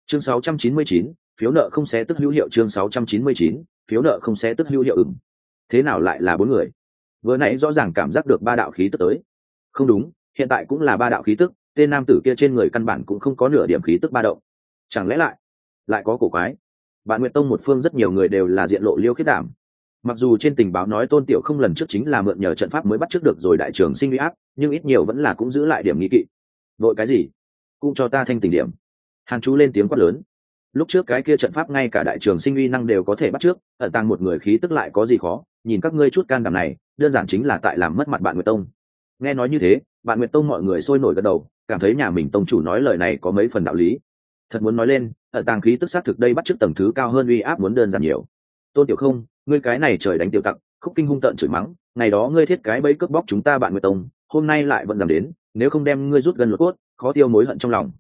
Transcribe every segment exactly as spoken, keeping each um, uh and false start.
chương sáu trăm chín mươi chín, phiếu nợ không xé tức hữu hiệu. Chương sáu trăm chín mươi chín, phiếu nợ không xé tức hữu hiệu. Ừm, thế nào lại là bốn người? Vừa nãy rõ ràng cảm giác được ba đạo khí tức tới. Không đúng, hiện tại cũng là ba đạo khí tức, tên nam tử kia trên người căn bản cũng không có nửa điểm khí tức ba động. Chẳng lẽ lại lại có cổ quái? Bạn Nguyệt Tông một phương rất nhiều người đều là diện lộ liêu khiết đảm. Mặc dù trên tình báo nói Tôn Tiểu Không lần trước chính là mượn nhờ trận pháp mới bắt trước được rồi đại trường sinh uy áp, nhưng ít nhiều vẫn là cũng giữ lại điểm nghi kỵ. Vội cái gì? Cũng cho ta thanh tỉnh điểm. Hàn Chú lên tiếng quát lớn. Lúc trước cái kia trận pháp ngay cả đại trường sinh uy năng đều có thể bắt trước, ẩn tàng một người khí tức lại có gì khó? Nhìn các ngươi chút can đảm này, đơn giản chính là tại làm mất mặt Bạn Nguyệt Tông. Nghe nói như thế, Bạn Nguyệt Tông mọi người sôi nổi gật đầu, cảm thấy nhà mình tông chủ nói lời này có mấy phần đạo lý. Thật muốn nói lên, ẩn tàng khí tức xác thực đây bắt trước tầng thứ cao hơn uy áp muốn đơn giản nhiều. Tôn Tiểu Không, ngươi cái này trời đánh tiểu tặc, Khúc Kinh hung tợn chửi mắng, ngày đó ngươi thiết cái bẫy cướp bóc chúng ta Bạn Nguyệt Tông, hôm nay lại vẫn dám đến, nếu không đem ngươi rút gần lột cốt, khó tiêu mối hận trong lòng.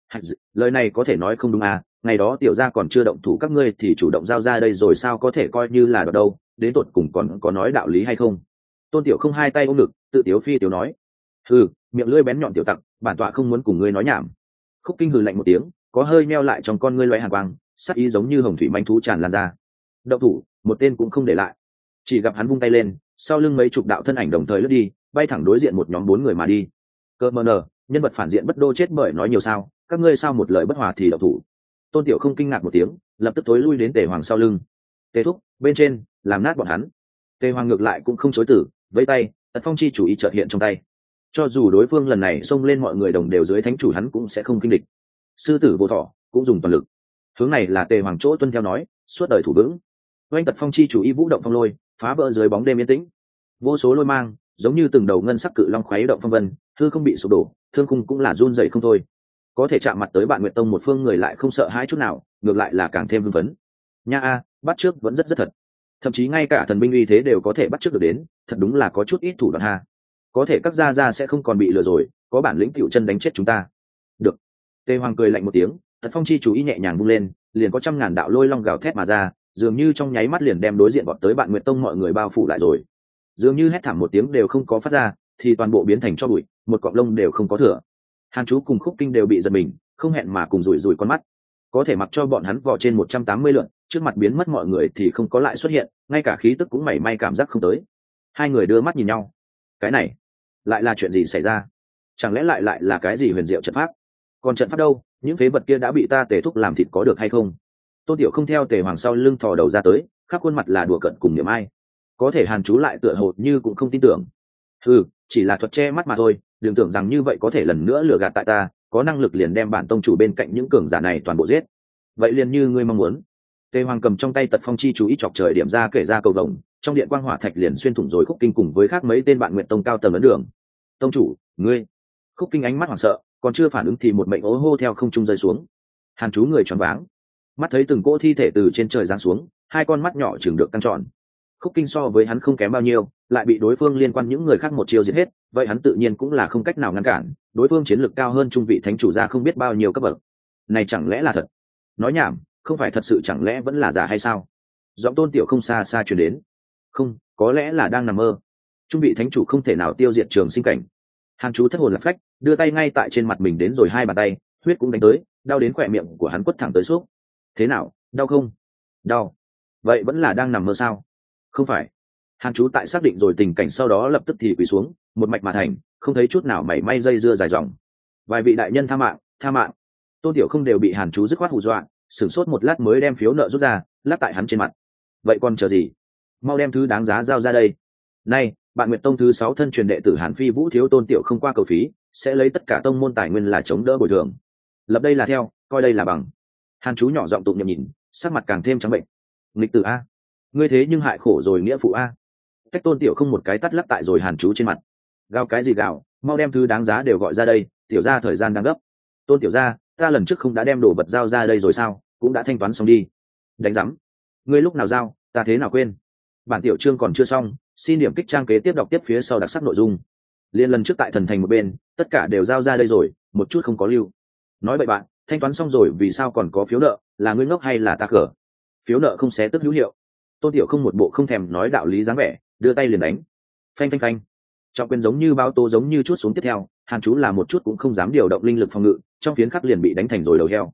Lời này có thể nói không đúng à, ngày đó tiểu gia còn chưa động thủ các ngươi thì chủ động giao ra đây rồi sao có thể coi như là đoạt đâu, đến tột cùng còn có nói đạo lý hay không? Tôn Tiểu Không hai tay ôm ngực, tự tiếu phi tiểu nói. Hừ, miệng lưỡi bén nhọn tiểu tặc, bản tọa không muốn cùng ngươi nói nhảm. Khúc Kinh hừ lạnh một tiếng, có hơi meo lại trong con ngươi loé hàn quang, sắc ý giống như hồng thủy manh thú tràn lan ra. Động thủ, một tên cũng không để lại. Chỉ gặp hắn vung tay lên, sau lưng mấy chục đạo thân ảnh đồng thời lướt đi, bay thẳng đối diện một nhóm bốn người mà đi. Cơ mờ nờ, nhân vật phản diện bất đô chết bởi nói nhiều sao, các ngươi sao một lời bất hòa thì động thủ. Tôn Tiểu Không kinh ngạc một tiếng, lập tức tối lui đến Tề Hoàng sau lưng. Tề thúc, bên trên, làm nát bọn hắn. Tề Hoàng ngược lại cũng không chối từ, vẫy tay, Tật Phong chi chủ ý chợt hiện trong tay. Cho dù đối phương lần này xông lên mọi người đồng đều dưới thánh chủ hắn cũng sẽ không kinh địch. Sư tử vô thọ cũng dùng toàn lực. Hướng này là Tề Hoàng chỗ tuân theo nói, suốt đời thủ vững. Oanh Tật Phong chi chủ ý vũ động phong lôi, phá vỡ dưới bóng đêm yên tĩnh. Vô số lôi mang, giống như từng đầu ngân sắc cự long khuấy động phong vân, hư không bị sụp đổ, thương khung cũng là run rẩy không thôi. Có thể chạm mặt tới Bạn Nguyệt Tông một phương người lại không sợ hãi chút nào, ngược lại là càng thêm hưng phấn. Nha a, bắt trước vẫn rất rất thật. Thậm chí ngay cả thần binh uy thế đều có thể bắt trước được đến, thật đúng là có chút ít thủ đoạn ha. Có thể các gia gia sẽ không còn bị lừa rồi, có bản lĩnh tiểu chân đánh chết chúng ta. Được. Tề Hoàng cười lạnh một tiếng, Tật Phong chi chủ ý nhẹ nhàng vung lên, liền có trăm ngàn đạo lôi long gào thét mà ra, dường như trong nháy mắt liền đem đối diện vọt tới Bạn Nguyệt Tông mọi người bao phủ lại rồi. Dường như hét thảm một tiếng đều không có phát ra, thì toàn bộ biến thành tro bụi, một cọng lông đều không có thừa. Hàn Chú cùng Khúc Kinh đều bị giật mình, không hẹn mà cùng rủi rủi con mắt. Có thể mặc cho bọn hắn vò trên một trăm tám mươi lượt, trước mặt biến mất mọi người thì không có lại xuất hiện, ngay cả khí tức cũng mảy may cảm giác không tới. Hai người đưa mắt nhìn nhau. Cái này, lại là chuyện gì xảy ra? Chẳng lẽ lại lại là cái gì huyền diệu trận pháp? Còn trận pháp đâu, những phế vật kia đã bị ta Tề thúc làm thịt có được hay không? Tôn Tiểu Không theo Tề Hoàng sau lưng thò đầu ra tới, khắp khuôn mặt là đùa cợt cùng niệm ai. Có thể Hàn Chú lại tựa hồ như cũng không tin tưởng. Ừ, chỉ là thuật che mắt mà thôi, đừng tưởng rằng như vậy có thể lần nữa lừa gạt tại ta, có năng lực liền đem bản tông chủ bên cạnh những cường giả này toàn bộ giết. Vậy liền như ngươi mong muốn. Tề Hoàng cầm trong tay Tật Phong chi chú ý chọc trời điểm ra kể ra cầu vồng, trong điện quang hỏa thạch liền xuyên thủng rồi Khúc Kinh cùng với khác mấy tên Bạn Nguyệt Tông cao tầng ấn đường. Tông chủ, ngươi. Khúc Kinh ánh mắt hoảng sợ, còn chưa phản ứng thì một mệnh ố hô theo không trung rơi xuống. Hàn Chú người choáng váng, mắt thấy từng cỗ thi thể từ trên trời giáng xuống, hai con mắt nhỏ chừng được căng tròn. Khúc Kinh so với hắn không kém bao nhiêu, lại bị đối phương liên quan những người khác một chiêu giết hết, vậy hắn tự nhiên cũng là không cách nào ngăn cản, đối phương chiến lược cao hơn trung vị thánh chủ ra không biết bao nhiêu cấp bậc. Này chẳng lẽ là thật? Nói nhảm, không phải thật sự chẳng lẽ vẫn là giả hay sao? Giọng Tôn Tiểu Không xa xa truyền đến. Không, có lẽ là đang nằm mơ. Trung vị thánh chủ không thể nào tiêu diệt trường sinh cảnh. Hàn Chú thất hồn lạc phách, đưa tay ngay tại trên mặt mình đến rồi hai bàn tay, huyết cũng đánh tới, đau đến khỏe miệng của hắn quất thẳng tới xúc. Thế nào, đau không? Đau. Vậy vẫn là đang nằm mơ sao? Không phải. Hàn Chú tại xác định rồi tình cảnh sau đó lập tức thì quỳ xuống, một mạch mà thành, không thấy chút nào mảy may dây dưa dài dòng. Vài vị đại nhân tha mạng, tha mạng. Tôn Tiểu Không đều bị Hàn Chú dứt khoát hù dọa, sửng sốt một lát mới đem phiếu nợ rút ra, lắc tại hắn trên mặt. Vậy còn chờ gì? Mau đem thứ đáng giá giao ra đây. Này, Bạn Nguyệt Tông thứ sáu thân truyền đệ tử Hàn Phi Vũ thiếu Tôn Tiểu Không qua cầu phí, sẽ lấy tất cả tông môn tài nguyên là chống đỡ bồi thường. Lập đây là theo, coi đây là bằng. Hàn Chú nhỏ giọng tụng niệm nhìn, sắc mặt càng thêm trắng bệnh. Nghịch tử a, ngươi thế nhưng hại khổ rồi nghĩa phụ a. Cách Tôn Tiểu Không một cái tắt lắc tại rồi Hàn Chú trên mặt. Gào cái gì gào, mau đem thứ đáng giá đều gọi ra đây, tiểu gia thời gian đang gấp. Tôn tiểu gia, ta lần trước không đã đem đồ vật giao ra đây rồi sao, cũng đã thanh toán xong đi. Đánh rắm, ngươi lúc nào giao, ta thế nào quên. Bản tiểu chương còn chưa xong, xin điểm kích trang kế tiếp đọc tiếp phía sau đặc sắc nội dung. Liên lần trước tại thần thành một bên, tất cả đều giao ra đây rồi, một chút không có lưu. Nói vậy bạn, thanh toán xong rồi vì sao còn có phiếu nợ, là ngươi ngốc hay là ta cờ? Phiếu nợ không xé tức hữu hiệu. Tôn Tiểu Không một bộ không thèm nói đạo lý dáng vẻ, đưa tay liền đánh. Phanh phanh phanh. Trọng quyền giống như bao tô giống như chút xuống tiếp theo, Hàn Chú là một chút cũng không dám điều động linh lực phòng ngự, trong phiến khắc liền bị đánh thành rồi đầu heo.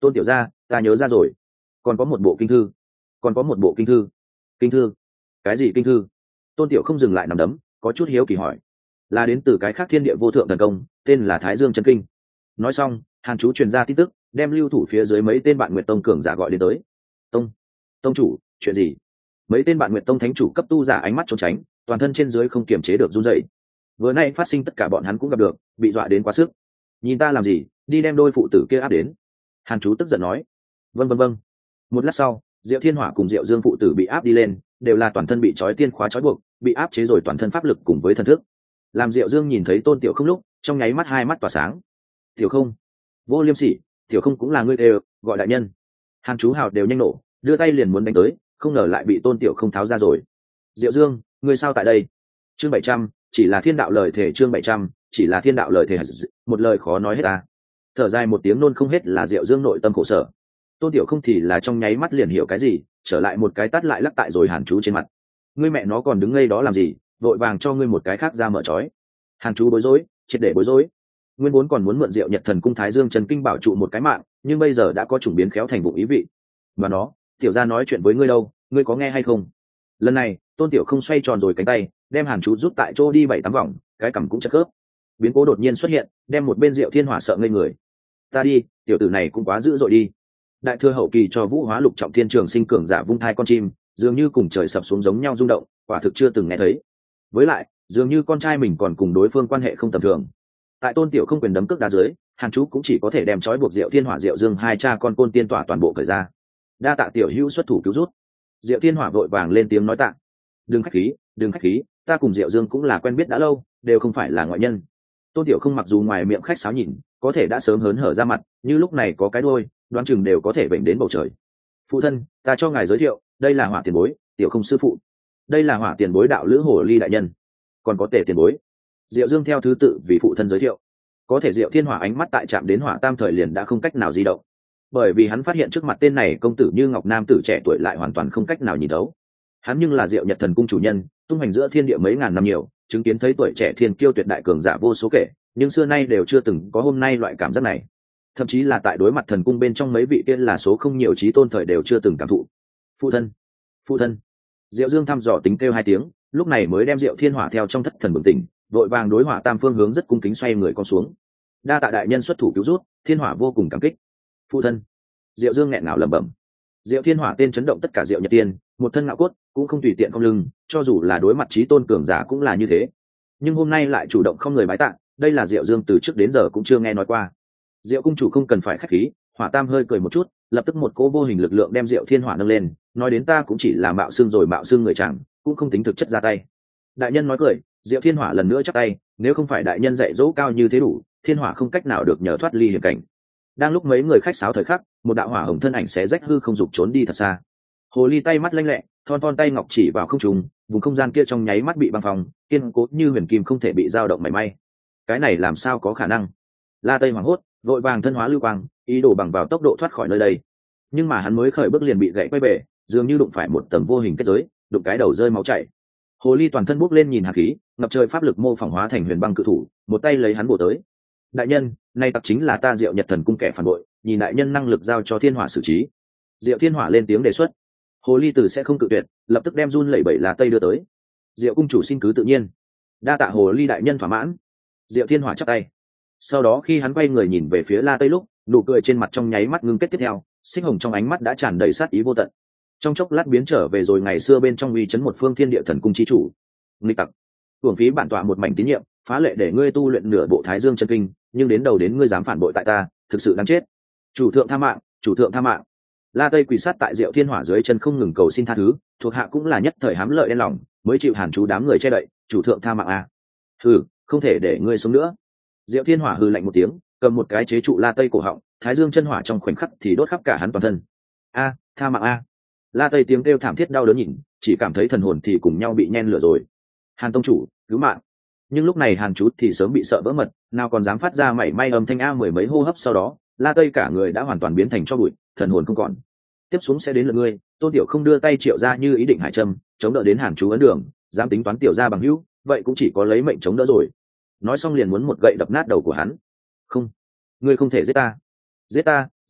Tôn tiểu gia, ta nhớ ra rồi, còn có một bộ kinh thư, còn có một bộ kinh thư. Kinh thư? Cái gì kinh thư? Tôn tiểu không dừng lại nằm đấm, có chút hiếu kỳ hỏi. Là đến từ cái khác thiên địa vô thượng thần công, tên là Thái Dương chân kinh. Nói xong, hàn chú truyền ra tin tức, đem lưu thủ phía dưới mấy tên bạn Nguyệt Tông cường giả gọi đến tới. Tông, tông chủ, chuyện gì? Mấy tên bạn Nguyệt Tông thánh chủ cấp tu giả ánh mắt trốn tránh, toàn thân trên dưới không kiềm chế được run rẩy. Vừa nay phát sinh tất cả bọn hắn cũng gặp được, bị dọa đến quá sức. Nhìn ta làm gì, đi đem đôi phụ tử kia áp đến. Hàn chú tức giận nói. Vâng vâng vâng. Một lát sau, Diệu Thiên Hỏa cùng Diệu Dương phụ tử bị áp đi lên, đều là toàn thân bị trói tiên khóa trói buộc, bị áp chế rồi toàn thân pháp lực cùng với thần thức. Làm Diệu Dương nhìn thấy Tôn Tiểu Không lúc, trong nháy mắt hai mắt tỏa sáng. Tiểu Không, vô liêm sỉ, Tiểu Không cũng là ngươi đều, gọi đại nhân. Hàn chú hào đều nhanh nổ, đưa tay liền muốn đánh tới, không ngờ lại bị Tôn Tiểu Không tháo ra rồi. Diệu Dương, ngươi sao tại đây? Chương bảy trăm, chỉ là thiên đạo lời thể. Chương bảy trăm, chỉ là thiên đạo lời thể. Một lời khó nói hết ta. Thở dài một tiếng nôn không hết là Diệu Dương nội tâm khổ sở. Tôn Tiểu Không thì là trong nháy mắt liền hiểu cái gì, trở lại một cái tát lại lắc tại rồi Hàn chú trên mặt. Ngươi mẹ nó còn đứng ngây đó làm gì, vội vàng cho ngươi một cái khác ra mở trói. Hàn chú bối rối, triệt để bối rối. Nguyên vốn còn muốn mượn Diệu Nhật Thần Cung Thái Dương Trần Kinh bảo trụ một cái mạng, nhưng bây giờ đã có chủng biến khéo thành bụng ý vị. Mà nó, tiểu gia nói chuyện với ngươi đâu, ngươi có nghe hay không? Lần này, Tôn Tiểu Không xoay tròn rồi cánh tay, đem Hàn chú rút tại chỗ đi bảy tám vòng, cái cằm cũng chật khớp. Biến cố đột nhiên xuất hiện, đem một bên Diệu Thiên Hỏa sợ ngây người. Ta đi, tiểu tử này cũng quá dữ dội đi. Đại thừa hậu kỳ cho Vũ Hóa Lục trọng thiên trường sinh cường giả vung thai con chim, dường như cùng trời sập xuống giống nhau rung động, quả thực chưa từng nghe thấy. Với lại, dường như con trai mình còn cùng đối phương quan hệ không tầm thường. Tại Tôn Tiểu Không quyền đấm cước đá dưới, Hàn chú cũng chỉ có thể đem trói buộc Diệu Thiên Hỏa Diệu Dương hai cha con côn tiên tỏa toàn bộ cởi ra. Đa tạ tiểu hữu xuất thủ cứu rút. Diệu Thiên Hỏa vội vàng lên tiếng nói tạ. Đừng khách khí, đừng khách khí, ta cùng Diệu Dương cũng là quen biết đã lâu, đều không phải là ngoại nhân. Tôn Tiểu Không mặc dù ngoài miệng khách sáo nhìn, có thể đã sớm hớn hở ra mặt, như lúc này có cái đôi, đoán chừng đều có thể vểnh đến bầu trời. Phụ thân, ta cho ngài giới thiệu, đây là Hỏa tiền bối, Tiểu Không sư phụ. Đây là Hỏa tiền bối đạo lữ Hồ Ly đại nhân. Còn có Tề tiền bối. Diệu Dương theo thứ tự vì phụ thân giới thiệu. Có thể Diệu Thiên Hỏa ánh mắt tại chạm đến Hỏa Tam thời liền đã không cách nào di động, bởi vì hắn phát hiện trước mặt tên này công tử như ngọc nam tử trẻ tuổi lại hoàn toàn không cách nào nhìn đấu. Hắn nhưng là Diệu Nhật Thần Cung chủ nhân, tung hành giữa thiên địa mấy ngàn năm nhiều, chứng kiến thấy tuổi trẻ thiên kiêu tuyệt đại cường giả vô số kể, nhưng xưa nay đều chưa từng có hôm nay loại cảm giác này. Thậm chí là tại đối mặt thần cung bên trong mấy vị tiên là số không nhiều chí tôn thời đều chưa từng cảm thụ. Phụ thân, phụ thân. Diệu Dương thăm dò tính kêu hai tiếng, lúc này mới đem Diệu Thiên Hỏa theo trong thất thần bừng tỉnh, vội vàng đối Hỏa Tam phương hướng rất cung kính xoay người con xuống. Đa tạ đại nhân xuất thủ cứu rút, Thiên Hỏa vô cùng cảm kích. Phụ thân. Diệu Dương nghẹn ngào lẩm bẩm. Diệu Thiên Hỏa tên chấn động tất cả Diệu Nhật Tiên, một thân ngạo cốt, cũng không tùy tiện không lưng, cho dù là đối mặt chí tôn cường giả cũng là như thế. Nhưng hôm nay lại chủ động không người bái tạ, đây là Diệu Dương từ trước đến giờ cũng chưa nghe nói qua. Diệu cung chủ không cần phải khách khí, Hỏa Tam hơi cười một chút, lập tức một cỗ vô hình lực lượng đem Diệu Thiên Hỏa nâng lên, nói đến ta cũng chỉ là mạo xương rồi mạo xương người chẳng, cũng không tính thực chất ra tay. Đại nhân nói cười, Diệu Thiên Hỏa lần nữa chắp tay, nếu không phải đại nhân dạy dỗ cao như thế đủ, Thiên Hỏa không cách nào được nhờ thoát ly hiểm cảnh. Đang lúc mấy người khách sáo thời khắc, một đạo hỏa hồng thân ảnh xé rách hư không dục trốn đi thật xa. Hồ Ly tay mắt lanh lẹ, thon thon tay ngọc chỉ vào không trung, vùng không gian kia trong nháy mắt bị băng phòng, kiên cố như huyền kim không thể bị dao động mảy may. Cái này làm sao có khả năng? La Tây hoảng hốt, vội vàng thân hóa lưu quang, ý đồ bằng vào tốc độ thoát khỏi nơi đây. Nhưng mà hắn mới khởi bước liền bị gãy quay bể, dường như đụng phải một tầng vô hình kết giới, đụng cái đầu rơi máu chảy. Hồ Ly toàn thân bốc lên nhìn hàn khí, ngập trời pháp lực mô phỏng hóa thành huyền băng cự thủ, một tay lấy hắn bổ tới. Đại nhân, nay tặc chính là ta Diệu Nhật Thần Cung kẻ phản bội, nhìn đại nhân năng lực giao cho Thiên Hỏa xử trí. Diệu Thiên Hỏa lên tiếng đề xuất. Hồ Ly tử sẽ không cự tuyệt, lập tức đem run lẩy bẩy lá tây đưa tới. Diệu cung chủ xin cứ tự nhiên. Đa tạ Hồ Ly đại nhân thỏa mãn. Diệu Thiên Hỏa chắp tay. Sau đó khi hắn quay người nhìn về phía La Tây lúc, nụ cười trên mặt trong nháy mắt ngưng kết tiếp theo, xích hồng trong ánh mắt đã tràn đầy sát ý vô tận. Trong chốc lát biến trở về rồi ngày xưa bên trong uy chấn một phương thiên địa thần cung chi chủ. Nghịch tặc, hưởng phí bản tọa một mảnh tín nhiệm, phá lệ để ngươi tu luyện nửa bộ Thái Dương chân kinh, nhưng đến đầu đến ngươi dám phản bội tại ta, thực sự đáng chết. Chủ thượng tha mạng, chủ thượng tha mạng. La Tây quỳ sát tại Diệu Thiên Hỏa dưới chân không ngừng cầu xin tha thứ, thuộc hạ cũng là nhất thời hám lợi đen lòng, mới chịu Hàn chú đám người che đậy, chủ thượng tha mạng a. Hừ, không thể để ngươi sống nữa. Diệu Thiên Hỏa hừ lạnh một tiếng, cầm một cái chế trụ La Tây cổ họng, Thái Dương chân hỏa trong khoảnh khắc thì đốt khắp cả hắn toàn thân. A, tha mạng a. La Tây tiếng kêu thảm thiết đau đớn nhìn, chỉ cảm thấy thần hồn thì cùng nhau bị nhen lửa rồi. Hàn tông chủ, cứu mạng. Nhưng lúc này Hàn chú thì sớm bị sợ vỡ mật, nào còn dám phát ra mảy may âm thanh a. Mười mấy hô hấp sau đó, La Tây cả người đã hoàn toàn biến thành tro bụi, thần hồn không còn. Tiếp xuống sẽ đến lượt ngươi. Tôn Tiểu không đưa tay triệu ra như ý định hải trâm, chống đỡ đến Hàn chú ấn đường, dám tính toán tiểu ra bằng hữu, vậy cũng chỉ có lấy mệnh chống đỡ rồi. Nói xong liền muốn một gậy đập nát đầu của hắn. Không, ngươi không thể giết ta. Giết ta,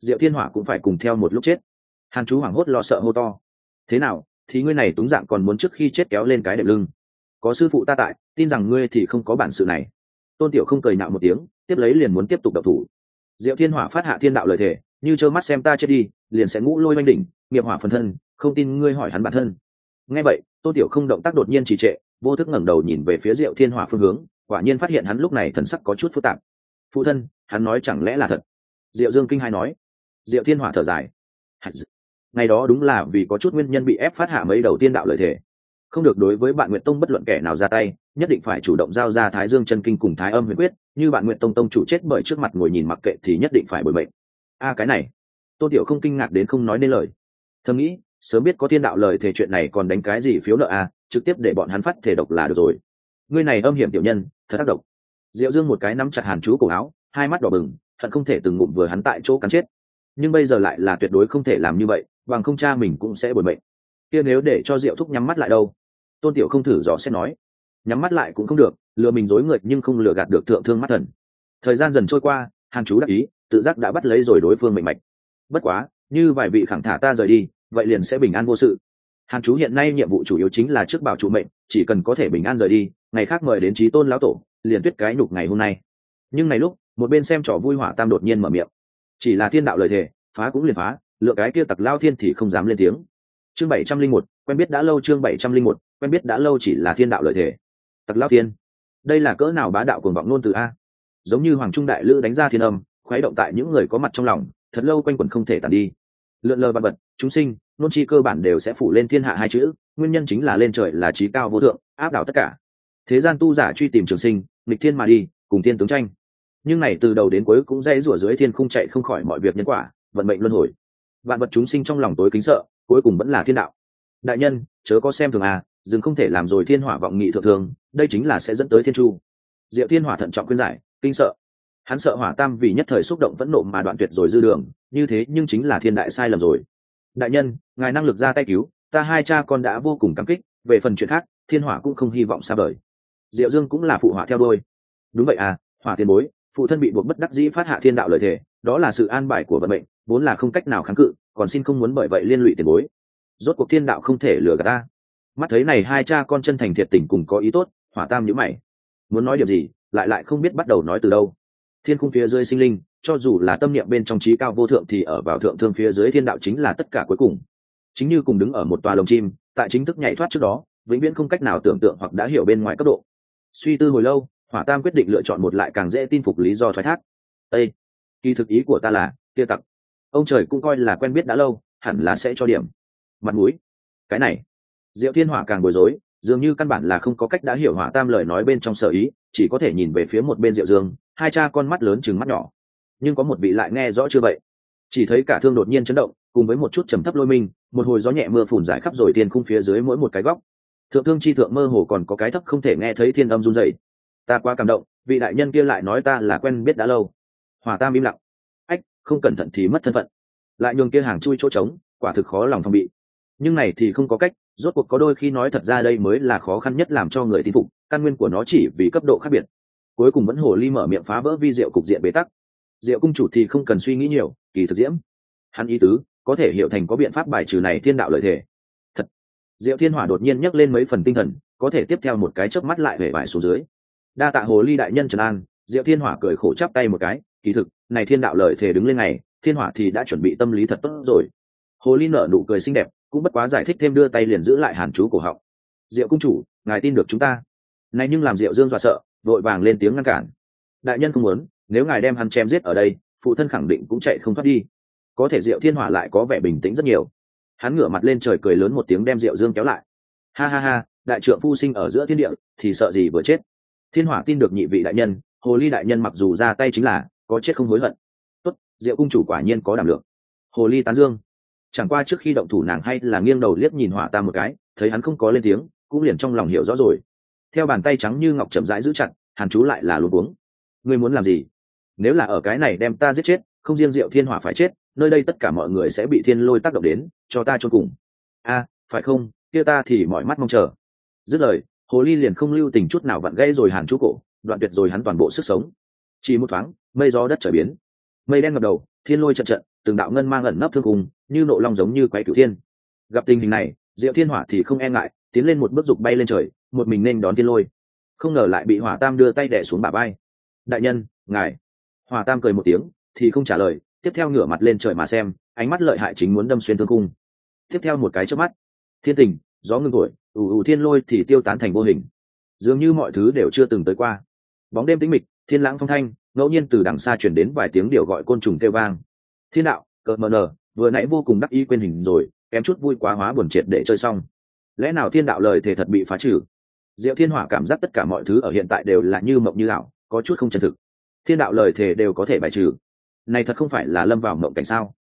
Diệu Thiên Hỏa cũng phải cùng theo một lúc chết. Hàn Chú hoảng hốt lo sợ hô to: thế nào thì ngươi này túng dạng còn muốn trước khi chết kéo lên cái đệm lưng? Có sư phụ ta tại, tin rằng ngươi thì không có bản sự này. Tôn Tiểu không cười nhạo một tiếng, tiếp lấy liền muốn tiếp tục độc thủ. Diệu Thiên Hỏa phát hạ thiên đạo lời thề, như trơ mắt xem ta chết đi liền sẽ ngũ lôi oanh đỉnh, nghiệp hỏa phần thân, không tin ngươi hỏi hắn bản thân. Nghe vậy, Tôn Tiểu không động tác đột nhiên trì trệ, vô thức ngẩng đầu nhìn về phía Diệu Thiên Hỏa phương hướng, quả nhiên phát hiện hắn lúc này thần sắc có chút phức tạp. Phụ thân, hắn nói chẳng lẽ là thật? Diệu Dương kinh hai nói. Diệu Thiên Hỏa thở dài, ngày đó đúng là vì có chút nguyên nhân bị ép phát hạ mấy đầu tiên đạo lời thề, không được đối với bạn Nguyệt Tông bất luận kẻ nào ra tay, nhất định phải chủ động giao ra Thái Dương chân kinh cùng Thái Âm huyền quyết, như bạn Nguyệt Tông tông chủ chết bởi trước mặt ngồi nhìn mặc kệ thì nhất định phải bồi mệnh. A cái này, Tôn Tiểu không kinh ngạc đến không nói nên lời. Thầm nghĩ, sớm biết có thiên đạo lời thề chuyện này còn đánh cái gì phiếu nợ a, trực tiếp để bọn hắn phát thể độc là được rồi. Ngươi này âm hiểm tiểu nhân, thật ác độc. Diệu Dương một cái nắm chặt Hàn Chú cổ áo, hai mắt đỏ bừng, hận không thể từng ngụm vừa hắn tại chỗ cắn chết. Nhưng bây giờ lại là tuyệt đối không thể làm như vậy, bằng không cha mình cũng sẽ bồi mệnh. Kia nếu để cho Diệu thúc nhắm mắt lại đâu? Tôn Tiểu không thử dò xét nói. Nhắm mắt lại cũng không được, lừa mình dối người nhưng không lừa gạt được thượng thương mắt thần. Thời gian dần trôi qua, Hàn Chú đắc ý, tự giác đã bắt lấy rồi đối phương mệnh mạch. Bất quá, như vài vị khẳng thả ta rời đi, vậy liền sẽ bình an vô sự. Hàn Chú hiện nay nhiệm vụ chủ yếu chính là trước bảo trụ mệnh, chỉ cần có thể bình an rời đi, ngày khác mời đến Chí Tôn lão tổ, liền tuyết cái nhục ngày hôm nay. Nhưng này lúc, một bên xem trò vui Hỏa Tam đột nhiên mở miệng. Chỉ là thiên đạo lời thề, phá cũng liền phá, lựa cái kia tặc lao thiên thì không dám lên tiếng. Chương bảy trăm linh một, quen biết đã lâu chương bảy trăm linh một, quen biết đã lâu chỉ là thiên đạo lời thề. Tặc lao thiên, đây là cỡ nào bá đạo cuồng vọng nôn từ a? Giống như Hoàng Trung đại lữ đánh ra thiên âm, khuấy động tại những người có mặt trong lòng, thật lâu quanh quẩn không thể tàn đi. Lượn lờ bạt bật, chúng sinh, nôn chi cơ bản đều sẽ phủ lên thiên hạ hai chữ, nguyên nhân chính là lên trời là trí cao vô thượng, áp đảo tất cả. Thế gian tu giả truy tìm trường sinh, nghịch thiên mà đi, cùng thiên tướng tranh. Nhưng này từ đầu đến cuối cũng dây rủa dưới thiên không chạy không khỏi mọi việc nhân quả, vận mệnh luân hồi. Vạn vật chúng sinh trong lòng tối kính sợ, cuối cùng vẫn là thiên đạo. Đại nhân, chớ có xem thường à, dừng không thể làm rồi thiên hỏa vọng nghị thượng thường, đây chính là sẽ dẫn tới thiên chu. Diệu Thiên Hỏa thận trọng khuyên giải, kinh sợ. Hắn sợ Hỏa Tam vì nhất thời xúc động vẫn nộ mà đoạn tuyệt rồi dư đường, như thế nhưng chính là thiên đại sai lầm rồi. Đại nhân, ngài năng lực ra tay cứu, ta hai cha con đã vô cùng cảm kích, về phần chuyện khác, thiên hỏa cũng không hy vọng xa vời. Diệu Dương cũng là phụ hỏa theo đuôi. Đúng vậy à, Hỏa tiền bối, phụ thân bị buộc bất đắc dĩ phát hạ thiên đạo lời thề, đó là sự an bài của vận mệnh, vốn là không cách nào kháng cự, còn xin không muốn bởi vậy liên lụy tiền bối. Rốt cuộc thiên đạo không thể lừa gạt ta. Mắt thấy này hai cha con chân thành thiệt tình cùng có ý tốt, Hỏa Tam nhíu mày. Muốn nói điểm gì, lại lại không biết bắt đầu nói từ đâu. Thiên khung phía dưới sinh linh, cho dù là tâm niệm bên trong trí cao vô thượng thì ở vào thượng thương phía dưới thiên đạo chính là tất cả cuối cùng. Chính như cùng đứng ở một tòa lồng chim, tại chính thức nhảy thoát trước đó, vĩnh viễn không cách nào tưởng tượng hoặc đã hiểu bên ngoài cấp độ. Suy tư hồi lâu, Hỏa Tam quyết định lựa chọn một lại càng dễ tin phục lý do thoái thác. Ê, kỳ thực ý của ta là, kia tặc, ông trời cũng coi là quen biết đã lâu, hẳn là sẽ cho điểm mặt mũi. Cái này, Diệu Thiên Hỏa càng bối rối, dường như căn bản là không có cách đã hiểu Hỏa Tam lời nói bên trong sở ý, chỉ có thể nhìn về phía một bên Diệu Dương, hai cha con mắt lớn chừng mắt nhỏ. Nhưng có một vị lại nghe rõ chưa vậy. Chỉ thấy cả thương đột nhiên chấn động, cùng với một chút trầm thấp lôi minh, một hồi gió nhẹ mưa phùn rải khắp rồi thiên khung phía dưới mỗi một cái góc. Thượng thương chi thượng mơ hồ còn có cái thấp không thể nghe thấy thiên âm run rẩy. Ta quá cảm động, vị đại nhân kia lại nói ta là quen biết đã lâu. Hỏa Tam im lặng. Ách, không cẩn thận thì mất thân phận. Lại nhường kia hàng chui chỗ trống, quả thực khó lòng phòng bị. Nhưng này thì không có cách, rốt cuộc có đôi khi nói thật ra đây mới là khó khăn nhất làm cho người tin phục, căn nguyên của nó chỉ vì cấp độ khác biệt. Cuối cùng vẫn hồ ly mở miệng phá vỡ vi diệu cục diện bế tắc. Diệu cung chủ thì không cần suy nghĩ nhiều, kỳ thực diễm, hắn ý tứ có thể hiểu thành có biện pháp bài trừ này thiên đạo lợi thể. Thật. Diệu Thiên Hỏa đột nhiên nhấc lên mấy phần tinh thần, có thể tiếp theo một cái chớp mắt lại về vải xuống dưới. Đa tạ hồ ly đại nhân trấn an. Diệu Thiên Hỏa cười khổ chắp tay một cái, kỳ thực này thiên đạo lợi thể đứng lên ngày, thiên hỏa thì đã chuẩn bị tâm lý thật tốt rồi. Hồ ly nở nụ cười xinh đẹp, cũng bất quá giải thích thêm đưa tay liền giữ lại Hàn Chú cổ họng. Diệu cung chủ, ngài tin được chúng ta. Này nhưng làm Diệu Dương dọa sợ, vội vàng lên tiếng ngăn cản. Đại nhân không muốn, nếu ngài đem hắn chém giết ở đây, phụ thân khẳng định cũng chạy không thoát đi. Có thể Diệu Thiên Hỏa lại có vẻ bình tĩnh rất nhiều. Hắn ngửa mặt lên trời cười lớn một tiếng đem Diệu Dương kéo lại. Ha ha ha, đại trượng phu sinh ở giữa thiên địa, thì sợ gì vừa chết. Thiên Hỏa tin được nhị vị đại nhân, hồ ly đại nhân mặc dù ra tay chính là có chết không hối hận. Tốt, Diệu cung chủ quả nhiên có đảm lượng. Hồ ly tán dương. Chẳng qua trước khi động thủ nàng hay là nghiêng đầu liếc nhìn Hỏa Tam một cái, thấy hắn không có lên tiếng, cũng liền trong lòng hiểu rõ rồi. Theo bàn tay trắng như ngọc chậm rãi giữ chặt, Hàn Chú lại là luống cuống. Ngươi muốn làm gì? Nếu là ở cái này đem ta giết chết, không riêng Diệu Thiên Hỏa phải chết, nơi đây tất cả mọi người sẽ bị thiên lôi tác động đến, cho ta chôn cùng. A, phải không? Kia ta thì mỏi mắt mong chờ. Dứt lời, hồ ly liền không lưu tình chút nào vặn gãy rồi Hàn Chú cổ, đoạn tuyệt rồi hắn toàn bộ sức sống. Chỉ một thoáng, mây gió đất trời biến, mây đen ngập đầu, thiên lôi trận trận, từng đạo ngân mang ẩn nấp thương cùng như nộ long giống như quái cửu thiên. Gặp tình hình này, Diệu Thiên Hỏa thì không e ngại, tiến lên một bước dục bay lên trời, một mình nên đón thiên lôi. Không ngờ lại bị Hỏa Tam đưa tay đè xuống bả vai. đại nhân ngài. Hỏa Tam cười một tiếng thì không trả lời, tiếp theo ngửa mặt lên trời mà xem, ánh mắt lợi hại chính muốn đâm xuyên thương cung. Tiếp theo một cái chớp mắt, thiên tình gió ngưng thổi, ù ù thiên lôi thì tiêu tán thành vô hình, dường như mọi thứ đều chưa từng tới qua. Bóng đêm tĩnh mịch, thiên lãng phong thanh, ngẫu nhiên từ đằng xa truyền đến vài tiếng điệu gọi côn trùng kêu vang. Thiên đạo cợt mờ nở, vừa nãy vô cùng đắc ý quên hình rồi, kém chút vui quá hóa buồn triệt để chơi xong. Lẽ nào thiên đạo lời thể thật bị phá trừ? Diệu Thiên Hỏa cảm giác tất cả mọi thứ ở hiện tại đều là như mộng như ảo, có chút không chân thực. Thiên đạo lời thể đều có thể bài trừ, này thật không phải là lâm vào mộng cảnh sao?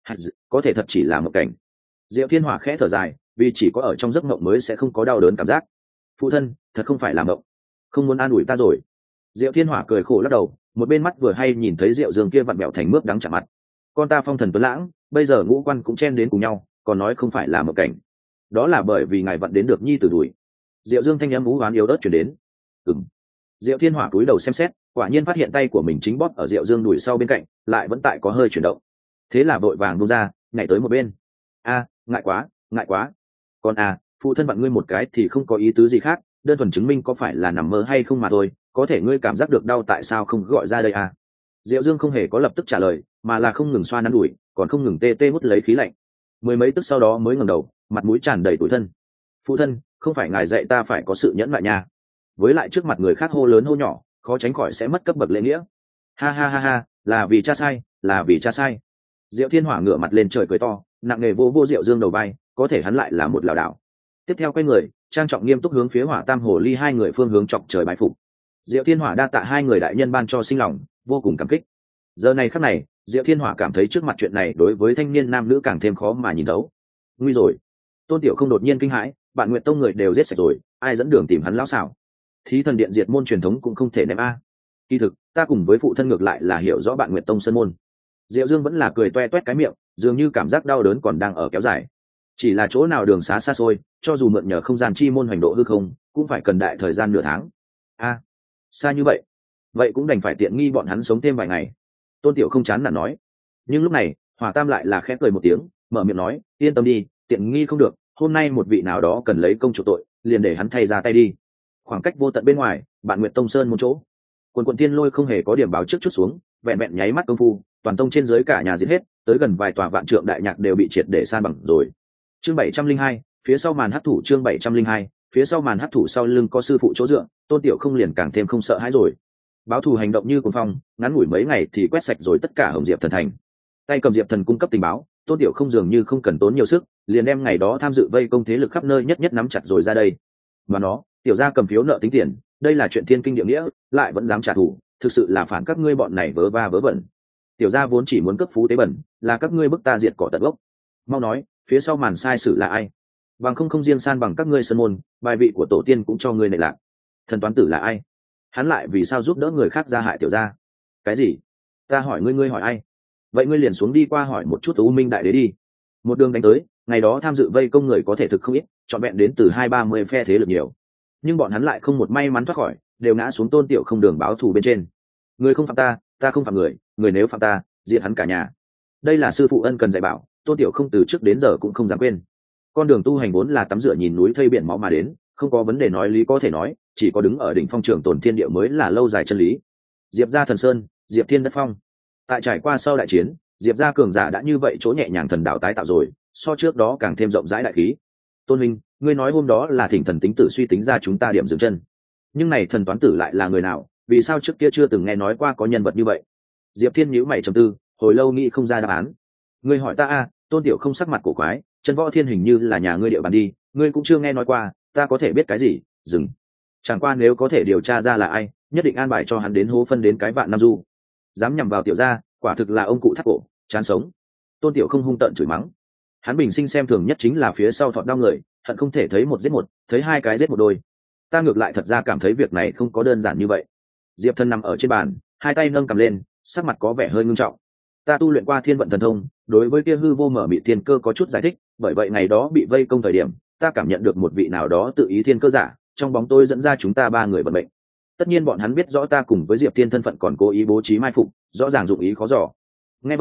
Có thể thật chỉ là mộng cảnh. Diệu Thiên Hỏa khẽ thở dài, vì chỉ có ở trong giấc mộng mới sẽ không có đau đớn cảm giác. Phụ thân, thật không phải là mộng, không muốn an ủi ta rồi. Diệu Thiên Hỏa cười khổ lắc đầu, một bên mắt vừa hay nhìn thấy Diệu Dương kia vặn bẹo thành mướp đắng chạm mặt. Con ta phong thần tuấn lãng, bây giờ ngũ quan cũng chen đến cùng nhau, còn nói không phải là mộng cảnh. Đó là bởi vì ngài vặn đến được nhi tử đuổi. Diệu Dương thanh âm ú oán yếu ớt truyền đến. Ừm. Diệu Thiên Hỏa cúi đầu xem xét, quả nhiên phát hiện tay của mình chính bóp ở Diệu Dương đùi sau bên cạnh, lại vẫn tại có hơi chuyển động. Thế là vội vàng buông ra, nhảy tới một bên. A, ngại quá, ngại quá. Con à, phụ thân vặn ngươi một cái thì không có ý tứ gì khác, đơn thuần chứng minh có phải là nằm mơ hay không mà thôi, có thể ngươi cảm giác được đau tại sao không gọi ra đây à? Diệu Dương không hề có lập tức trả lời, mà là không ngừng xoa nắn đùi, còn không ngừng tê tê hút lấy khí lạnh. Mười mấy tức sau đó mới ngẩng đầu, mặt mũi tràn đầy tủi thân. Phụ thân, không phải ngài dạy ta phải có sự nhẫn nại nha. Với lại trước mặt người khác hô lớn hô nhỏ, khó tránh khỏi sẽ mất cấp bậc lễ nghĩa. Ha ha ha ha, là vì cha sai, là vì cha sai. Diệu Thiên Hỏa ngửa mặt lên trời cười to, nặng nề vô vô Diệu Dương đầu vai, có thể hắn lại là một lảo đảo. Tiếp theo quay người, trang trọng nghiêm túc hướng phía Hỏa Tam Hồ Ly hai người phương hướng chọc trời bái phục. Diệu Thiên Hỏa đa tạ hai người đại nhân ban cho sinh lòng, vô cùng cảm kích. Giờ này khắc này, Diệu Thiên Hỏa cảm thấy trước mặt chuyện này đối với thanh niên nam nữ càng thêm khó mà nhìn thấu. Nguy rồi. Tôn Tiểu Không đột nhiên kinh hãi, bạn Nguyệt Tông người đều giết sạch rồi, ai dẫn đường tìm hắn lão xảo? Thí thần điện diệt môn truyền thống cũng không thể ném a. Kỳ thực, ta cùng với phụ thân ngược lại là hiểu rõ bạn Nguyệt Tông sơn môn. Diệu Dương vẫn là cười toe toét cái miệng, dường như cảm giác đau đớn còn đang ở kéo dài. Chỉ là chỗ nào đường xá xa xôi, cho dù mượn nhờ không gian chi môn hoành độ hư không, cũng phải cần đại thời gian nửa tháng. A, xa như vậy, vậy cũng đành phải tiện nghi bọn hắn sống thêm vài ngày. Tôn Tiểu Không chán nản nói. Nhưng lúc này, Hỏa Tam lại là khẽ cười một tiếng, mở miệng nói, yên tâm đi, tiện nghi không được, hôm nay một vị nào đó cần lấy công chủ tội, liền để hắn thay ra tay đi. Khoảng cách vô tận bên ngoài, bạn Nguyệt Tông sơn một chỗ, quần quần tiên lôi không hề có điểm báo trước chút xuống, vẹn vẹn nháy mắt công phu, toàn tông trên dưới cả nhà giết hết, tới gần vài tòa vạn trượng đại nhạc đều bị triệt để san bằng rồi. Chương bảy trăm linh hai, phía sau màn hắc thủ chương bảy trăm linh hai, phía sau màn hắc thủ sau lưng có sư phụ chỗ dựa, Tôn Tiểu Không liền càng thêm không sợ hãi rồi. Báo thù hành động như cuồng phong, ngắn ngủi mấy ngày thì quét sạch rồi tất cả Hồng Diệp Thần thành. Tay cầm Diệp Thần cung cấp tình báo, Tôn Tiểu Không dường như không cần tốn nhiều sức, liền đem ngày đó tham dự vây công thế lực khắp nơi nhất nhất nắm chặt rồi ra đây. Mà nó, tiểu gia cầm phiếu nợ tính tiền, đây là chuyện thiên kinh địa nghĩa, lại vẫn dám trả thù, thực sự là phản các ngươi bọn này vớ va vớ vẩn. Tiểu gia vốn chỉ muốn cấp phú tế bẩn, là các ngươi bức ta diệt cỏ tận gốc. Mau nói, phía sau màn sai sử là ai? Bằng không không riêng san bằng các ngươi sơn môn, bài vị của tổ tiên cũng cho ngươi nệ lạc. Thần toán tử là ai? Hắn lại vì sao giúp đỡ người khác ra hại tiểu gia? Cái gì? Ta hỏi ngươi, ngươi hỏi ai? Vậy ngươi liền xuống đi qua hỏi một chút U Minh đại đế đi. Một đường đánh tới, ngày đó tham dự vây công người có thể thực không ít, chọn vẹn đến từ hai ba mươi phe thế lực nhiều, nhưng bọn hắn lại không một may mắn thoát khỏi, đều ngã xuống Tôn Tiểu Không đường báo thù bên trên. Người không phạm ta, ta không phạm người, người nếu phạm ta, diệt hắn cả nhà. Đây là sư phụ ân cần dạy bảo, Tôn Tiểu Không từ trước đến giờ cũng không dám quên. Con đường tu hành vốn là tắm rửa nhìn núi thây biển máu mà đến, không có vấn đề nói lý có thể nói, chỉ có đứng ở đỉnh phong trường tồn thiên địa mới là lâu dài chân lý. Diệp gia thần sơn, Diệp thiên đất phong. Tại trải qua sau đại chiến, Diệp gia cường giả đã như vậy chỗ nhẹ nhàng thần đạo tái tạo rồi, so trước đó càng thêm rộng rãi đại khí. Tôn huynh, ngươi nói hôm đó là thỉnh thần tính tử suy tính ra chúng ta điểm dừng chân, nhưng này thần toán tử lại là người nào, vì sao trước kia chưa từng nghe nói qua có nhân vật như vậy? Diệp thiên nhíu mày trầm tư, hồi lâu nghĩ không ra đáp án. Ngươi hỏi ta a? Tôn Tiểu Không sắc mặt cổ quái, chân võ thiên hình như là nhà ngươi địa bàn đi, ngươi cũng chưa nghe nói qua, ta có thể biết cái gì? Dừng. Chẳng qua nếu có thể điều tra ra là ai, nhất định an bài cho hắn đến hố phân đến cái vạn năm du. Dám nhằm vào tiểu gia, quả thực là ông cụ thắt cổ, chán sống. Tôn Tiểu Không hung tợn chửi mắng. Hắn bình sinh xem thường nhất chính là phía sau thọt đau người, hận không thể thấy một giết một, thấy hai cái giết một đôi. Ta ngược lại thật ra cảm thấy việc này không có đơn giản như vậy. Diệp Thần nằm ở trên bàn, hai tay nâng cầm lên, sắc mặt có vẻ hơi ngưng trọng. Ta tu luyện qua thiên vận thần thông, đối với kia hư vô mở mị thiên cơ có chút giải thích, bởi vậy ngày đó bị vây công thời điểm, ta cảm nhận được một vị nào đó tự ý thiên cơ giả, trong bóng tối dẫn ra chúng ta ba người vận mệnh. Tất nhiên bọn hắn biết rõ ta cùng với Diệp Thiên thân phận còn cố ý bố trí mai phục, rõ ràng dụng ý khó dò. Nghe vậy,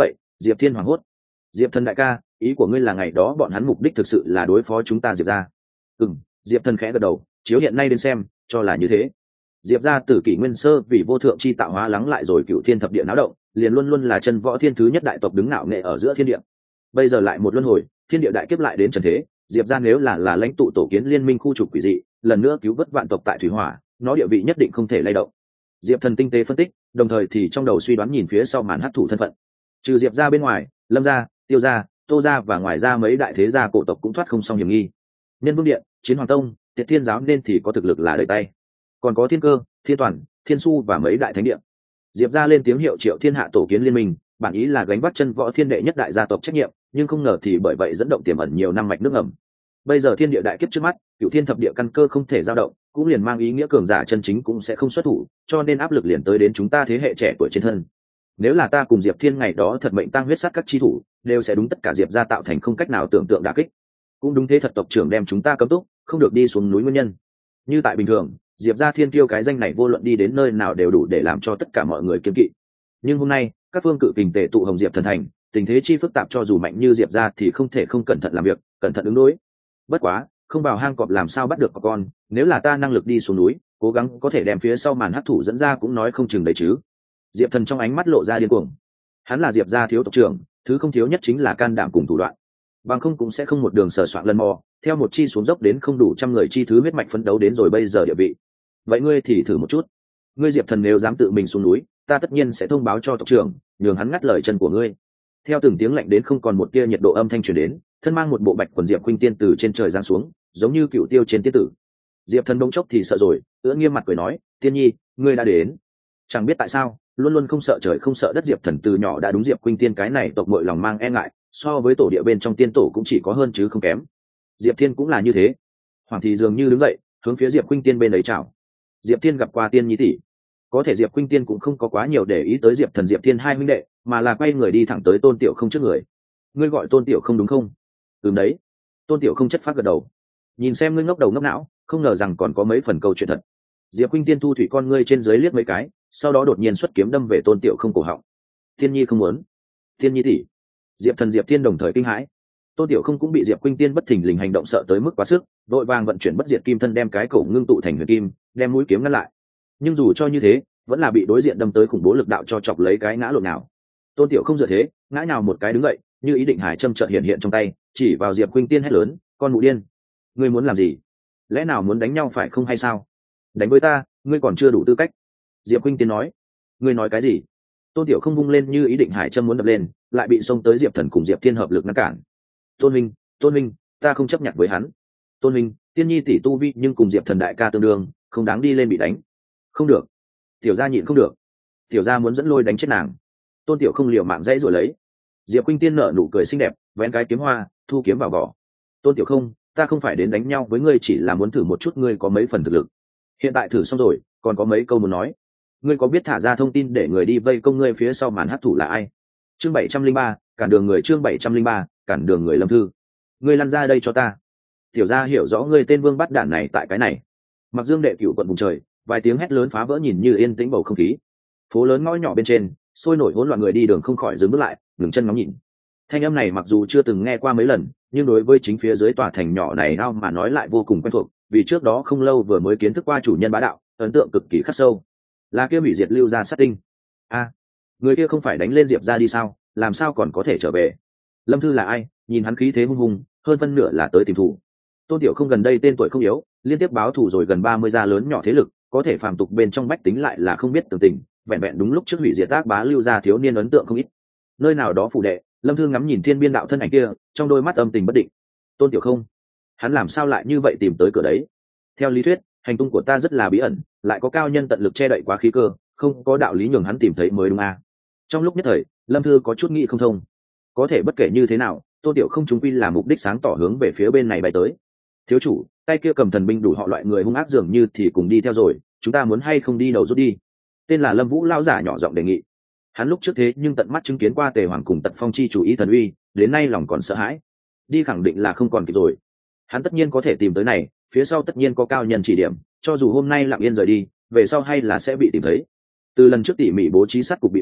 Diệp Thiên hoảng hốt. Diệp Thần đại ca, ý của ngươi là ngày đó bọn hắn mục đích thực sự là đối phó chúng ta Diệp gia? Ừm, Diệp Thần khẽ gật đầu, chiếu hiện nay đến xem, cho là như thế. Diệp gia từ kỷ nguyên sơ vì vô thượng chi tạo hóa lắng lại rồi cựu thiên thập địa náo động, liền luôn luôn là chân võ thiên thứ nhất đại tộc đứng ngạo nghệ ở giữa thiên địa. Bây giờ lại một luân hồi, thiên địa đại kiếp lại đến trần thế, Diệp gia nếu là là lãnh tụ tổ kiến liên minh khu trục quỷ dị, lần nữa cứu vớt vạn tộc tại thủy hỏa, nó địa vị nhất định không thể lay động. Diệp Thần tinh tế phân tích, đồng thời thì trong đầu suy đoán nhìn phía sau màn hắc thủ thân phận. Trừ Diệp gia bên ngoài, Lâm gia, Tiêu gia, Tô gia và ngoài ra mấy đại thế gia cổ tộc cũng thoát không xong hiểm nghi. Nhân Vương điện, Chiến Hoàng tông, Tiệt Thiên giáo nên thì có thực lực là đầy tay. Còn có Thiên Cơ, Thiên Toàn, Thiên Su và mấy đại thánh địa. Diệp gia lên tiếng hiệu triệu thiên hạ tổ kiến liên minh, bản ý là gánh vác chân võ thiên đệ nhất đại gia tộc trách nhiệm, nhưng không ngờ thì bởi vậy dẫn động tiềm ẩn nhiều năm mạch nước ngầm. Bây giờ thiên địa đại kiếp trước mắt, cửu thiên thập địa căn cơ không thể dao động, cũng liền mang ý nghĩa cường giả chân chính cũng sẽ không xuất thủ, cho nên áp lực liền tới đến chúng ta thế hệ trẻ tuổi trên thân. Nếu là ta cùng Diệp Thiên ngày đó thật mệnh tăng huyết sát các chi thủ, đều sẽ đúng tất cả Diệp gia tạo thành không cách nào tưởng tượng đả kích. Cũng đúng thế thật tộc trưởng đem chúng ta cấm túc, không được đi xuống núi nguyên nhân. Như tại bình thường, Diệp gia thiên kiêu cái danh này vô luận đi đến nơi nào đều đủ để làm cho tất cả mọi người kiêng kỵ. Nhưng hôm nay, các phương cự kình tề tụ Hồng Diệp thần thành, tình thế chi phức tạp cho dù mạnh như Diệp gia thì không thể không cẩn thận làm việc, cẩn thận ứng đối. Bất quá, không vào hang cọp làm sao bắt được con, nếu là ta năng lực đi xuống núi, cố gắng có thể đem phía sau màn hắc thủ dẫn ra cũng nói không chừng đấy chứ. Diệp Thần trong ánh mắt lộ ra điên cuồng. Hắn là Diệp gia thiếu tộc trưởng, thứ không thiếu nhất chính là can đảm cùng thủ đoạn. Bằng không cũng sẽ không một đường sở soạn lần mò, theo một chi xuống dốc đến không đủ trăm người chi thứ huyết mạch phấn đấu đến rồi bây giờ địa vị. Vậy ngươi thì thử một chút. Ngươi Diệp Thần nếu dám tự mình xuống núi, ta tất nhiên sẽ thông báo cho tộc trưởng, nhường hắn ngắt lời chân của ngươi. Theo từng tiếng lạnh đến không còn một tia nhiệt độ âm thanh truyền đến, thân mang một bộ bạch quần Diệp Khuynh Tiên từ trên trời giáng xuống, giống như cựu tiêu trên tiết tử. Diệp Thần bỗng chốc thì sợ rồi, ưỡn nghiêm mặt cười nói, "Tiên nhi, ngươi đã đến." Chẳng biết tại sao, luôn luôn không sợ trời không sợ đất Diệp Thần từ nhỏ đã đúng Diệp Khuynh Tiên cái này tộc muội lòng mang e ngại, so với tổ địa bên trong tiên tổ cũng chỉ có hơn chứ không kém. Diệp Thiên cũng là như thế. Hoàng thì dường như đứng dậy, hướng phía Diệp Khuynh Tiên bên ấy chào. Diệp Thiên gặp qua Tiên nhi tỷ. Có thể Diệp Khuynh Tiên cũng không có quá nhiều để ý tới Diệp Thần Diệp Thiên hai huynh đệ, mà là quay người đi thẳng tới Tôn Tiểu Không trước người. "Ngươi gọi Tôn Tiểu Không đúng không?" "Ừm đấy." Tôn Tiểu Không chất phát gật đầu. "Nhìn xem ngươi ngốc đầu ngốc não, không ngờ rằng còn có mấy phần câu chuyện thật." Diệp Khuynh Tiên thu thủy con ngươi trên dưới liếc mấy cái, sau đó đột nhiên xuất kiếm đâm về Tôn Tiểu Không cổ họng. "Tiên nhi không muốn." "Tiên nhi tỷ." Diệp Thần Diệp Thiên đồng thời kinh hãi. Tôn Tiểu Không cũng bị Diệp Khuynh Tiên bất thình lình hành động sợ tới mức quá sức, đội vàng vận chuyển bất diệt kim thân đem cái cổ ngưng tụ thành huyền kim, đem mũi kiếm ngăn lại. Nhưng dù cho như thế, vẫn là bị đối diện đâm tới khủng bố lực đạo cho chọc lấy cái ngã lộn nào. Tôn Tiểu Không dựa thế, ngã nhào một cái đứng dậy, như ý định hải châm chợt hiện hiện trong tay, chỉ vào Diệp Khuynh Tiên hét lớn, "Con mụ điên, ngươi muốn làm gì? Lẽ nào muốn đánh nhau phải không hay sao? Đánh với ta, ngươi còn chưa đủ tư cách." Diệp Khuynh Tiên nói. "Ngươi nói cái gì?" Tôn Tiểu Không vung lên như ý định hải châm muốn đập lên, lại bị xông tới Diệp Thần cùng Diệp Thiên hợp lực ngăn cản. "Tôn Minh, Tôn Minh, ta không chấp nhận với hắn." "Tôn Minh, Tiên nhi tỷ tu vi nhưng cùng Diệp Thần đại ca tương đương, không đáng đi lên bị đánh." "Không được." Tiểu gia nhịn không được. Tiểu gia muốn dẫn lôi đánh chết nàng. Tôn Tiểu Không liều mạng dãy rồi lấy. Diệp Khuynh Tiên nở nụ cười xinh đẹp, vén cái kiếm hoa, thu kiếm vào vỏ. "Tôn Tiểu Không, ta không phải đến đánh nhau với ngươi, chỉ là muốn thử một chút ngươi có mấy phần thực lực. Hiện tại thử xong rồi, còn có mấy câu muốn nói. Ngươi có biết thả ra thông tin để người đi vây công ngươi phía sau màn hắc thủ là ai?" Chương bảy trăm linh ba, cản đường người chương bảy trăm linh ba, cản đường người Lâm Thư. "Ngươi lăn ra đây cho ta." Tiểu gia hiểu rõ ngươi tên vương bắt đản này tại cái này. Mặc Dương đệ cửu quận vùng trời, vài tiếng hét lớn phá vỡ nhìn như yên tĩnh bầu không khí. Phố lớn ngõ nhỏ bên trên, sôi nổi hỗn loạn, người đi đường không khỏi dừng bước lại, ngừng chân ngóng nhìn. Thanh âm này mặc dù chưa từng nghe qua mấy lần, nhưng đối với chính phía dưới tòa thành nhỏ này ao mà nói lại vô cùng quen thuộc, vì trước đó không lâu vừa mới kiến thức qua chủ nhân bá đạo, ấn tượng cực kỳ khắc sâu. Là kia hủy diệt lưu ra sát tinh. A, người kia không phải đánh lên Diệp ra đi sao, làm sao còn có thể trở về? Lâm Thư là ai? Nhìn hắn khí thế hung hùng, hơn phân nửa là tới tìm thủ. Tôn Tiểu Không gần đây tên tuổi không yếu, liên tiếp báo thù rồi gần ba mươi gia lớn nhỏ thế lực, có thể phàm tục bên trong bách tính lại là không biết tường tình, vẹn vẹn đúng lúc trước hủy diệt tác bá lưu ra thiếu niên ấn tượng không ít. Nơi nào đó phủ đệ, Lâm Thư ngắm nhìn thiên biên đạo thân ảnh kia, trong đôi mắt âm tình bất định. Tôn Tiểu Không, hắn làm sao lại như vậy tìm tới cửa đấy? Theo lý thuyết, hành tung của ta rất là bí ẩn, lại có cao nhân tận lực che đậy quá khí cơ, không có đạo lý nhường hắn tìm thấy mới đúng à? Trong lúc nhất thời, Lâm Thư có chút nghĩ không thông. Có thể bất kể như thế nào, Tôn Tiểu Không chúng quy là mục đích sáng tỏ hướng về phía bên này bay tới. "Thiếu chủ, tay kia cầm thần binh đủ họ loại người hung ác dường như thì cùng đi theo rồi, chúng ta muốn hay không đi đầu rút đi?" Tên là Lâm Vũ lão giả nhỏ giọng đề nghị. Hắn lúc trước thế nhưng tận mắt chứng kiến qua Tề Hoàng cùng Tật Phong chi chủ ý thần uy, đến nay lòng còn sợ hãi. Đi khẳng định là không còn kịp rồi. Hắn tất nhiên có thể tìm tới này, phía sau tất nhiên có cao nhân chỉ điểm, cho dù hôm nay lặng yên rời đi, về sau hay là sẽ bị tìm thấy. Từ lần trước tỉ mỉ bố trí sát cục bị mở,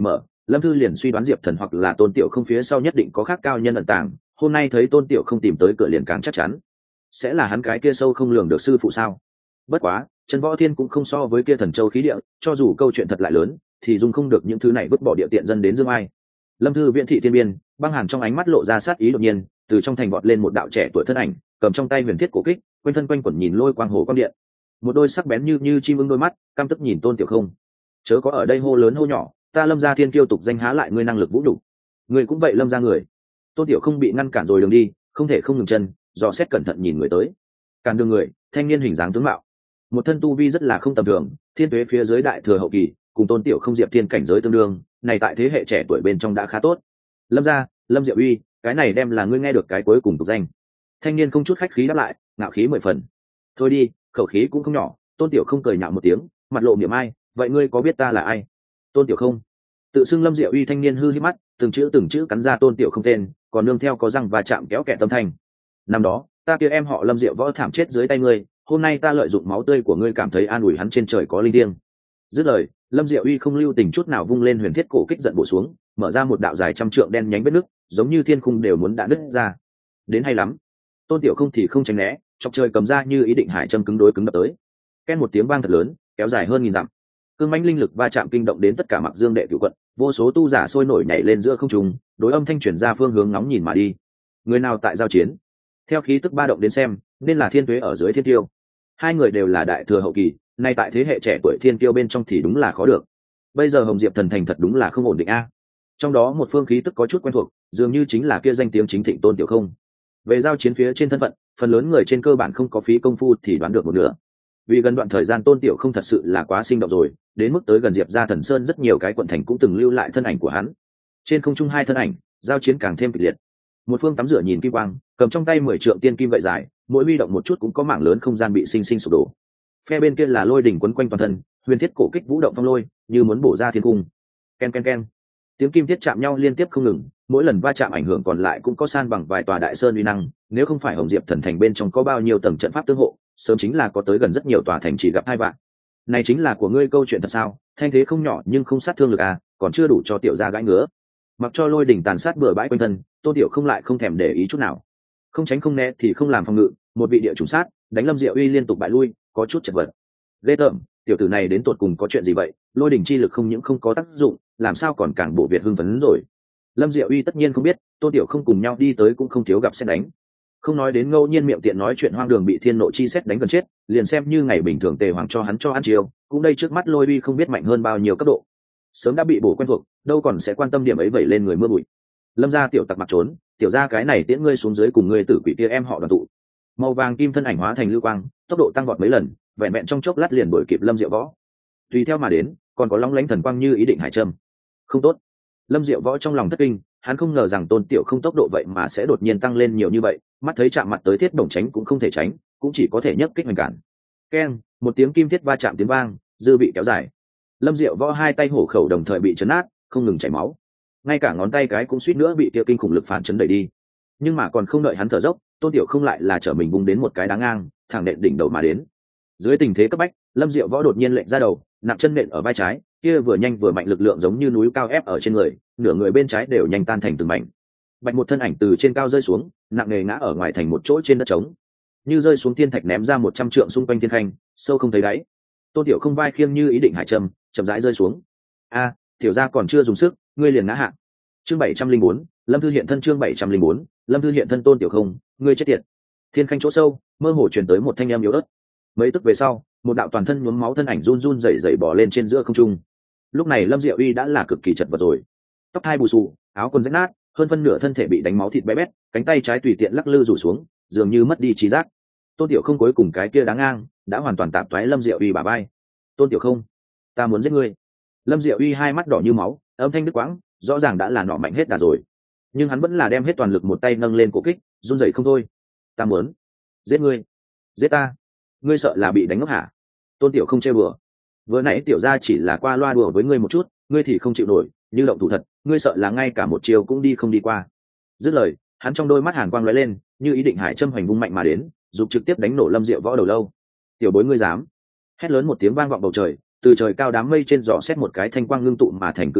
Lâm Thư liền suy đoán Diệp Thần hoặc là Tôn Tiểu Không phía sau nhất định có khác cao nhân ẩn tàng, hôm nay thấy Tôn Tiểu Không tìm tới cửa liền càng chắc chắn sẽ là hắn cái kia sâu không lường được sư phụ sao. Bất quá Trần Võ Thiên cũng không so với kia Thần Châu khí địa, cho dù câu chuyện thật lại lớn thì dùng không được những thứ này vứt bỏ địa tiện dân đến dương ai. Lâm Thư viễn thị thiên biên, băng hàn trong ánh mắt lộ ra sát ý đột nhiên, từ trong thành vọt lên một đạo trẻ tuổi thân ảnh, cầm trong tay huyền thiết cổ kích, quanh thân quanh quẩn nhìn lôi quang hồ quang điện, một đôi sắc bén như như chim ưng đôi mắt căm tức nhìn Tôn Tiểu Không. Chớ có ở đây hô lớn hô nhỏ, ta Lâm gia thiên kiêu tục danh há lại ngươi năng lực vũ đủ. Người cũng vậy Lâm gia người. Tôn Tiểu Không bị ngăn cản rồi đường đi, không thể không ngừng chân, dò xét cẩn thận nhìn người tới. Cản đường người, thanh niên hình dáng tướng mạo, một thân tu vi rất là không tầm thường, thiên tuế phía dưới đại thừa hậu kỳ, cùng Tôn Tiểu Không Diệp Thiên cảnh giới tương đương, này tại thế hệ trẻ tuổi bên trong đã khá tốt. Lâm gia, Lâm Diệu Uy, cái này đem là ngươi nghe được cái cuối cùng tục danh. Thanh niên không chút khách khí đáp lại, ngạo khí mười phần. Thôi đi, khẩu khí cũng không nhỏ. Tôn Tiểu Không cười nhạo một tiếng, mặt lộ miệng ai, vậy ngươi có biết ta là ai? Tôn Tiểu Không. Tự xưng Lâm Diệu Uy thanh niên hư hí mắt, từng chữ từng chữ cắn ra Tôn Tiểu Không tên, còn nương theo có răng và chạm kéo kẹt tâm thanh. Năm đó, ta kia em họ Lâm Diệu võ thảm chết dưới tay ngươi, hôm nay ta lợi dụng máu tươi của ngươi cảm thấy an ủi hắn trên trời có linh thiêng. Dứt lời, Lâm Diệu Uy không lưu tình chút nào vung lên huyền thiết cổ kích giận bổ xuống, mở ra một đạo dài trăm trượng đen nhánh vết nứt, giống như thiên khung đều muốn đã nứt ra. Đến hay lắm. Tôn Tiểu Không thì không tránh né, chọc trời cầm ra như ý định hải châm cứng đối cứng đập tới. Ken một tiếng vang thật lớn, kéo dài hơn nghìn dặm. Cương mãnh linh lực va chạm kinh động đến tất cả Mặc Dương đệ cửu quận, vô số tu giả sôi nổi nhảy lên giữa không trung, đối âm thanh truyền ra phương hướng nóng nhìn mà đi. Người nào tại giao chiến? Theo khí tức ba động đến xem, nên là Thiên Tuế ở dưới Thiên Tiêu. Hai người đều là đại thừa hậu kỳ, nay tại thế hệ trẻ tuổi Thiên Tiêu bên trong thì đúng là khó được. Bây giờ Hồng Diệp thần thành thật đúng là không ổn định a. Trong đó một phương khí tức có chút quen thuộc, dường như chính là kia danh tiếng chính thịnh Tôn Tiểu Không. Về giao chiến phía trên thân phận, phần lớn người trên cơ bản không có phí công phu thì đoán được một nửa. Vì gần đoạn thời gian Tôn Tiểu Không thật sự là quá sinh động rồi, đến mức tới gần Diệp gia Thần Sơn rất nhiều cái quận thành cũng từng lưu lại thân ảnh của hắn. Trên không trung hai thân ảnh, giao chiến càng thêm kịch liệt. Một phương tắm rửa nhìn kim quang, cầm trong tay mười trượng tiên kim gậy dài, mỗi huy động một chút cũng có mảng lớn không gian bị sinh sinh sụp đổ. Phe bên kia là lôi đỉnh quấn quanh toàn thân, huyền thiết cổ kích vũ động phong lôi, như muốn bổ ra thiên cung. Ken ken ken. Tiếng kim thiết chạm nhau liên tiếp không ngừng, mỗi lần va chạm ảnh hưởng còn lại cũng có san bằng vài tòa đại sơn uy năng, nếu không phải Hồng Diệp thần thành bên trong có bao nhiêu tầng trận pháp tương hộ, sớm chính là có tới gần rất nhiều tòa thành chỉ gặp hai bạn. Này chính là của ngươi câu chuyện thật sao? Thanh thế không nhỏ nhưng không sát thương lực à, còn chưa đủ cho tiểu gia gãi ngứa. Mặc cho lôi đỉnh tàn sát bừa bãi quanh thân, Tôn Tiểu không lại không thèm để ý chút nào. Không tránh không né thì không làm phòng ngự, một vị địa chủ sát, đánh Lâm Diệu Uy liên tục bại lui, có chút chật vật. Ghê tởm, tiểu tử này đến tột cùng có chuyện gì vậy? Lôi đỉnh chi lực không những không có tác dụng, làm sao còn càng bổ việt hưng phấn rồi. Lâm Diệu Uy tất nhiên không biết, Tôn Tiểu không cùng nhau đi tới cũng không thiếu gặp xét đánh. Không nói đến ngẫu nhiên miệng tiện nói chuyện hoang đường bị thiên nộ chi xét đánh gần chết, liền xem như ngày bình thường Tề Hoàng cho hắn cho ăn chiều, cũng đây trước mắt Lôi Uy không biết mạnh hơn bao nhiêu cấp độ, sớm đã bị bổ quen thuộc, đâu còn sẽ quan tâm điểm ấy vẩy lên người mưa bụi. Lâm gia tiểu tặc mặc trốn, tiểu gia cái này tiễn ngươi xuống dưới cùng ngươi tử quỷ kia em họ đoàn tụ. Màu vàng kim thân ảnh hóa thành lưu quang, tốc độ tăng vọt mấy lần, vẹn vẹn trong chốc lát liền đuổi kịp Lâm Diệu Võ. Tùy theo mà đến, còn có long lánh thần quang như ý định hải châm. Không tốt. Lâm Diệu Võ trong lòng thất kinh, hắn không ngờ rằng Tôn Tiểu không tốc độ vậy mà sẽ đột nhiên tăng lên nhiều như vậy, mắt thấy chạm mặt tới thiết đồng tránh cũng không thể tránh, cũng chỉ có thể nhấc kích hoành cản. Keng, một tiếng kim thiết va chạm tiếng vang, dư bị kéo dài. Lâm Diệu Võ hai tay hổ khẩu đồng thời bị chấn nát, không ngừng chảy máu, ngay cả ngón tay cái cũng suýt nữa bị kia kinh khủng lực phản chấn đẩy đi. Nhưng mà còn không đợi hắn thở dốc, Tôn Tiểu không lại là trở mình vung đến một cái đá ngang, thẳng nện đỉnh đầu mà đến. Dưới tình thế cấp bách, Lâm Diệu Võ đột nhiên lệnh ra đầu, nặng chân nện ở vai trái, kia vừa nhanh vừa mạnh lực lượng giống như núi cao ép ở trên người, nửa người bên trái đều nhanh tan thành từng mảnh. Bạch một thân ảnh từ trên cao rơi xuống, nặng nề ngã ở ngoài thành một chỗ trên đất trống, như rơi xuống thiên thạch ném ra một trăm trượng xung quanh thiên khanh, sâu không thấy đáy. Tôn Tiểu không vai khiêng như ý định hải trầm, chậm rãi rơi xuống. A, tiểu gia còn chưa dùng sức, ngươi liền ngã hạ. Chương bảy trăm linh bốn, Lâm Thư hiện thân. Chương bảy trăm linh bốn, Lâm Thư hiện thân. Tôn Tiểu không, ngươi chết tiệt. Thiên khanh chỗ sâu, mơ hồ truyền tới một thanh âm yếu ớt. Mấy tức về sau, một đạo toàn thân nhuốm máu thân ảnh run run rẩy rẩy bò lên trên giữa không trung. Lúc này Lâm Diệu Uy đã là cực kỳ chật vật rồi, tóc hai bù xù, áo quần rách nát, hơn phân nửa thân thể bị đánh máu thịt bé bét, cánh tay trái tùy tiện lắc lư rủ xuống, dường như mất đi trí giác. Tôn Tiểu không cuối cùng cái kia đáng ngang, đã hoàn toàn tạm toái Lâm Diệu Uy bả vai. Tôn Tiểu không, ta muốn giết ngươi. Lâm Diệu Uy hai mắt đỏ như máu, âm thanh đứt quãng, rõ ràng đã là nọ mạnh hết đà rồi, nhưng hắn vẫn là đem hết toàn lực một tay nâng lên cổ kích, run rẩy không thôi. Ta muốn giết ngươi, giết ta, ngươi sợ là bị đánh ngốc hả? Tôn Tiểu không chơi bừa, vừa nãy tiểu gia chỉ là qua loa đùa với ngươi một chút, ngươi thì không chịu nổi, như động thủ thật, ngươi sợ là ngay cả một chiều cũng đi không đi qua. Dứt lời, hắn trong đôi mắt hàn quang lóe lên, như ý định hải châm hoành vung mạnh mà đến, dục trực tiếp đánh nổ Lâm Diệu Võ đầu lâu. Tiểu bối ngươi dám? Hét lớn một tiếng vang vọng bầu trời, từ trời cao đám mây trên giò xét một cái thanh quang ngưng tụ mà thành cự chỉ,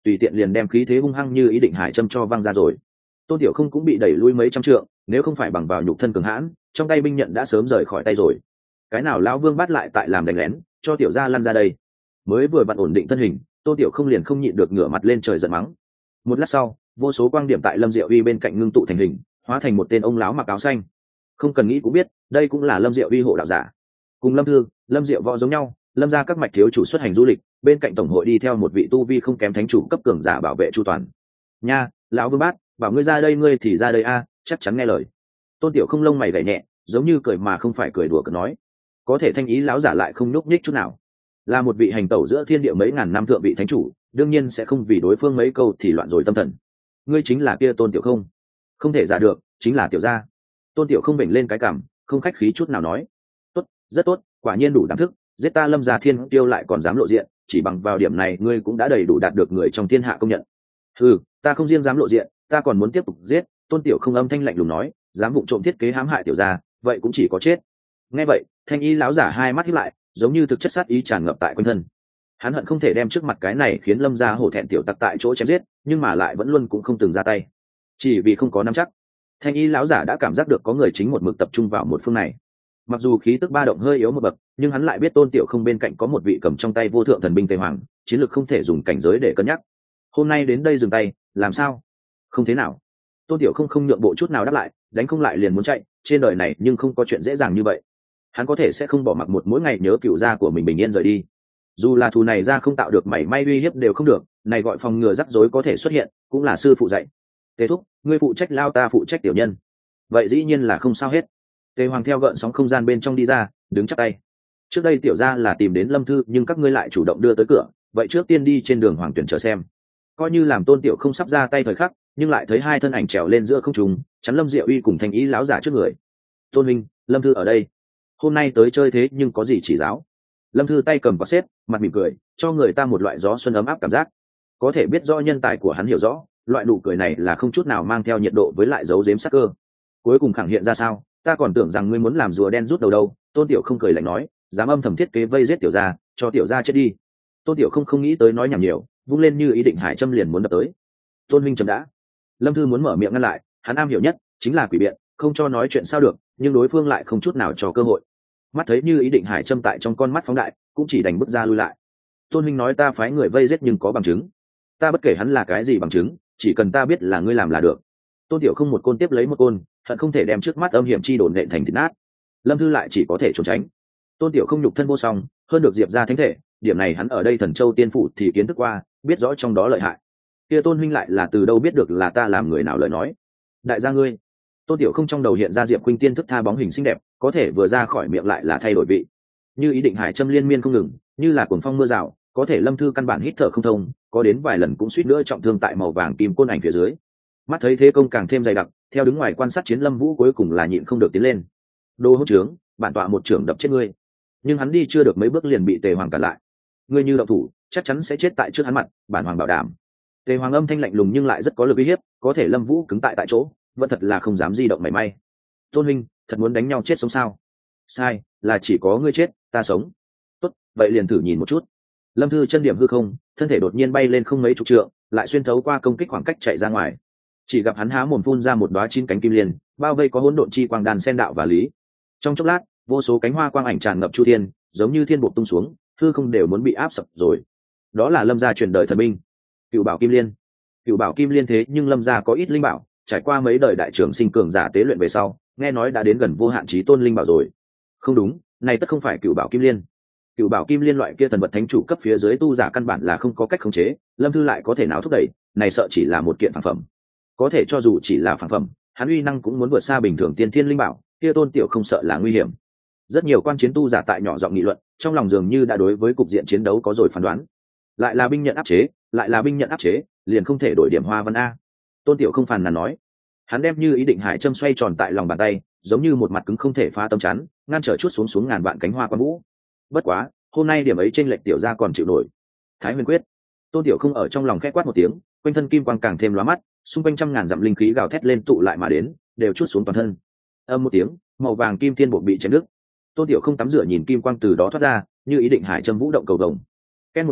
tùy tiện liền đem khí thế hung hăng như ý định hải châm cho văng ra rồi. Tôn Tiểu Không cũng bị đẩy lui mấy trăm trượng, nếu không phải bằng vào nhục thân cường hãn, trong tay binh nhận đã sớm rời khỏi tay rồi. Cái nào lão vương bắt lại tại làm đánh lén, cho tiểu gia lăn ra đây. Mới vừa vặn ổn định thân hình, Tôn Tiểu Không liền không nhịn được ngửa mặt lên trời giận mắng. Một lát sau, vô số quang điểm tại Lâm Diệu Uy bên cạnh ngưng tụ thành hình, hóa thành một tên ông lão mặc áo xanh. Không cần nghĩ cũng biết, đây cũng là Lâm Diệu Uy hộ đạo giả. Cùng Lâm Thư, Lâm Diệu Võ giống nhau, Lâm gia các mạch thiếu chủ xuất hành du lịch, bên cạnh tổng hội đi theo một vị tu vi không kém thánh chủ cấp cường giả bảo vệ chu toàn. Nha, lão vương bát, bảo ngươi ra đây ngươi thì ra đây a, chắc chắn nghe lời. Tôn Tiểu Không lông mày gảy nhẹ, giống như cười mà không phải cười đùa cợt nói. Có thể thanh ý lão giả lại không nhúc nhích chút nào. Là một vị hành tẩu giữa thiên địa mấy ngàn năm thượng vị thánh chủ, đương nhiên sẽ không vì đối phương mấy câu thì loạn rồi tâm thần. Ngươi chính là kia Tôn Tiểu Không? Không thể giả được, chính là tiểu gia. Tôn Tiểu Không vểnh lên cái cằm, không khách khí chút nào nói. Tốt, rất tốt, quả nhiên đủ đảm thức, giết ta Lâm gia thiên tiêu lại còn dám lộ diện, chỉ bằng vào điểm này ngươi cũng đã đầy đủ đạt được người trong thiên hạ công nhận. Ừ, ta không riêng dám lộ diện, ta còn muốn tiếp tục giết. Tôn Tiểu Không âm thanh lạnh lùng nói, dám vụng trộm thiết kế hãm hại tiểu gia, vậy cũng chỉ có chết. Nghe vậy, thanh y lão giả hai mắt híp lại, giống như thực chất sát ý tràn ngập tại quanh thân. Hắn hận không thể đem trước mặt cái này khiến Lâm gia hổ thẹn tiểu tặc tại chỗ chém giết, nhưng mà lại vẫn luôn cũng không từng ra tay, chỉ vì không có nắm chắc. Thanh y lão giả đã cảm giác được có người chính một mực tập trung vào một phương này. Mặc dù khí tức ba động hơi yếu một bậc, nhưng hắn lại biết Tôn Tiểu Không bên cạnh có một vị cầm trong tay vô thượng thần binh Tây Hoàng, chiến lược không thể dùng cảnh giới để cân nhắc. Hôm nay đến đây dừng tay, làm sao? Không thế nào. Tôn Tiểu Không không nhượng bộ chút nào đáp lại, đánh không lại liền muốn chạy, trên đời này nhưng không có chuyện dễ dàng như vậy. Hắn có thể sẽ không bỏ mặc một mỗi ngày nhớ cựu gia của mình bình yên rời đi. Dù là thù này ra không tạo được mảy may uy hiếp đều không được, này gọi phòng ngừa rắc rối có thể xuất hiện, cũng là sư phụ dạy. Tề thúc, ngươi phụ trách lao ta phụ trách tiểu nhân. Vậy dĩ nhiên là không sao hết. Tề Hoàng theo gợn sóng không gian bên trong đi ra, đứng chắp tay. Trước đây tiểu gia là tìm đến Lâm Thư, nhưng các ngươi lại chủ động đưa tới cửa, vậy trước tiên đi trên đường hoàng tuyển chờ xem. Coi như làm Tôn Tiểu Không sắp ra tay thời khắc, nhưng lại thấy hai thân ảnh trèo lên giữa không trung, chắn Lâm Diệu Uy cùng thanh ý lão giả trước người. Tôn huynh, Lâm Thư ở đây. Hôm nay tới chơi thế nhưng có gì chỉ giáo? Lâm Thư tay cầm quạt xếp, mặt mỉm cười, cho người ta một loại gió xuân ấm áp cảm giác. Có thể biết rõ nhân tài của hắn hiểu rõ, loại nụ cười này là không chút nào mang theo nhiệt độ với lại giấu giếm sắc cơ. Cuối cùng khẳng hiện ra sao? Ta còn tưởng rằng ngươi muốn làm rùa đen rút đầu đâu. Tôn Tiểu Không cười lạnh nói, dám âm thầm thiết kế vây giết tiểu gia, cho tiểu gia chết đi. Tôn Tiểu Không không nghĩ tới nói nhảm nhiều, vung lên như ý định hải châm liền muốn đập tới. Tôn huynh chấm đã. Lâm Thư muốn mở miệng ngăn lại, hắn am hiểu nhất chính là quỷ biện, không cho nói chuyện sao được, nhưng đối phương lại không chút nào cho cơ hội. Mắt thấy như ý định hải châm tại trong con mắt phóng đại, cũng chỉ đành bước ra lui lại. Tôn huynh nói ta phái người vây giết nhưng có bằng chứng. Ta bất kể hắn là cái gì bằng chứng, chỉ cần ta biết là ngươi làm là được. Tôn Tiểu Không một côn tiếp lấy một côn, hận không thể đem trước mắt âm hiểm chi đồn nện thành thịt nát. Lâm Thư lại chỉ có thể trốn tránh. Tôn Tiểu Không nhục thân vô song, hơn được diệp ra thánh thể, điểm này hắn ở đây Thần Châu tiên phủ thì kiến thức qua, biết rõ trong đó lợi hại. Kia Tôn huynh lại là từ đâu biết được là ta làm người nào lời nói? Đại gia ngươi. Tôn Tiểu Không trong đầu hiện ra Diệp Khuynh tiên thức tha bóng hình xinh đẹp, có thể vừa ra khỏi miệng lại là thay đổi vị. Như ý định hải châm liên miên không ngừng, như là cuồng phong mưa rào, có thể Lâm Thư căn bản hít thở không thông, có đến vài lần cũng suýt nữa trọng thương tại màu vàng kim côn ảnh phía dưới. Mắt thấy thế công càng thêm dày đặc, theo đứng ngoài quan sát chiến Lâm Vũ cuối cùng là nhịn không được tiến lên. Đồ hỗn trướng, bản tọa một trưởng đập chết ngươi. Nhưng hắn đi chưa được mấy bước liền bị Tề Hoàng cản lại. Ngươi như động thủ, chắc chắn sẽ chết tại trước hắn mặt, bản hoàng bảo đảm. Tề Hoàng âm thanh lạnh lùng nhưng lại rất có lực uy hiếp, có thể Lâm Vũ cứng tại tại chỗ, vẫn thật là không dám di động mảy may. Tôn huynh, thật muốn đánh nhau chết sống sao? Sai, là chỉ có ngươi chết, ta sống. Tốt, vậy liền thử nhìn một chút. Lâm Thư chân điểm hư không, thân thể đột nhiên bay lên không mấy chục trượng, lại xuyên thấu qua công kích khoảng cách chạy ra ngoài. Chỉ gặp hắn há mồm phun ra một đóa chín cánh kim liên, bao vây có hỗn độn chi quang đàn sen đạo và lý. Trong chốc lát, vô số cánh hoa quang ảnh tràn ngập chu thiên, giống như thiên bộ tung xuống, hư không đều muốn bị áp sập rồi. Đó là Lâm gia truyền đời thần binh, Cựu Bảo Kim Liên. Cựu Bảo Kim Liên thế nhưng Lâm gia có ít linh bảo, trải qua mấy đời đại trưởng sinh cường giả tế luyện về sau, nghe nói đã đến gần vô hạn chí tôn linh bảo rồi. Không đúng, này tất không phải Cựu Bảo Kim Liên. Cựu Bảo Kim Liên loại kia thần vật thánh chủ cấp phía dưới tu giả căn bản là không có cách khống chế, Lâm Thư lại có thể nào thúc đẩy, này sợ chỉ là một kiện phản phẩm. Có thể cho dù chỉ là phản phẩm, hắn uy năng cũng muốn vượt xa bình thường tiên thiên linh bảo, kia Tôn Tiểu không sợ là nguy hiểm. Rất nhiều quan chiến tu giả tại nhỏ giọng nghị luận, trong lòng dường như đã đối với cục diện chiến đấu có rồi phán đoán. Lại là binh nhận áp chế, lại là binh nhận áp chế, liền không thể đổi điểm hoa văn a. Tôn Tiểu không phàn nàn nói. Hắn đem như ý định hải châm xoay tròn tại lòng bàn tay, giống như một mặt cứng không thể phá tấm chắn, ngăn trở chút xuống xuống ngàn vạn cánh hoa quan vũ. Bất quá, hôm nay điểm ấy trên lệch tiểu gia còn chịu nổi. Thái Huyền Quyết. Tôn Tiểu không ở trong lòng khẽ quát một tiếng, quanh thân kim quang càng thêm lóa mắt, xung quanh trăm ngàn dặm linh khí gào thét lên tụ lại mà đến, đều chút xuống toàn thân. Âm một tiếng, màu vàng kim thiên bộ bị chém đứt. Tôn Tiểu không tắm rửa nhìn kim quang từ đó thoát ra, như ý định hải châm vũ động cầu vồng. Ken một tiếng,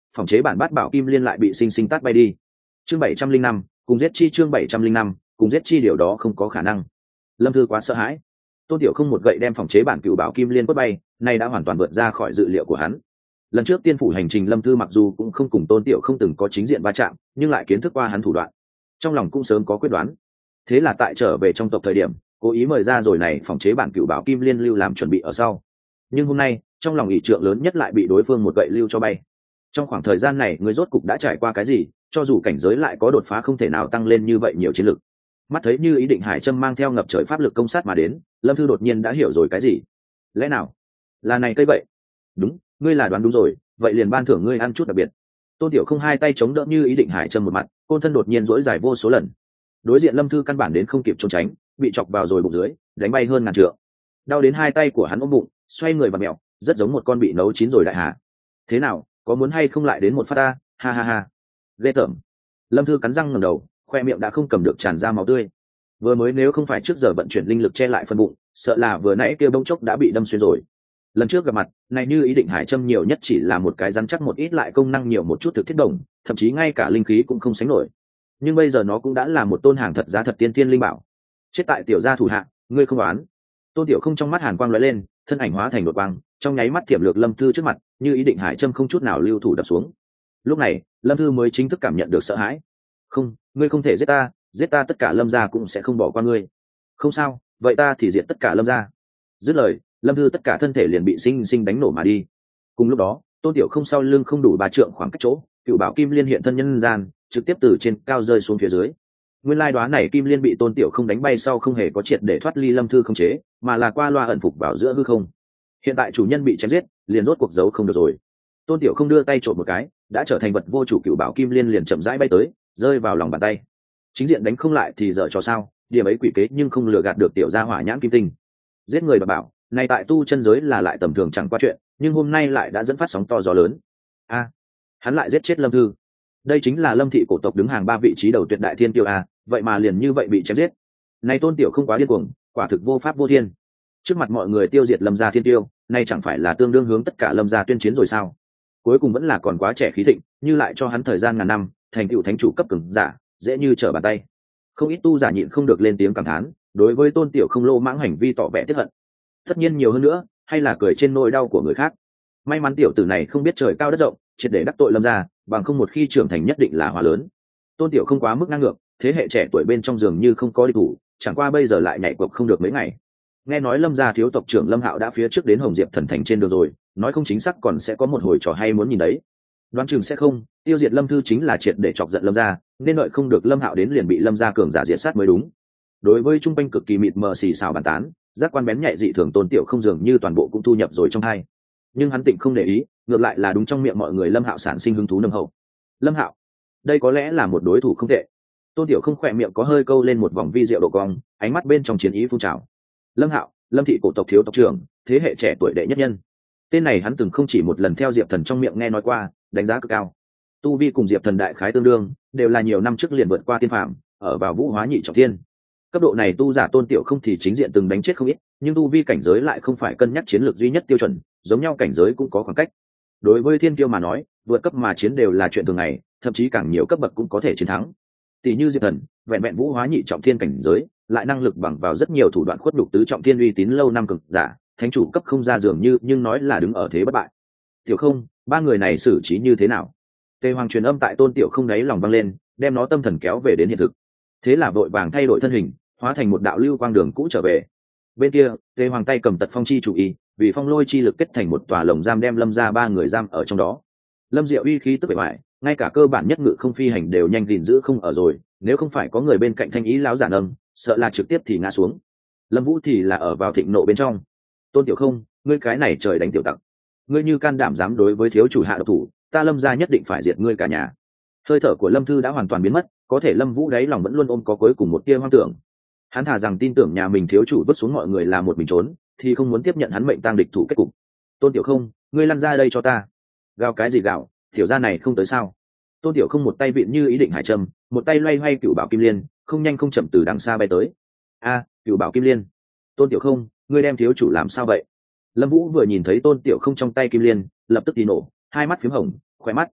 phòng chế bản bát bảo kim liên lại bị sinh sinh tát bay đi. Chương bảy trăm linh năm, cùng giết chi. Chương bảy trăm linh năm, cùng giết chi. Điều đó không có khả năng. Lâm Thư quá sợ hãi. Tôn Tiểu Không một gậy đem phòng chế bản cựu bảo kim liên quất bay, nay đã hoàn toàn vượt ra khỏi dự liệu của hắn. Lần trước tiên phủ hành trình, Lâm Thư mặc dù cũng không cùng Tôn Tiểu Không từng có chính diện va chạm, nhưng lại kiến thức qua hắn thủ đoạn, trong lòng cũng sớm có quyết đoán. Thế là tại trở về trong tộc thời điểm, cố ý mời ra rồi này phòng chế bản cựu bảo kim liên lưu làm chuẩn bị ở sau. Nhưng hôm nay, trong lòng ỷ trượng lớn nhất lại bị đối phương một gậy lưu cho bay. Trong khoảng thời gian này, người rốt cục đã trải qua cái gì, cho dù cảnh giới lại có đột phá không thể nào tăng lên như vậy nhiều chiến lực. Mắt thấy như ý định hải châm mang theo ngập trời pháp lực công sát mà đến, Lâm Thư đột nhiên đã hiểu rồi cái gì. Lẽ nào là này cây vậy? Đúng, ngươi là đoán đúng rồi, vậy liền ban thưởng ngươi ăn chút đặc biệt. Tôn Tiểu Không hai tay chống đỡ như ý định hải châm một mặt, côn thân đột nhiên duỗi dài vô số lần. Đối diện Lâm Thư căn bản đến không kịp trốn tránh, bị chọc vào rồi bụng dưới, đánh bay hơn ngàn trượng. Đau đến hai tay của hắn ôm bụng, xoay người và mèo, rất giống một con bị nấu chín rồi đại hà. Thế nào, có muốn hay không lại đến một phát ta? Ha ha ha. Ghê tởm. Lâm Thư cắn răng ngẩng đầu, khoe miệng đã không cầm được tràn ra máu tươi. Vừa mới nếu không phải trước giờ vận chuyển linh lực che lại phần bụng, sợ là vừa nãy kêu bông chốc đã bị đâm xuyên rồi. Lần trước gặp mặt, này như ý định hải châm nhiều nhất chỉ là một cái rắn chắc một ít, lại công năng nhiều một chút thực thiết đồng, thậm chí ngay cả linh khí cũng không sánh nổi. Nhưng bây giờ nó cũng đã là một tôn hàng thật giá thật tiên tiên linh bảo. Chết tại tiểu gia thủ hạ, ngươi không đoán. Tôn Tiểu Không trong mắt hàn quang lóe lên, thân ảnh hóa thành đột quang, trong nháy mắt tiệm lược Lâm Thư trước mặt, như ý định hải châm không chút nào lưu thủ đập xuống. Lúc này, Lâm Thư mới chính thức cảm nhận được sợ hãi. Không, ngươi không thể giết ta, giết ta tất cả Lâm gia cũng sẽ không bỏ qua ngươi. Không sao, vậy ta thì diệt tất cả Lâm gia. Dứt lời, Lâm Thư tất cả thân thể liền bị sinh sinh đánh nổ mà đi. Cùng lúc đó, Tôn Tiểu Không sau lưng không đủ ba trượng khoảng cách chỗ, cựu bảo kim liên hiện thân nhân gian, trực tiếp từ trên cao rơi xuống phía dưới. Nguyên lai đoá này kim liên bị Tôn Tiểu Không đánh bay sau không hề có triệt để thoát ly Lâm Thư không chế, mà là qua loa ẩn phục vào giữa hư không. Hiện tại chủ nhân bị chém giết, liền rốt cuộc giấu không được rồi. Tôn Tiểu Không đưa tay trộn một cái, đã trở thành vật vô chủ, cựu bảo kim liên liền chậm rãi bay tới, rơi vào lòng bàn tay. Chính diện đánh không lại thì dở cho sao, điểm ấy quỷ kế nhưng không lừa gạt được tiểu gia hỏa nhãn kim tinh. Giết người bà bảo, này tại tu chân giới là lại tầm thường chẳng qua chuyện, nhưng hôm nay lại đã dẫn phát sóng to gió lớn. A, hắn lại giết chết Lâm Thư. Đây chính là Lâm thị cổ tộc đứng hàng ba vị trí đầu tuyệt đại thiên tiêu a, vậy mà liền như vậy bị chém giết. Này Tôn Tiểu Không quá điên cuồng, quả thực vô pháp vô thiên. Trước mặt mọi người tiêu diệt Lâm gia thiên tiêu, nay chẳng phải là tương đương hướng tất cả Lâm gia tuyên chiến rồi sao? Cuối cùng vẫn là còn quá trẻ khí thịnh, như lại cho hắn thời gian ngàn năm, thành tựu thánh chủ cấp cường giả, dễ như trở bàn tay. Không ít tu giả nhịn không được lên tiếng cảm thán, đối với Tôn Tiểu Không lô mãng hành vi tỏ vẻ tiếc hận. Tất nhiên nhiều hơn nữa, hay là cười trên nỗi đau của người khác. May mắn tiểu tử này không biết trời cao đất rộng, triệt để đắc tội Lâm gia, bằng không một khi trưởng thành nhất định là hóa lớn. Tôn Tiểu Không quá mức ngang ngược, thế hệ trẻ tuổi bên trong giường như không có địch thủ, chẳng qua bây giờ lại nhảy cuộc không được mấy ngày. Nghe nói Lâm gia thiếu tộc trưởng Lâm Hạo đã phía trước đến Hồng Diệp thần thành trên đường rồi, nói không chính xác còn sẽ có một hồi trò hay muốn nhìn đấy. Đoán chừng sẽ không, tiêu diệt Lâm Thư chính là triệt để chọc giận Lâm gia, nên đợi không được Lâm Hạo đến liền bị Lâm gia cường giả diệt sát mới đúng. Đối với trung quanh cực kỳ mịt mờ xì xào bàn tán, giác quan bén nhạy dị thường Tôn Tiểu Không dường như toàn bộ cũng thu nhập rồi trong hai. Nhưng hắn tịnh không để ý, ngược lại là đúng trong miệng mọi người Lâm Hạo sản sinh hứng thú nâng hậu. Lâm Hạo, đây có lẽ là một đối thủ không tệ. Tôn Tiểu Không khỏe miệng có hơi câu lên một vòng vi diệu độ cong, ánh mắt bên trong chiến ý phun trào. Lâm Hạo, Lâm thị cổ tộc thiếu tộc trưởng, thế hệ trẻ tuổi đệ nhất nhân. Tên này hắn từng không chỉ một lần theo Diệp Thần trong miệng nghe nói qua, đánh giá cực cao. Tu vi cùng Diệp Thần đại khái tương đương, đều là nhiều năm trước liền vượt qua tiên phạm, ở vào vũ hóa nhị trọng thiên. Cấp độ này tu giả Tôn Tiểu Không thì chính diện từng đánh chết không ít, nhưng tu vi cảnh giới lại không phải cân nhắc chiến lược duy nhất tiêu chuẩn, giống nhau cảnh giới cũng có khoảng cách. Đối với thiên kiêu mà nói, vượt cấp mà chiến đều là chuyện thường ngày, thậm chí càng nhiều cấp bậc cũng có thể chiến thắng. Tỷ như Diệp Thần, vẹn vẹn vũ hóa nhị trọng thiên cảnh giới, lại năng lực bằng vào rất nhiều thủ đoạn khuất đục tứ trọng thiên uy tín lâu năm cực giả, thánh chủ cấp không ra dường như, nhưng nói là đứng ở thế bất bại. Tiểu Không, ba người này xử trí như thế nào? Tề Hoàng truyền âm tại Tôn Tiểu Không đáy lòng vang lên, đem nó tâm thần kéo về đến hiện thực. Thế là vội vàng thay đổi thân hình, hóa thành một đạo lưu quang đường cũ trở về. Bên kia, Tề Hoàng tay cầm tật phong chi chủ ý, vì phong lôi chi lực kết thành một tòa lồng giam, đem Lâm gia ba người giam ở trong đó. Lâm Diệu uy khí tức bề ngoài, ngay cả cơ bản nhất ngự không phi hành đều nhanh gìn giữ không ở rồi, nếu không phải có người bên cạnh thanh ý lão giả nâng, sợ là trực tiếp thì ngã xuống. Lâm Vũ thì là ở vào thịnh nộ bên trong. Tôn Tiểu Không, ngươi cái này trời đánh tiểu tặc, ngươi như can đảm dám đối với thiếu chủ hạ độc thủ, ta Lâm gia nhất định phải diệt ngươi cả nhà. Hơi thở của Lâm Thư đã hoàn toàn biến mất, có thể Lâm Vũ đáy lòng vẫn luôn ôm có cuối cùng một tia hoang tưởng. Hắn thà rằng tin tưởng nhà mình thiếu chủ vứt xuống mọi người là một mình trốn, thì không muốn tiếp nhận hắn mệnh tang địch thủ kết cục. Tôn Tiểu Không, ngươi lăn ra đây cho ta. Gào cái gì gào, tiểu gia này không tới sao? Tôn Tiểu Không một tay vịn như ý định hải trầm, một tay loay hoay cựu bảo kim liên, không nhanh không chậm từ đằng xa bay tới. A, cựu bảo kim liên. Tôn Tiểu Không, ngươi đem thiếu chủ làm sao vậy? Lâm Vũ vừa nhìn thấy Tôn Tiểu Không trong tay kim liên, lập tức thì nổ, hai mắt phím hồng, khóe mắt.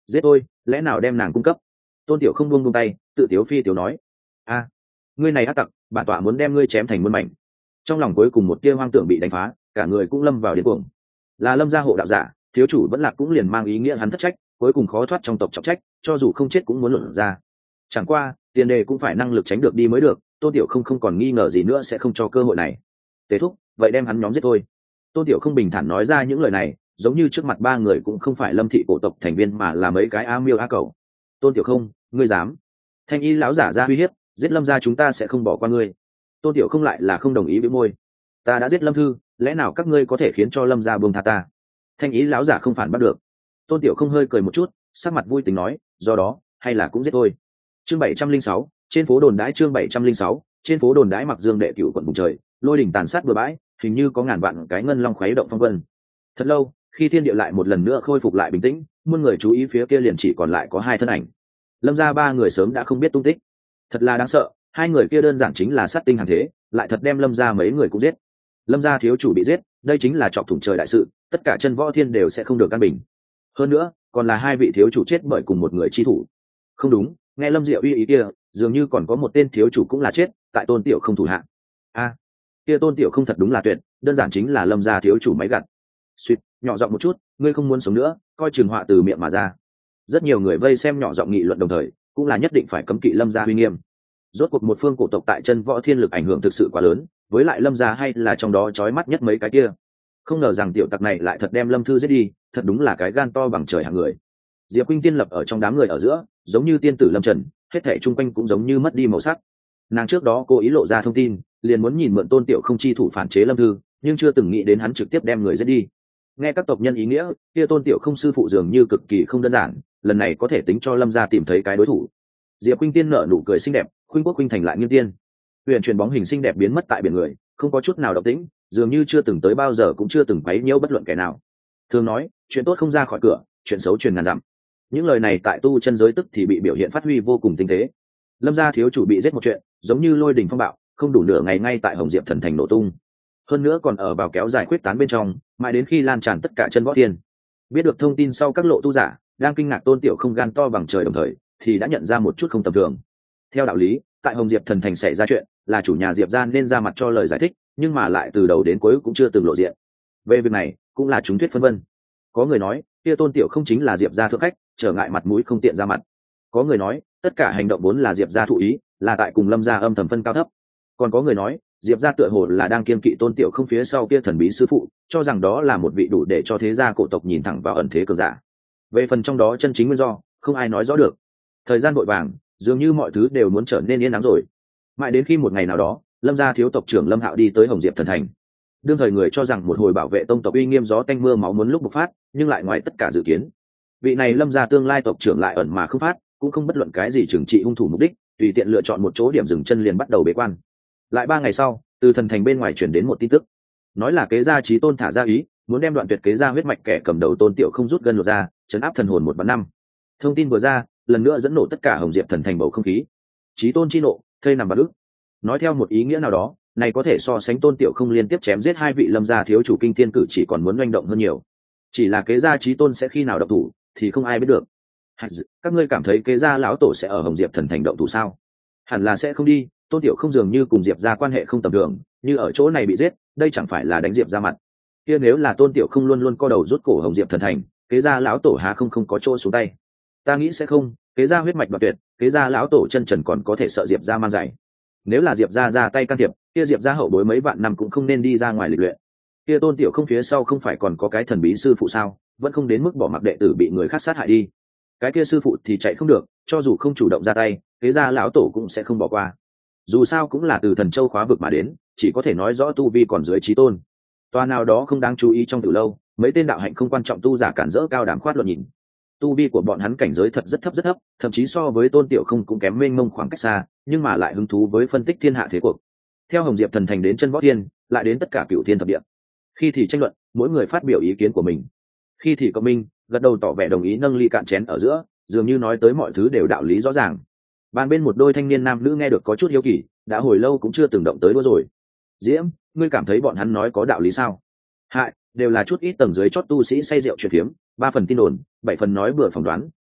giết tôi, lẽ nào đem nàng cung cấp? Tôn Tiểu không buông buông tay, tự tiếu phi tiểu nói: a, ngươi này ác tặc, bản tọa muốn đem ngươi chém thành muôn mảnh. Trong lòng cuối cùng một tia hoang tưởng bị đánh phá, cả người cũng lâm vào điên cuồng. Là Lâm gia hộ đạo giả, thiếu chủ vẫn lạc cũng liền mang ý nghĩa hắn thất trách, cuối cùng khó thoát trong tộc trọng trách, cho dù không chết cũng muốn luận ra. Chẳng qua tiền đề cũng phải năng lực tránh được đi mới được. Tôn Tiểu không không còn nghi ngờ gì nữa sẽ không cho cơ hội này. Tế thúc, vậy đem hắn nhóm giết thôi. Tôn Tiểu không bình thản nói ra những lời này, giống như trước mặt ba người cũng không phải Lâm thị cổ tộc thành viên mà là mấy cái a miêu a cầu. Tôn Tiểu không, ngươi dám? Thanh y lão giả ra uy hiếp, giết Lâm gia chúng ta sẽ không bỏ qua ngươi. Tôn Tiểu không lại là không đồng ý với môi. Ta đã giết Lâm thư, lẽ nào các ngươi có thể khiến cho Lâm gia buông tha ta? Thanh ý lão giả không phản bắt được. Tôn Tiểu không hơi cười một chút, sắc mặt vui tính nói, do đó hay là cũng giết thôi. Chương bảy trăm linh sáu, trên phố đồn đãi. Chương bảy trăm linh sáu, trên phố đồn đãi. Mặc Dương đệ cửu quận vùng trời, lôi đỉnh tàn sát bừa bãi, hình như có ngàn vạn cái ngân long khuấy động phong vân. Thật lâu, khi thiên địa lại một lần nữa khôi phục lại bình tĩnh, muôn người chú ý phía kia liền chỉ còn lại có hai thân ảnh. Lâm gia ba người sớm đã không biết tung tích. Thật là đáng sợ, hai người kia đơn giản chính là sát tinh hàng thế, lại thật đem Lâm gia mấy người cũng giết. Lâm gia thiếu chủ bị giết, đây chính là chọc thủng trời đại sự, tất cả chân võ thiên đều sẽ không được căn bình. Hơn nữa, còn là hai vị thiếu chủ chết bởi cùng một người chi thủ. Không đúng, nghe Lâm Diệu uy ý kia, dường như còn có một tên thiếu chủ cũng là chết tại Tôn Tiểu không thủ hạ. A, kia Tôn Tiểu không thật đúng là tuyệt, đơn giản chính là Lâm gia thiếu chủ máy gặt. Suýt, nhỏ giọng một chút, ngươi không muốn sống nữa, coi chừng họa từ miệng mà ra. Rất nhiều người vây xem nhỏ giọng nghị luận đồng thời, cũng là nhất định phải cấm kỵ Lâm gia uy nghiêm. Rốt cuộc một phương cổ tộc tại chân võ thiên lực ảnh hưởng thực sự quá lớn, với lại Lâm gia hay là trong đó chói mắt nhất mấy cái kia. Không ngờ rằng tiểu tặc này lại thật đem Lâm thư giết đi, thật đúng là cái gan to bằng trời hạng người. Diệp Khuynh Tiên lập ở trong đám người ở giữa, giống như tiên tử Lâm Trần, hết thảy chung quanh cũng giống như mất đi màu sắc. Nàng trước đó cố ý lộ ra thông tin, liền muốn nhìn mượn Tôn Tiểu không chi thủ phản chế Lâm thư, nhưng chưa từng nghĩ đến hắn trực tiếp đem người giết đi. Nghe các tộc nhân ý nghĩa, kia Tôn Tiểu không sư phụ dường như cực kỳ không đơn giản, lần này có thể tính cho Lâm gia tìm thấy cái đối thủ. Diệp Khuynh Tiên nở nụ cười xinh đẹp, khuynh quốc khuynh thành lại nghiêng tiên. Huyền truyền bóng hình xinh đẹp biến mất tại biển người, không có chút nào động tĩnh, dường như chưa từng tới bao giờ cũng chưa từng quấy nhiễu bất luận kẻ nào. Thường nói, chuyện tốt không ra khỏi cửa, chuyện xấu truyền ngàn dặm. Những lời này tại tu chân giới tức thì bị biểu hiện phát huy vô cùng tinh tế. Lâm gia thiếu chủ bị giết một chuyện, giống như lôi đình phong bạo, không đủ nửa ngày ngay tại Hồng Diệp thần thành nổ tung. Hơn nữa còn ở vào kéo dài khuyết tán bên trong, mãi đến khi lan tràn tất cả chân võ thiên. Biết được thông tin sau các lộ tu giả đang kinh ngạc Tôn Tiểu không gan to bằng trời đồng thời, thì đã nhận ra một chút không tầm thường. Theo đạo lý, tại Hồng Diệp thần thành xảy ra chuyện, là chủ nhà Diệp gia nên ra mặt cho lời giải thích, nhưng mà lại từ đầu đến cuối cũng chưa từng lộ diện. Về việc này, cũng là chúng thuyết phân vân. Có người nói, kia Tôn Tiểu không chính là Diệp gia thượng khách, trở ngại mặt mũi không tiện ra mặt. Có người nói, tất cả hành động vốn là Diệp gia thụ ý, là tại cùng Lâm gia âm thầm phân cao thấp. Còn có người nói, Diệp gia tựa hồ là đang kiên kỵ Tôn Tiểu không phía sau kia thần bí sư phụ, cho rằng đó là một vị đủ để cho thế gia cổ tộc nhìn thẳng vào ẩn thế cường giả. Về phần trong đó chân chính nguyên do, không ai nói rõ được. Thời gian vội vàng, dường như mọi thứ đều muốn trở nên yên ắng rồi. Mãi đến khi một ngày nào đó, Lâm gia thiếu tộc trưởng Lâm Hạo đi tới Hồng Diệp thần thành. Đương thời người cho rằng một hồi bảo vệ tông tộc uy nghiêm gió tanh mưa máu muốn lúc bộc phát, nhưng lại ngoài tất cả dự kiến. Vị này Lâm gia tương lai tộc trưởng lại ẩn mà không phát, cũng không bất luận cái gì trừng trị hung thủ mục đích, tùy tiện lựa chọn một chỗ điểm dừng chân liền bắt đầu bế quan. Lại ba ngày sau, từ thần thành bên ngoài truyền đến một tin tức, nói là kế gia Chí Tôn thả ra ý, muốn đem đoạn tuyệt kế gia huyết mạch kẻ cầm đầu Tôn Tiểu không rút gân lột ra, chấn áp thần hồn một vạn năm. Thông tin vừa ra, lần nữa dẫn nổ tất cả Hồng Diệp thần thành bầu không khí. Chí Tôn chi nộ, thây nằm bạt ức. Nói theo một ý nghĩa nào đó, này có thể so sánh Tôn Tiểu không liên tiếp chém giết hai vị Lâm gia thiếu chủ kinh thiên cử chỉ còn muốn manh động hơn nhiều. Chỉ là kế gia Chí Tôn sẽ khi nào động thủ, thì không ai biết được. Các ngươi cảm thấy kế gia lão tổ sẽ ở Hồng Diệp thần thành động thủ sao? Hẳn là sẽ không đi. Tôn Tiểu không dường như cùng Diệp gia quan hệ không tầm thường, như ở chỗ này bị giết, đây chẳng phải là đánh Diệp gia mặt. Kia nếu là Tôn Tiểu không luôn luôn co đầu rút cổ Hồng Diệp thần thành, kế gia lão tổ há không không có chỗ xuống tay. Ta nghĩ sẽ không, kế gia huyết mạch đoạt tuyệt, kế gia lão tổ chân trần còn có thể sợ Diệp gia mang giày. Nếu là Diệp gia ra tay can thiệp, kia Diệp gia hậu bối mấy vạn năm cũng không nên đi ra ngoài lịch luyện. Kia Tôn Tiểu không phía sau không phải còn có cái thần bí sư phụ sao, vẫn không đến mức bỏ mặc đệ tử bị người khác sát hại đi. Cái kia sư phụ thì chạy không được, cho dù không chủ động ra tay, kế gia lão tổ cũng sẽ không bỏ qua. Dù sao cũng là từ Thần Châu khóa vực mà đến, chỉ có thể nói rõ tu vi còn dưới Chí Tôn. Toa nào đó không đáng chú ý trong từ lâu, mấy tên đạo hạnh không quan trọng tu giả cản rỡ cao đám khoát luận nhìn. Tu vi của bọn hắn cảnh giới thật rất thấp rất thấp, thậm chí so với Tôn Tiểu không cũng kém mênh mông khoảng cách xa, nhưng mà lại hứng thú với phân tích thiên hạ thế cuộc. Theo Hồng Diệp thần thành đến chân võ thiên, lại đến tất cả cửu thiên thập địa. Khi thì tranh luận, mỗi người phát biểu ý kiến của mình. Khi thì cộng minh, gật đầu tỏ vẻ đồng ý nâng ly cạn chén ở giữa, dường như nói tới mọi thứ đều đạo lý rõ ràng. Bàn bên một đôi thanh niên nam nữ nghe được có chút hiếu kỳ, đã hồi lâu cũng chưa từng động tới đua rồi. Diễm, ngươi cảm thấy bọn hắn nói có đạo lý sao? Hại, đều là chút ít tầng dưới chót tu sĩ say rượu truyền phiếm, ba phần tin đồn, bảy phần nói bừa phỏng đoán,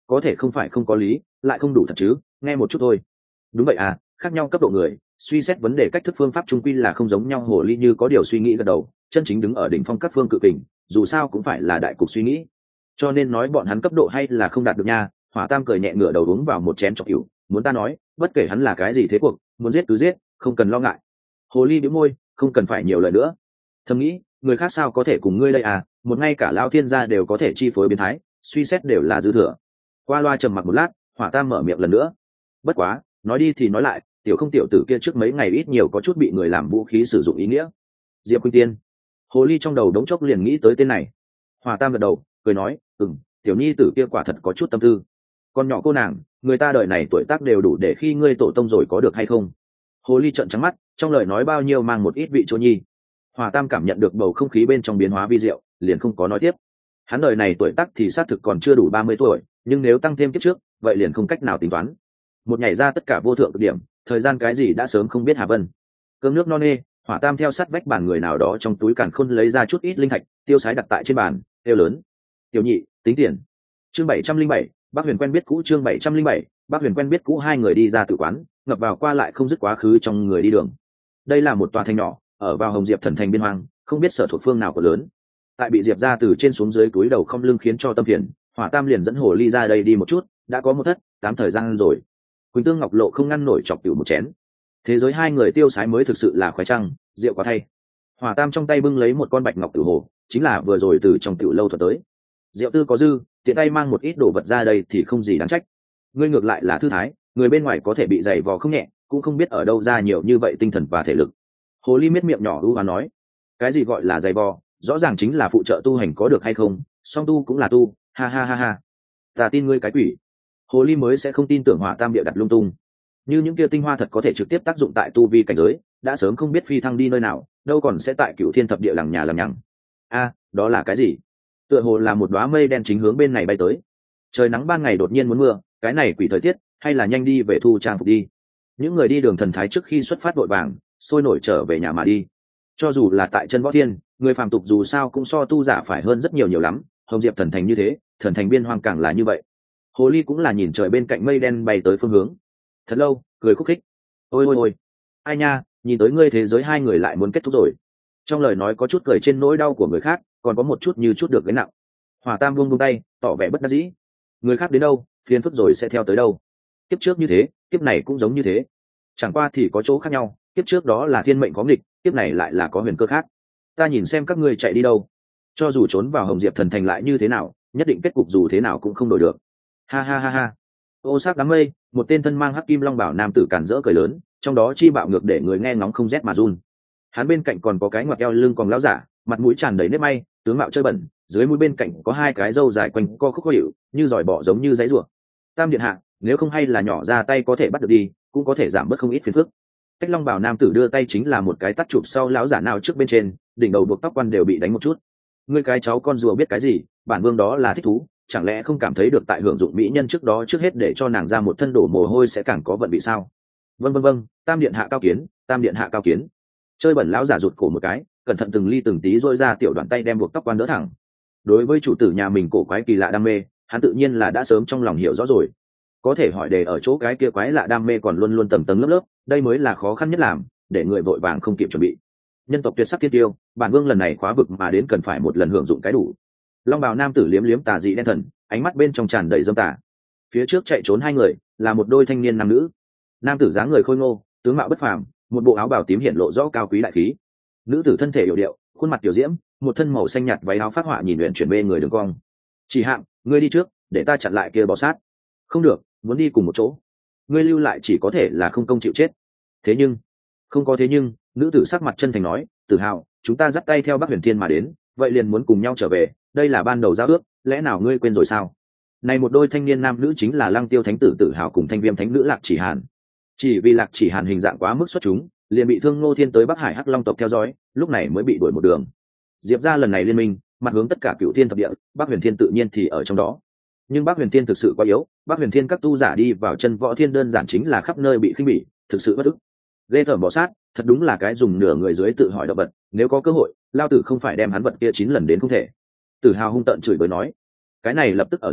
có thể không phải không có lý, lại không đủ thật chứ, nghe một chút thôi. Đúng vậy à, khác nhau cấp độ người, suy xét vấn đề cách thức phương pháp trung quy là không giống nhau. Hồ ly như có điều suy nghĩ gật đầu, chân chính đứng ở đỉnh phong các phương cự kình, dù sao cũng phải là đại cục suy nghĩ, cho nên nói bọn hắn cấp độ hay là không đạt được nha. Hỏa Tam cười nhẹ ngửa đầu uống vào một chén trọc cửu, muốn ta nói, bất kể hắn là cái gì thế cuộc, muốn giết cứ giết, không cần lo ngại. Hồ ly bĩu môi, không cần phải nhiều lời nữa. Thầm nghĩ, người khác sao có thể cùng ngươi đây à, một ngay cả Lão Thiên gia đều có thể chi phối biến thái, suy xét đều là dư thừa. Qua loa trầm mặc một lát, Hỏa Tam mở miệng lần nữa. Bất quá, nói đi thì nói lại, tiểu không tiểu tử kia trước mấy ngày ít nhiều có chút bị người làm vũ khí sử dụng ý nghĩa. Diệp Khuynh Tiên. Hồ ly trong đầu đống chốc liền nghĩ tới tên này. Hỏa Tam gật đầu, cười nói, ừm, tiểu nhi tử kia quả thật có chút tâm tư. Con nhỏ cô nàng, người ta đời này tuổi tác đều đủ để khi ngươi tổ tông rồi có được hay không? Hồ ly trợn trắng mắt, trong lời nói bao nhiêu mang một ít vị chỗ nhi. Hỏa Tam cảm nhận được bầu không khí bên trong biến hóa vi diệu, liền không có nói tiếp. Hắn đời này tuổi tác thì xác thực còn chưa đủ ba mươi tuổi, nhưng nếu tăng thêm kiếp trước, vậy liền không cách nào tính toán. Một nhảy ra tất cả vô thượng cực điểm, thời gian cái gì đã sớm không biết Hà Vân. Cơm nước no nê, Hỏa Tam theo sát vách bàn người nào đó trong túi càn khôn lấy ra chút ít linh thạch, tiêu sái đặt tại trên bàn, tiêu lớn. Tiểu nhị, tính tiền. Chương bảy trăm linh bảy, Bác Huyền quen biết cũ. Chương bảy trăm linh bảy, Bác Huyền quen biết cũ. Hai người đi ra tự quán, ngập vào qua lại không dứt quá khứ trong người đi đường. Đây là một tòa thành nhỏ, ở vào Hồng Diệp Thần Thành biên hoang, không biết sở thuộc phương nào của lớn. Tại bị Diệp ra từ trên xuống dưới túi đầu không lưng khiến cho tâm phiền, Hỏa Tam liền dẫn Hồ ly ra đây đi một chút, đã có một thất tám thời gian rồi. Quỳnh Tương Ngọc Lộ không ngăn nổi chọc tiểu một chén. Thế giới hai người tiêu sái mới thực sự là khoái trăng, rượu quá thay. Hỏa Tam trong tay bưng lấy một con bạch ngọc tiểu hồ, chính là vừa rồi từ trong tiểu lâu thuật tới. Rượu tư có dư, tiện tay mang một ít đồ vật ra đây thì không gì đáng trách. Ngươi ngược lại là thư thái, người bên ngoài có thể bị dày vò không nhẹ, cũng không biết ở đâu ra nhiều như vậy tinh thần và thể lực. Hồ ly miết miệng nhỏ u và nói, cái gì gọi là dày vò, rõ ràng chính là phụ trợ tu hành có được hay không, song tu cũng là tu, ha ha ha ha. Ta tin ngươi cái quỷ. Hồ ly mới sẽ không tin tưởng Hỏa Tam bịa đặt lung tung. Như những kia tinh hoa thật có thể trực tiếp tác dụng tại tu vi cảnh giới, đã sớm không biết phi thăng đi nơi nào, đâu còn sẽ tại Cửu Thiên thập địa lằng nhà lằng nhằng. A, đó là cái gì? Tựa hồ là một đóa mây đen chính hướng bên này bay tới. Trời nắng ban ngày đột nhiên muốn mưa, cái này quỷ thời tiết, hay là nhanh đi về thu trang phục đi. Những người đi đường thần thái trước khi xuất phát vội vàng, sôi nổi trở về nhà mà đi. Cho dù là tại chân võ thiên, người phàm tục dù sao cũng so tu giả phải hơn rất nhiều nhiều lắm. Hồng Diệp Thần Thành như thế, Thần Thành biên hoang càng là như vậy. Hồ ly cũng là nhìn trời bên cạnh mây đen bay tới phương hướng. Thật lâu, cười khúc khích. Ôi ôi ôi, ai nha, nhìn tới ngươi thế giới hai người lại muốn kết thúc rồi. Trong lời nói có chút cười trên nỗi đau của người khác, còn có một chút như chút được gánh nặng. Hỏa Tam buông buông tay, tỏ vẻ bất đắc dĩ. Người khác đến đâu, phiền phức rồi sẽ theo tới đâu. Kiếp trước như thế, kiếp này cũng giống như thế. Chẳng qua thì có chỗ khác nhau, kiếp trước đó là thiên mệnh có nghịch, kiếp này lại là có huyền cơ khác. Ta nhìn xem các ngươi chạy đi đâu. Cho dù trốn vào Hồng Diệp Thần Thành lại như thế nào, nhất định kết cục dù thế nào cũng không đổi được. Ha ha ha ha. Ô sắc đám mây, một tên thân mang hắc kim long bảo nam tử cản rỡ cười lớn, trong đó chi bạo ngược để người nghe ngóng không rét mà run. Hắn bên cạnh còn có cái ngoặt eo lưng còn lão giả, mặt mũi tràn đầy nếp may, tướng mạo chơi bẩn, dưới mũi bên cạnh có hai cái râu dài quanh co khúc khó hiệu, như giỏi bỏ giống như giấy rùa. Tam điện hạ, nếu không hay là nhỏ ra tay có thể bắt được đi, cũng có thể giảm bớt không ít phiền phức. Cách long bảo nam tử đưa tay chính là một cái tắt chụp sau lão giả nào trước bên trên, đỉnh đầu buộc tóc quan đều bị đánh một chút. Ngươi cái cháu con rùa biết cái gì, bản vương đó là thích thú, chẳng lẽ không cảm thấy được tại hưởng dụng mỹ nhân trước đó trước hết để cho nàng ra một thân đổ mồ hôi sẽ càng có vận vị sao? Vân vân vân, tam điện hạ cao kiến, tam điện hạ cao kiến. Chơi bẩn lão giả rụt cổ một cái, cẩn thận từng ly từng tí rôi ra tiểu đoạn tay đem buộc tóc quan đỡ thẳng. Đối với chủ tử nhà mình cổ quái kỳ lạ đam mê, hắn tự nhiên là đã sớm trong lòng hiểu rõ rồi. Có thể hỏi đề ở chỗ cái kia quái lạ đam mê còn luôn luôn tầng tầng lớp lớp, đây mới là khó khăn nhất làm, để người vội vàng không kịp chuẩn bị. Nhân tộc tuyệt sắc thiên tiêu, bản vương lần này khóa vực mà đến cần phải một lần hưởng dụng cái đủ. Long bào nam tử liếm liếm tà dị đen thần, ánh mắt bên trong tràn đầy dâm tà. Phía trước chạy trốn hai người là một đôi thanh niên nam nữ. Nam tử dáng người khôi ngô, tướng mạo bất phàm, một bộ áo bào tím hiện lộ rõ cao quý đại khí. Nữ tử thân thể hiểu điệu, khuôn mặt tiểu diễm, một thân màu xanh nhạt váy áo phát họa nhìn luyện chuyển bê người đường cong. Chỉ hạng, ngươi đi trước, để ta chặn lại kia bò sát. Không được, muốn đi cùng một chỗ. Ngươi lưu lại chỉ có thể là không công chịu chết. Thế nhưng, không có thế nhưng, nữ tử sắc mặt chân thành nói, Tử Hào, chúng ta dắt tay theo Bắc Huyền Thiên mà đến, vậy liền muốn cùng nhau trở về, đây là ban đầu giao ước, lẽ nào ngươi quên rồi sao? Này một đôi thanh niên nam nữ chính là Lăng Tiêu Thánh tử Tử Hào cùng Thanh Viêm Thánh nữ Lạc Chỉ Hàn. Chỉ vì Lạc Chỉ Hàn hình dạng quá mức xuất chúng, liền bị Thương Ngô Thiên tới Bắc Hải Hắc Long tộc theo dõi, lúc này mới bị đuổi một đường. Diệp gia lần này liên minh, mặt hướng tất cả Cửu Thiên thập địa, Bắc Huyền Thiên tự nhiên thì ở trong đó. Nhưng Bắc Huyền Thiên thực sự quá yếu, Bắc Huyền Thiên các tu giả đi vào chân võ thiên đơn giản chính là khắp nơi bị khinh bỉ, thực sự bất ức. Ghê tởm bò sát, thật đúng là cái dùng nửa người dưới tự hỏi động vật, nếu có cơ hội, lao tử không phải đem hắn vật kia chín lần đến không thể. Tử Hào hung tợn chửi bới nói, cái này lập tức ở giữa,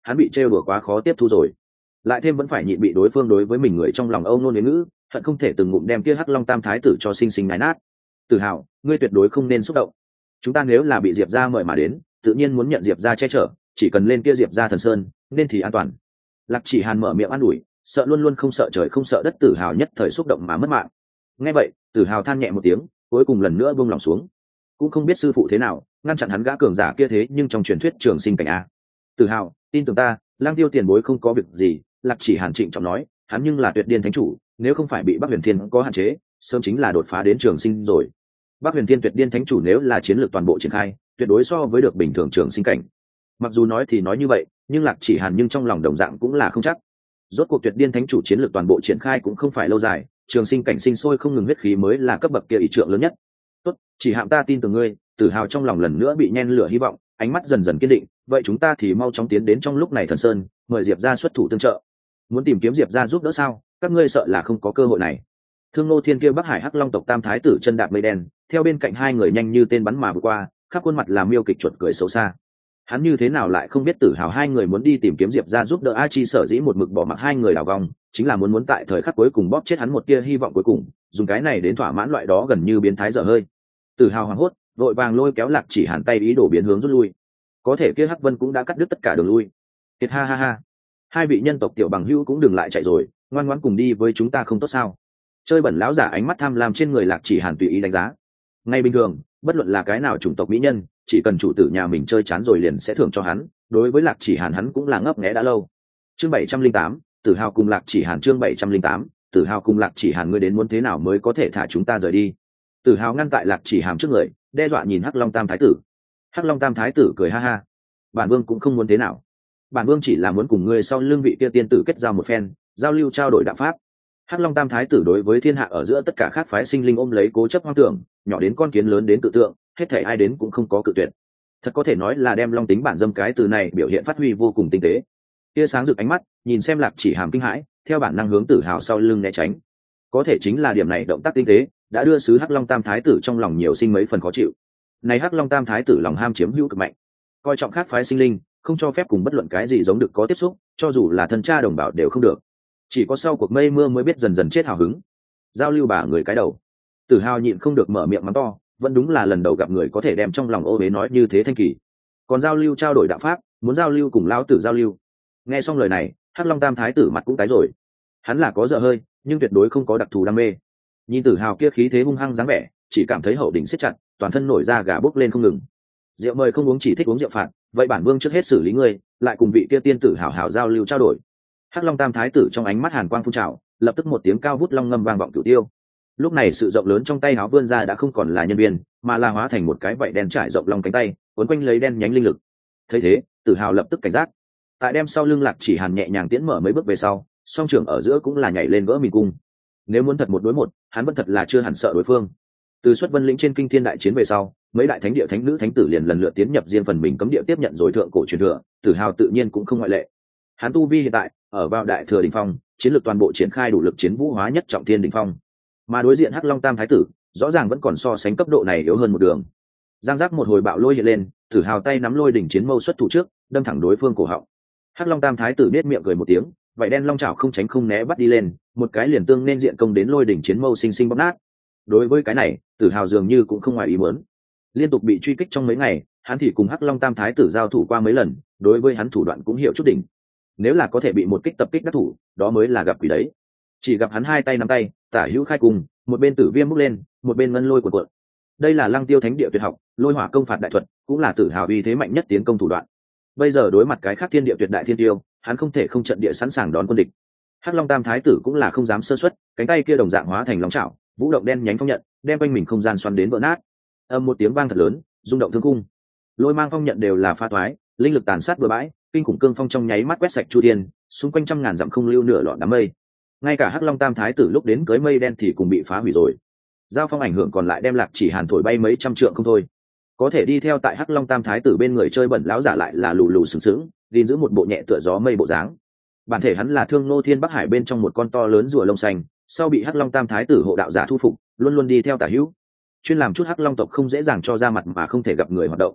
hắn bị trêu đùa quá khó tiếp thu rồi, lại thêm vẫn phải nhịn bị đối phương đối với mình người trong lòng âu nôn đến ngữ, hận không thể từng ngụm đem kia hắc long tam thái tử cho sinh sinh nái nát. Tử Hào, ngươi tuyệt đối không nên xúc động, chúng ta nếu là bị Diệp gia mời mà đến, tự nhiên muốn nhận Diệp gia che chở, chỉ cần lên kia Diệp gia thần sơn nên thì an toàn. Lạc Chỉ Hàn mở miệng an ủi, sợ luôn luôn không sợ trời không sợ đất Tử Hào nhất thời xúc động mà mất mạng. Nghe vậy, Tử Hào than nhẹ một tiếng, cuối cùng lần nữa buông lòng xuống. Cũng không biết sư phụ thế nào ngăn chặn hắn gã cường giả kia, thế nhưng trong truyền thuyết trường sinh cảnh a. Tử Hào, tin tưởng ta, Lang Tiêu tiền bối không có việc gì. Lạc Chỉ Hàn trịnh trọng nói, hắn nhưng là tuyệt điên thánh chủ, nếu không phải bị Bắc Huyền Thiên có hạn chế, sớm chính là đột phá đến trường sinh rồi. Bắc Huyền Thiên tuyệt điên thánh chủ nếu là chiến lược toàn bộ triển khai, tuyệt đối so với được bình thường trường sinh cảnh. Mặc dù nói thì nói như vậy, nhưng Lạc Chỉ Hàn nhưng trong lòng đồng dạng cũng là không chắc. Rốt cuộc tuyệt điên thánh chủ chiến lược toàn bộ triển khai cũng không phải lâu dài, trường sinh cảnh sinh sôi không ngừng huyết khí mới là cấp bậc kia ý trượng lớn nhất. Tốt, chỉ hạng ta tin tưởng ngươi. Tử Hào trong lòng lần nữa bị nhen lửa hy vọng, ánh mắt dần dần kiên định. Vậy chúng ta thì mau chóng tiến đến trong lúc này thần sơn, mời Diệp gia xuất thủ tương trợ. Muốn tìm kiếm Diệp gia giúp đỡ sao? Các ngươi sợ là không có cơ hội này. Thương Nô Thiên kia Bắc Hải Hắc Long tộc tam thái tử chân đạp mây đen, theo bên cạnh hai người nhanh như tên bắn mà vượt qua, khắp khuôn mặt làm miêu kịch chuột cười xấu xa. Hắn như thế nào lại không biết Tử Hào hai người muốn đi tìm kiếm Diệp gia giúp đỡ? A Chi sở dĩ một mực bỏ mặc hai người đào vòng, chính là muốn muốn tại thời khắc cuối cùng bóp chết hắn một tia hy vọng cuối cùng, dùng cái này đến thỏa mãn loại đó gần như biến thái dở hơi. Tử Hào hoảng hốt, vội vàng lôi kéo Lạc Chỉ Hàn tay ý đồ biến hướng rút lui. Có thể kia Hắc Vân cũng đã cắt đứt tất cả đường lui. Kiệt ha ha ha, hai vị nhân tộc tiểu bằng hữu cũng đừng lại chạy rồi, ngoan ngoãn cùng đi với chúng ta không tốt sao? Chơi bẩn lão giả ánh mắt tham lam trên người Lạc Chỉ Hàn tùy ý đánh giá. Ngay bình thường, bất luận là cái nào chủng tộc mỹ nhân, chỉ cần chủ tử nhà mình chơi chán rồi liền sẽ thưởng cho hắn. Đối với Lạc Chỉ Hàn hắn cũng là ngấp nghé đã lâu. Chương bảy trăm linh tám, Tử Hào cùng Lạc Chỉ Hàn. Chương bảy trăm linh tám, Tử Hào cùng Lạc Chỉ Hàn. Ngươi đến muốn thế nào mới có thể thả chúng ta rời đi? Tử Hào ngăn tại Lạc Chỉ Hàn trước người, đe dọa nhìn Hắc Long Tam thái tử. Hắc Long Tam thái tử cười ha ha, bản vương cũng không muốn thế nào, bản vương chỉ là muốn cùng ngươi sau lưng vị kia tiên tử kết giao một phen, giao lưu trao đổi đạo pháp. Hắc Long Tam thái tử đối với thiên hạ ở giữa tất cả các phái sinh linh ôm lấy cố chấp hoang tưởng, nhỏ đến con kiến lớn đến tự tượng, hết thảy ai đến cũng không có cự tuyệt. Thật có thể nói là đem long tính bản dâm cái từ này biểu hiện phát huy vô cùng tinh tế. Tia sáng rực ánh mắt, nhìn xem Lạc Chỉ Hàn kinh hãi, theo bản năng hướng Tử Hào sau lưng né tránh. Có thể chính là điểm này động tác tinh tế, đã đưa sứ Hắc Long Tam thái tử trong lòng nhiều sinh mấy phần khó chịu. Này Hắc Long Tam thái tử lòng ham chiếm hữu cực mạnh, coi trọng khác phái sinh linh, không cho phép cùng bất luận cái gì giống được có tiếp xúc, cho dù là thân cha đồng bào đều không được. Chỉ có sau cuộc mây mưa mới biết dần dần chết hào hứng. Giao lưu bà người cái đầu. Tử Hào nhịn không được mở miệng mắng to, vẫn đúng là lần đầu gặp người có thể đem trong lòng ô uế nói như thế thanh kỳ. Còn giao lưu trao đổi đạo pháp, muốn giao lưu cùng lão tử giao lưu. Nghe xong lời này, Hắc Long Tam thái tử mặt cũng tái rồi. Hắn là có dở hơi, nhưng tuyệt đối không có đặc thù đam mê. Nhìn Tử Hào kia khí thế hung hăng dáng vẻ, chỉ cảm thấy hậu đỉnh siết chặt, toàn thân nổi da gà bốc lên không ngừng. Rượu mời không uống, chỉ thích uống rượu phạt, vậy bản vương trước hết xử lý ngươi, lại cùng vị kia tiên tử hảo hảo giao lưu trao đổi. Hắc Long Tam thái tử trong ánh mắt hàn quang phun trào, lập tức một tiếng cao vút long ngâm vang vọng cửu tiêu. Lúc này sự rộng lớn trong tay áo vươn ra đã không còn là nhân viên, mà là hóa thành một cái vảy đen trải rộng lòng cánh tay, cuốn quanh lấy đen nhánh linh lực. Thấy thế, Tử Hào lập tức cảnh giác. Tại đem sau lưng Lạc Chỉ Hàn nhẹ nhàng tiến mở mấy bước về sau, song trưởng ở giữa cũng là nhảy lên gỡ mìn cung. Nếu muốn thật một đối một, hắn vẫn thật là chưa hẳn sợ đối phương. Từ xuất Vân lĩnh trên kinh thiên đại chiến về sau, mấy đại thánh địa thánh nữ thánh tử liền lần lượt tiến nhập riêng phần mình cấm địa tiếp nhận rồi thượng cổ truyền thừa, Tử Hào tự nhiên cũng không ngoại lệ. Hắn tu vi hiện tại ở vào đại thừa đỉnh phong, chiến lược toàn bộ triển khai đủ lực chiến vũ hóa nhất trọng thiên đỉnh phong. Mà đối diện Hắc Long Tam thái tử, rõ ràng vẫn còn so sánh cấp độ này yếu hơn một đường. Giang giác một hồi bạo lôi hiện lên, Tử Hào tay nắm lôi đỉnh chiến mâu xuất thủ trước, đâm thẳng đối phương cổ họng. Hắc Long Tam thái tử nét miệng cười một tiếng, vảy đen long chảo không tránh không né bắt đi lên, một cái liền tương nên diện công đến lôi đỉnh chiến mâu sinh sinh bóp nát. Đối với cái này, Tử Hào dường như cũng không ngoài ý muốn. Liên tục bị truy kích trong mấy ngày, hắn thì cùng Hắc Long Tam thái tử giao thủ qua mấy lần, đối với hắn thủ đoạn cũng hiểu chút đỉnh. Nếu là có thể bị một kích tập kích đắc thủ, đó mới là gặp quỷ đấy. Chỉ gặp hắn hai tay nắm tay, tả hữu khai cùng, một bên tử viêm bốc lên, một bên ngân lôi cuộn cuộn. Đây là Lăng Tiêu Thánh địa tuyệt học, lôi hỏa công phạt đại thuật, cũng là Tử Hào uy thế mạnh nhất tiến công thủ đoạn. Bây giờ đối mặt cái khác thiên địa tuyệt đại thiên tiêu, hắn không thể không trận địa sẵn sàng đón quân địch. Hắc Long Tam thái tử cũng là không dám sơ suất, cánh tay kia đồng dạng hóa thành long chảo, vũ động đen nhánh phong nhận, đem quanh mình không gian xoắn đến vỡ nát. Âm một tiếng vang thật lớn, rung động thương cung. Lôi mang phong nhận đều là pha toái, linh lực tàn sát bừa bãi, kinh khủng cương phong trong nháy mắt quét sạch chu thiên, xung quanh trăm ngàn dặm không lưu nửa lọt đám mây. Ngay cả Hắc Long Tam thái tử lúc đến cưới mây đen thì cùng bị phá hủy rồi. Giao phong ảnh hưởng còn lại đem Lạc Chỉ Hàn thổi bay mấy trăm trượng không thôi. Có thể đi theo tại Hắc Long Tam thái tử bên người chơi bẩn lão giả lại là lù lù sừng sững, gìn giữ một bộ nhẹ tựa gió mây bộ dáng. Bản thể hắn là Thương Nô Thiên Bắc Hải bên trong một con to lớn rùa lông xanh, sau bị Hắc Long Tam thái tử hộ đạo giả thu phục, luôn luôn đi theo tả hữu, chuyên làm chút Hắc Long tộc không dễ dàng cho ra mặt mà không thể gặp người hoạt động.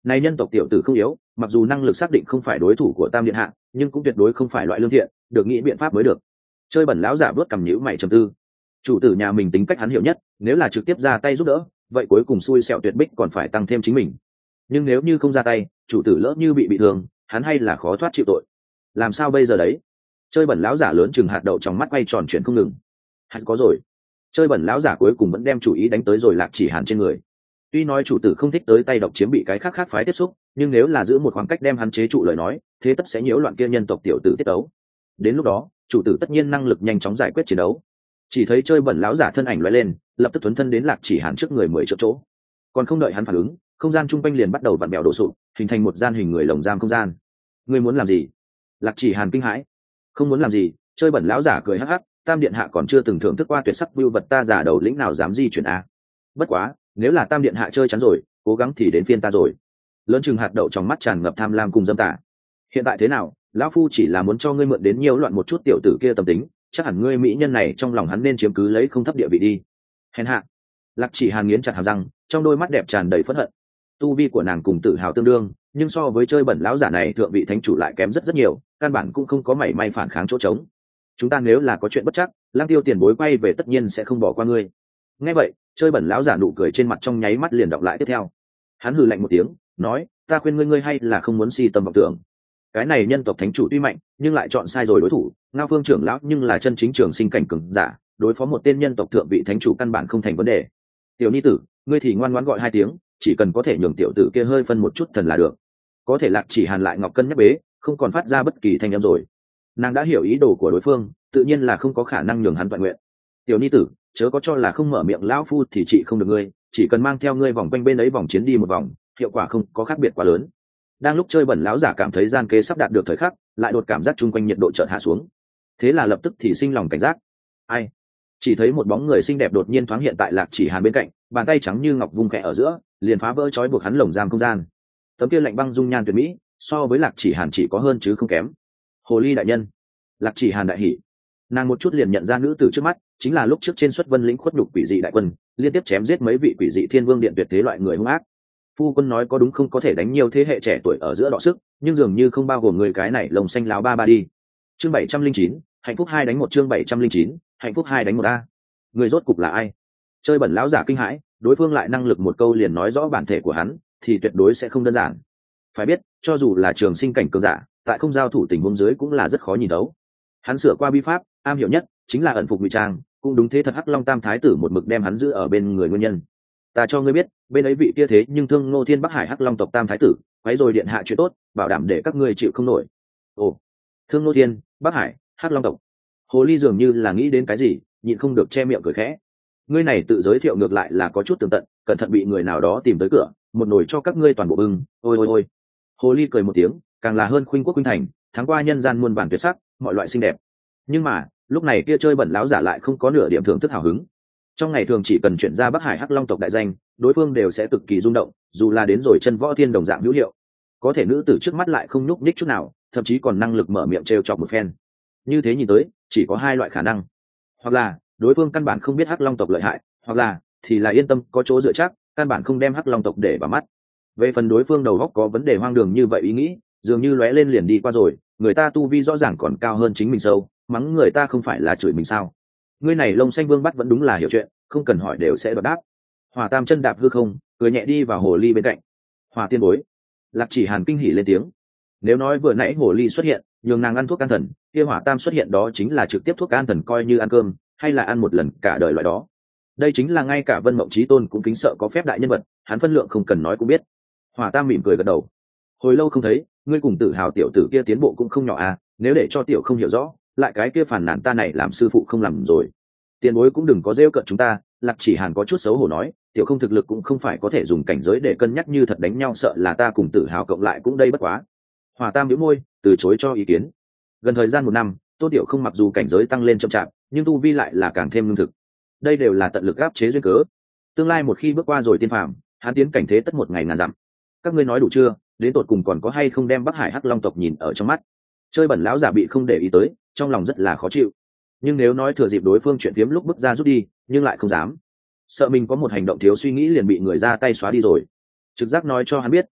Này nhân tộc tiểu tử không yếu, mặc dù năng lực xác định không phải đối thủ của Tam điện hạ, nhưng cũng tuyệt đối không phải loại lương thiện, được nghĩ biện pháp mới được. Chơi bẩn lão giả vớt cầm nhíu mày trầm tư. Chủ tử nhà mình tính cách hắn hiểu nhất, nếu là trực tiếp ra tay giúp đỡ, vậy cuối cùng xui xẻo tuyệt bích còn phải tăng thêm chính mình. Nhưng nếu như không ra tay, chủ tử lỡ như bị bị thương, hắn hay là khó thoát chịu tội. Làm sao bây giờ đấy? Chơi bẩn lão giả lớn chừng hạt đậu trong mắt quay tròn chuyển không ngừng. Hắn có rồi. Chơi bẩn lão giả cuối cùng vẫn đem chủ ý đánh tới rồi Lạc Chỉ Hàn trên người. Tuy nói chủ tử không thích tới tay độc chiếm bị cái khác khác phái tiếp xúc, nhưng nếu là giữ một khoảng cách đem hắn chế trụ lời nói, thế tất sẽ nhiễu loạn kia nhân tộc tiểu tử tiết đấu. Đến lúc đó, chủ tử tất nhiên năng lực nhanh chóng giải quyết chiến đấu. Chỉ thấy chơi bẩn lão giả thân ảnh lóe lên, lập tức thuấn thân đến Lạc Chỉ Hàn trước người mười triệu chỗ. Còn không đợi hắn phản ứng, không gian trung quanh liền bắt đầu vặn vẹo đổ sụp, hình thành một gian hình người lồng giam không gian. Ngươi muốn làm gì? Lạc Chỉ Hàn kinh hãi. Không muốn làm gì, chơi bẩn lão giả cười hắc hắc, Tam điện hạ còn chưa từng thưởng thức qua tuyệt sắc vưu vật ta giả đầu lĩnh nào dám di chuyển a. Bất quá, nếu là Tam điện hạ chơi chắn rồi, cố gắng thì đến phiên ta rồi. Lớn chừng hạt đậu trong mắt tràn ngập tham lam cùng dâm tà. Hiện tại thế nào, lão phu chỉ là muốn cho ngươi mượn đến nhiều loạn một chút tiểu tử kia tâm tính, chắc hẳn ngươi mỹ nhân này trong lòng hắn nên chiếm cứ lấy không thấp địa vị đi. Hèn hạ. Lạc Chỉ Hàn nghiến chặt hàm răng, trong đôi mắt đẹp tràn đầy phẫn hận. Tu vi của nàng cùng tự hào tương đương, nhưng so với chơi bẩn lão giả này thượng vị thánh chủ lại kém rất rất nhiều, căn bản cũng không có mảy may phản kháng chỗ trống. Chúng ta nếu là có chuyện bất chắc, Lang Tiêu tiền bối quay về tất nhiên sẽ không bỏ qua ngươi. Nghe vậy, chơi bẩn lão giả nụ cười trên mặt trong nháy mắt liền đọc lại tiếp theo. Hắn hừ lạnh một tiếng, nói, ta khuyên ngươi ngươi hay là không muốn si tâm vọng tưởng. Cái này nhân tộc thánh chủ tuy mạnh, nhưng lại chọn sai rồi đối thủ, Ngao Phương trưởng lão nhưng là chân chính trường sinh cảnh cường giả, đối phó một tên nhân tộc thượng vị thánh chủ căn bản không thành vấn đề. Tiểu nhi tử, ngươi thì ngoan ngoãn gọi hai tiếng, chỉ cần có thể nhường tiểu tử kia hơi phân một chút thần là được. Có thể Lạc Chỉ Hàn lại ngọc cân nhắc bế, không còn phát ra bất kỳ thanh âm rồi. Nàng đã hiểu ý đồ của đối phương, tự nhiên là không có khả năng nhường hắn toàn nguyện. Tiểu nhi tử, chớ có cho là không mở miệng lão phu thì chị không được ngươi, chỉ cần mang theo ngươi vòng quanh bên ấy vòng chiến đi một vòng, hiệu quả không có khác biệt quá lớn. Đang lúc chơi bẩn lão giả cảm thấy gian kế sắp đạt được thời khắc, lại đột cảm giác chung quanh nhiệt độ chợt hạ xuống. Thế là lập tức thì sinh lòng cảnh giác. Ai? Chỉ thấy một bóng người xinh đẹp đột nhiên thoáng hiện tại Lạc Chỉ Hàn bên cạnh, bàn tay trắng như ngọc vung khẽ ở giữa, liền phá vỡ trói buộc hắn lồng giam không gian. Tấm kia lạnh băng dung nhan tuyệt mỹ, so với Lạc Chỉ Hàn chỉ có hơn chứ không kém. Hồ ly đại nhân. Lạc Chỉ Hàn đại hỉ. Nàng một chút liền nhận ra nữ tử trước mắt chính là lúc trước trên xuất vân lĩnh khuất nhục quỷ dị đại quân, liên tiếp chém giết mấy vị quỷ dị thiên vương điện tuyệt thế loại người hung ác. Phu quân nói có đúng không, có thể đánh nhiều thế hệ trẻ tuổi ở giữa đọ sức, nhưng dường như không bao gồm người cái này lồng xanh láo ba ba đi. Chương bảy trăm linh chín, hạnh phúc hai đánh một chương bảy trăm linh chín, hạnh phúc hai đánh một a. Người rốt cục là ai? Chơi bẩn lão giả kinh hãi, đối phương lại năng lực một câu liền nói rõ bản thể của hắn, thì tuyệt đối sẽ không đơn giản. Phải biết, cho dù là trường sinh cảnh cường giả, tại không giao thủ tình huống dưới cũng là rất khó nhìn đấu. Hắn sửa qua bi pháp, am hiểu nhất chính là ẩn phục ngụy trang, cũng đúng thế thật Hắc Long Tam thái tử một mực đem hắn giữ ở bên người nguyên nhân. Ta cho ngươi biết, bên ấy vị kia thế nhưng thương Ngô Thiên Bắc Hải Hắc Long tộc Tam thái tử, quấy rồi điện hạ chuyện tốt, bảo đảm để các ngươi chịu không nổi. Ồ, thương Ngô Thiên, Bắc Hải, Hắc Long tộc. Hồ ly dường như là nghĩ đến cái gì, nhịn không được che miệng cười khẽ. Ngươi này tự giới thiệu ngược lại là có chút tường tận, cẩn thận bị người nào đó tìm tới cửa, một nồi cho các ngươi toàn bộ bưng. Ôi ôi ôi. Hồ ly cười một tiếng, càng là hơn khuynh quốc khuynh thành, thắng qua nhân gian muôn bản tuyệt sắc, mọi loại xinh đẹp. Nhưng mà lúc này kia chơi bẩn lão giả lại không có nửa điểm thưởng thức hào hứng. Trong ngày thường chỉ cần chuyển ra Bắc Hải Hắc Long tộc đại danh, đối phương đều sẽ cực kỳ rung động, dù là đến rồi chân võ thiên đồng dạng hữu hiệu. Có thể nữ tử trước mắt lại không nhúc nhích chút nào, thậm chí còn năng lực mở miệng trêu chọc một phen. Như thế nhìn tới, chỉ có hai loại khả năng: hoặc là đối phương căn bản không biết Hắc Long tộc lợi hại, hoặc là thì là yên tâm có chỗ dựa chắc, căn bản không đem Hắc Long tộc để vào mắt. Về phần đối phương đầu óc có vấn đề hoang đường như vậy ý nghĩ, dường như lóe lên liền đi qua rồi, người ta tu vi rõ ràng còn cao hơn chính mình sâu, mắng người ta không phải là chửi mình sao? Ngươi này lông xanh vương bắt vẫn đúng là hiểu chuyện, không cần hỏi đều sẽ đáp đáp. Hỏa Tam chân đạp hư không, cười nhẹ đi vào hồ ly bên cạnh. Hỏa tiên bối. Lạc Chỉ Hàn kinh hỉ lên tiếng. Nếu nói vừa nãy hồ ly xuất hiện, nhường nàng ăn thuốc an thần, kia Hỏa Tam xuất hiện đó chính là trực tiếp thuốc an thần, coi như ăn cơm, hay là ăn một lần cả đời loại đó. Đây chính là ngay cả Vân Mộng Chí Tôn cũng kính sợ có phép đại nhân vật, hắn phân lượng không cần nói cũng biết. Hỏa Tam mỉm cười gật đầu. Hồi lâu không thấy, ngươi cùng Tử Hào tiểu tử kia tiến bộ cũng không nhỏ à, nếu để cho tiểu không hiểu rõ, lại cái kia phản nàn ta này làm sư phụ không làm rồi. Tiền bối cũng đừng có rêu cợt chúng ta. Lạc Chỉ Hàn có chút xấu hổ nói, tiểu không thực lực cũng không phải có thể dùng cảnh giới để cân nhắc, như thật đánh nhau sợ là ta cùng Tử Hào cộng lại cũng đây bất quá. Hỏa Tam nhíu môi, từ chối cho ý kiến. Gần thời gian một năm, Tô Tiểu không mặc dù cảnh giới tăng lên chậm chạp, nhưng tu vi lại là càng thêm lương thực. Đây đều là tận lực áp chế duyên cớ. Tương lai một khi bước qua rồi tiên phàm, hắn tiến cảnh thế tất một ngày ngàn dặm. Các ngươi nói đủ chưa? Đến tột cùng còn có hay không đem Bắc Hải Hắc Long tộc nhìn ở trong mắt? Chơi bẩn lão giả bị không để ý tới, trong lòng rất là khó chịu. Nhưng nếu nói thừa dịp đối phương chuyện phiếm lúc bước ra rút đi, nhưng lại không dám, sợ mình có một hành động thiếu suy nghĩ liền bị người ra tay xóa đi rồi. Trực giác nói cho hắn biết,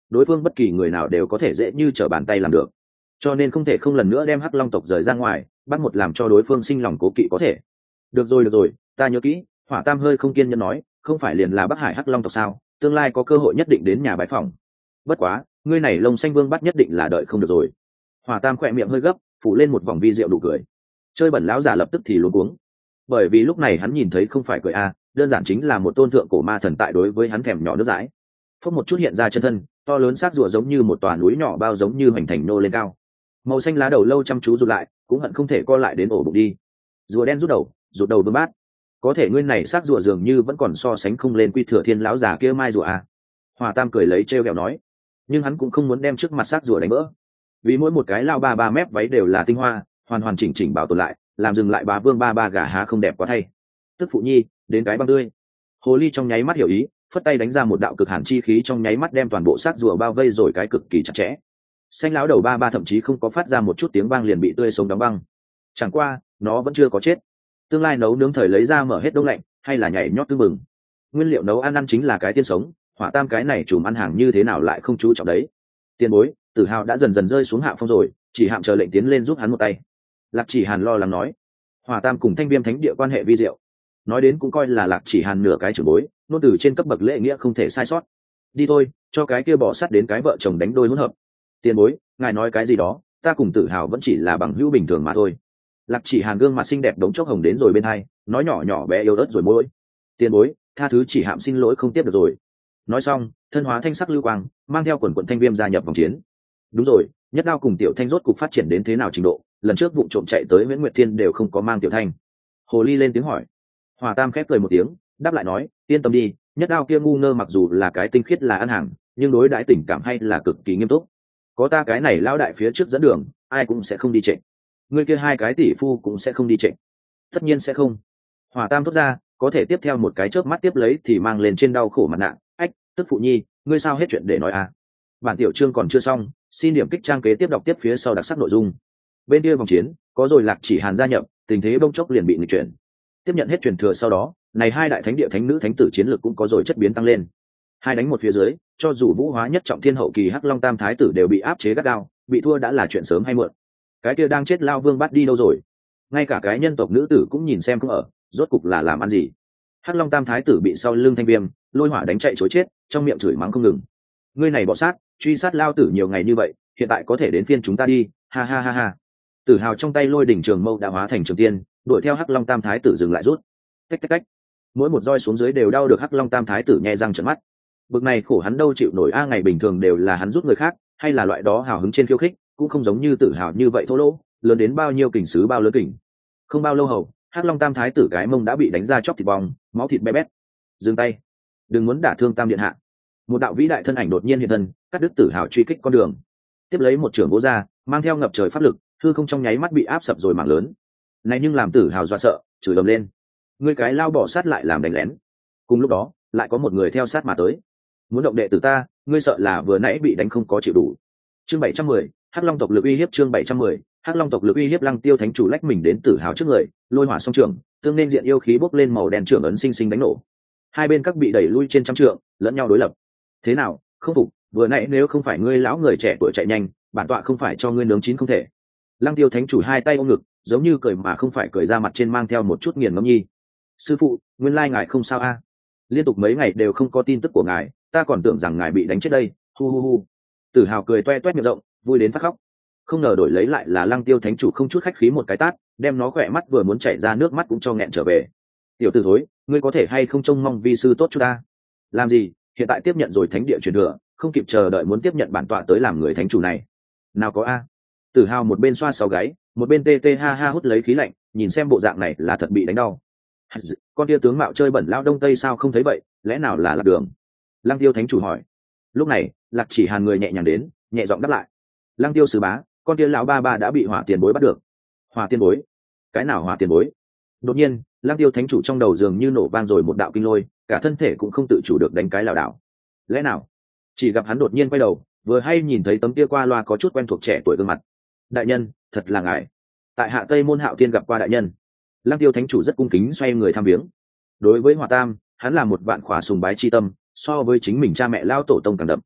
đối phương bất kỳ người nào đều có thể dễ như trở bàn tay làm được, cho nên không thể không lần nữa đem hắc long tộc rời ra ngoài, bắt một làm cho đối phương sinh lòng cố kỵ có thể. Được rồi được rồi, ta nhớ kỹ. Hỏa Tam hơi không kiên nhẫn nói, không phải liền là Bắc Hải hắc long tộc sao, tương lai có cơ hội nhất định đến nhà bái phòng. Bất quá ngươi này lông xanh vương bắt nhất định là đợi không được rồi. Hỏa Tam khỏe miệng hơi gấp, phủ lên một vòng vi diệu đủ cười. Chơi bẩn lão giả lập tức thì luống cuống, bởi vì lúc này hắn nhìn thấy không phải cười a, đơn giản chính là một tôn thượng cổ ma thần tại đối với hắn thèm nhỏ nước dãi. Phốc một chút hiện ra chân thân, to lớn xác rùa giống như một tòa núi nhỏ bao giống như hoành thành nô lên cao. Màu xanh lá đầu lâu chăm chú rụt lại, cũng hận không thể co lại đến ổ bụng đi. Rùa đen rút đầu, rụt đầu bướm bát. Có thể nguyên này xác rùa dường như vẫn còn so sánh không lên Quy Thừa Thiên lão già kia mai rùa a. Hòa Tam cười lấy trêu ghẹo nói, nhưng hắn cũng không muốn đem trước mặt xác rùa đánh vỡ, vì mỗi một cái lao ba ba mép váy đều là tinh hoa, hoàn hoàn chỉnh chỉnh bảo tồn lại, làm dừng lại bá vương ba ba gà há không đẹp quá thay. Tức phụ nhi, đến cái băng tươi. Hồ ly trong nháy mắt hiểu ý, phất tay đánh ra một đạo cực hàn chi khí trong nháy mắt đem toàn bộ xác rùa bao vây rồi cái cực kỳ chặt chẽ. Xanh lão đầu ba ba thậm chí không có phát ra một chút tiếng vang liền bị tươi sống đóng băng. Chẳng qua nó vẫn chưa có chết, tương lai nấu nướng thời lấy ra mở hết đông lạnh, hay là nhảy nhót tưng mừng. Nguyên liệu nấu ăn ăn chính là cái tiên sống, Hỏa Tam cái này chùm ăn hàng như thế nào lại không chú trọng đấy. Tiền bối, Tử Hào đã dần dần rơi xuống hạ phong rồi, chỉ hạm chờ lệnh tiến lên giúp hắn một tay. Lạc Chỉ Hàn lo lắng nói. Hỏa Tam cùng Thanh Viêm Thánh Địa quan hệ vi diệu, nói đến cũng coi là Lạc Chỉ Hàn nửa cái trưởng bối, nôn từ trên cấp bậc lễ nghĩa không thể sai sót. Đi thôi, cho cái kia bỏ sắt đến cái vợ chồng đánh đôi hỗn hợp. Tiền bối, ngài nói cái gì đó, ta cùng Tử Hào vẫn chỉ là bằng hữu bình thường mà thôi. Lạc Chỉ Hàn gương mặt xinh đẹp đống chốc hồng đến rồi bên hai, nói nhỏ nhỏ bé yếu ớt rồi môi. Tiền bối, tha thứ chỉ hạm xin lỗi không tiếp được rồi. Nói xong, thân hóa thanh sắc lưu quang, mang theo quần quần Thanh Viêm gia nhập vòng chiến. Đúng rồi, Nhất Đao cùng Tiểu Thanh rốt cục phát triển đến thế nào trình độ, lần trước vụ trộm chạy tới Nguyễn Nguyệt Thiên đều không có mang Tiểu Thanh. Hồ ly lên tiếng hỏi. Hòa Tam khép cười một tiếng, đáp lại nói, yên tâm đi, Nhất Đao kia ngu ngơ mặc dù là cái tinh khiết là ăn hàng, nhưng đối đãi tình cảm hay là cực kỳ nghiêm túc. Có ta cái này lao đại phía trước dẫn đường, ai cũng sẽ không đi trệ. Ngươi kia hai cái tỷ phu cũng sẽ không đi trệ. Tất nhiên sẽ không. Hòa Tam thốt ra, có thể tiếp theo một cái chớp mắt tiếp lấy thì mang lên trên đau khổ mặt nạ. Ách, tức phụ nhi, ngươi sao hết chuyện để nói à? Bản tiểu chương còn chưa xong, xin điểm kích trang kế tiếp đọc tiếp phía sau đặc sắc nội dung. Bên kia vòng chiến, có rồi Lạc Chỉ Hàn gia nhập, tình thế bỗng chốc liền bị nghịch chuyển. Tiếp nhận hết truyền thừa sau đó, này hai đại thánh địa thánh nữ thánh tử chiến lược cũng có rồi chất biến tăng lên. Hai đánh một phía dưới, cho dù vũ hóa nhất trọng thiên hậu kỳ Hắc Long Tam thái tử đều bị áp chế gắt gao, bị thua đã là chuyện sớm hay muộn. Cái kia đang chết lao vương bắt đi đâu rồi? Ngay cả cái nhân tộc nữ tử cũng nhìn xem cũng ở, rốt cục là làm ăn gì? Hắc Long Tam thái tử bị sau lưng Thanh Viêm, Lôi Hỏa đánh chạy trối chết, trong miệng chửi mắng không ngừng. Ngươi này bọ sát, truy sát lao tử nhiều ngày như vậy, hiện tại có thể đến phiên chúng ta đi, ha ha ha ha. Tử Hào trong tay Lôi đỉnh trường mâu đã hóa thành trường tiên, đuổi theo Hắc Long Tam thái tử dừng lại rút. Cách cách cách. Mỗi một roi xuống dưới đều đau được Hắc Long Tam thái tử nhe răng trợn mắt. Bực này khổ hắn đâu chịu nổi a, ngày bình thường đều là hắn rút người khác, hay là loại đó hào hứng trên khiêu khích, cũng không giống như Tử Hào như vậy thô lỗ, lớn đến bao nhiêu kình sứ bao lớn kình. Không bao lâu hầu, Hắc Long Tam thái tử cái mông đã bị đánh ra chóc thịt bong, máu thịt be bét. Dừng tay, đừng muốn đả thương Tam điện hạ. Một đạo vĩ đại thân ảnh đột nhiên hiện thân, cắt đứt Tử Hào truy kích con đường. Tiếp lấy một trường gỗ ra, mang theo ngập trời pháp lực, hư không trong nháy mắt bị áp sập rồi mảng lớn. Này nhưng làm Tử Hào dọa sợ, chửi ầm lên. Ngươi cái lao bỏ sát lại làm đánh lén. Cùng lúc đó, lại có một người theo sát mà tới. Muốn động đệ tử ta, ngươi sợ là vừa nãy bị đánh không có chịu đủ. Chương bảy trăm mười, Hắc Long tộc lực uy hiếp. Chương bảy trăm mười, Hắc Long tộc lực uy hiếp. Lăng Tiêu thánh chủ lách mình đến Tử Hào trước người, Lôi Hỏa song trường, tương nên diện yêu khí bốc lên màu đen trưởng ấn sinh sinh đánh nổ. Hai bên các bị đẩy lui trên trăm trượng, lẫn nhau đối lập. Thế nào, không phục? Vừa nãy nếu không phải ngươi lão người trẻ tuổi chạy nhanh, bản tọa không phải cho ngươi nướng chín không thể. Lăng Tiêu thánh chủ hai tay ôm ngực, giống như cười mà không phải cười, ra mặt trên mang theo một chút nghiền ngẫm nhi. Sư phụ, nguyên lai ngài không sao a? Liên tục mấy ngày đều không có tin tức của ngài, ta còn tưởng rằng ngài bị đánh chết đây. Hu hu hu. Tử Hào cười toe toét miệng rộng, vui đến phát khóc. Không ngờ đổi lấy lại là Lăng Tiêu thánh chủ không chút khách khí một cái tát, đem nó khỏe mắt vừa muốn chảy ra nước mắt cũng cho nghẹn trở về. Tiểu tử thối, ngươi có thể hay không trông mong vi sư tốt cho ta? Làm gì? Hiện tại tiếp nhận rồi thánh địa truyền thừa, không kịp chờ đợi muốn tiếp nhận bản tọa tới làm người thánh chủ này. Nào có a? Tử Hào một bên xoa sáu gáy, một bên tê tê ha ha hút lấy khí lạnh, nhìn xem bộ dạng này là thật bị đánh đau. Con tia tướng mạo chơi bẩn lao đông tây sao không thấy vậy, lẽ nào là lạc đường? Lăng Tiêu thánh chủ hỏi. Lúc này, Lạc Chỉ Hàn người nhẹ nhàng đến, nhẹ giọng đáp lại. Lăng Tiêu sứ bá, con tia lão ba ba đã bị Hỏa tiền bối bắt được. Hỏa tiền bối? Cái nào Hỏa tiền bối? Đột nhiên, Lăng Tiêu thánh chủ trong đầu dường như nổ vang rồi một đạo kinh lôi, cả thân thể cũng không tự chủ được đánh cái lảo đảo. Lẽ nào? Chỉ gặp hắn đột nhiên quay đầu, vừa hay nhìn thấy tấm tia qua loa có chút quen thuộc trẻ tuổi gương mặt. Đại nhân, thật là ngài. Tại Hạ Tây Môn Hạo Thiên gặp qua đại nhân. Lăng Tiêu thánh chủ rất cung kính xoay người thăm viếng. Đối với Hỏa Tam, hắn là một vạn khỏa sùng bái chi tâm, so với chính mình cha mẹ lao tổ tông càng đậm.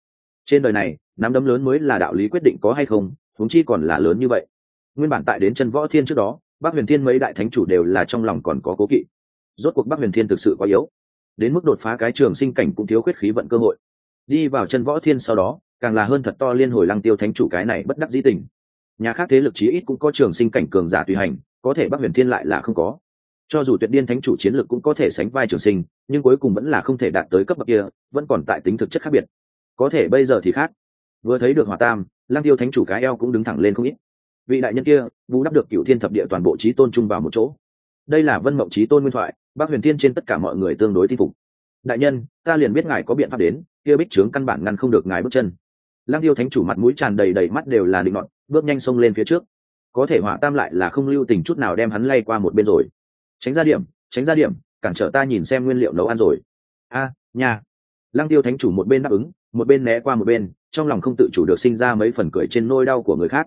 Trên đời này nắm đấm lớn mới là đạo lý quyết định có hay không, huống chi còn là lớn như vậy. Nguyên bản tại đến chân võ thiên trước đó, Bắc Huyền Thiên mấy đại thánh chủ đều là trong lòng còn có cố kỵ. Rốt cuộc Bắc Huyền Thiên thực sự quá yếu, đến mức đột phá cái trường sinh cảnh cũng thiếu khuyết khí vận cơ hội. Đi vào chân võ thiên sau đó, càng là hơn thật to liên hồi Lăng Tiêu thánh chủ cái này bất đắc dĩ tình. Nhà khác thế lực chí ít cũng có trường sinh cảnh cường giả tùy hành, có thể Bắc Huyền Thiên lại là không có. Cho dù Tuyệt Điên thánh chủ chiến lực cũng có thể sánh vai trường sinh, nhưng cuối cùng vẫn là không thể đạt tới cấp bậc kia, vẫn còn tại tính thực chất khác biệt. Có thể bây giờ thì khác. Vừa thấy được Hỏa Tam, Lăng Tiêu thánh chủ cái eo cũng đứng thẳng lên không ít. Vị đại nhân kia bù đắp được Cửu Thiên thập địa toàn bộ chí tôn chung vào một chỗ. Đây là Vân Mộng chí tôn nguyên thoại, Bắc Huyền Thiên trên tất cả mọi người tương đối tin phục. Đại nhân, ta liền biết ngài có biện pháp đến, kia bích trướng căn bản ngăn không được ngài bước chân. Lăng Tiêu thánh chủ mặt mũi tràn đầy đầy mắt đều là định nọt, bước nhanh xông lên phía trước. Có thể Hỏa Tam lại là không lưu tình chút nào đem hắn lay qua một bên rồi. Tránh ra điểm, tránh ra điểm, cản trở ta nhìn xem nguyên liệu nấu ăn rồi. A, à, nhà. Lăng Tiêu thánh chủ một bên đáp ứng, một bên né qua một bên, trong lòng không tự chủ được sinh ra mấy phần cười trên nỗi đau của người khác.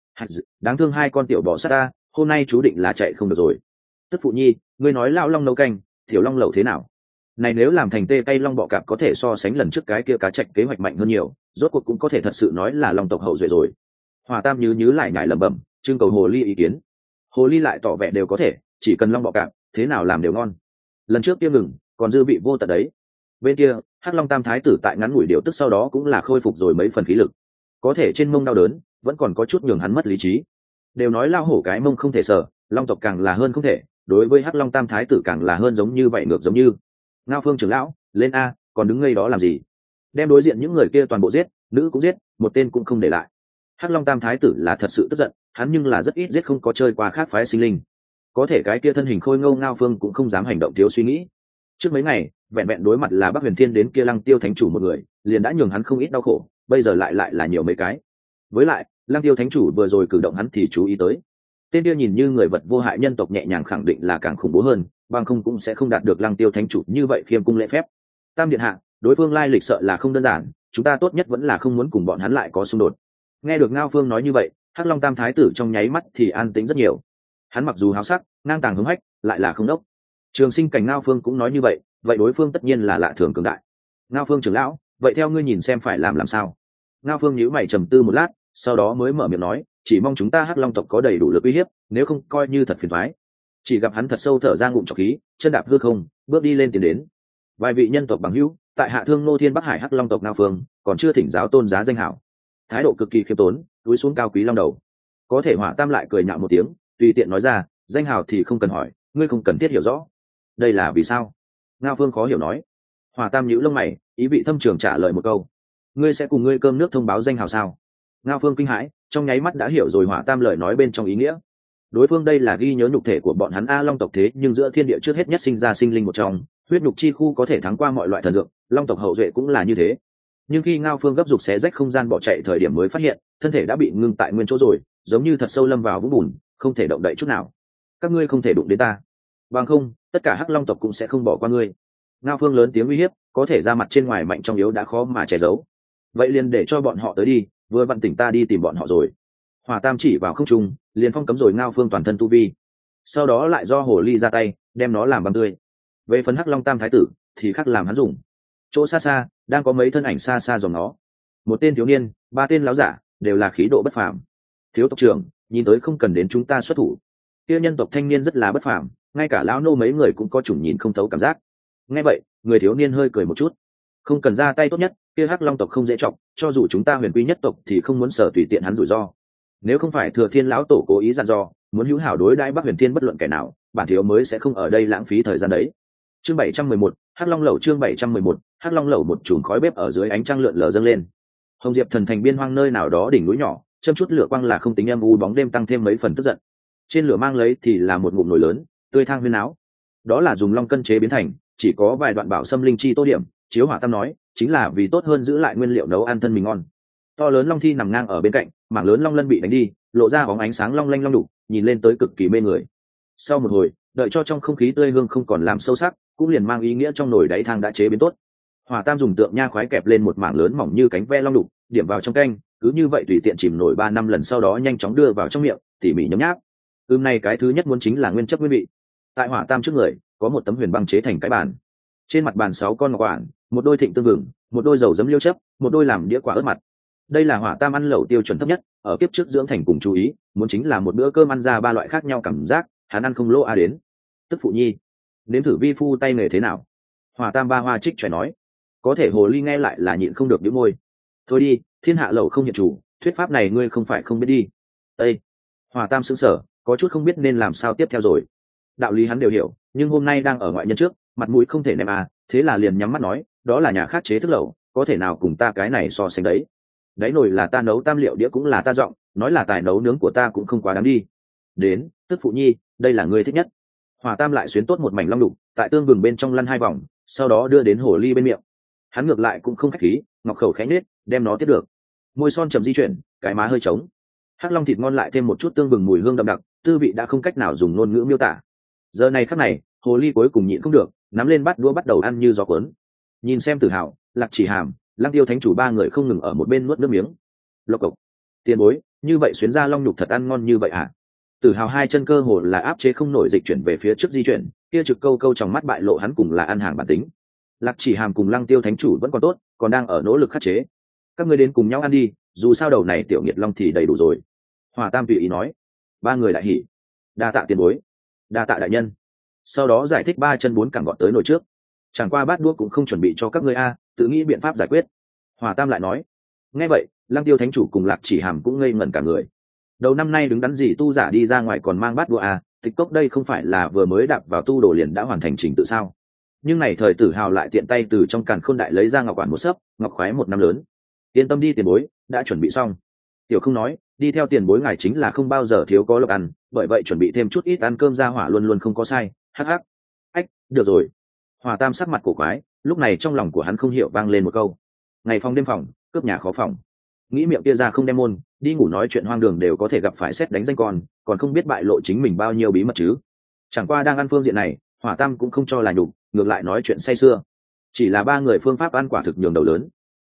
Đáng thương hai con tiểu bò sát ta, hôm nay chú định là chạy không được rồi. Tức phụ nhi, ngươi nói lão long nấu canh, tiểu long lẩu thế nào? Này nếu làm thành tê cây long bọ cạp có thể so sánh lần trước cái kia cá trạch kế hoạch mạnh hơn nhiều, rốt cuộc cũng có thể thật sự nói là long tộc hậu duệ rồi. Hòa Tam nhứ nhứ lại nhải lẩm bẩm, trưng cầu hồ ly ý kiến. Hồ ly lại tỏ vẻ đều có thể, chỉ cần long bọ cạp, thế nào làm đều ngon. Lần trước kia ngừng, còn dư vị vô tận đấy. Bên kia, Hắc Long Tam thái tử tại ngắn ngủi điều tức sau đó cũng là khôi phục rồi mấy phần khí lực. Có thể trên mông đau đớn, vẫn còn có chút nhường hắn mất lý trí. Đều nói lao hổ cái mông không thể sờ, long tộc càng là hơn không thể, đối với Hắc Long Tam thái tử càng là hơn giống như vậy, ngược giống như. Ngao Phương trưởng lão, lên a, còn đứng ngây đó làm gì? Đem đối diện những người kia toàn bộ giết, nữ cũng giết, một tên cũng không để lại. Hắc Long Tam thái tử là thật sự tức giận, hắn nhưng là rất ít giết không có chơi qua khác phái sinh linh. Có thể cái kia thân hình khôi ngô Ngao Phương cũng không dám hành động thiếu suy nghĩ. Trước mấy ngày, vẹn vẹn đối mặt là Bắc Huyền Thiên đến kia Lăng Tiêu thánh chủ một người, liền đã nhường hắn không ít đau khổ, bây giờ lại lại là nhiều mấy cái. Với lại, Lăng Tiêu thánh chủ vừa rồi cử động hắn thì chú ý tới. Tên kia nhìn như người vật vô hại nhân tộc nhẹ nhàng khẳng định là càng khủng bố hơn, bằng không cũng sẽ không đạt được Lăng Tiêu thánh chủ như vậy khiêm cung lễ phép. Tam điện hạ, đối phương lai lịch sợ là không đơn giản, chúng ta tốt nhất vẫn là không muốn cùng bọn hắn lại có xung đột. Nghe được Ngao Phương nói như vậy, Hắc Long Tam thái tử trong nháy mắt thì an tĩnh rất nhiều. Hắn mặc dù háo sắc, ngang tàng hứng hách, lại là không đốc. Trường sinh cảnh Ngao Phương cũng nói như vậy, vậy đối phương tất nhiên là lạ thường cường đại. Ngao Phương trưởng lão, vậy theo ngươi nhìn xem phải làm làm sao? Ngao Phương nhíu mày trầm tư một lát, sau đó mới mở miệng nói, chỉ mong chúng ta Hắc Long tộc có đầy đủ lực uy hiếp, nếu không coi như thật phiền toái. Chỉ gặp hắn thật sâu thở ra ngụm trọc khí, chân đạp hư không, bước đi lên tiến đến. Vài vị nhân tộc bằng hữu, tại hạ thương nô thiên Bắc Hải Hắc Long tộc Ngao Phương, còn chưa thỉnh giáo tôn giá danh hảo. Thái độ cực kỳ khiêm tốn, túi xuống cao quý long đầu. Có thể Hỏa Tam lại cười nhạo một tiếng, tùy tiện nói ra, danh hào thì không cần hỏi, ngươi không cần thiết hiểu rõ. Đây là vì sao? Ngao Phương khó hiểu nói. Hỏa Tam nhíu lông mày, ý vị thâm trường trả lời một câu, ngươi sẽ cùng ngươi cơm nước thông báo danh hào sao? Ngao Phương kinh hãi, trong nháy mắt đã hiểu rồi Hỏa Tam lời nói bên trong ý nghĩa. Đối phương đây là ghi nhớ nhục thể của bọn hắn A Long tộc thế, nhưng giữa thiên địa trước hết nhất sinh ra sinh linh một trong, huyết nhục chi khu có thể thắng qua mọi loại thần dược, Long tộc hậu duệ cũng là như thế. Nhưng khi Ngao Phương gấp giục xé rách không gian bỏ chạy thời điểm mới phát hiện, thân thể đã bị ngưng tại nguyên chỗ rồi, giống như thật sâu lâm vào vũng bùn, không thể động đậy chút nào. Các ngươi không thể đụng đến ta, bằng không, tất cả Hắc Long tộc cũng sẽ không bỏ qua ngươi. Ngao Phương lớn tiếng uy hiếp, có thể ra mặt trên ngoài mạnh trong yếu đã khó mà che giấu. Vậy liền để cho bọn họ tới đi, vừa vặn tỉnh ta đi tìm bọn họ rồi. Hỏa Tam chỉ vào không trung, liền phong cấm rồi Ngao Phương toàn thân tu vi. Sau đó lại do hồ ly ra tay, đem nó làm băng tươi. Về phần Hắc Long Tam thái tử, thì khác làm hắn dùng. Chỗ xa xa, đang có mấy thân ảnh xa xa dòng nó. Một tên thiếu niên, ba tên láo giả, đều là khí độ bất phàm. Thiếu tộc trưởng, nhìn tới không cần đến chúng ta xuất thủ. Kia nhân tộc thanh niên rất là bất phàm, ngay cả lão nô mấy người cũng có chủng nhìn không thấu cảm giác. Nghe vậy, người thiếu niên hơi cười một chút. Không cần ra tay tốt nhất, kia Hắc Long tộc không dễ trọng, cho dù chúng ta huyền quy nhất tộc thì không muốn sở tùy tiện hắn rủi ro. Nếu không phải Thừa Thiên lão tổ cố ý dặn dò, muốn hữu hảo đối đãi Bắc Huyền Thiên bất luận kẻ nào, bản thiếu mới sẽ không ở đây lãng phí thời gian đấy. Chương bảy trăm mười một, Hắc Long lẩu chương bảy trăm mười một, Hắc Long lẩu một chùm khói bếp ở dưới ánh trăng lượn lờ dâng lên. Hồng Diệp thần thành biên hoang nơi nào đó đỉnh núi nhỏ, châm chút lửa quang là không tính âm u bóng đêm tăng thêm mấy phần tức giận. Trên lửa mang lấy thì là một ngụm nồi lớn, tươi thang huyên áo. Đó là dùng long cân chế biến thành, chỉ có vài đoạn bảo xâm linh chi tô điểm, Chiếu Hỏa Tam nói, chính là vì tốt hơn giữ lại nguyên liệu nấu ăn thân mình ngon. To lớn long thi nằm ngang ở bên cạnh, mảng lớn long lân bị đánh đi, lộ ra bóng ánh sáng long lanh long đục, nhìn lên tới cực kỳ mê người. Sau một hồi, đợi cho trong không khí tươi hương không còn làm sâu sắc, cũng liền mang ý nghĩa trong nồi đáy thang đã chế biến tốt. Hỏa Tam dùng tượng nha khoái kẹp lên một mảng lớn mỏng như cánh ve long đục, điểm vào trong canh, cứ như vậy tùy tiện chìm nổi ba năm lần, sau đó nhanh chóng đưa vào trong miệng, tỉ mỉ nhấm nháp. Ưm này cái thứ nhất muốn chính là nguyên chất nguyên vị. Tại Hỏa Tam trước người, có một tấm huyền băng chế thành cái bàn. Trên mặt bàn sáu con ngọc quản, một đôi thịnh tương vừng, một đôi dầu giấm liêu chấp, một đôi làm đĩa quả ớt mặt. Đây là Hỏa Tam ăn lẩu tiêu chuẩn thấp nhất, ở kiếp trước dưỡng thành cùng chú ý, muốn chính là một bữa cơm ăn ra ba loại khác nhau cảm giác, hắn ăn không lỗ a đến. Tức phụ nhi, nếm thử vi phu tay nghề thế nào? Hỏa Tam ba hoa trích trẻ nói. Có thể hồ ly nghe lại là nhịn không được nhíu môi. Thôi đi, thiên hạ lẩu không nhận chủ, thuyết pháp này ngươi không phải không biết đi. Ê! Hỏa Tam sững sờ, có chút không biết nên làm sao tiếp theo rồi. Đạo lý hắn đều hiểu, nhưng hôm nay đang ở ngoại nhân trước, mặt mũi không thể ném à, thế là liền nhắm mắt nói, đó là nhà khác chế thức lẩu, có thể nào cùng ta cái này so sánh đấy. Đấy nồi là ta nấu, tam liệu đĩa cũng là ta dọn, nói là tài nấu nướng của ta cũng không quá đáng đi. Đến, tức phụ nhi, đây là ngươi thích nhất. Hỏa Tam lại xuyến tốt một mảnh long đục, tại tương vừng bên trong lăn hai vòng, sau đó đưa đến hồ ly bên miệng. Hắn ngược lại cũng không khách khí, ngọc khẩu khẽ nết, đem nó tiếp được. Môi son chậm di chuyển, cái má hơi trống. Hắc long thịt ngon lại thêm một chút tương vừng mùi hương đậm đặc, tư vị đã không cách nào dùng ngôn ngữ miêu tả. Giờ này khắc này, hồ ly cuối cùng nhịn không được, nắm lên bát đũa bắt đầu ăn như gió cuốn. Nhìn xem Tử Hào, Lạc Chỉ Hàm, Lăng Tiêu thánh chủ ba người không ngừng ở một bên nuốt nước miếng. Lộc cộc. Tiền bối, như vậy xuyến ra long nhục thật ăn ngon như vậy à? Tử Hào hai chân cơ hồ là áp chế không nổi dịch chuyển về phía trước di chuyển, kia trực câu câu trong mắt bại lộ hắn cùng là ăn hàng bản tính. Lạc Chỉ Hàm cùng Lăng Tiêu thánh chủ vẫn còn tốt, còn đang ở nỗ lực khắc chế. Các ngươi đến cùng nhau ăn đi, dù sao đầu này tiểu nghiệt long thì đầy đủ rồi. Hỏa Tam tùy ý nói. Ba người đại hỉ. Đa tạ tiền bối, đa tạ đại nhân. Sau đó giải thích ba chân bốn cẳng gọn tới nồi trước. Chẳng qua bát đũa cũng không chuẩn bị cho các ngươi a, tự nghĩ biện pháp giải quyết. Hỏa Tam lại nói. Nghe vậy, Lăng Tiêu thánh chủ cùng Lạc Chỉ Hàm cũng ngây ngẩn cả người. Đầu năm nay đứng đắn gì tu giả đi ra ngoài còn mang bát đũa a, tịch cốc đây không phải là vừa mới đạp vào tu đồ liền đã hoàn thành trình tự sao? Nhưng này thời Tử Hào lại tiện tay từ trong càn khôn đại lấy ra ngọc quản một sấp, ngọc khoái một năm lớn. Yên tâm đi tiền bối, đã chuẩn bị xong. Tiểu Không nói, đi theo tiền bối ngài chính là không bao giờ thiếu có lộc ăn, bởi vậy chuẩn bị thêm chút ít ăn cơm ra hỏa luôn luôn không có sai. Hắc hắc. Ách, được rồi. Hỏa Tam sắc mặt cổ quái, lúc này trong lòng của hắn không hiểu vang lên một câu. Ngày phòng đêm phòng, cướp nhà khó phòng. Nghĩ miệng kia ra không đem môn, đi ngủ nói chuyện hoang đường đều có thể gặp phải xét đánh danh con, còn không biết bại lộ chính mình bao nhiêu bí mật chứ. Chẳng qua đang ăn phương diện này, Hỏa Tam cũng không cho là nhục, ngược lại nói chuyện say sưa. Chỉ là ba người phương pháp ăn quả thực nhường đầu lớn.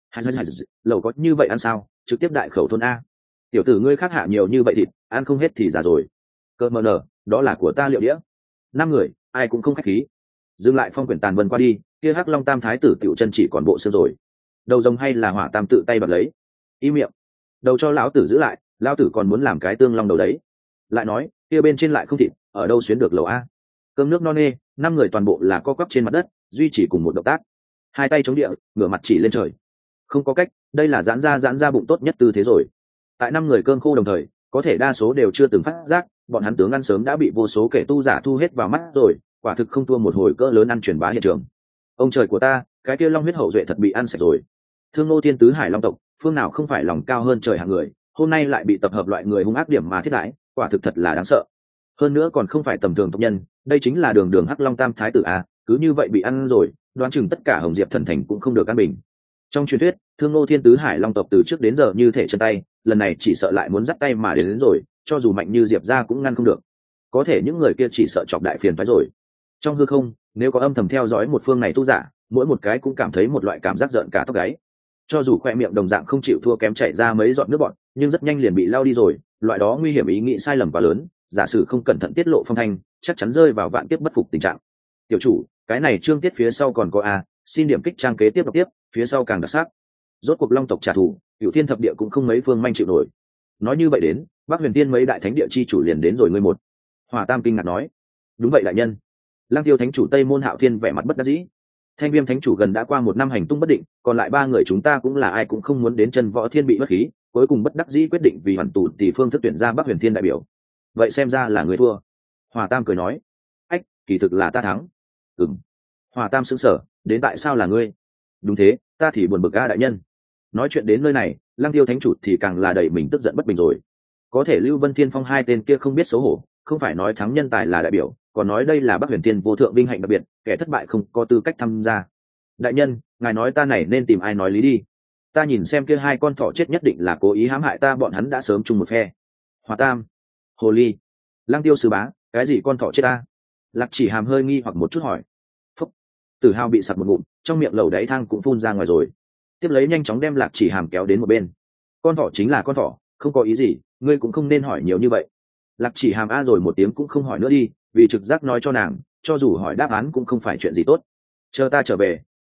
Lẩu có như vậy ăn sao, trực tiếp đại khẩu thôn a. Tiểu tử ngươi khác hạ nhiều như vậy thịt, ăn không hết thì già rồi. Cơ mờ nở, đó là của ta liệu đĩa. Năm người, ai cũng không khách khí. Dừng lại phong quyển tàn vân qua đi, kia Hắc Long Tam thái tử tiểu chân chỉ còn bộ xương rồi. Đầu rồng hay là Hỏa Tam tự tay bật lấy. Im miệng. Đầu cho lão tử giữ lại, lão tử còn muốn làm cái tương long đầu đấy. Lại nói, kia bên trên lại không thịt, ở đâu xuyến được lẩu a. Cơm nước no nê, năm người toàn bộ là co quắp trên mặt đất, duy trì cùng một động tác. Hai tay chống địa, ngửa mặt chỉ lên trời. Không có cách, đây là giãn ra giãn ra bụng tốt nhất tư thế rồi. Tại năm người cơm khô đồng thời, có thể đa số đều chưa từng phát giác, bọn hắn tướng ăn sớm đã bị vô số kẻ tu giả thu hết vào mắt rồi, quả thực không thua một hồi cỡ lớn ăn truyền bá hiện trường. Ông trời của ta, cái kia long huyết hậu duệ thật bị ăn sạch rồi. Thương Nô Thiên Tứ Hải Long tộc, phương nào không phải lòng cao hơn trời hạng người, hôm nay lại bị tập hợp loại người hung ác điểm mà thiết đãi, quả thực thật là đáng sợ. Hơn nữa còn không phải tầm thường tộc nhân, đây chính là đường đường Hắc Long Tam thái tử a, cứ như vậy bị ăn rồi, đoán chừng tất cả Hồng Diệp thần thành cũng không được an bình. Trong truyền thuyết, Thương Nô Thiên Tứ Hải Long tộc từ trước đến giờ như thể chân tay, lần này chỉ sợ lại muốn dắt tay mà đến, đến rồi, cho dù mạnh như Diệp gia cũng ngăn không được. Có thể những người kia chỉ sợ chọc đại phiền phái rồi. Trong hư không, nếu có âm thầm theo dõi một phương này tu giả, mỗi một cái cũng cảm thấy một loại cảm giác giận cả tóc gáy. Cho dù khoe miệng đồng dạng không chịu thua kém chảy ra mấy giọt nước bọt, nhưng rất nhanh liền bị lao đi rồi, loại đó nguy hiểm ý nghĩ sai lầm quá lớn, giả sử không cẩn thận tiết lộ phong thanh, chắc chắn rơi vào vạn kiếp bất phục tình trạng. Tiểu chủ, cái này chương tiết phía sau còn có a, xin điểm kích trang kế tiếp đọc tiếp, phía sau càng đặc sắc. Rốt cuộc long tộc trả thù, Cửu Thiên thập địa cũng không mấy phương manh chịu nổi. Nói như vậy đến, Bắc Huyền Tiên mấy đại thánh địa chi chủ liền đến rồi ngươi một. Hỏa Tam kinh ngạc nói, đúng vậy đại nhân. Lăng Tiêu thánh chủ Tây Môn Hạo Thiên vẻ mặt bất đắc dĩ. Thanh Viêm thánh chủ gần đã qua một năm hành tung bất định, còn lại ba người chúng ta cũng là ai cũng không muốn đến chân võ thiên bị bất khí, cuối cùng bất đắc dĩ quyết định vì hoàn tù tỷ phương thức tuyển ra Bắc Huyền Thiên đại biểu. Vậy xem ra là người thua. Hỏa Tam cười nói, ách, kỳ thực là ta thắng. Ừm. Hỏa Tam sững sờ, đến tại sao là ngươi? Đúng thế, ta thì buồn bực a đại nhân. Nói chuyện đến nơi này, Lăng Tiêu thánh chủ thì càng là đẩy mình tức giận bất bình rồi. Có thể Lưu Vân Thiên Phong hai tên kia không biết xấu hổ, không phải nói thắng nhân tài là đại biểu, còn nói đây là Bắc Huyền Thiên vô thượng vinh hạnh đặc biệt, kẻ thất bại không có tư cách tham gia. Đại nhân, ngài nói ta này nên tìm ai nói lý đi? Ta nhìn xem kia hai con thỏ chết nhất định là cố ý hãm hại ta, bọn hắn đã sớm chung một phe. Hỏa Tam, hồ ly, Lăng Tiêu sư bá, cái gì con thỏ chết ta? Lạc Chỉ Hàm hơi nghi hoặc một chút hỏi. Phúc. Tử Hào bị sặc một ngụm, trong miệng lẩu đáy thang cũng phun ra ngoài rồi. Tiếp lấy nhanh chóng đem Lạc Chỉ Hàm kéo đến một bên. Con thỏ chính là con thỏ, không có ý gì, ngươi cũng không nên hỏi nhiều như vậy. Lạc Chỉ Hàm a rồi một tiếng cũng không hỏi nữa đi, vì trực giác nói cho nàng, cho dù hỏi đáp án cũng không phải chuyện gì tốt. Chờ ta trở về,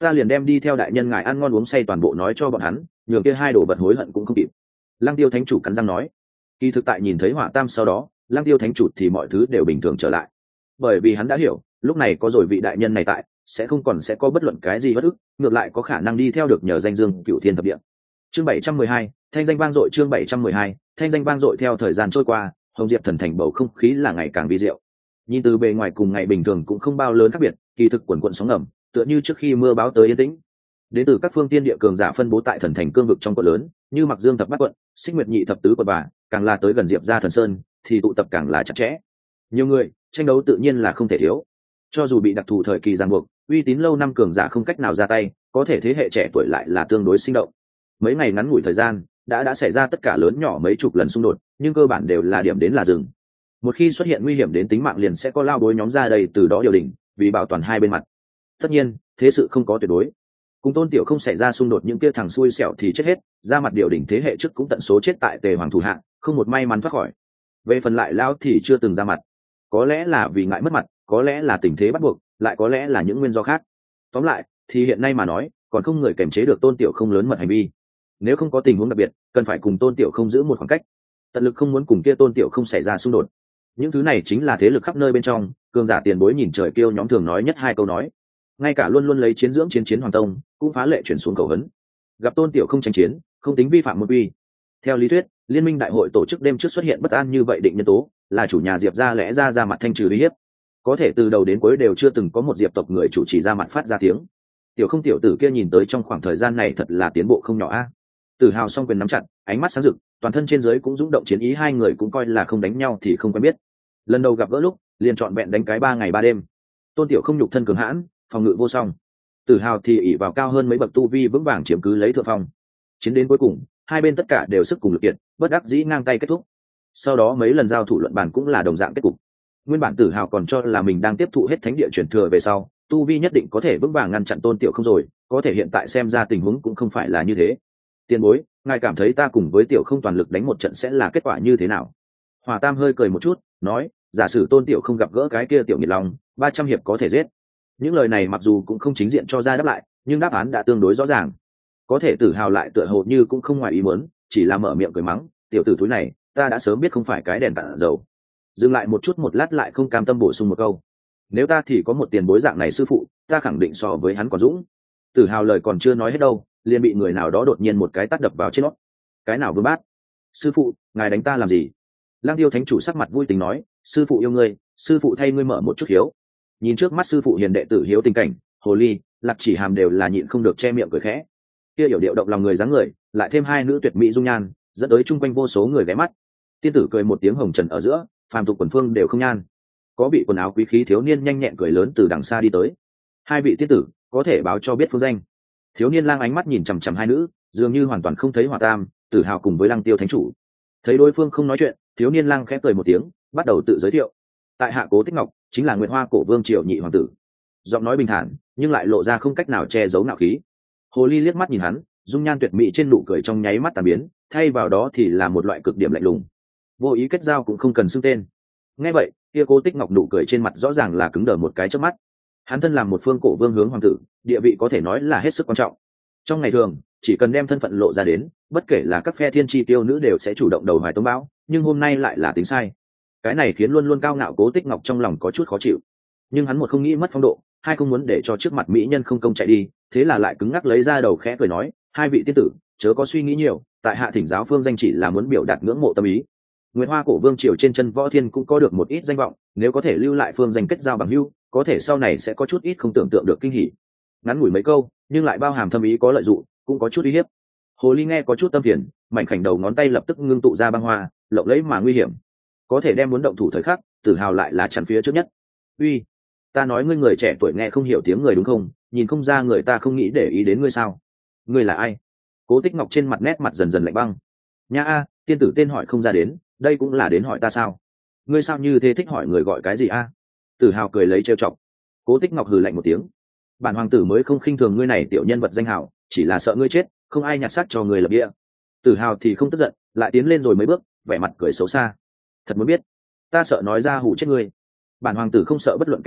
ta liền đem đi theo đại nhân ngài ăn ngon uống say toàn bộ nói cho bọn hắn, nhường kia hai đồ vật hối hận cũng không kịp. Lăng Tiêu thánh chủ cắn răng nói. Kỳ thực tại nhìn thấy Hỏa Tam sau đó, Lăng Tiêu thánh chủ thì mọi thứ đều bình thường trở lại, bởi vì hắn đã hiểu lúc này có rồi vị đại nhân này tại, sẽ không còn sẽ có bất luận cái gì bất ức, ngược lại có khả năng đi theo được nhờ danh dương cựu thiên thập địa. Chương bảy trăm mười hai, thanh danh vang dội. Chương bảy trăm mười hai, thanh danh vang dội. Theo thời gian trôi qua, Hồng Diệp thần thành bầu không khí là ngày càng vi diệu. Nhìn từ bề ngoài cùng ngày bình thường cũng không bao lớn khác biệt, kỳ thực quần quận sóng ngầm, tựa như trước khi mưa báo tới yên tĩnh. Đến từ các phương tiên địa cường giả phân bố tại thần thành cương vực trong quận lớn, như Mặc Dương thập bát quận, Xích Nguyệt nhị thập tứ quận bà, càng là tới gần Diệp gia thần sơn, thì tụ tập càng là chặt chẽ. Nhiều người, tranh đấu tự nhiên là không thể thiếu. Cho dù bị đặc thù thời kỳ ràng buộc, uy tín lâu năm cường giả không cách nào ra tay, có thể thế hệ trẻ tuổi lại là tương đối sinh động. Mấy ngày ngắn ngủi thời gian, đã đã xảy ra tất cả lớn nhỏ mấy chục lần xung đột, nhưng cơ bản đều là điểm đến là dừng. Một khi xuất hiện nguy hiểm đến tính mạng liền sẽ có lao bối nhóm ra đây từ đó điều đình, vì bảo toàn hai bên mặt. Tất nhiên, thế sự không có tuyệt đối. Cùng Tôn Tiểu không xảy ra xung đột, những kia thằng xui xẻo thì chết hết, ra mặt điều đình thế hệ trước cũng tận số chết tại Tề Hoàng thủ hạ, không một may mắn thoát khỏi. Về phần lại lao thì chưa từng ra mặt, có lẽ là vì ngại mất mặt, có lẽ là tình thế bắt buộc, lại có lẽ là những nguyên do khác. Tóm lại, thì hiện nay mà nói, còn không người kiềm chế được Tôn Tiểu không lớn mật hành vi. Nếu không có tình huống đặc biệt, cần phải cùng Tôn Tiểu không giữ một khoảng cách, tận lực không muốn cùng kia Tôn Tiểu không xảy ra xung đột. Những thứ này chính là thế lực khắp nơi bên trong, cường giả tiền bối nhìn trời kêu nhóm thường nói nhất hai câu nói. Ngay cả luôn luôn lấy chiến dưỡng chiến chiến hoàng tông cũng phá lệ chuyển xuống cầu hấn, gặp Tôn Tiểu không tranh chiến, không tính vi phạm môn quy. Theo lý thuyết, liên minh đại hội tổ chức đêm trước xuất hiện bất an như vậy định nhân tố, là chủ nhà Diệp ra lẽ ra ra mặt thanh trừ uy hiếp. Có thể từ đầu đến cuối đều chưa từng có một Diệp tộc người chủ trì ra mặt phát ra tiếng. Tiểu không tiểu tử kia nhìn tới trong khoảng thời gian này thật là tiến bộ không nhỏ a. Tử Hào song quyền nắm chặt, ánh mắt sáng rực, toàn thân trên dưới cũng rung động chiến ý, hai người cũng coi là không đánh nhau thì không quen biết. Lần đầu gặp gỡ lúc, liền chọn vẹn đánh cái ba ngày ba đêm. Tôn Tiểu không nhục thân cường hãn, phòng ngự vô song. Tử Hào thì ỷ vào cao hơn mấy bậc tu vi vững vàng chiếm cứ lấy thượng phong. Chiến đến cuối cùng, hai bên tất cả đều sức cùng lực kiệt, bất đắc dĩ ngang tay kết thúc. Sau đó mấy lần giao thủ luận bàn cũng là đồng dạng kết cục. Nguyên bản Tử Hào còn cho là mình đang tiếp thụ hết thánh địa truyền thừa về sau, tu vi nhất định có thể vững vàng ngăn chặn Tôn Tiểu không rồi, có thể hiện tại xem ra tình huống cũng không phải là như thế. Tiền bối, ngài cảm thấy ta cùng với Tiểu không toàn lực đánh một trận sẽ là kết quả như thế nào? Hòa Tam hơi cười một chút, nói, giả sử Tôn Tiểu không gặp gỡ cái kia Tiểu Nghiệt Long, ba trăm hiệp có thể giết. Những lời này mặc dù cũng không chính diện cho ra đáp lại, nhưng đáp án đã tương đối rõ ràng. Có thể Tử Hào lại tựa hồ như cũng không ngoài ý muốn, chỉ là mở miệng cười mắng, tiểu tử thúi này, ta đã sớm biết không phải cái đèn cạn dầu. Dừng lại một chút một lát lại không cam tâm bổ sung một câu, nếu ta thì có một tiền bối dạng này sư phụ, ta khẳng định so với hắn còn dũng. Tử Hào lời còn chưa nói hết đâu, liền bị người nào đó đột nhiên một cái tát đập vào trên nót. Cái nào vương bát? Sư phụ, ngài đánh ta làm gì? Lăng Tiêu thánh chủ sắc mặt vui tính nói, sư phụ yêu ngươi, sư phụ thay ngươi mở một chút hiếu. Nhìn trước mắt sư phụ hiền đệ tử hiếu tình cảnh, Hồ Ly, Lạc Chỉ Hàm đều là nhịn không được che miệng cười khẽ. Kia hiểu điệu động lòng người dáng người, lại thêm hai nữ tuyệt mỹ dung nhan, dẫn tới chung quanh vô số người ghé mắt. Tiên tử cười một tiếng hồng trần ở giữa, phàm tục quần phương đều không nhan. Có vị quần áo quý khí thiếu niên nhanh nhẹn cười lớn từ đằng xa đi tới. Hai vị tiên tử, có thể báo cho biết phương danh? Thiếu niên lang ánh mắt nhìn chằm chằm hai nữ, dường như hoàn toàn không thấy Hòa Tam, Tử Hào cùng với Lăng Tiêu thánh chủ. Thấy đối phương không nói chuyện, thiếu niên lang khẽ cười một tiếng, bắt đầu tự giới thiệu. Tại hạ Cố Tích Ngọc, chính là Nguyệt Hoa cổ vương triều nhị hoàng tử. Giọng nói bình thản, nhưng lại lộ ra không cách nào che giấu nạo khí. Hồ Ly liếc mắt nhìn hắn, dung nhan tuyệt mỹ trên nụ cười trong nháy mắt tàn biến, thay vào đó thì là một loại cực điểm lạnh lùng. Vô ý kết giao cũng không cần xưng tên. Nghe vậy, kia Cố Tích Ngọc nụ cười trên mặt rõ ràng là cứng đờ một cái chớp mắt. Hắn thân làm một phương cổ vương hướng hoàng tử, địa vị có thể nói là hết sức quan trọng. Trong ngày thường, chỉ cần đem thân phận lộ ra đến, bất kể là các phe thiên chi tiêu nữ đều sẽ chủ động đầu hoài tống báo, nhưng hôm nay lại là tính sai. Cái này khiến luôn luôn cao ngạo Cố Tích Ngọc trong lòng có chút khó chịu. Nhưng hắn một không nghĩ mất phong độ, hai không muốn để cho trước mặt mỹ nhân không công chạy đi, thế là lại cứng ngắc lấy ra đầu khẽ cười nói, hai vị tiên tử, chớ có suy nghĩ nhiều, tại hạ thỉnh giáo phương danh chỉ là muốn biểu đạt ngưỡng mộ tâm ý. Nguyệt Hoa cổ vương triều trên chân võ thiên cũng có được một ít danh vọng, nếu có thể lưu lại phương danh kết giao bằng hữu, có thể sau này sẽ có chút ít không tưởng tượng được kinh hỉ. Ngắn ngủi mấy câu, nhưng lại bao hàm thâm ý có lợi dụng, cũng có chút uy hiếp. Hồ Ly nghe có chút tâm phiền, mảnh khảnh đầu ngón tay lập tức ngưng tụ ra băng hoa, lộng lẫy mà nguy hiểm. Có thể đem muốn động thủ thời khắc, Tử Hào lại là chặn phía trước nhất. Uy, ta nói ngươi người trẻ tuổi nghe không hiểu tiếng người đúng không? Nhìn không ra người ta không nghĩ để ý đến ngươi sao? Ngươi là ai? Cố Tích Ngọc trên mặt nét mặt dần dần lạnh băng. Nha a, tiên tử tên hỏi không ra đến, đây cũng là đến hỏi ta sao? Ngươi sao như thế thích hỏi người gọi cái gì a? Tử Hào cười lấy trêu chọc. Cố Tích Ngọc hừ lạnh một tiếng. Bản hoàng tử mới không khinh thường ngươi này tiểu nhân vật danh hào, chỉ là sợ ngươi chết, không ai nhặt xác cho người lập địa. Tử Hào thì không tức giận, lại tiến lên rồi mấy bước, vẻ mặt cười xấu xa. Thật muốn biết, ta sợ nói ra hù chết ngươi. Bản hoàng tử không sợ bất luận kẻ nào,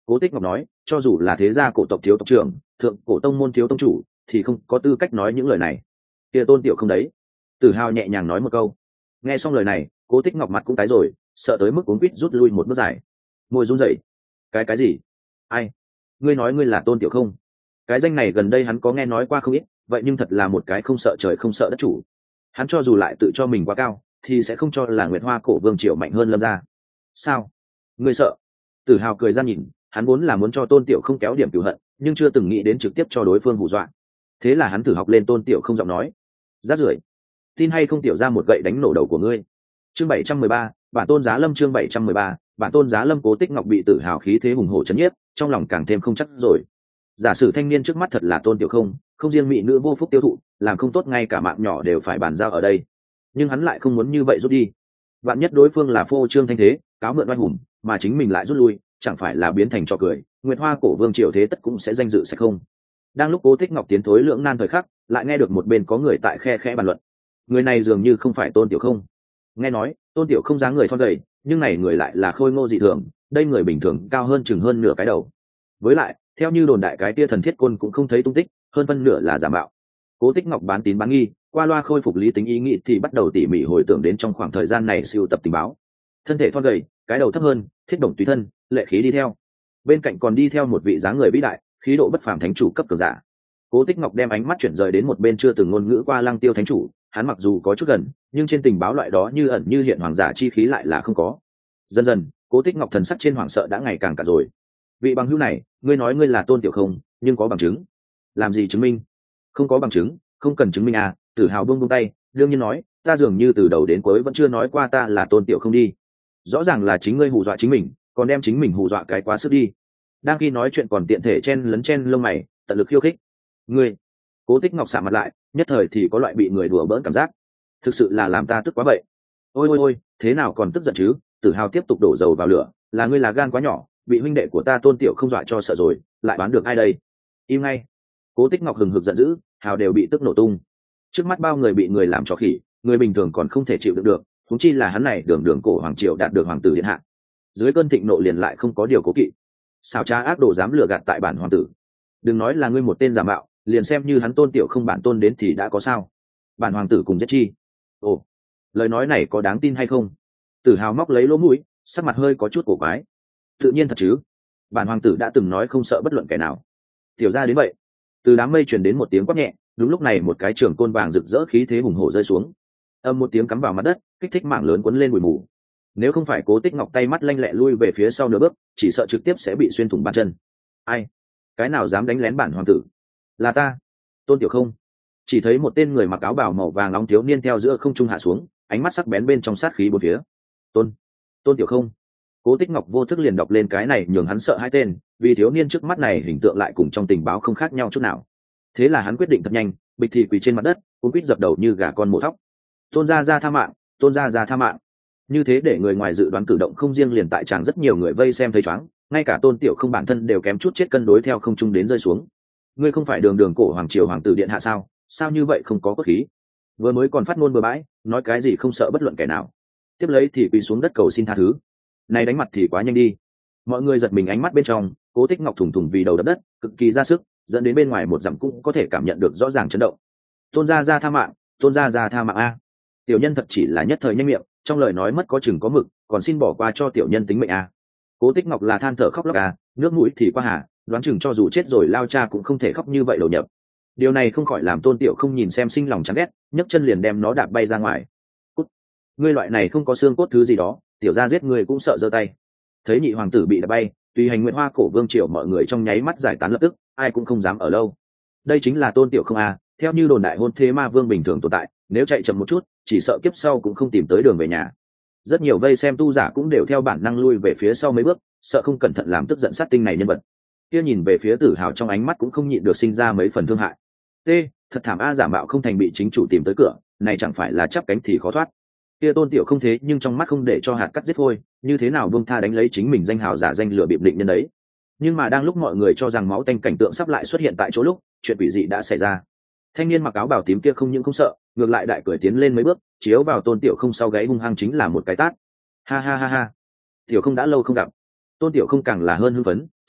Cố Tích Ngọc nói, cho dù là thế gia cổ tộc thiếu tộc trưởng, thượng cổ tông môn thiếu tông chủ thì không có tư cách nói những lời này. Kia Tôn Tiểu không đấy. Tử Hào nhẹ nhàng nói một câu. Nghe xong lời này, Cố Tích Ngọc mặt cũng tái rồi, sợ tới mức cuống quýt rút lui một bước dài, môi run rẩy. Cái cái gì? Ai? Ngươi nói ngươi là Tôn Tiểu không? Cái danh này gần đây hắn có nghe nói qua không ít, vậy nhưng thật là một cái không sợ trời không sợ đất chủ. Hắn cho dù lại tự cho mình quá cao thì sẽ không cho là Nguyệt Hoa cổ vương triều mạnh hơn Lâm gia. Sao? Ngươi sợ? Tử Hào cười ra nhìn, hắn vốn là muốn cho Tôn Tiểu không kéo điểm cửu hận, nhưng chưa từng nghĩ đến trực tiếp cho đối phương hù dọa. Thế là hắn thử học lên Tôn Tiểu không giọng nói. Rát rưởi, tin hay không tiểu ra một gậy đánh nổ đầu của ngươi. Chương bảy trăm mười ba, bản tôn giá lâm. Chương bảy trăm mười ba, bản tôn giá lâm. Cố Tích Ngọc bị Tử Hào khí thế hùng hổ chấn nhiếp, trong lòng càng thêm không chắc rồi. Giả sử thanh niên trước mắt thật là Tôn Tiểu không, không riêng mỹ nữ vô phúc tiêu thụ, làm không tốt ngay cả mạng nhỏ đều phải bàn giao ở đây. Nhưng hắn lại không muốn như vậy rút đi. Vạn nhất đối phương là phô trương thanh thế, cáo mượn oai hùng, mà chính mình lại rút lui, chẳng phải là biến thành trò cười, Nguyệt Hoa cổ vương triều thế tất cũng sẽ danh dự sạch không. Đang lúc Cố Tích Ngọc tiến thối lưỡng nan thời khắc, lại nghe được một bên có người tại khe khẽ bàn luận. Người này dường như không phải Tôn Tiểu không. Nghe nói Tôn Tiểu không dáng người thon gầy, nhưng này người lại là khôi ngô dị thường, đây người bình thường cao hơn chừng hơn nửa cái đầu. Với lại theo như đồn đại cái tia thần thiết côn cũng không thấy tung tích, hơn phân nửa là giả mạo. Cố Tích Ngọc bán tín bán nghi, qua loa khôi phục lý tính ý nghĩ thì bắt đầu tỉ mỉ hồi tưởng đến trong khoảng thời gian này siêu tập tình báo. Thân thể thon gầy, cái đầu thấp hơn, thiết động tùy thân, lệ khí đi theo. Bên cạnh còn đi theo một vị dáng người vĩ đại, khí độ bất phàm thánh chủ cấp cường giả. Cố Tích Ngọc đem ánh mắt chuyển rời đến một bên chưa từng ngôn ngữ qua Lăng Tiêu thánh chủ, hắn mặc dù có chút gần, nhưng trên tình báo loại đó như ẩn như hiện hoàng giả chi khí lại là không có. Dần dần, Cố Tích Ngọc thần sắc trên hoảng sợ đã ngày càng cả rồi. Vị bằng hữu này, ngươi nói ngươi là Tôn Tiểu không, nhưng có bằng chứng? Làm gì chứng minh? Không có bằng chứng, không cần chứng minh à? Tử Hào buông buông tay, đương nhiên nói, ta dường như từ đầu đến cuối vẫn chưa nói qua ta là Tôn Tiểu không đi. Rõ ràng là chính ngươi hù dọa chính mình, còn đem chính mình hù dọa cái quá sức đi. Đang khi nói chuyện còn tiện thể chen lấn chen lông mày, tận lực khiêu khích. Ngươi. Cố Tích Ngọc sạm mặt lại, nhất thời thì có loại bị người đùa bỡn cảm giác. Thực sự là làm ta tức quá vậy. Ôi ôi ôi, thế nào còn tức giận chứ? Tử Hào tiếp tục đổ dầu vào lửa, là ngươi là gan quá nhỏ, bị huynh đệ của ta Tôn Tiểu không dọa cho sợ rồi, lại đoán được ai đây? Im ngay. Cố Tích Ngọc hừng hực giận dữ, Hào đều bị tức nổ tung. Trước mắt bao người bị người làm trò khỉ, người bình thường còn không thể chịu được được, huống chi là hắn này đường đường cổ hoàng triều đạt được hoàng tử điện hạ. Dưới cơn thịnh nộ liền lại không có điều cố kỵ. Xảo trá ác đồ dám lừa gạt tại bản hoàng tử. Đừng nói là ngươi một tên giả mạo, liền xem như hắn Tôn Tiểu không bản tôn đến thì đã có sao? Bản hoàng tử cùng giết chi? Ồ, lời nói này có đáng tin hay không? Tử Hào móc lấy lỗ mũi, sắc mặt hơi có chút cổ quái. Tự nhiên thật chứ? Bản hoàng tử đã từng nói không sợ bất luận kẻ nào. Tiểu ra đến vậy. Từ đám mây truyền đến một tiếng quát nhẹ, đúng lúc này một cái trường côn vàng rực rỡ khí thế hùng hổ rơi xuống. Âm một tiếng cắm vào mặt đất, kích thích mảng lớn cuốn lên bụi mù. Nếu không phải Cố Tích Ngọc tay mắt lanh lẹ lui về phía sau nửa bước, chỉ sợ trực tiếp sẽ bị xuyên thủng bàn chân. Ai? Cái nào dám đánh lén bản hoàng tử? Là ta, Tôn Tiểu không. Chỉ thấy một tên người mặc áo bào màu vàng nóng thiếu niên theo giữa không trung hạ xuống, ánh mắt sắc bén bên trong sát khí bốn phía. Tôn, Tôn Tiểu không. Cố Tích Ngọc vô thức liền đọc lên cái này nhường hắn sợ hai tên, vì thiếu niên trước mắt này hình tượng lại cùng trong tình báo không khác nhau chút nào. Thế là hắn quyết định thật nhanh, bịch thì quỳ trên mặt đất, cuống quýt dập đầu như gà con mổ thóc. Tôn gia gia tha mạng, Tôn gia gia tha mạng. Như thế để người ngoài dự đoán cử động không riêng liền tại tràng rất nhiều người vây xem thấy chóng, ngay cả Tôn Tiểu không bản thân đều kém chút chết cân đối theo không trung đến rơi xuống. Ngươi không phải đường đường cổ hoàng triều hoàng tử điện hạ sao? Sao như vậy không có cốt khí? Vừa mới còn phát ngôn bừa bãi, nói cái gì không sợ bất luận kẻ nào. Tiếp lấy thì quỳ xuống đất cầu xin tha thứ. Này đánh mặt thì quá nhanh đi. Mọi người giật mình ánh mắt bên trong, Cố Tích Ngọc thủng thủng vì đầu đập đất, cực kỳ ra sức, dẫn đến bên ngoài một dặm cũng có thể cảm nhận được rõ ràng chấn động. Tôn gia gia tha mạng, Tôn gia gia tha mạng a. Tiểu nhân thật chỉ là nhất thời nhanh miệng, trong lời nói mất có chừng có mực, còn xin bỏ qua cho tiểu nhân tính mệnh a. Cố Tích Ngọc là than thở khóc lóc a, nước mũi thì qua hà, đoán chừng cho dù chết rồi lao cha cũng không thể khóc như vậy đầu nhập. Điều này không khỏi làm Tôn Tiểu không nhìn xem sinh lòng chán ghét, nhấc chân liền đem nó đạp bay ra ngoài. Cút. Ngươi loại này không có xương cốt thứ gì đó, tiểu gia giết người cũng sợ giơ tay. Thấy nhị hoàng tử bị đạp bay, tùy hành Nguyệt Hoa cổ vương triều mọi người trong nháy mắt giải tán lập tức, ai cũng không dám ở lâu. Đây chính là Tôn Tiểu không a, theo như đồn đại hôn thế ma vương bình thường tồn tại, nếu chạy chậm một chút, chỉ sợ kiếp sau cũng không tìm tới đường về nhà. Rất nhiều vây xem tu giả cũng đều theo bản năng lui về phía sau mấy bước, sợ không cẩn thận làm tức giận sát tinh này nhân vật. Kia nhìn về phía Tử Hào trong ánh mắt cũng không nhịn được sinh ra mấy phần thương hại. T, thật thảm a, giả mạo không thành bị chính chủ tìm tới cửa, này chẳng phải là chắp cánh thì khó thoát. Kia Tôn Tiểu không thế nhưng trong mắt không để cho hạt cắt giết thôi, như thế nào buông tha đánh lấy chính mình danh hào giả danh lừa bịp định nhân đấy. Nhưng mà đang lúc mọi người cho rằng máu tanh cảnh tượng sắp lại xuất hiện tại chỗ lúc, chuyện quỷ dị đã xảy ra. Thanh niên mặc áo bào tím kia không những không sợ, ngược lại đại cười tiến lên mấy bước, chiếu vào Tôn Tiểu không sau gáy hung hăng chính là một cái tát. Ha ha ha ha. Tiểu không đã lâu không gặp. Tôn Tiểu không càng là hơn hưng phấn,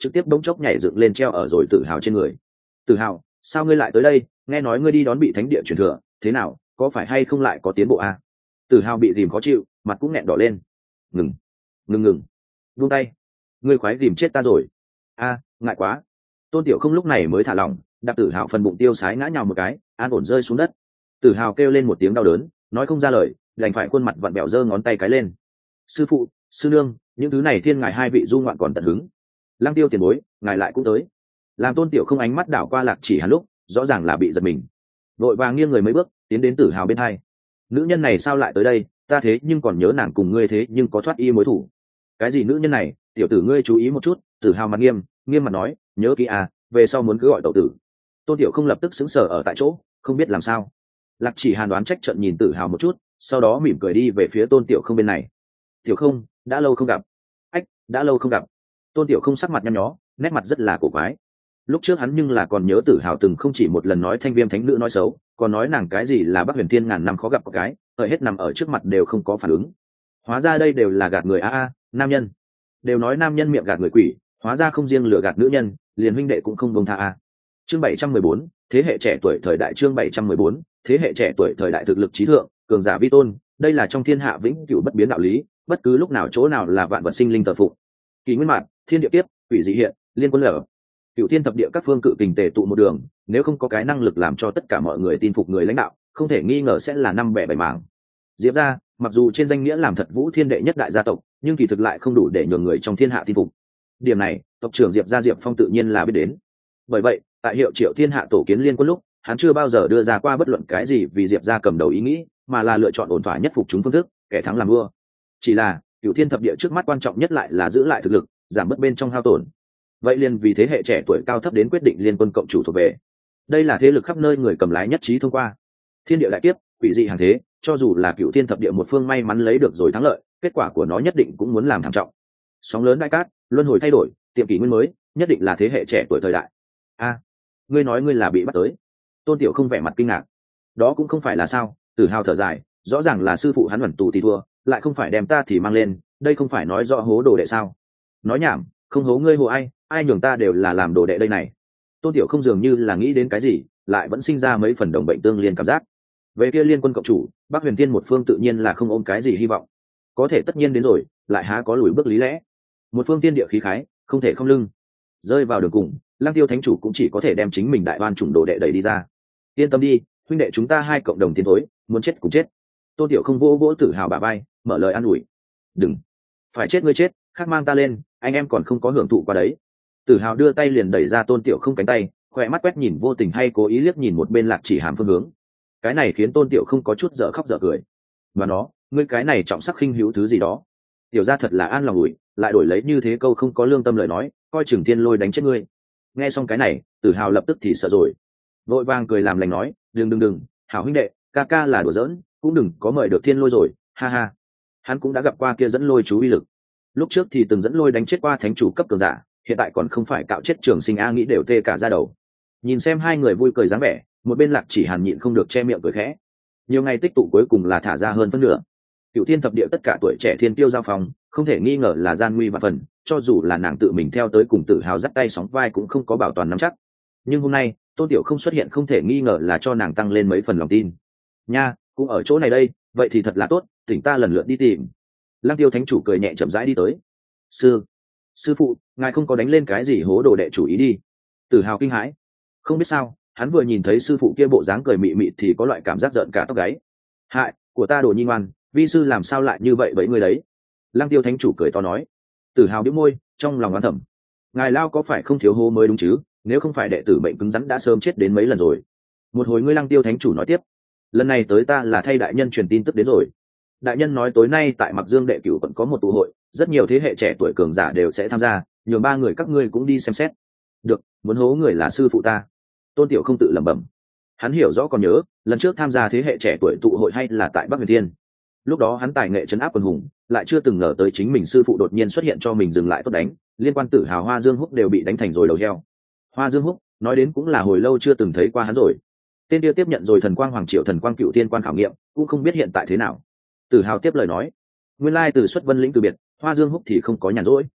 trực tiếp đống chốc nhảy dựng lên treo ở rồi Tử Hào trên người. Tử Hào, sao ngươi lại tới đây? Nghe nói ngươi đi đón bị thánh địa truyền thừa, thế nào, có phải hay không lại có tiến bộ à? Tử Hào bị rìm khó chịu, mặt cũng nghẹn đỏ lên. Ngừng, ngừng ngừng, buông tay, ngươi khoái rìm chết ta rồi. A, ngại quá. Tôn Tiểu Không lúc này mới thả lỏng, đạp Tử Hào phần bụng tiêu sái ngã nhào một cái, an ổn rơi xuống đất. Tử Hào kêu lên một tiếng đau đớn, nói không ra lời, đành phải khuôn mặt vặn bẹo giơ ngón tay cái lên. Sư phụ, sư nương, những thứ này thiên ngài hai vị du ngoạn còn tận hứng. Lăng Tiêu tiền bối, ngài lại cũng tới. Làm Tôn Tiểu Không ánh mắt đảo qua Lạc Chỉ Hàn lúc, rõ ràng là bị giật mình, vội vàng nghiêng người mấy bước, tiến đến Tử Hào bên hai. Nữ nhân này sao lại tới đây? Ta thế nhưng còn nhớ nàng cùng ngươi thế nhưng có thoát y mối thủ. Cái gì nữ nhân này? Tiểu tử ngươi chú ý một chút. Tử Hào mặt nghiêm, nghiêm mặt nói, nhớ kỹ à, về sau muốn cứ gọi tẩu tử. Tôn Tiểu Không lập tức sững sờ ở tại chỗ, không biết làm sao. Lạc Chỉ Hàn đoán trách trận nhìn Tử Hào một chút, sau đó mỉm cười đi về phía Tôn Tiểu Không bên này. Tiểu Không, đã lâu không gặp. Ách, đã lâu không gặp. Tôn Tiểu Không sắc mặt nhăn nhó, nét mặt rất là cổ quái. Lúc trước hắn nhưng là còn nhớ Tử Hào từng không chỉ một lần nói Thanh Viêm thánh nữ nói xấu, còn nói nàng cái gì là Bắc Huyền Thiên ngàn năm khó gặp một cái, ở hết nằm ở trước mặt đều không có phản ứng. Hóa ra đây đều là gạt người a a, nam nhân. Đều nói nam nhân miệng gạt người quỷ, hóa ra không riêng lừa gạt nữ nhân, liền huynh đệ cũng không buông tha a. Chương bảy trăm mười bốn, thế hệ trẻ tuổi thời đại chương bảy trăm mười bốn, thế hệ trẻ tuổi thời đại thực lực trí thượng, cường giả vi tôn, đây là trong thiên hạ vĩnh cửu bất biến đạo lý, bất cứ lúc nào chỗ nào là vạn vật sinh linh thờ phụng. Kỳ nguyên mạn, thiên địa tiếp, quỷ dị hiện, liên quân lở. Cửu thiên thập địa các phương cự kình tề tụ một đường, nếu không có cái năng lực làm cho tất cả mọi người tin phục người lãnh đạo, không thể nghi ngờ sẽ là năm bẻ bảy mảng. Diệp gia, mặc dù trên danh nghĩa làm thật vũ thiên đệ nhất đại gia tộc, nhưng kỳ thực lại không đủ để nhường người trong thiên hạ tin phục. Điểm này, tộc trưởng Diệp gia Diệp Phong tự nhiên là biết đến. Bởi vậy, tại hiệu Triệu Thiên Hạ tổ kiến liên quân lúc, hắn chưa bao giờ đưa ra qua bất luận cái gì vì Diệp gia cầm đầu ý nghĩ, mà là lựa chọn ổn thỏa nhất phục chúng phương thức, kẻ thắng làm vua. Chỉ là, Cửu thiên thập địa trước mắt quan trọng nhất lại là giữ lại thực lực, giảm bớt bên trong hao tổn. Vậy liền vì thế hệ trẻ tuổi cao thấp đến quyết định liên quân cộng chủ thuộc về. Đây là thế lực khắp nơi người cầm lái nhất trí thông qua. Thiên địa đại kiếp, quỷ dị hàng thế, cho dù là Cửu thiên thập địa một phương may mắn lấy được rồi thắng lợi, kết quả của nó nhất định cũng muốn làm thảm trọng. Sóng lớn đại cát, luân hồi thay đổi, tiệm kỷ nguyên mới, nhất định là thế hệ trẻ tuổi thời đại. A, ngươi nói ngươi là bị bắt tới? Tôn Tiểu Không vẻ mặt kinh ngạc. Đó cũng không phải là sao? Tử Hào thở dài, rõ ràng là sư phụ hắn ẩn tù thì thua, lại không phải đem ta thì mang lên, đây không phải nói rõ hố đồ đệ sao? Nói nhảm, không hố ngươi hố ai, ai nhường ta đều là làm đồ đệ đây này. Tôn Tiểu Không dường như là nghĩ đến cái gì, lại vẫn sinh ra mấy phần đồng bệnh tương liên cảm giác. Về kia liên quân cộng chủ, Bắc Huyền Tiên một phương tự nhiên là không ôm cái gì hy vọng. Có thể tất nhiên đến rồi, lại há có lùi bước lý lẽ. Một phương tiên địa khí khái, không thể không lưng. Rơi vào đường cùng, Lăng Tiêu thánh chủ cũng chỉ có thể đem chính mình đại oan chủng đồ đệ đẩy đi ra. Yên tâm đi, huynh đệ chúng ta hai cộng đồng tiến thối, muốn chết cũng chết. Tôn Tiểu Không vỗ vỗ Tử Hào bả vai, mở lời an ủi. Đừng, phải chết ngươi chết, khác mang ta lên, anh em còn không có hưởng thụ qua đấy. Tử Hào đưa tay liền đẩy ra Tôn Tiểu Không cánh tay, khỏe mắt quét nhìn vô tình hay cố ý liếc nhìn một bên Lạc Chỉ Hàm phương hướng. Cái này khiến Tôn Tiểu Không có chút dở khóc dở cười. Và nó, ngươi cái này trọng sắc khinh hữu thứ gì đó. Tiểu ra thật là an lòng ủi, lại đổi lấy như thế câu không có lương tâm lời nói, coi chừng Thiên Lôi đánh chết ngươi. Nghe xong cái này, Tử Hào lập tức thì sợ rồi, vội vàng cười làm lành nói, đừng đừng đừng, Hảo huynh đệ, ca ca là đùa giỡn, cũng đừng có mời được Thiên Lôi rồi, ha ha. Hắn cũng đã gặp qua kia dẫn lôi chú uy lực, lúc trước thì từng dẫn lôi đánh chết qua thánh chủ cấp cường giả, hiện tại còn không phải cạo chết Trường Sinh A nghĩ đều tê cả da đầu. Nhìn xem hai người vui cười dáng vẻ, một bên Lạc Chỉ Hàn nhịn không được che miệng cười khẽ. Nhiều ngày tích tụ cuối cùng là thả ra hơn phân nửa. Cửu thiên thập địa tất cả tuổi trẻ thiên tiêu giao phòng, không thể nghi ngờ là gian nguy và phần, cho dù là nàng tự mình theo tới cùng Tử Hào dắt tay sóng vai cũng không có bảo toàn nắm chắc. Nhưng hôm nay, Tôn Tiểu Không xuất hiện không thể nghi ngờ là cho nàng tăng lên mấy phần lòng tin. Nha, cũng ở chỗ này đây, vậy thì thật là tốt, tỉnh ta lần lượt đi tìm. Lăng Tiêu thánh chủ cười nhẹ chậm rãi đi tới. Sư, sư phụ, ngài không có đánh lên cái gì hố đồ đệ chủ ý đi. Tử Hào kinh hãi, không biết sao, hắn vừa nhìn thấy sư phụ kia bộ dáng cười mị mị thì có loại cảm giác giận cả tóc gáy. Hại, của ta đồ nhi ngoan, vi sư làm sao lại như vậy với người đấy? Lăng Tiêu thánh chủ cười to nói. Tử Hào bĩu môi, trong lòng oán thầm, ngài lao có phải không thiếu hố mới đúng chứ, nếu không phải đệ tử bệnh cứng rắn đã sớm chết đến mấy lần rồi. Một hồi ngươi Lăng Tiêu thánh chủ nói tiếp, lần này tới ta là thay đại nhân truyền tin tức đến rồi. Đại nhân nói tối nay tại Mặc Dương đệ cửu vẫn có một tụ hội, rất nhiều thế hệ trẻ tuổi cường giả đều sẽ tham gia, nhường ba người các ngươi cũng đi xem xét. Được, muốn hố người là sư phụ ta. Tôn Tiểu Không tự lẩm bẩm, hắn hiểu rõ còn nhớ lần trước tham gia thế hệ trẻ tuổi tụ hội hay là tại Bắc Huyền Thiên. Lúc đó hắn tài nghệ trấn áp quần hùng, lại chưa từng ngờ tới chính mình sư phụ đột nhiên xuất hiện cho mình dừng lại tốt đánh, liên quan Tử Hào Hoa Dương Húc đều bị đánh thành rồi đầu heo. Hoa Dương Húc nói đến cũng là hồi lâu chưa từng thấy qua hắn rồi. Tên kia tiếp nhận rồi thần quang hoàng triệu thần quang cựu tiên quan khảo nghiệm, cũng không biết hiện tại thế nào. Tử Hào tiếp lời nói, nguyên lai từ xuất Vân lĩnh từ biệt, Hoa Dương Húc thì không có nhàn rỗi.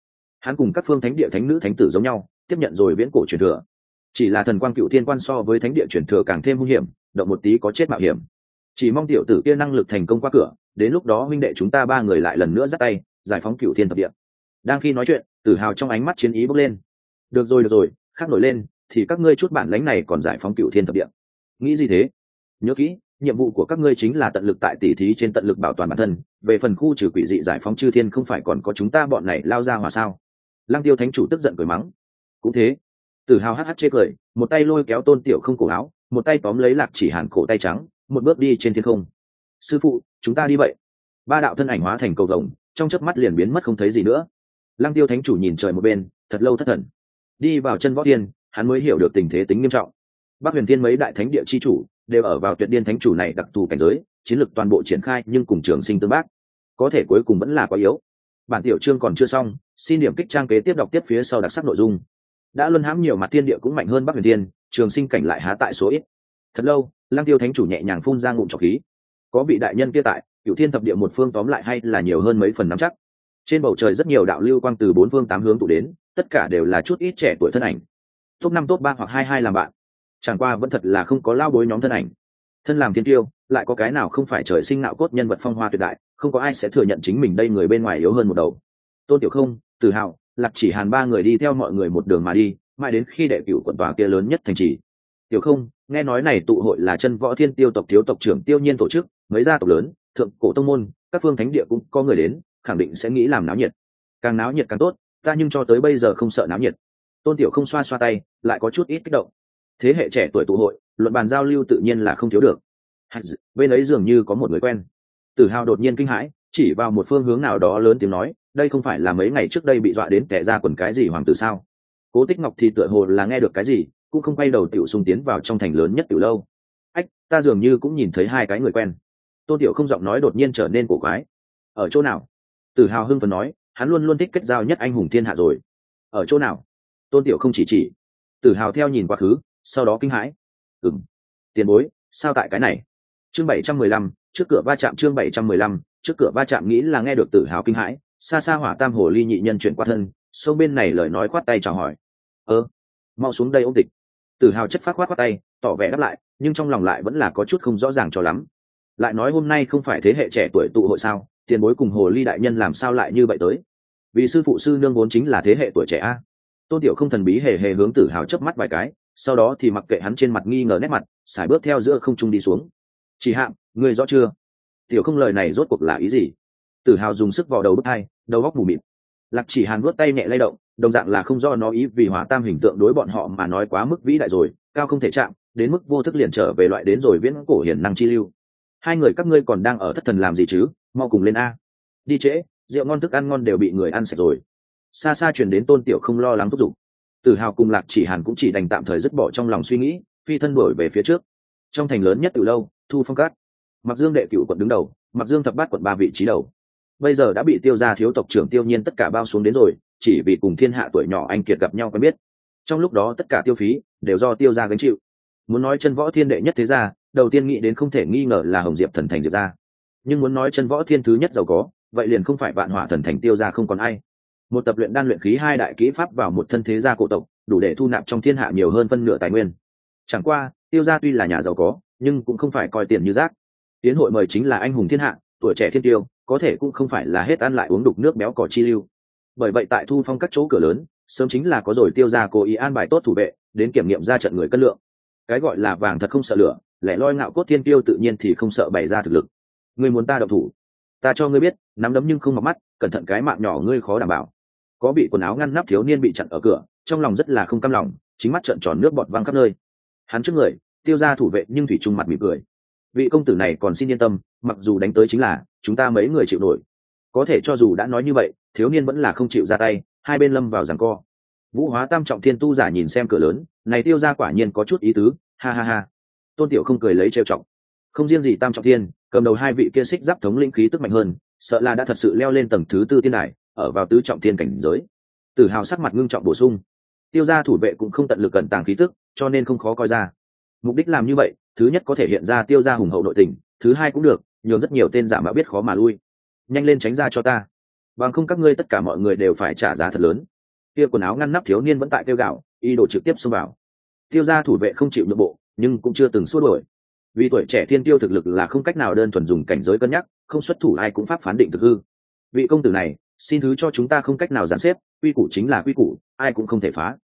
hắn cùng các phương thánh địa thánh nữ thánh tử giống nhau tiếp nhận rồi viễn cổ truyền thừa, chỉ là thần quang cựu thiên quan so với thánh địa truyền thừa càng thêm hung hiểm, động một tí có chết mạo hiểm. Chỉ mong tiểu tử kia năng lực thành công qua cửa, đến lúc đó huynh đệ chúng ta ba người lại lần nữa dắt tay giải phóng cựu thiên thập địa. Đang khi nói chuyện, Tử Hào trong ánh mắt chiến ý bốc lên. Được rồi được rồi, khác nổi lên thì các ngươi chút bản lãnh này còn giải phóng cựu thiên thập địa, nghĩ gì thế? Nhớ kỹ, nhiệm vụ của các ngươi chính là tận lực tại tỉ thí trên tận lực bảo toàn bản thân, về phần khu trừ quỷ dị giải phóng chư thiên không phải còn có chúng ta bọn này lao ra hòa sao? Lăng Tiêu thánh chủ tức giận cười mắng. Cũng thế. Tử Hào hắc hắc chê cười, một tay lôi kéo Tôn Tiểu Không cổ áo, một tay tóm lấy Lạc Chỉ Hàn cổ tay trắng, một bước đi trên thiên không. Sư phụ, chúng ta đi vậy. Ba đạo thân ảnh hóa thành cầu vồng, trong chớp mắt liền biến mất không thấy gì nữa. Lăng Tiêu thánh chủ nhìn trời một bên, thật lâu thất thần. Đi vào chân võ tiên, hắn mới hiểu được tình thế tính nghiêm trọng. Bắc Huyền Thiên mấy đại thánh địa chi chủ đều ở vào Tuyệt Điên thánh chủ này đặc thù cảnh giới, chiến lực toàn bộ triển khai nhưng cùng Trường Sinh tương bác, có thể cuối cùng vẫn là quá yếu. Bản tiểu chương còn chưa xong, xin điểm kích trang kế tiếp đọc tiếp phía sau đặc sắc nội dung. Đã luân hãm nhiều mặt thiên địa cũng mạnh hơn Bắc Huyền Thiên, Trường Sinh cảnh lại há tại số ít. Thật lâu, Lăng Tiêu thánh chủ nhẹ nhàng phun ra ngụm trọc khí. Có vị đại nhân kia tại, Cửu Thiên thập địa một phương tóm lại hay là nhiều hơn mấy phần nắm chắc. Trên bầu trời rất nhiều đạo lưu quang từ bốn phương tám hướng tụ đến, tất cả đều là chút ít trẻ tuổi thân ảnh. Top năm top ba hoặc hai hai làm bạn. Chẳng qua vẫn thật là không có lao bối nhóm thân ảnh. Thân làm thiên tiêu, lại có cái nào không phải trời sinh nạo cốt nhân vật phong hoa tuyệt đại, không có ai sẽ thừa nhận chính mình đây người bên ngoài yếu hơn một đầu. Tôn Tiểu Không, Tử Hào, Lạc Chỉ Hàn ba người đi theo mọi người một đường mà đi, mãi đến khi đệ cửu quận tòa kia lớn nhất thành trì. Tiểu Không, nghe nói này tụ hội là chân võ thiên tiêu tộc thiếu tộc trưởng Tiêu Nhiên tổ chức, mấy gia tộc lớn, thượng cổ tông môn, các phương thánh địa cũng có người đến, khẳng định sẽ nghĩ làm náo nhiệt. Càng náo nhiệt càng tốt, ta nhưng cho tới bây giờ không sợ náo nhiệt. Tôn Tiểu Không xoa xoa tay, lại có chút ít kích động. Thế hệ trẻ tuổi tụ hội, luận bàn giao lưu tự nhiên là không thiếu được. Bên ấy dường như có một người quen. Tử Hào đột nhiên kinh hãi, chỉ vào một phương hướng nào đó lớn tiếng nói, đây không phải là mấy ngày trước đây bị dọa đến kẻ ra quần cái gì hoàng tử sao? Cố Tích Ngọc thì tựa hồ là nghe được cái gì, cũng không quay đầu tiểu xung tiến vào trong thành lớn nhất tiểu lâu. Ách, ta dường như cũng nhìn thấy hai cái người quen. Tôn Tiểu Không giọng nói đột nhiên trở nên cổ quái. Ở chỗ nào? Tử Hào hưng phấn nói, hắn luôn luôn thích kết giao nhất anh hùng thiên hạ rồi. Ở chỗ nào? Tôn Tiểu Không chỉ chỉ. Tử Hào theo nhìn quá khứ, sau đó kinh hãi. Ừm, tiền bối, sao tại cái này? Chương bảy trăm mười lăm, trước cửa va chạm. Chương bảy trăm mười lăm, trước cửa va chạm. Nghĩ là nghe được Tử Hào kinh hãi, xa xa Hỏa Tam Hồ Ly nhị nhân chuyển qua thân, xông bên này lời nói khoát tay chào hỏi. Ơ, mau xuống đây ôm tịch. Tử Hào chất phát khoát khoát tay, tỏ vẻ đáp lại, nhưng trong lòng lại vẫn là có chút không rõ ràng cho lắm. Lại nói hôm nay không phải thế hệ trẻ tuổi tụ hội sao, tiền bối cùng Hồ Ly đại nhân làm sao lại như vậy tới? Vì sư phụ sư nương vốn chính là thế hệ tuổi trẻ a. Tôn Tiểu Không thần bí hề hề hướng Tử Hào chớp mắt vài cái, sau đó thì mặc kệ hắn trên mặt nghi ngờ nét mặt, sải bước theo giữa không trung đi xuống. Chỉ Hạm, ngươi rõ chưa? Tiểu Không lời này rốt cuộc là ý gì? Tử Hào dùng sức vò đầu bứt tai, đầu óc mù mịt. Lạc Chỉ Hàn vuốt tay nhẹ lay động, đồng dạng là không do nó ý, vì Hỏa Tam hình tượng đối bọn họ mà nói quá mức vĩ đại rồi, cao không thể chạm, đến mức vô thức liền trở về loại đến rồi viễn cổ hiển năng chi lưu. Hai người các ngươi còn đang ở thất thần làm gì chứ? Mau cùng lên a. Đi trễ, rượu ngon thức ăn ngon đều bị người ăn sạch rồi. Xa xa truyền đến Tôn Tiểu Không lo lắng thúc giục. Tử Hào cùng Lạc Chỉ Hàn cũng chỉ đành tạm thời dứt bỏ trong lòng suy nghĩ, phi thân đuổi về phía trước. Trong thành lớn nhất từ lâu, Thu Phong Cát, Mặc Dương đệ cửu quận đứng đầu, Mặc Dương thập bát quận ba vị trí đầu. Bây giờ đã bị Tiêu gia thiếu tộc trưởng Tiêu Nhiên tất cả bao xuống đến rồi, chỉ vì cùng thiên hạ tuổi nhỏ anh kiệt gặp nhau quen biết. Trong lúc đó tất cả tiêu phí đều do Tiêu gia gánh chịu. Muốn nói chân võ thiên đệ nhất thế gia, đầu tiên nghĩ đến không thể nghi ngờ là Hồng Diệp thần thành Diệp gia. Nhưng muốn nói chân võ thiên thứ nhất giàu có, vậy liền không phải Vạn Hỏa thần thành Tiêu gia không còn ai. Một tập luyện đan luyện khí hai đại kỹ pháp vào một thân thế gia cổ tộc, đủ để thu nạp trong thiên hạ nhiều hơn phân nửa tài nguyên. Chẳng qua, Tiêu gia tuy là nhà giàu có, nhưng cũng không phải coi tiền như rác. Tiến hội mời chính là anh hùng thiên hạ, tuổi trẻ thiên tiêu, có thể cũng không phải là hết ăn lại uống đục nước béo cỏ chi lưu. Bởi vậy tại Thu Phong các chỗ cửa lớn, sớm chính là có rồi Tiêu gia cố ý an bài tốt thủ vệ, đến kiểm nghiệm ra trận người cân lượng. Cái gọi là vàng thật không sợ lửa, lẻ loi ngạo cốt thiên tiêu tự nhiên thì không sợ bày ra thực lực. Ngươi muốn ta động thủ, ta cho ngươi biết, nắm đấm nhưng không mọc mắt, cẩn thận cái mạng nhỏ ngươi khó đảm bảo. Có bị quần áo ngăn nắp thiếu niên bị chặn ở cửa, trong lòng rất là không cam lòng, chính mắt trợn tròn nước bọt văng khắp nơi. Hắn trước người, Tiêu gia thủ vệ nhưng thủy chung mặt mỉm cười. Vị công tử này còn xin yên tâm, mặc dù đánh tới chính là chúng ta mấy người chịu nổi. Có thể cho dù đã nói như vậy, thiếu niên vẫn là không chịu ra tay, hai bên lâm vào giằng co. Vũ Hóa Tam trọng thiên tu giả nhìn xem cửa lớn, này Tiêu gia quả nhiên có chút ý tứ, ha ha ha. Tôn Tiểu Không cười lấy trêu chọc. Không riêng gì Tam trọng thiên, cầm đầu hai vị kia xích giáp thống linh khí tức mạnh hơn, sợ là đã thật sự leo lên tầng thứ tư tiên đài, ở vào tứ trọng thiên cảnh giới. Tử Hào sắc mặt ngưng trọng bổ sung, Tiêu gia thủ vệ cũng không tận lực cẩn tàng khí tức, cho nên không khó coi ra. Mục đích làm như vậy, thứ nhất có thể hiện ra Tiêu gia hùng hậu nội tình, thứ hai cũng được, nhiều rất nhiều tên giả mạo biết khó mà lui. Nhanh lên tránh ra cho ta, bằng không các ngươi tất cả mọi người đều phải trả giá thật lớn, kia quần áo ngăn nắp thiếu niên vẫn tại kêu gạo, y đồ trực tiếp xông vào. Tiêu gia thủ vệ không chịu nhượng bộ, nhưng cũng chưa từng xua đuổi. Vì tuổi trẻ thiên tiêu thực lực là không cách nào đơn thuần dùng cảnh giới cân nhắc, không xuất thủ ai cũng pháp phán định thực hư. Vị công tử này, xin thứ cho chúng ta không cách nào giàn xếp, quy củ chính là quy củ, ai cũng không thể phá.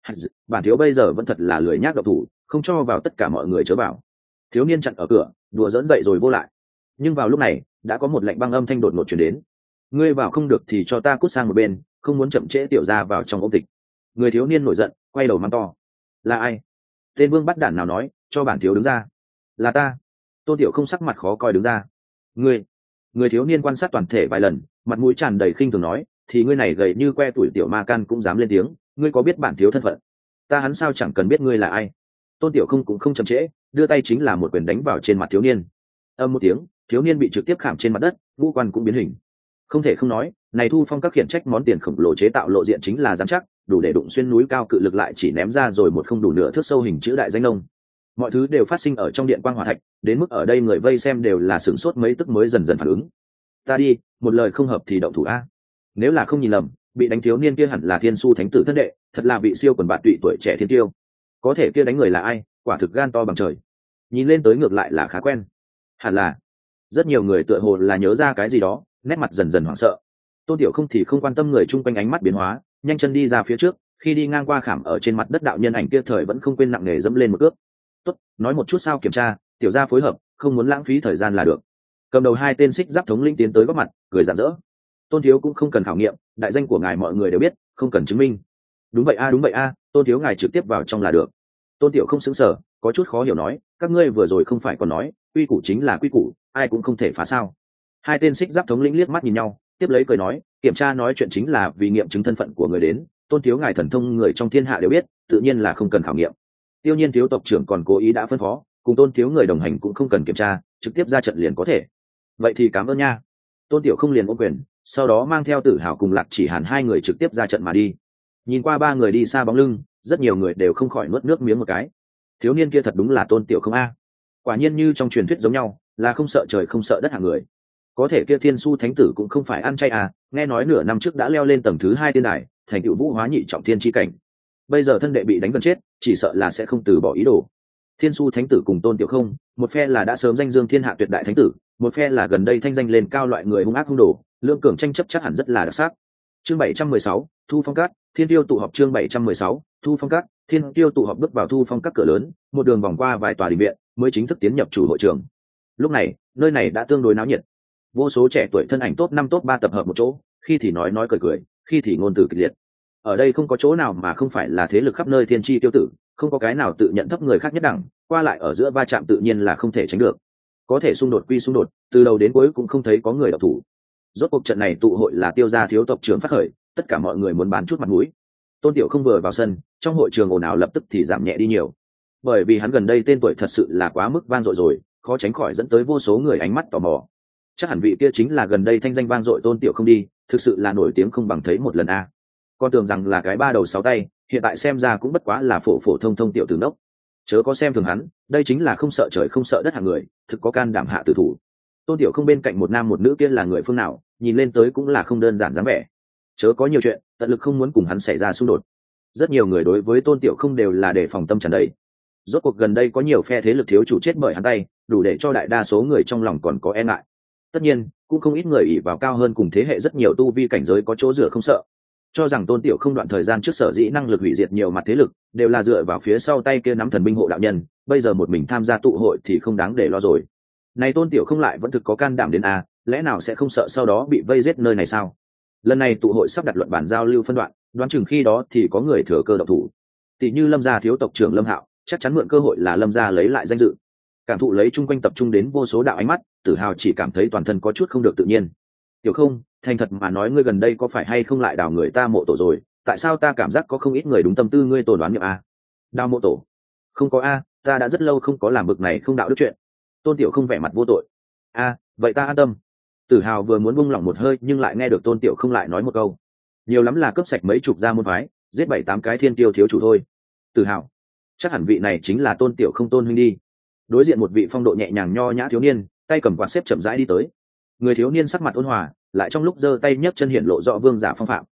Bản thiếu bây giờ vẫn thật là lười nhác độc thủ, không cho vào tất cả mọi người chớ vào. Thiếu niên chặn ở cửa, đùa dỡn dậy rồi vô lại. Nhưng vào lúc này, đã có một lệnh băng âm thanh đột ngột truyền đến. Ngươi vào không được thì cho ta cút sang một bên, không muốn chậm trễ tiểu gia vào trong ôn tịch. Người thiếu niên nổi giận, quay đầu mắng to. Là ai? Tên vương bắt đản nào nói, cho bản thiếu đứng ra. Là ta. Tôn Tiểu không sắc mặt khó coi đứng ra. Ngươi. Người thiếu niên quan sát toàn thể vài lần, mặt mũi tràn đầy khinh thường nói, thì ngươi này gầy như que tuổi tiểu ma can cũng dám lên tiếng, ngươi có biết bản thiếu thân phận? Ta hắn sao chẳng cần biết ngươi là ai. Tôn Tiểu không cũng không chậm trễ, đưa tay chính là một quyền đánh vào trên mặt thiếu niên. Âm một tiếng, thiếu niên bị trực tiếp khảm trên mặt đất, ngũ quan cũng biến hình. Không thể không nói, này Thu Phong các khiển trách món tiền khổng lồ chế tạo lộ diện chính là dám chắc, đủ để đụng xuyên núi cao cự lực lại chỉ ném ra rồi một không đủ nửa thước sâu hình chữ đại danh nông. Mọi thứ đều phát sinh ở trong điện quang hỏa thạch, đến mức ở đây người vây xem đều là sửng sốt mấy tức mới dần dần phản ứng. Ta đi, một lời không hợp thì động thủ a. Nếu là không nhìn lầm, bị đánh thiếu niên kia hẳn là Thiên Su Thánh tử thân đệ, thật là vị siêu quần bạn tụy tuổi trẻ thiên tiêu. Có thể kia đánh người là ai, quả thực gan to bằng trời. Nhìn lên tới ngược lại là khá quen. Hẳn là rất nhiều người tựa hồ là nhớ ra cái gì đó, nét mặt dần dần hoảng sợ. Tôn Tiểu không thì không quan tâm người chung quanh ánh mắt biến hóa, nhanh chân đi ra phía trước, khi đi ngang qua khảm ở trên mặt đất đạo nhân ảnh kia thời vẫn không quên nặng nề dẫm lên một cước. Tốt, nói một chút sao kiểm tra, tiểu gia phối hợp, không muốn lãng phí thời gian là được. Cầm đầu hai tên xích giáp thống lĩnh tiến tới góp mặt, cười rạng rỡ. Tôn thiếu cũng không cần khảo nghiệm, đại danh của ngài mọi người đều biết, không cần chứng minh. Đúng vậy a, đúng vậy a, Tôn thiếu ngài trực tiếp vào trong là được. Tôn Tiểu không xứng sở, có chút khó hiểu nói, các ngươi vừa rồi không phải còn nói, quy củ chính là quy củ, ai cũng không thể phá sao? Hai tên xích giáp thống lĩnh liếc mắt nhìn nhau, tiếp lấy cười nói, kiểm tra nói chuyện chính là vì nghiệm chứng thân phận của người đến, Tôn thiếu ngài thần thông người trong thiên hạ đều biết, tự nhiên là không cần khảo nghiệm. Tiêu Nhiên thiếu tộc trưởng còn cố ý đã phân phó, cùng Tôn thiếu người đồng hành cũng không cần kiểm tra, trực tiếp ra trận liền có thể. Vậy thì cảm ơn nha. Tôn Tiểu không liền ôm quyền, sau đó mang theo Tử Hào cùng Lạc Chỉ Hàn hai người trực tiếp ra trận mà đi. Nhìn qua ba người đi xa bóng lưng, rất nhiều người đều không khỏi nuốt nước miếng một cái. Thiếu niên kia thật đúng là Tôn Tiểu không a. Quả nhiên như trong truyền thuyết giống nhau, là không sợ trời không sợ đất hạng người. Có thể kia Thiên Su Thánh tử cũng không phải ăn chay à, nghe nói nửa năm trước đã leo lên tầng thứ hai tiên đài, thành tựu vũ hóa nhị trọng thiên chi cảnh. Bây giờ thân đệ bị đánh gần chết, chỉ sợ là sẽ không từ bỏ ý đồ. Thiên Su Thánh tử cùng Tôn Tiểu không, một phe là đã sớm danh dương thiên hạ tuyệt đại thánh tử, một phe là gần đây thanh danh lên cao loại người hung ác hung đồ, lưỡng cường tranh chấp chắc hẳn rất là đặc sắc. Chương bảy trăm mười sáu, Thu Phong Các, Thiên Tiêu tụ họp. Chương bảy trăm mười sáu, Thu Phong Các, Thiên Tiêu tụ họp. Bước vào Thu Phong Các cửa lớn, một đường vòng qua vài tòa đình viện, mới chính thức tiến nhập chủ hội trường. Lúc này, nơi này đã tương đối náo nhiệt. Vô số trẻ tuổi thân ảnh top năm top ba tập hợp một chỗ, khi thì nói nói cười cười, khi thì ngôn từ kịch liệt. Ở đây không có chỗ nào mà không phải là thế lực khắp nơi thiên chi tiêu tử, không có cái nào tự nhận thấp người khác nhất đẳng, qua lại ở giữa va chạm tự nhiên là không thể tránh được. Có thể xung đột quy xung đột, từ đầu đến cuối cũng không thấy có người độc thủ. Rốt cuộc trận này tụ hội là Tiêu gia thiếu tộc trưởng phát khởi, tất cả mọi người muốn bán chút mặt mũi. Tôn Tiểu không vừa vào sân, trong hội trường ồn ào lập tức thì giảm nhẹ đi nhiều. Bởi vì hắn gần đây tên tuổi thật sự là quá mức vang dội rồi, khó tránh khỏi dẫn tới vô số người ánh mắt tò mò. Chắc hẳn vị kia chính là gần đây thanh danh vang dội Tôn Tiểu không đi, thực sự là nổi tiếng không bằng thấy một lần a. Con tưởng rằng là cái ba đầu sáu tay, hiện tại xem ra cũng bất quá là phổ phổ thông thông tiểu tử nốc. Chớ có xem thường hắn, đây chính là không sợ trời không sợ đất hạng người, thực có can đảm hạ tử thủ. Tôn Tiểu không bên cạnh một nam một nữ kia là người phương nào, nhìn lên tới cũng là không đơn giản dáng vẻ. Chớ có nhiều chuyện, tận lực không muốn cùng hắn xảy ra xung đột. Rất nhiều người đối với Tôn Tiểu không đều là để phòng tâm tràn đầy. Rốt cuộc gần đây có nhiều phe thế lực thiếu chủ chết bởi hắn tay, đủ để cho đại đa số người trong lòng còn có e ngại. Tất nhiên, cũng không ít người ỷ vào cao hơn cùng thế hệ rất nhiều tu vi cảnh giới có chỗ dựa không sợ. Cho rằng Tôn Tiểu không đoạn thời gian trước sở dĩ năng lực hủy diệt nhiều mặt thế lực, đều là dựa vào phía sau tay kia nắm thần binh hộ đạo nhân, bây giờ một mình tham gia tụ hội thì không đáng để lo rồi. Này Tôn Tiểu không lại vẫn thực có can đảm đến a, lẽ nào sẽ không sợ sau đó bị vây giết nơi này sao? Lần này tụ hội sắp đặt luận bản giao lưu phân đoạn, đoán chừng khi đó thì có người thừa cơ động thủ. Tỷ như Lâm gia thiếu tộc trưởng Lâm Hạo, chắc chắn mượn cơ hội là Lâm gia lấy lại danh dự. Cảm thụ lấy chung quanh tập trung đến vô số đạo ánh mắt, Tử Hào chỉ cảm thấy toàn thân có chút không được tự nhiên. Tiểu không, thành thật mà nói ngươi gần đây có phải hay không lại đào người ta mộ tổ rồi? Tại sao ta cảm giác có không ít người đúng tâm tư ngươi tổn đoán nhập a? Đào mộ tổ? Không có a, ta đã rất lâu không có làm bực này không đạo đức chuyện. Tôn Tiểu không vẻ mặt vô tội. A, vậy ta an tâm. Tử Hào vừa muốn buông lỏng một hơi nhưng lại nghe được Tôn Tiểu không lại nói một câu. Nhiều lắm là cướp sạch mấy chục gia môn phái, giết bảy tám cái thiên tiêu thiếu chủ thôi. Tử Hào, chắc hẳn vị này chính là Tôn Tiểu không Tôn huynh đi. Đối diện một vị phong độ nhẹ nhàng nho nhã thiếu niên, tay cầm quạt xếp chậm rãi đi tới. Người thiếu niên sắc mặt ôn hòa, lại trong lúc giơ tay nhấc chân hiện lộ rõ vương giả phong phạm.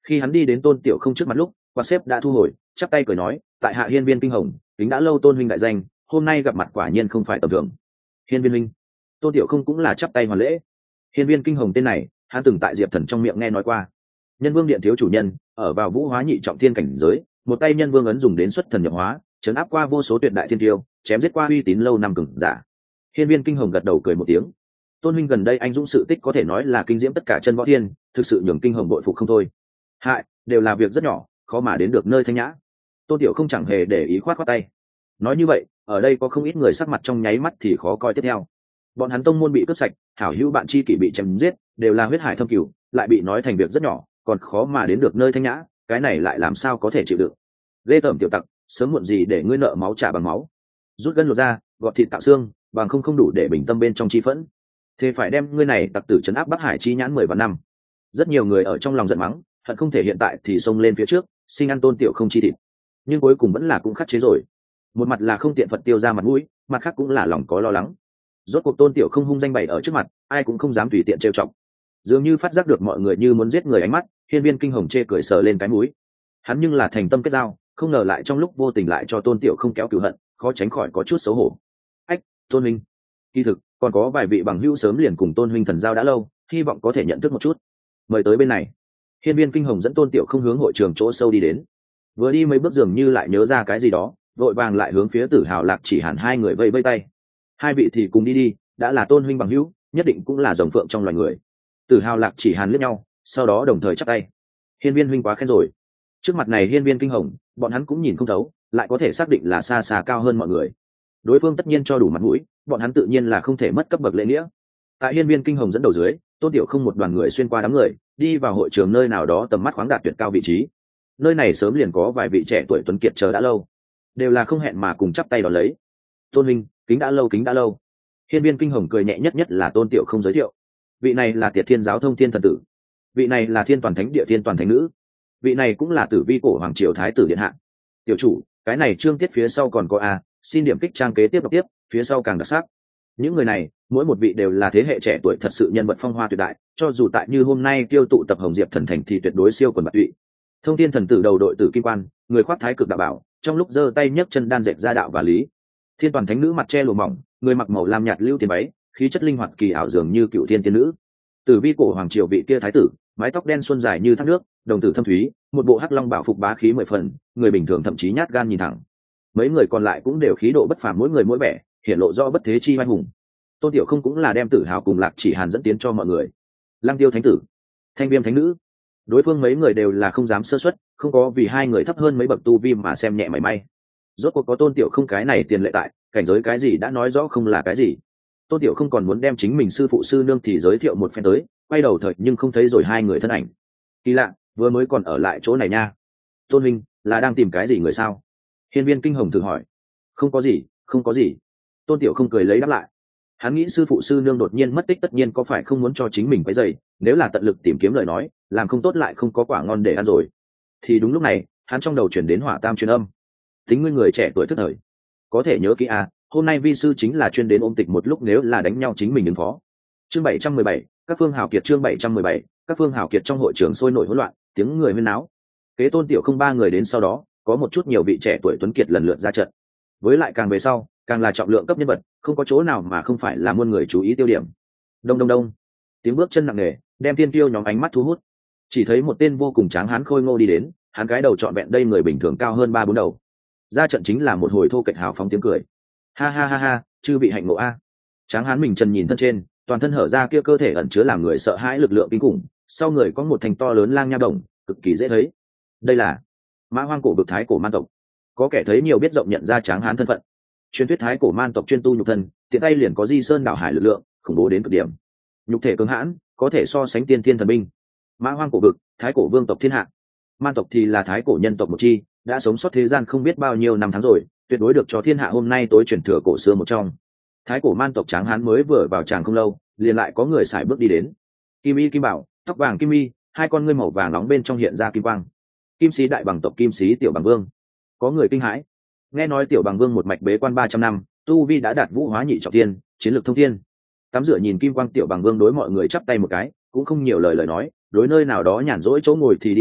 Khi hắn đi đến Tôn Tiểu Không trước mặt lúc, quạt xếp đã thu hồi, chắp tay cười nói, tại hạ Hiên Viên Kinh Hồng, kính đã lâu Tôn huynh đại danh, hôm nay gặp mặt quả nhiên không phải tầm thường. Hiên Viên huynh. Tôn Tiểu Không cũng là chắp tay hoàn lễ. Hiên Viên Kinh Hồng tên này, hắn từng tại Diệp Thần trong miệng nghe nói qua. Nhân Vương Điện thiếu chủ nhân, ở vào vũ hóa nhị trọng thiên cảnh giới, một tay Nhân Vương ấn dùng đến xuất thần nhập hóa, trấn áp qua vô số tuyệt đại thiên tiêu, chém giết qua uy tín lâu năm cường giả. Hiên Viên Kinh Hồng gật đầu cười một tiếng. Tôn huynh gần đây anh dũng sự tích có thể nói là kinh diễm tất cả chân võ thiên, thực sự nhường Kinh Hồng bội phục không thôi. Hại, đều là việc rất nhỏ, khó mà đến được nơi thanh nhã. Tôn Tiểu Không chẳng hề để ý khoát khoát tay. Nói như vậy, ở đây có không ít người sắc mặt trong nháy mắt thì khó coi tiếp theo. Bọn hắn tông môn bị cướp sạch, hảo hữu bạn tri kỷ bị chém giết, đều là huyết hải thâm cửu, lại bị nói thành việc rất nhỏ, còn khó mà đến được nơi thanh nhã, cái này lại làm sao có thể chịu đựng. Lê tởm tiểu tặc, sớm muộn gì để ngươi nợ máu trả bằng máu. Rút gân lột ra, gọt thịt tạo xương, bằng không không đủ để bình tâm bên trong chi phẫn. Thế phải đem ngươi này tặc tử trấn áp Bắc Hải chi nhãn mười vạn năm. Rất nhiều người ở trong lòng giận mắng, hận không thể hiện tại thì xông lên phía trước, xin ăn Tôn Tiểu Không chi thịt. Nhưng cuối cùng vẫn là cũng khắc chế rồi. Một mặt là không tiện Phật tiêu ra mặt mũi, mặt khác cũng là lòng có lo lắng. Rốt cuộc Tôn Tiểu Không hung danh bày ở trước mặt, ai cũng không dám tùy tiện trêu chọc. Dường như phát giác được mọi người như muốn giết người ánh mắt, Hiên Viên Kinh Hồng chê cười sờ lên cái mũi. Hắn nhưng là thành tâm kết giao, không ngờ lại trong lúc vô tình lại cho Tôn Tiểu Không kéo cừu hận, khó tránh khỏi có chút xấu hổ. Ách, Tôn huynh, kỳ thực còn có vài vị bằng hữu sớm liền cùng Tôn huynh thần giao đã lâu, hy vọng có thể nhận thức một chút. Mời tới bên này. Hiên Viên Kinh Hồng dẫn Tôn Tiểu Không hướng hội trường chỗ sâu đi đến. Vừa đi mấy bước dường như lại nhớ ra cái gì đó, vội vàng lại hướng phía Tử Hào Lạc Chỉ Hàn hai người vẫy vẫy tay. Hai vị thì cùng đi đi, đã là Tôn huynh bằng hữu, nhất định cũng là rồng phượng trong loài người. Tử Hào Lạc Chỉ Hàn liếc nhau, sau đó đồng thời chắp tay. Hiên Viên huynh quá khen rồi. Trước mặt này Hiên Viên Kinh Hồng, bọn hắn cũng nhìn không thấu, lại có thể xác định là xa xa cao hơn mọi người. Đối phương tất nhiên cho đủ mặt mũi, bọn hắn tự nhiên là không thể mất cấp bậc lễ nghĩa. Tại Hiên Viên Kinh Hồng dẫn đầu dưới, Tôn Tiểu Không một đoàn người xuyên qua đám người, đi vào hội trường nơi nào đó tầm mắt khoáng đạt tuyệt cao vị trí. Nơi này sớm liền có vài vị trẻ tuổi tuấn kiệt chờ đã lâu, đều là không hẹn mà cùng chắp tay đón lấy. Tôn huynh, kính đã lâu kính đã lâu. Hiên Viên Kinh Hồng cười nhẹ nhất nhất là Tôn Tiểu Không giới thiệu. Vị này là Tiệt Thiên giáo thông thiên thần tử, vị này là Thiên Toàn Thánh Địa Thiên Toàn Thánh Nữ, vị này cũng là Tử Vi cổ hoàng triều thái tử điện hạ. Tiểu chủ, cái này chương tiết phía sau còn có a, xin điểm kích trang kế tiếp đọc tiếp, phía sau càng đặc sắc. Những người này, mỗi một vị đều là thế hệ trẻ tuổi thật sự nhân vật phong hoa tuyệt đại, cho dù tại như hôm nay tiêu tụ tập Hồng Diệp thần thành thì tuyệt đối siêu quần bạc tụy. Thông thiên thần tử đầu đội tử kim quan, người khoác thái cực đạo bảo, trong lúc giơ tay nhấc chân đan dệt ra đạo và lý. Thiên Toàn Thánh Nữ mặt che lụa mỏng, người mặc màu lam nhạt lưu tiền váy, khí chất linh hoạt kỳ ảo dường như cựu thiên tiên nữ. Tử Vi cổ hoàng triều vị kia thái tử, mái tóc đen xuân dài như thác nước, đồng tử thâm thúy, một bộ hắc long bảo phục bá khí mười phần, người bình thường thậm chí nhát gan nhìn thẳng. Mấy người còn lại cũng đều khí độ bất phàm, mỗi người mỗi vẻ, hiện lộ rõ bất thế chi oai hùng. Tôn Tiểu Không cũng là đem Tử Hào cùng Lạc Chỉ Hàn dẫn tiến cho mọi người. Lăng Tiêu Thánh tử, Thanh Viêm Thánh nữ, đối phương mấy người đều là không dám sơ suất, không có vì hai người thấp hơn mấy bậc tu vi mà xem nhẹ mảy may. Rốt cuộc có Tôn Tiểu Không cái này tiền lệ tại, cảnh giới cái gì đã nói rõ không là cái gì. Tôn Tiểu Không còn muốn đem chính mình sư phụ sư nương thì giới thiệu một phen tới, quay đầu thời nhưng không thấy rồi hai người thân ảnh. Kỳ lạ, vừa mới còn ở lại chỗ này nha. Tôn huynh, là đang tìm cái gì người sao? Hiên Viên Kinh Hồng thử hỏi. Không có gì, không có gì. Tôn Tiểu Không cười lấy đáp lại. Hắn nghĩ sư phụ sư nương đột nhiên mất tích tất nhiên có phải không muốn cho chính mình quấy rầy, nếu là tận lực tìm kiếm lời nói, làm không tốt lại không có quả ngon để ăn rồi. Thì đúng lúc này, hắn trong đầu chuyển đến Hỏa Tam truyền âm. Tính ngươi người trẻ tuổi thức thời, có thể nhớ kỹ à, hôm nay vi sư chính là chuyên đến ôm tịch một lúc nếu là đánh nhau chính mình ứng phó. Chương bảy trăm mười bảy, các phương hào kiệt chương bảy trăm mười bảy, các phương hào kiệt trong hội trường sôi nổi hỗn loạn, tiếng người huyên náo. Kế Tôn Tiểu Không ba người đến sau đó, có một chút nhiều vị trẻ tuổi tuấn kiệt lần lượt ra trận. Với lại càng về sau, càng là trọng lượng cấp nhân vật, không có chỗ nào mà không phải là muôn người chú ý tiêu điểm. Đông đông đông, tiếng bước chân nặng nề, đem tiên tiêu nhóm ánh mắt thu hút. Chỉ thấy một tên vô cùng tráng hán khôi ngô đi đến, hắn cái đầu trọn vẹn đây người bình thường cao hơn ba bốn đầu. Ra trận chính là một hồi thô kệch hào phóng tiếng cười. Ha ha ha ha, chư vị hạnh ngộ a. Tráng hán mình trần nhìn thân trên, toàn thân hở ra kia cơ thể ẩn chứa làm người sợ hãi lực lượng kinh khủng, sau người có một thành to lớn lang nha đồng, cực kỳ dễ thấy. Đây là Mã Hoang cổ vực thái cổ man tộc. Có kẻ thấy nhiều biết rộng nhận ra tráng hán thân phận. Truyền thuyết thái cổ man tộc chuyên tu nhục thân, tiện tay liền có di sơn đảo hải lực lượng, khủng bố đến cực điểm. Nhục thể cứng hãn, có thể so sánh tiên thiên thần binh. Mã Hoang cổ vực, thái cổ vương tộc thiên hạ. Man tộc thì là thái cổ nhân tộc một chi, đã sống sót thế gian không biết bao nhiêu năm tháng rồi, tuyệt đối được cho thiên hạ hôm nay tối truyền thừa cổ xưa một trong. Thái cổ man tộc tráng hán mới vừa vào tràng không lâu, liền lại có người xài bước đi đến. Kim y kim bảo, tóc vàng kim y, hai con ngươi màu vàng nóng bên trong hiện ra kim quang. Kim sĩ đại bằng tộc Kim sĩ tiểu bằng vương. Có người kinh hãi. Nghe nói tiểu bằng vương một mạch bế quan ba trăm năm, tu vi đã đạt vũ hóa nhị trọng thiên, chiến lược thông thiên. Tắm rửa nhìn kim quang tiểu bằng vương đối mọi người chắp tay một cái, cũng không nhiều lời lời nói, đối nơi nào đó nhàn rỗi chỗ ngồi thì đi tới,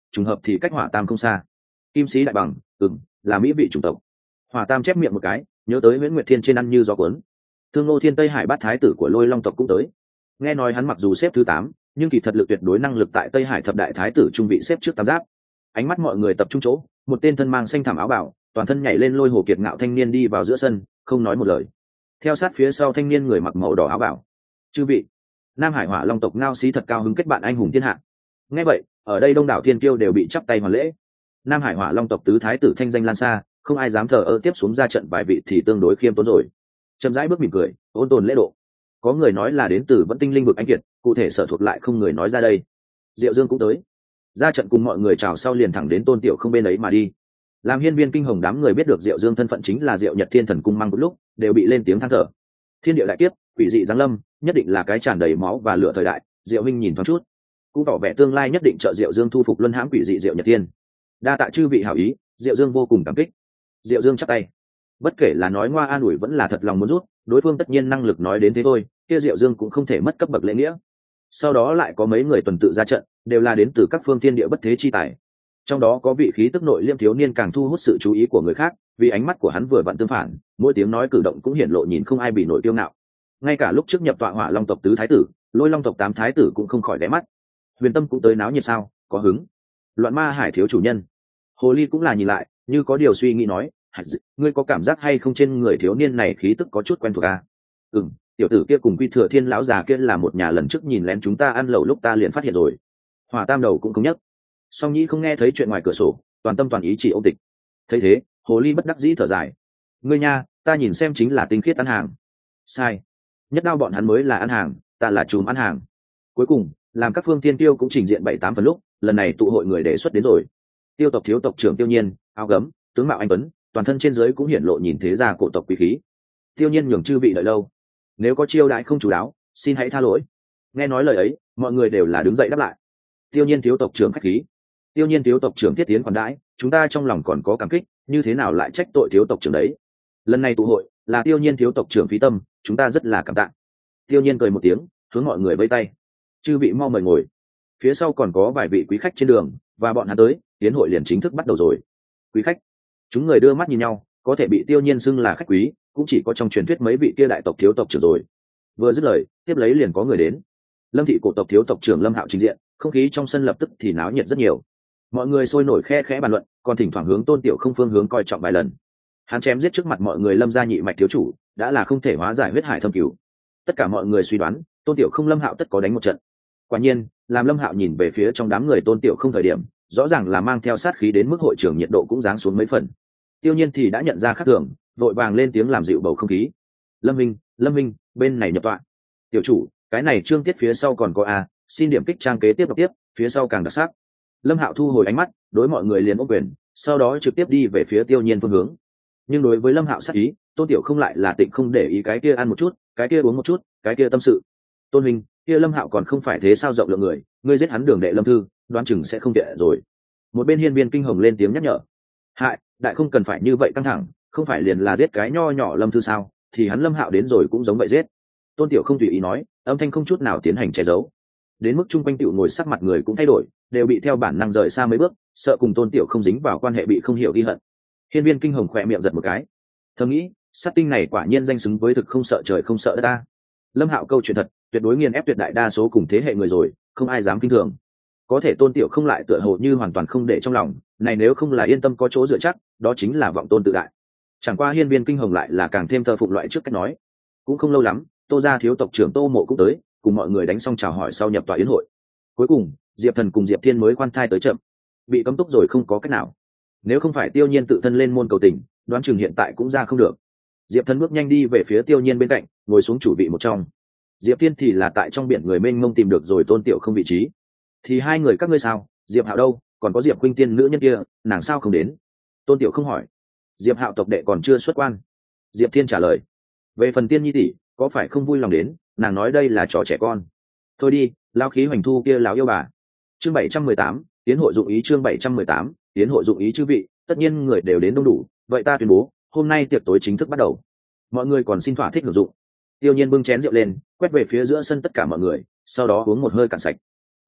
trùng hợp thì cách hỏa tam không xa. Kim sĩ đại bằng, ừm, là mỹ vị chủng tộc. Hỏa tam chép miệng một cái, nhớ tới Nguyễn Nguyệt Thiên trên ăn như gió cuốn. Thương Ngô Thiên Tây Hải bát thái tử của Lôi Long tộc cũng tới. Nghe nói hắn mặc dù xếp thứ tám, nhưng kỳ thật lực tuyệt đối năng lực tại Tây Hải thập đại thái tử trung vị xếp trước tam giáp. Ánh mắt mọi người tập trung chỗ, một tên thân mang xanh thảm áo bào, toàn thân nhảy lên lôi hồ kiệt ngạo thanh niên đi vào giữa sân, không nói một lời. Theo sát phía sau thanh niên người mặc màu đỏ áo bào. Chư vị, Nam Hải Hỏa Long tộc Ngao Sĩ thật cao hứng kết bạn anh hùng thiên hạ. Nghe vậy, ở đây đông đảo thiên kiêu đều bị chắp tay hoàn lễ. Nam Hải Hỏa Long tộc tứ thái tử thanh danh lan xa, không ai dám thờ ơ tiếp xuống ra trận vài vị thì tương đối khiêm tốn rồi. Chậm rãi bước mỉm cười, ôn tồn lễ độ. Có người nói là đến từ Vẫn Tinh Linh vực anh kiệt, cụ thể sở thuộc lại không người nói ra đây. Diệu Dương cũng tới, ra trận cùng mọi người chào sau liền thẳng đến Tôn Tiểu Không bên ấy mà đi. Làm hiên viên kinh hồng đám người biết được Diệu Dương thân phận chính là Diệu Nhật Thiên Thần cung mang một lúc, đều bị lên tiếng than thở. Thiên địa đại kiếp, quỷ dị giáng lâm, nhất định là cái tràn đầy máu và lửa thời đại. Diệu Minh nhìn thoáng chút, cũng tỏ vẻ tương lai nhất định trợ Diệu Dương thu phục luân hãm quỷ dị Diệu Nhật Thiên. Đa tạ chư vị hảo ý, Diệu Dương vô cùng cảm kích. Diệu Dương chắp tay, bất kể là nói ngoa an ủi vẫn là thật lòng muốn rút, đối phương tất nhiên năng lực nói đến thế thôi, kia Diệu Dương cũng không thể mất cấp bậc lễ nghĩa. Sau đó lại có mấy người tuần tự ra trận, đều là đến từ các phương thiên địa bất thế chi tài. Trong đó có vị khí tức nội liêm thiếu niên càng thu hút sự chú ý của người khác, vì ánh mắt của hắn vừa vặn tương phản, mỗi tiếng nói cử động cũng hiển lộ nhìn không ai bị nổi kiêu ngạo. Ngay cả lúc trước nhập tọa Hỏa Long tộc tứ thái tử, Lôi Long tộc tám thái tử cũng không khỏi đé mắt. Huyền Tâm cũng tới náo nhiệt sao, có hứng. Loạn Ma Hải thiếu chủ nhân, Hồ Ly cũng là nhìn lại, như có điều suy nghĩ nói, ngươi có cảm giác hay không trên người thiếu niên này khí tức có chút quen thuộc à? Ừm, tiểu tử kia cùng Quy Thừa Thiên lão già kia là một nhà lần trước nhìn lén chúng ta ăn lẩu lúc ta liền phát hiện rồi. Hỏa Tam đầu cũng không nhấc. Song Nhĩ không nghe thấy chuyện ngoài cửa sổ, toàn tâm toàn ý chỉ ôm tịch. Thấy thế, Hồ Ly bất đắc dĩ thở dài. Ngươi nha, ta nhìn xem chính là tinh khiết ăn hàng. Sai. Nhất đao bọn hắn mới là ăn hàng, ta là chùm ăn hàng. Cuối cùng, làm các phương tiên tiêu cũng trình diện bảy tám phần lúc, lần này tụ hội người đề xuất đến rồi. Tiêu tộc thiếu tộc trưởng Tiêu Nhiên, áo gấm, tướng mạo anh tuấn, toàn thân trên dưới cũng hiển lộ nhìn thế gia cổ tộc quý khí. Tiêu Nhiên nhường chư vị đợi lâu, nếu có chiêu đãi không chú đáo, xin hãy tha lỗi. Nghe nói lời ấy, mọi người đều là đứng dậy đáp lại. Tiêu Nhiên thiếu tộc trưởng khách khí. Tiêu Nhiên thiếu tộc trưởng thiết tiến khoản đãi, chúng ta trong lòng còn có cảm kích, như thế nào lại trách tội thiếu tộc trưởng đấy? Lần này tụ hội là Tiêu Nhiên thiếu tộc trưởng phí tâm, chúng ta rất là cảm tạ. Tiêu Nhiên cười một tiếng, hướng mọi người vẫy tay. Chư vị mau mời ngồi. Phía sau còn có vài vị quý khách trên đường, và bọn hắn tới, tiến hội liền chính thức bắt đầu rồi. Quý khách, chúng người đưa mắt nhìn nhau, có thể bị Tiêu Nhiên xưng là khách quý, cũng chỉ có trong truyền thuyết mấy vị kia đại tộc thiếu tộc trưởng rồi. Vừa dứt lời, tiếp lấy liền có người đến. Lâm thị cổ tộc thiếu tộc trưởng Lâm Hạo trình diện, không khí trong sân lập tức thì náo nhiệt rất nhiều. Mọi người sôi nổi khe khẽ bàn luận, còn thỉnh thoảng hướng Tôn Tiểu Không phương hướng coi trọng vài lần. Hắn chém giết trước mặt mọi người Lâm gia nhị mạch thiếu chủ, đã là không thể hóa giải huyết hải thâm cửu. Tất cả mọi người suy đoán, Tôn Tiểu Không Lâm Hạo tất có đánh một trận. Quả nhiên, làm Lâm Hạo nhìn về phía trong đám người Tôn Tiểu Không thời điểm, rõ ràng là mang theo sát khí đến mức hội trưởng nhiệt độ cũng giáng xuống mấy phần. Tiêu Nhiên thì đã nhận ra khác thường, vội vàng lên tiếng làm dịu bầu không khí. Lâm Minh, Lâm Minh, bên này nhập tọa. Tiểu chủ, cái này chương tiết phía sau còn có a, xin điểm kích trang kế tiếp đọc tiếp, phía sau càng đặc sắc. Lâm Hạo thu hồi ánh mắt, đối mọi người liền ôm quyền, sau đó trực tiếp đi về phía Tiêu Nhiên phương hướng. Nhưng đối với Lâm Hạo sát ý, Tôn Tiểu Không lại là tịnh không để ý cái kia ăn một chút, cái kia uống một chút, cái kia tâm sự. Tôn Minh, kia Lâm Hạo còn không phải thế sao rộng lượng người, ngươi giết hắn đường đệ Lâm Thư, đoán chừng sẽ không tệ rồi. Một bên hiên viên kinh hồng lên tiếng nhắc nhở. Hại, đại không cần phải như vậy căng thẳng, không phải liền là giết cái nho nhỏ Lâm Thư sao, thì hắn Lâm Hạo đến rồi cũng giống vậy giết. Tôn Tiểu Không tùy ý nói, âm thanh không chút nào tiến hành che giấu. Đến mức chung quanh tiểu ngồi sắc mặt người cũng thay đổi, đều bị theo bản năng rời xa mấy bước, sợ cùng Tôn Tiểu Không dính vào quan hệ bị không hiểu ghi hận. Hiên viên kinh hồng khỏe miệng giật một cái, thầm nghĩ, sát tinh này quả nhiên danh xứng với thực không sợ trời không sợ đất ta. Lâm Hạo câu chuyện thật, tuyệt đối nghiền ép tuyệt đại đa số cùng thế hệ người rồi, không ai dám kinh thường. Có thể Tôn Tiểu Không lại tựa hồ như hoàn toàn không để trong lòng, này nếu không là yên tâm có chỗ dựa chắc, đó chính là vọng tôn tự đại. Chẳng qua hiên viên kinh hồng lại là càng thêm thờ phụng loại trước cách nói. Cũng không lâu lắm, Tô gia thiếu tộc trưởng Tô Mộ cũng tới, cùng mọi người đánh xong chào hỏi sau nhập tọa yến hội. Cuối cùng, Diệp Thần cùng Diệp Thiên mới khoan thai tới chậm, bị cấm túc rồi không có cách nào. Nếu không phải Tiêu Nhiên tự thân lên môn cầu tình, đoán chừng hiện tại cũng ra không được. Diệp Thần bước nhanh đi về phía Tiêu Nhiên bên cạnh, ngồi xuống chủ vị một trong. Diệp Thiên thì là tại trong biển người mênh mông tìm được rồi Tôn Tiểu Không vị trí. Thì hai người các ngươi sao? Diệp Hạo đâu? Còn có Diệp huynh tiên nữ nhân kia, nàng sao không đến? Tôn Tiểu Không hỏi. Diệp Hạo tộc đệ còn chưa xuất quan. Diệp Thiên trả lời. Về phần Tiên Nhi tỷ, có phải không vui lòng đến? Nàng nói đây là trò trẻ con. Thôi đi, lao khí hoành thu kia láo yêu bà. Chương bảy trăm mười tám, tiến hội dụng ý chương bảy trăm mười tám, tiến hội dụng ý chư vị, tất nhiên người đều đến đông đủ, vậy ta tuyên bố, hôm nay tiệc tối chính thức bắt đầu. Mọi người còn xin thỏa thích hưởng dụng. Tiêu Nhiên bưng chén rượu lên, quét về phía giữa sân tất cả mọi người, sau đó uống một hơi cạn sạch.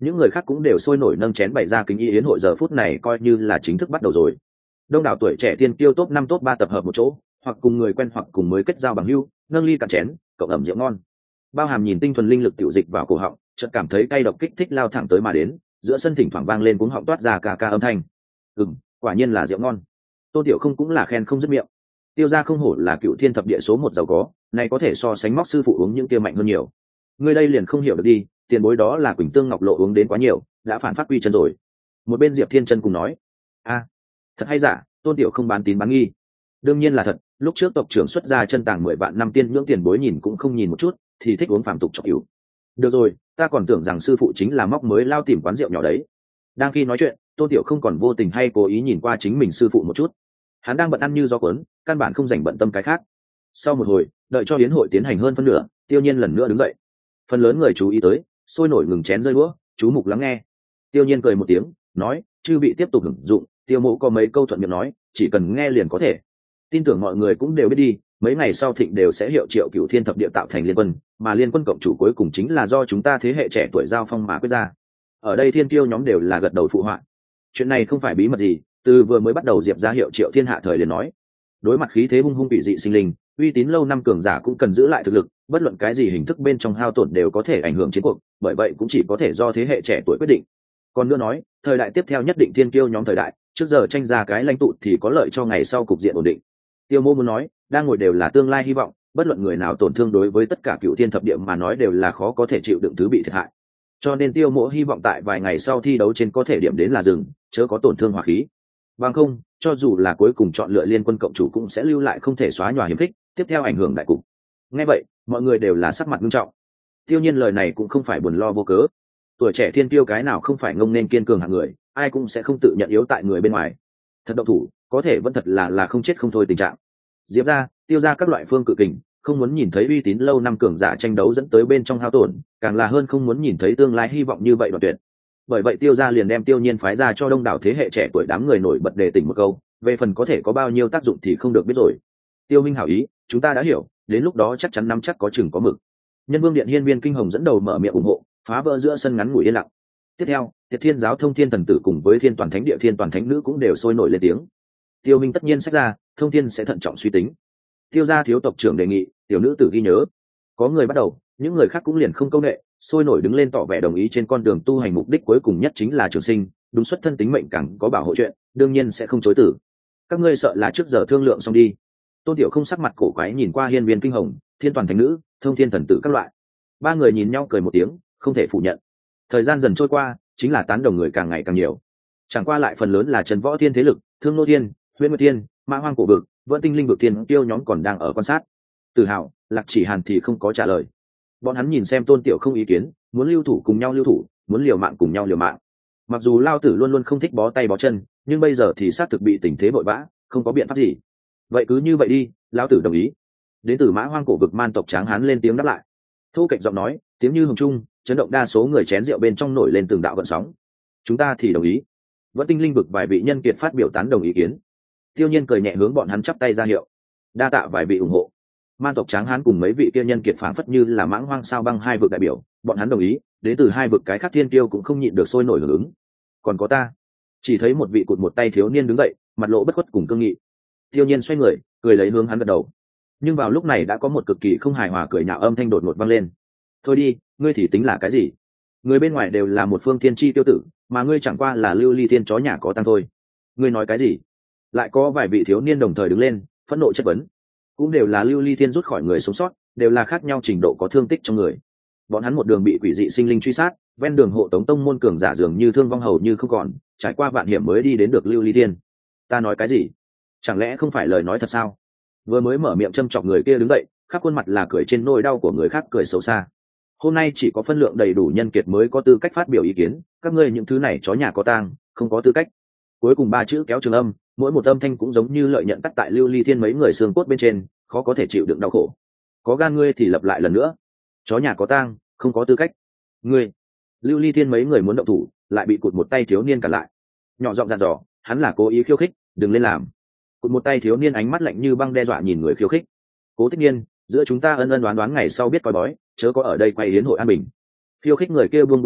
những người khác cũng đều sôi nổi nâng chén bày ra kính y yến hội, giờ phút này coi như là chính thức bắt đầu rồi. Đông đảo tuổi trẻ tiên kiêu top năm top ba tập hợp một chỗ, hoặc cùng người quen hoặc cùng mới kết giao bằng hữu, nâng ly cạn chén cộng ẩm rượu ngon. Bao hàm nhìn tinh thuần linh lực tiểu dịch vào cổ họng, chợt cảm thấy cay độc kích thích lao thẳng tới mà đến, giữa sân thỉnh thoảng vang lên cuống họng toát ra ca ca âm thanh. Ừm, quả nhiên là rượu ngon. Tôn Tiểu Không cũng là khen không dứt miệng. Tiêu gia không hổ là cựu thiên thập địa số một giàu có, này có thể so sánh móc sư phụ uống những kia mạnh hơn nhiều. Người đây liền không hiểu được đi, tiền bối đó là Quỳnh Tương Ngọc Lộ uống đến quá nhiều, đã phản phát quy chân rồi. Một bên Diệp Thiên Chân cùng nói, a, thật hay giả? Tôn Tiểu Không bán tín bán nghi. Đương nhiên là thật, lúc trước tộc trưởng xuất ra chân tàng mười vạn năm tiên nhưỡng, tiền bối nhìn cũng không nhìn một chút, thì thích uống phàm tục chọc cửu. Được rồi, ta còn tưởng rằng sư phụ chính là móc mới lao tìm quán rượu nhỏ đấy. Đang khi nói chuyện, Tôn Tiểu Không còn vô tình hay cố ý nhìn qua chính mình sư phụ một chút. Hắn đang bận ăn như gió cuốn, căn bản không dành bận tâm cái khác. Sau một hồi, đợi cho hiến hội tiến hành hơn phân nửa, Tiêu Nhiên lần nữa đứng dậy. Phần lớn người chú ý tới, sôi nổi ngừng chén rơi đũa, chú mục lắng nghe. Tiêu Nhiên cười một tiếng, nói, chư vị tiếp tục hưởng dụng. Tiêu Mộ có mấy câu thuận miệng nói, chỉ cần nghe liền có thể. Tin tưởng mọi người cũng đều biết đi, mấy ngày sau Thịnh đều sẽ hiệu triệu Cửu Thiên thập địa tạo thành liên quân, mà liên quân cộng chủ cuối cùng chính là do chúng ta thế hệ trẻ tuổi giao phong mà quyết ra. Ở đây thiên kiêu nhóm đều là gật đầu phụ họa. Chuyện này không phải bí mật gì, từ vừa mới bắt đầu Diệp ra hiệu triệu thiên hạ thời liền nói. Đối mặt khí thế hung hung bị dị sinh linh, uy tín lâu năm cường giả cũng cần giữ lại thực lực, bất luận cái gì hình thức bên trong hao tổn đều có thể ảnh hưởng chiến cuộc, bởi vậy cũng chỉ có thể do thế hệ trẻ tuổi quyết định. Còn nữa nói, thời đại tiếp theo nhất định thiên kiêu nhóm thời đại, trước giờ tranh ra cái lãnh tụ thì có lợi cho ngày sau cục diện ổn định. Tiêu Mô muốn nói, đang ngồi đều là tương lai hy vọng, bất luận người nào tổn thương đối với tất cả cựu thiên thập địa mà nói đều là khó có thể chịu đựng thứ bị thiệt hại. Cho nên Tiêu Mộ hy vọng tại vài ngày sau thi đấu trên có thể điểm đến là dừng, chớ có tổn thương hỏa khí. Bằng không, cho dù là cuối cùng chọn lựa liên quân cộng chủ cũng sẽ lưu lại không thể xóa nhòa hiểm khích, tiếp theo ảnh hưởng đại cục. Nghe vậy, mọi người đều là sắc mặt nghiêm trọng. Tiêu Nhiên lời này cũng không phải buồn lo vô cớ. Tuổi trẻ thiên tiêu cái nào không phải ngông nên kiên cường hạng người, ai cũng sẽ không tự nhận yếu tại người bên ngoài. Thật động thủ, có thể vẫn thật là là không chết không thôi tình trạng. Diệp ra, Tiêu ra các loại phương cự kình, không muốn nhìn thấy uy tín lâu năm cường giả tranh đấu dẫn tới bên trong hao tổn, càng là hơn không muốn nhìn thấy tương lai hy vọng như vậy đoạn tuyệt. Bởi vậy Tiêu gia liền đem Tiêu Nhiên phái ra cho đông đảo thế hệ trẻ tuổi đám người nổi bật đề tỉnh một câu, về phần có thể có bao nhiêu tác dụng thì không được biết rồi. Tiêu Minh hảo ý, chúng ta đã hiểu, đến lúc đó chắc chắn nắm chắc có chừng có mực. Nhân Vương Điện Hiên Viên Kinh Hồng dẫn đầu mở miệng ủng hộ, phá vỡ giữa sân ngắn ngủi yên lặng. Tiếp theo, Tiệt Thiên giáo Thông Thiên thần tử cùng với Thiên Toàn Thánh Địa Thiên Toàn Thánh nữ cũng đều sôi nổi lên tiếng. Tiêu Minh tất nhiên xét ra, Thông Thiên sẽ thận trọng suy tính. Tiêu gia thiếu tộc trưởng đề nghị, tiểu nữ tử ghi nhớ. Có người bắt đầu, những người khác cũng liền không câu nệ, sôi nổi đứng lên tỏ vẻ đồng ý. Trên con đường tu hành mục đích cuối cùng nhất chính là trường sinh, đúng xuất thân tính mệnh càng có bảo hộ chuyện, đương nhiên sẽ không chối từ. Các ngươi sợ là trước giờ thương lượng xong đi. Tôn Tiểu Không sắc mặt cổ quái nhìn qua Hiên Viên Kinh Hồng, Thiên Toàn Thánh nữ, Thông Thiên thần tử các loại. Ba người nhìn nhau cười một tiếng, không thể phủ nhận. Thời gian dần trôi qua, chính là tán đồng người càng ngày càng nhiều. Chẳng qua lại phần lớn là Trần Võ Thiên thế lực, Thương Nô Thiên, Huyễn Nguyệt Thiên, Mã Hoang cổ vực, Vẫn Tinh Linh vực Thiên tiêu nhóm còn đang ở quan sát. Tự hào, Lạc Chỉ Hàn thì không có trả lời. Bọn hắn nhìn xem Tôn Tiểu Không ý kiến, muốn lưu thủ cùng nhau lưu thủ, muốn liều mạng cùng nhau liều mạng. Mặc dù Lao Tử luôn luôn không thích bó tay bó chân, nhưng bây giờ thì xác thực bị tình thế vội vã, không có biện pháp gì. Vậy cứ như vậy đi, Lão Tử đồng ý. Đến từ Mã Hoang cổ vực man tộc Tráng Hán lên tiếng đáp lại. Thu Kệch giọng nói, tiếng như hồng trung, chấn động đa số người chén rượu bên trong nổi lên từng đạo gợn sóng. Chúng ta thì đồng ý. Vẫn Tinh Linh vực vài vị nhân kiệt phát biểu tán đồng ý kiến. Tiêu Nhiên cười nhẹ hướng bọn hắn chắp tay ra hiệu, đa tạ vài vị ủng hộ. Man tộc Tráng Hán cùng mấy vị kia nhân kiệt phảng phất như là mãng hoang sao băng hai vực đại biểu, bọn hắn đồng ý, đến từ hai vực cái khác thiên tiêu cũng không nhịn được sôi nổi hưởng ứng. Còn có ta, chỉ thấy một vị cụt một tay thiếu niên đứng dậy, mặt lộ bất khuất cùng cương nghị. Tiêu Nhiên xoay người, cười lấy hướng hắn gật đầu. Nhưng vào lúc này đã có một cực kỳ không hài hòa cười nhạo âm thanh đột ngột vang lên. Thôi đi, ngươi thì tính là cái gì? Người bên ngoài đều là một phương thiên chi tiêu tử, mà ngươi chẳng qua là lưu ly thiên chó nhà có tăng thôi. Ngươi nói cái gì? Lại có vài vị thiếu niên đồng thời đứng lên, phẫn nộ chất vấn. Cũng đều là lưu ly thiên rút khỏi người sống sót, đều là khác nhau trình độ có thương tích trong người. Bọn hắn một đường bị quỷ dị sinh linh truy sát, ven đường hộ tống tông môn cường giả dường như thương vong hầu như không còn, trải qua vạn hiểm mới đi đến được lưu ly thiên. Ta nói cái gì? Chẳng lẽ không phải lời nói thật sao? Vừa mới mở miệng châm chọc người kia đứng dậy, khắp khuôn mặt là cười trên nỗi đau của người khác cười xấu xa. Hôm nay chỉ có phân lượng đầy đủ nhân kiệt mới có tư cách phát biểu ý kiến, các ngươi những thứ này chó nhà có tang, không có tư cách. Cuối cùng ba chữ kéo trường âm, mỗi một âm thanh cũng giống như lợi nhận cắt tại lưu ly thiên mấy người xương cốt bên trên, khó có thể chịu đựng đau khổ. Có gan ngươi thì lặp lại lần nữa, chó nhà có tang, không có tư cách. Ngươi, lưu ly thiên mấy người muốn động thủ, lại bị cụt một tay thiếu niên cản lại. Nhỏ giọng dặn dò, hắn là cố ý khiêu khích, đừng lên làm. Cụt một tay thiếu niên ánh mắt lạnh như băng đe dọa nhìn người khiêu khích. Cố Tích Niên, giữa chúng ta ân ân đoán đoán ngày sau biết coi bói, chớ có ở đây quay yến hội an bình. Khiêu khích người kia buông buông tay,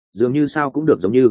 dường như sao cũng được giống như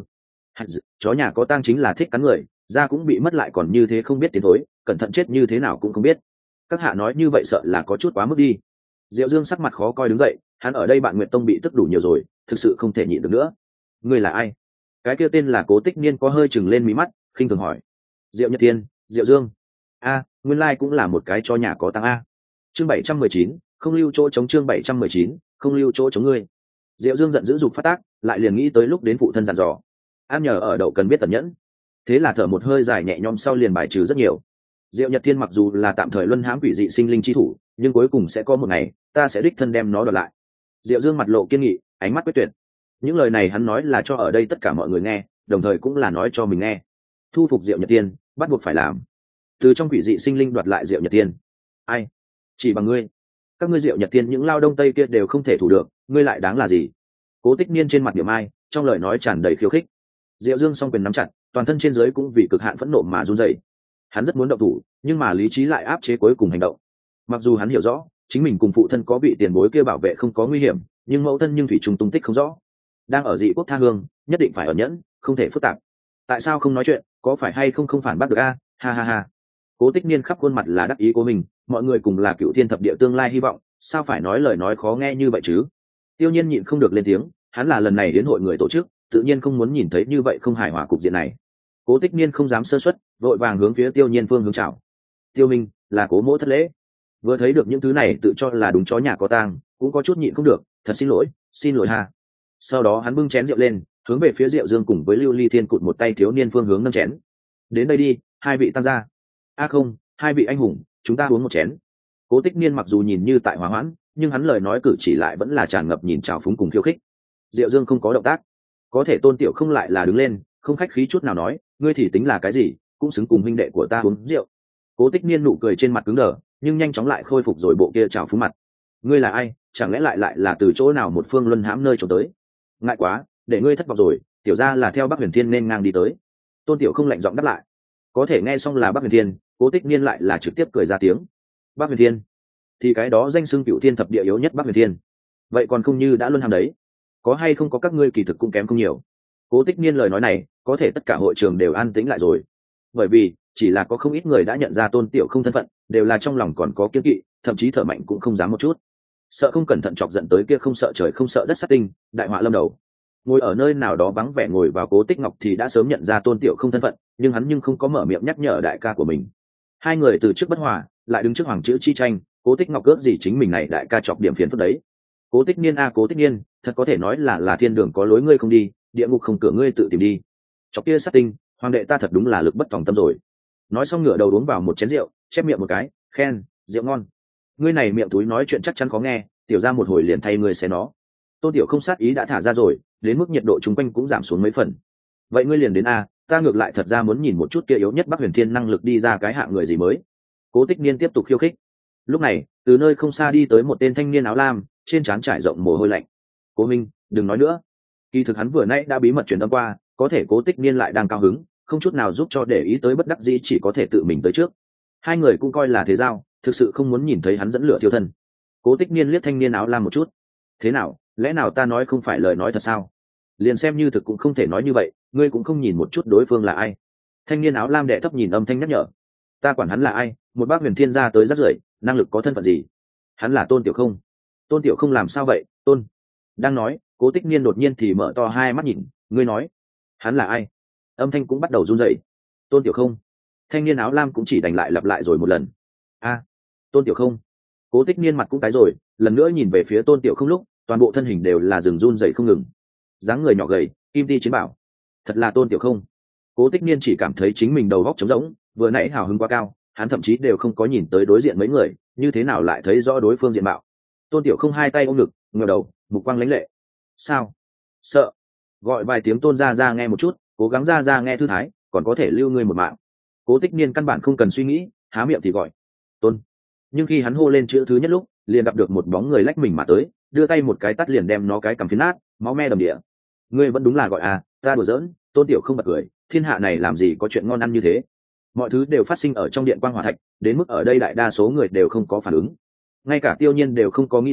chó nhà có tang chính là thích cắn người, da cũng bị mất lại còn như thế không biết tiến thối, cẩn thận chết như thế nào cũng không biết. Các hạ nói như vậy sợ là có chút quá mức đi. Diệu Dương sắc mặt khó coi đứng dậy, hắn ở đây bạn Nguyệt Tông bị tức đủ nhiều rồi, thực sự không thể nhịn được nữa. Ngươi là ai? Cái kia tên là Cố Tích Niên có hơi chừng lên mí mắt, khinh thường hỏi. Diệu Nhật Thiên, Diệu Dương. A, nguyên lai cũng là một cái cho nhà có tang a. Chương bảy trăm mười chín, không lưu chỗ chống chương bảy trăm mười chín, không lưu chỗ chống ngươi. Diệu Dương giận dữ dục phát tác, lại liền nghĩ tới lúc đến phụ thân dặn dò. An nhờ ở đậu cần biết tận nhẫn. Thế là thở một hơi dài nhẹ nhõm sau liền bài trừ rất nhiều. Diệu Nhật Thiên mặc dù là tạm thời luân hãm quỷ dị sinh linh chi thủ, nhưng cuối cùng sẽ có một ngày, ta sẽ đích thân đem nó đoạt lại. Diệu Dương mặt lộ kiên nghị, ánh mắt quyết tuyệt. Những lời này hắn nói là cho ở đây tất cả mọi người nghe, đồng thời cũng là nói cho mình nghe. Thu phục Diệu Nhật Thiên, bắt buộc phải làm. Từ trong quỷ dị sinh linh đoạt lại Diệu Nhật Thiên. Ai? Chỉ bằng ngươi. Các ngươi Diệu Nhật Thiên những lao đông tây kia đều không thể thủ được, ngươi lại đáng là gì? Cố Tích Niên trên mặt niệm ai, trong lời nói tràn đầy khiêu khích. Diệu Dương song quyền nắm chặt, toàn thân trên dưới cũng vì cực hạn phẫn nộ mà run rẩy. Hắn rất muốn động thủ, nhưng mà lý trí lại áp chế cuối cùng hành động. Mặc dù hắn hiểu rõ, chính mình cùng phụ thân có vị tiền bối kia bảo vệ không có nguy hiểm, nhưng mẫu thân nhưng thủy trùng tung tích không rõ. Đang ở dị quốc tha hương, nhất định phải ẩn nhẫn, không thể phức tạp. Tại sao không nói chuyện, có phải hay không không phản bác được a? Ha ha ha. Cố Tích Niên khắp khuôn mặt là đắc ý của mình, mọi người cùng là cựu thiên thập địa tương lai hy vọng, sao phải nói lời nói khó nghe như vậy chứ? Tiêu Nhiên nhịn không được lên tiếng, hắn là lần này đến hội người tổ chức, tự nhiên không muốn nhìn thấy như vậy không hài hòa cục diện này. Cố Tích Niên không dám sơ suất, vội vàng hướng phía Tiêu Nhiên phương hướng chào. Tiêu Minh, là Cố mỗ thất lễ. Vừa thấy được những thứ này tự cho là đúng chó nhà có tang, cũng có chút nhịn không được, thật xin lỗi, xin lỗi ha. Sau đó hắn bưng chén rượu lên, hướng về phía Diệu Dương cùng với Lưu Ly Thiên cụt một tay thiếu niên phương hướng nâng chén. Đến đây đi, hai vị tăng gia. A không, hai vị anh hùng, chúng ta uống một chén. Cố Tích Niên mặc dù nhìn như tại hòa hoãn, nhưng hắn lời nói cử chỉ lại vẫn là tràn ngập nhìn trào phúng cùng khiêu khích. Diệu Dương không có động tác, có thể Tôn Tiểu không lại là đứng lên, không khách khí chút nào nói, ngươi thì tính là cái gì, cũng xứng cùng huynh đệ của ta uống rượu. Cố Tích Niên nụ cười trên mặt cứng đờ, nhưng nhanh chóng lại khôi phục rồi bộ kia trào phúng mặt. Ngươi là ai, chẳng lẽ lại lại là từ chỗ nào một phương luân hãm nơi trốn tới? Ngại quá, để ngươi thất vọng rồi, tiểu gia là theo Bắc Huyền Thiên nên ngang đi tới. Tôn Tiểu không lạnh giọng đáp lại. Có thể nghe xong là Bắc Huyền Thiên, Cố Tích Niên lại là trực tiếp cười ra tiếng. Bắc Huyền Thiên? Thì cái đó danh xưng cựu thiên thập địa yếu nhất Bắc Huyền Thiên. Vậy còn không như đã luân hãm đấy? Có hay không có các ngươi kỳ thực cũng kém không nhiều. Cố Tích Niên lời nói này, có thể tất cả hội trường đều an tĩnh lại rồi. Bởi vì, chỉ là có không ít người đã nhận ra Tôn Tiểu không thân phận, đều là trong lòng còn có kiêng kỵ, thậm chí thở mạnh cũng không dám một chút. Sợ không cẩn thận chọc giận tới kia không sợ trời không sợ đất sát tinh, đại họa lâm đầu. Ngồi ở nơi nào đó vắng vẻ ngồi vào Cố Tích Ngọc thì đã sớm nhận ra Tôn Tiểu không thân phận, nhưng hắn nhưng không có mở miệng nhắc nhở đại ca của mình. Hai người từ trước bất hòa, lại đứng trước hoàng chữ chi tranh, Cố Tích Ngọc cướp gì chính mình này đại ca chọc điểm phiền phức đấy. Cố Tích Niên a Cố Tích Niên, thật có thể nói là là thiên đường có lối ngươi không đi, địa ngục không cửa ngươi tự tìm đi. Chọc kia sát tinh, hoàng đệ ta thật đúng là lực bất tòng tâm rồi. Nói xong ngửa đầu uống vào một chén rượu, chép miệng một cái, khen, rượu ngon. Ngươi này miệng túi nói chuyện chắc chắn khó nghe, tiểu ra một hồi liền thay ngươi xé nó. Tôn Tiểu không sát ý đã thả ra rồi, đến mức nhiệt độ chung quanh cũng giảm xuống mấy phần. Vậy ngươi liền đến a, ta ngược lại thật ra muốn nhìn một chút kia yếu nhất Bắc Huyền Thiên năng lực đi ra cái hạng người gì mới. Cố Tích Niên tiếp tục khiêu khích. Lúc này, từ nơi không xa đi tới một tên thanh niên áo lam, trên trán trải rộng mồ hôi lạnh. Cố Minh, đừng nói nữa. Kỳ thực hắn vừa nãy đã bí mật truyền âm qua, có thể Cố Tích Niên lại đang cao hứng, không chút nào giúp cho để ý tới bất đắc dĩ chỉ có thể tự mình tới trước. Hai người cũng coi là thế giao, thực sự không muốn nhìn thấy hắn dẫn lửa thiêu thân. Cố Tích Niên liếc thanh niên áo lam một chút. Thế nào, lẽ nào ta nói không phải lời nói thật sao? Liền xem như thực cũng không thể nói như vậy, ngươi cũng không nhìn một chút đối phương là ai. Thanh niên áo lam đệ thấp nhìn âm thanh nhắc nhở. Ta quản hắn là ai, một bác huyền thiên gia tới rất rưởi, năng lực có thân phận gì? Hắn là Tôn Tiểu không. Tôn Tiểu không làm sao vậy, Tôn? Đang nói, Cố Tích Niên đột nhiên thì mở to hai mắt nhìn, ngươi nói, hắn là ai? Âm thanh cũng bắt đầu run rẩy. Tôn Tiểu không. Thanh niên áo lam cũng chỉ đành lại lặp lại rồi một lần. A, Tôn Tiểu không. Cố Tích Niên mặt cũng tái rồi, lần nữa nhìn về phía Tôn Tiểu không lúc, toàn bộ thân hình đều là rừng run rẩy không ngừng. Dáng người nhỏ gầy, kim ti chiến bảo, thật là Tôn Tiểu không. Cố Tích Niên chỉ cảm thấy chính mình đầu óc trống rỗng, vừa nãy hào hứng quá cao, hắn thậm chí đều không có nhìn tới đối diện mấy người, như thế nào lại thấy rõ đối phương diện mạo. Tôn Tiểu không hai tay ôm ngực, ngửa đầu, mục quang lãnh lệ. Sao? Sợ? Gọi vài tiếng Tôn ra ra nghe một chút, cố gắng ra ra nghe thư thái, còn có thể lưu ngươi một mạng. Cố Tích Niên căn bản không cần suy nghĩ, há miệng thì gọi Tôn. Nhưng khi hắn hô lên chữ thứ nhất lúc, liền gặp được một bóng người lách mình mà tới, đưa tay một cái tắt liền đem nó cái cằm phiến nát, máu me đầm địa. Ngươi vẫn đúng là gọi à, ta đùa giỡn. Tôn Tiểu không bật cười, thiên hạ này làm gì có chuyện ngon ăn như thế. Mọi thứ đều phát sinh ở trong điện quang hỏa thạch, đến mức ở đây đại đa số người đều không có phản ứng. Ngay cả Tiêu Nhiên đều không có nghĩ đến,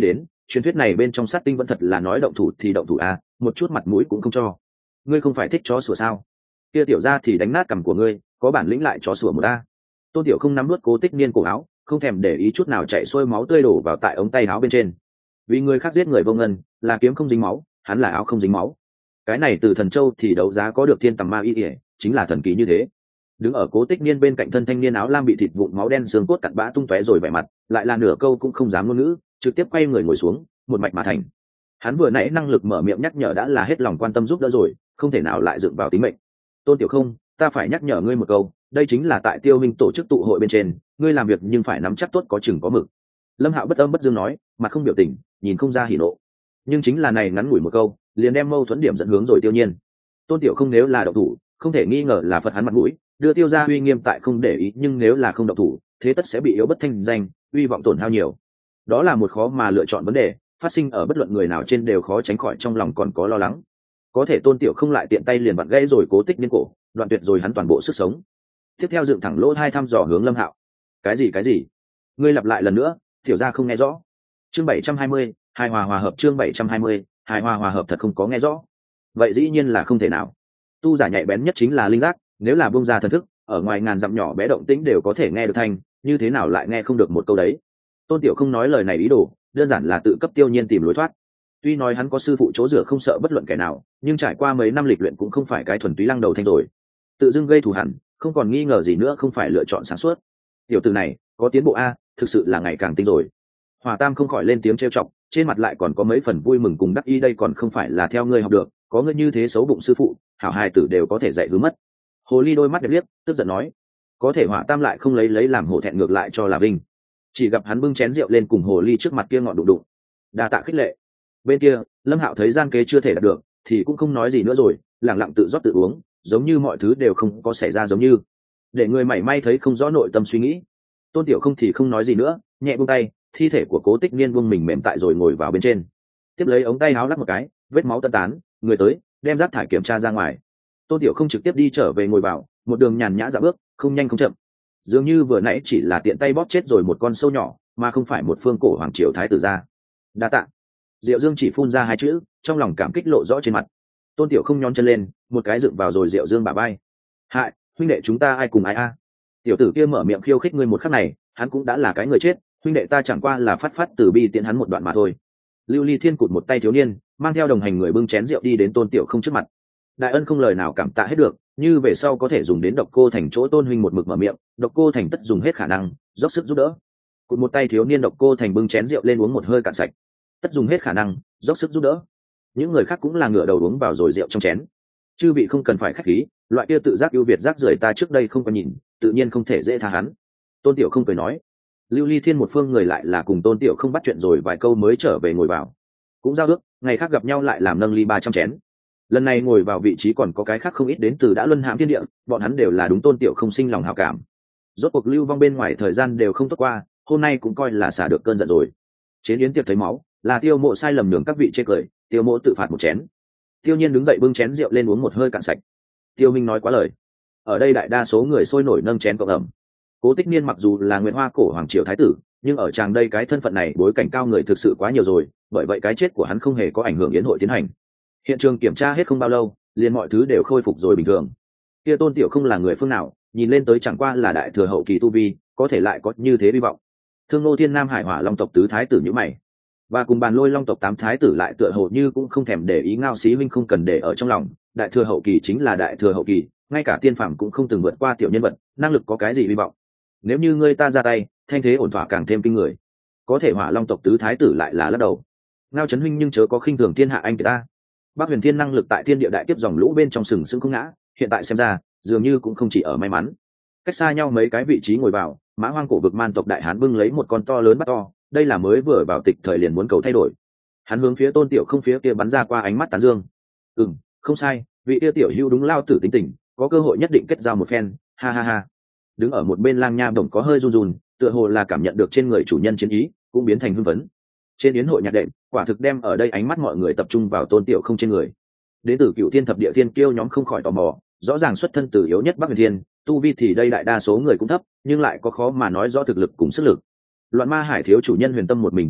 truyền thuyết này bên trong sát tinh vẫn thật là nói động thủ thì động thủ à, một chút mặt mũi cũng không cho. Ngươi không phải thích chó sủa sao? Kia tiểu ra thì đánh nát cằm của ngươi, có bản lĩnh lại chó sủa một ta. Tôn Tiểu không nắm nuốt Cố Tích Niên cổ áo, không thèm để ý chút nào chạy xuôi máu tươi đổ vào tại ống tay áo bên trên. Vì người khác giết người vô ngân, là kiếm không dính máu, hắn là áo không dính máu. Cái này từ Thần Châu thì đấu giá có được thiên tầm ma y ỉa, chính là thần kỳ như thế. Đứng ở Cố Tích Niên bên cạnh thân thanh niên áo lam bị thịt vụn máu đen xương cốt cặn bã tung tóe rồi vẻ mặt, lại là nửa câu cũng không dám ngôn ngữ, trực tiếp quay người ngồi xuống, một mạch mà thành. Hắn vừa nãy năng lực mở miệng nhắc nhở đã là hết lòng quan tâm giúp đỡ rồi, không thể nào lại dựng vào tính mệnh. Tôn Tiểu không, ta phải nhắc nhở ngươi một câu, đây chính là tại Tiêu Minh tổ chức tụ hội bên trên, ngươi làm việc nhưng phải nắm chắc tốt có chừng có mực. Lâm Hạo bất âm bất dương nói, mặt không biểu tình, nhìn không ra hỉ nộ, nhưng chính là này ngắn ngủi một câu, liền đem mâu thuẫn điểm dẫn hướng rồi Tiêu Nhiên. Tôn Tiểu không nếu là động thủ, không thể nghi ngờ là phật hắn mặt mũi, đưa Tiêu gia uy nghiêm tại không để ý, nhưng nếu là không động thủ, thế tất sẽ bị yếu bất thanh danh, uy vọng tổn hao nhiều. Đó là một khó mà lựa chọn vấn đề, phát sinh ở bất luận người nào trên đều khó tránh khỏi trong lòng còn có lo lắng. Có thể Tôn Tiểu không lại tiện tay liền vặn gãy rồi Cố Tích Niên cổ, đoạn tuyệt rồi hắn toàn bộ sức sống. Tiếp theo dựng thẳng lỗ hai thăm dò hướng Lâm Hạo. Cái gì cái gì? Ngươi lặp lại lần nữa, tiểu gia không nghe rõ. Chương bảy trăm hai mươi, hài hòa hòa hợp. Chương bảy trăm hai mươi, hài hòa hòa hợp thật không có nghe rõ. Vậy dĩ nhiên là không thể nào. Tu giả nhạy bén nhất chính là linh giác, nếu là buông ra thần thức, ở ngoài ngàn dặm nhỏ bé động tĩnh đều có thể nghe được thanh, như thế nào lại nghe không được một câu đấy? Tôn Tiểu không nói lời này ý đồ, đơn giản là tự cấp Tiêu Nhiên tìm lối thoát. Tuy nói hắn có sư phụ chỗ dựa không sợ bất luận kẻ nào, nhưng trải qua mấy năm lịch luyện cũng không phải cái thuần túy lăng đầu thanh rồi. Tự dưng gây thù hằn, không còn nghi ngờ gì nữa không phải lựa chọn sáng suốt. Tiểu tử này, có tiến bộ a, thực sự là ngày càng tinh rồi. Hỏa Tam không khỏi lên tiếng trêu chọc, trên mặt lại còn có mấy phần vui mừng cùng đắc ý, đây còn không phải là theo ngươi học được, có ngươi như thế xấu bụng sư phụ, hảo hài tử đều có thể dạy hứa mất. Hồ Ly đôi mắt đẹp liếc, tức giận nói, có thể Hỏa Tam lại không lấy lấy làm hổ thẹn ngược lại cho là vinh. Chỉ gặp hắn bưng chén rượu lên cùng Hồ Ly trước mặt kia ngọn đụng đụng. Đa tạ khích lệ. Bên kia, Lâm Hạo thấy gian kế chưa thể đạt được, thì cũng không nói gì nữa rồi, lặng lặng tự rót tự uống, giống như mọi thứ đều không có xảy ra giống như. Để người mảy may thấy không rõ nội tâm suy nghĩ. Tôn Tiểu không thì không nói gì nữa, nhẹ buông tay, thi thể của Cố Tích Niên buông mình mềm tại rồi ngồi vào bên trên. Tiếp lấy ống tay áo lắc một cái, vết máu tân tán, người tới, đem rác thải kiểm tra ra ngoài. Tôn Tiểu không trực tiếp đi trở về ngồi vào, một đường nhàn nhã dạo bước, không nhanh không chậm. Dường như vừa nãy chỉ là tiện tay bóp chết rồi một con sâu nhỏ, mà không phải một phương cổ hoàng triều thái tử ra. Đa tạ. Diệu Dương chỉ phun ra hai chữ, trong lòng cảm kích lộ rõ trên mặt. Tôn Tiểu không nhón chân lên, một cái dựng vào rồi Diệu Dương bả vai. Hại, huynh đệ chúng ta ai cùng ai a? Tiểu tử kia mở miệng khiêu khích ngươi một khắc này, hắn cũng đã là cái người chết, huynh đệ ta chẳng qua là phát phát từ bi tiện hắn một đoạn mà thôi. Lưu Ly Thiên cụt một tay thiếu niên, mang theo đồng hành người bưng chén rượu đi đến Tôn Tiểu không trước mặt. Đại ân không lời nào cảm tạ hết được, như về sau có thể dùng đến Độc Cô Thành chỗ Tôn huynh một mực mở miệng, Độc Cô Thành tất dùng hết khả năng, dốc sức giúp đỡ. Cụt một tay thiếu niên Độc Cô Thành bưng chén rượu lên uống một hơi cạn sạch. Tất dùng hết khả năng, dốc sức giúp đỡ. Những người khác cũng là ngửa đầu uống vào rồi rượu trong chén. Chư vị không cần phải khách khí, loại kia tự giác ưu việt rác rưởi ta trước đây không có nhìn, tự nhiên không thể dễ tha hắn. Tôn Tiểu không cười nói. Lưu Ly Thiên một phương người lại là cùng Tôn Tiểu không bắt chuyện rồi vài câu mới trở về ngồi vào. Cũng giao ước, ngày khác gặp nhau lại làm nâng ly ba trăm chén. Lần này ngồi vào vị trí còn có cái khác không ít đến từ đã luân hãm thiên địa, bọn hắn đều là đúng Tôn Tiểu không sinh lòng hảo cảm. Rốt cuộc lưu vong bên ngoài thời gian đều không tốt qua, hôm nay cũng coi là xả được cơn giận rồi. Chế yến tiệc thấy máu, là Tiêu Mộ sai lầm nhường các vị chê cười, Tiêu Mộ tự phạt một chén. Tiêu Nhiên đứng dậy bưng chén rượu lên uống một hơi cạn sạch. Tiêu Minh nói quá lời. Ở đây đại đa số người sôi nổi nâng chén cộng ẩm. Cố Tích Niên mặc dù là Nguyệt Hoa cổ hoàng triều thái tử, nhưng ở chàng đây cái thân phận này bối cảnh cao người thực sự quá nhiều rồi, bởi vậy cái chết của hắn không hề có ảnh hưởng yến hội tiến hành. Hiện trường kiểm tra hết không bao lâu, liền mọi thứ đều khôi phục rồi bình thường. Kia Tôn Tiểu không là người phương nào, nhìn lên tới chẳng qua là đại thừa hậu kỳ tu vi, có thể lại có như thế hy vọng. Thương Nô Thiên Nam Hải Hỏa Long tộc tứ thái tử như mày, và cùng bàn Lôi Long tộc tám thái tử lại tựa hồ như cũng không thèm để ý, Ngao Xí huynh không cần để ở trong lòng, đại thừa hậu kỳ chính là đại thừa hậu kỳ, ngay cả tiên phàm cũng không từng vượt qua tiểu nhân vật, năng lực có cái gì hy vọng. Nếu như ngươi ta ra tay, thanh thế ổn thỏa càng thêm kinh người. Có thể Hỏa Long tộc tứ thái tử lại là lắc đầu. Ngao Chấn huynh nhưng chớ có khinh thường thiên hạ anh ta. Bác Huyền Thiên năng lực tại thiên địa đại tiếp dòng lũ bên trong sừng sững không ngã, hiện tại xem ra, dường như cũng không chỉ ở may mắn. Cách xa nhau mấy cái vị trí ngồi vào, Mã Hoang cổ vực man tộc đại hán bưng lấy một con to lớn bắt to, đây là mới vừa vào tịch thời liền muốn cầu thay đổi. Hắn hướng phía Tôn Tiểu không phía kia bắn ra qua ánh mắt tán dương. Ừm, không sai, vị kia tiểu hưu đúng lao tử tính tình, có cơ hội nhất định kết giao một phen, ha ha ha. Đứng ở một bên Lang Nha Đồng có hơi run run, tựa hồ là cảm nhận được trên người chủ nhân chiến ý, cũng biến thành hưng phấn. Trên yến hội nhạc đệm, quả thực đem ở đây ánh mắt mọi người tập trung vào Tôn Tiểu không trên người. Đến từ Cựu Thiên thập địa thiên kiêu nhóm không khỏi tò mò, rõ ràng xuất thân từ yếu nhất Bắc Huyền Thiên, tu vi thì đây đại đa số người cũng thấp, nhưng lại có khó mà nói rõ thực lực cùng sức lực. Loạn Ma Hải thiếu chủ nhân Huyền Tâm một mình tam tịch,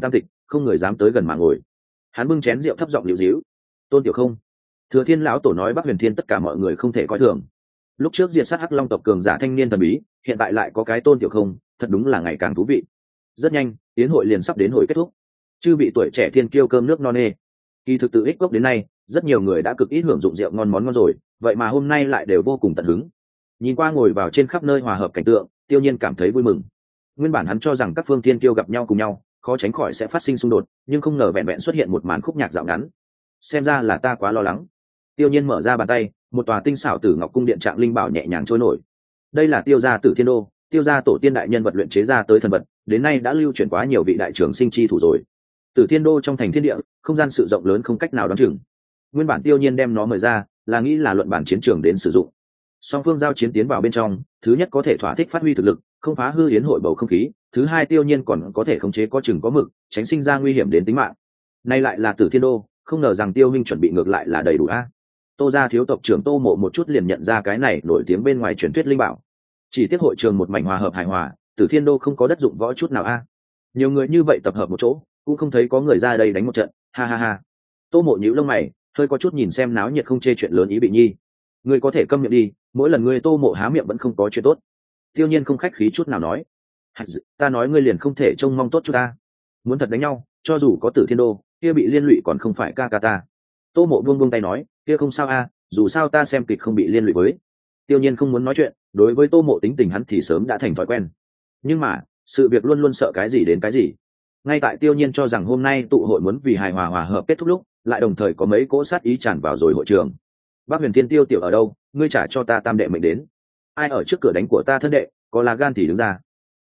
không người dám tới gần mà ngồi. Hắn bưng chén rượu thấp giọng liễu díu. Tôn Tiểu Không, Thừa Thiên lão tổ nói Bắc Huyền Thiên tất cả mọi người không thể coi thường. Lúc trước diệt sát Hắc Long tộc cường giả thanh niên thần bí, hiện tại lại có cái Tôn Tiểu Không, thật đúng là ngày càng thú vị. Rất nhanh, tiến hội liền sắp đến hồi kết thúc. Chư bị tuổi trẻ thiên kiêu cơm nước no nê. Kỳ thực từ ích cốc đến nay, rất nhiều người đã cực ít hưởng dụng rượu ngon món ngon rồi, vậy mà hôm nay lại đều vô cùng tận hứng. Nhìn qua ngồi vào trên khắp nơi hòa hợp cảnh tượng, Tiêu Nhiên cảm thấy vui mừng. Nguyên bản hắn cho rằng các phương thiên kiêu gặp nhau cùng nhau, khó tránh khỏi sẽ phát sinh xung đột, nhưng không ngờ vẹn vẹn xuất hiện một màn khúc nhạc dạo ngắn. Xem ra là ta quá lo lắng. Tiêu Nhiên mở ra bàn tay, một tòa tinh xảo tử ngọc cung điện trạng linh bảo nhẹ nhàng trôi nổi. Đây là Tiêu gia Tử Thiên Đô, Tiêu gia tổ tiên đại nhân vật luyện chế ra tới thần vật, đến nay đã lưu truyền quá nhiều vị đại trưởng sinh chi thủ rồi. Tử Thiên Đô trong thành thiên địa, không gian sự rộng lớn không cách nào đoán chừng. Nguyên bản Tiêu Nhiên đem nó mời ra, là nghĩ là luận bản chiến trường đến sử dụng. Song phương giao chiến tiến vào bên trong, thứ nhất có thể thỏa thích phát huy thực lực, không phá hư yến hội bầu không khí, thứ hai Tiêu Nhiên còn có thể khống chế có chừng có mực, tránh sinh ra nguy hiểm đến tính mạng. Nay lại là Tử Thiên Đô, không ngờ rằng Tiêu Minh chuẩn bị ngược lại là đầy đủ a. Tô gia thiếu tộc trưởng Tô Mộ một chút liền nhận ra cái này nổi tiếng bên ngoài truyền thuyết linh bảo. Chỉ tiếc hội trường một mảnh hòa hợp hài hòa, Tử Thiên Đô không có đất dụng võ chút nào a. Nhiều người như vậy tập hợp một chỗ, cũng không thấy có người ra đây đánh một trận, ha ha ha. Tô Mộ nhíu lông mày, hơi có chút nhìn xem náo nhiệt không chê chuyện lớn ý bị nhi. Ngươi có thể câm miệng đi, mỗi lần ngươi Tô Mộ há miệng vẫn không có chuyện tốt. Tiêu Nhiên không khách khí chút nào nói, ta nói ngươi liền không thể trông mong tốt chút ta. Muốn thật đánh nhau, cho dù có Tử Thiên Đô, kia bị liên lụy còn không phải ca ca ta. Tô Mộ buông buông tay nói, kia không sao a, dù sao ta xem kịch không bị liên lụy với. Tiêu Nhiên không muốn nói chuyện, đối với Tô Mộ tính tình hắn thì sớm đã thành thói quen. Nhưng mà, sự việc luôn luôn sợ cái gì đến cái gì. Ngay tại Tiêu Nhiên cho rằng hôm nay tụ hội muốn vì hài hòa hòa hợp kết thúc lúc, lại đồng thời có mấy cỗ sát ý tràn vào rồi hội trường. Bác Huyền Thiên Tiêu tiểu ở đâu, ngươi trả cho ta tam đệ mệnh đến. Ai ở trước cửa đánh của ta thân đệ, có là gan thì đứng ra.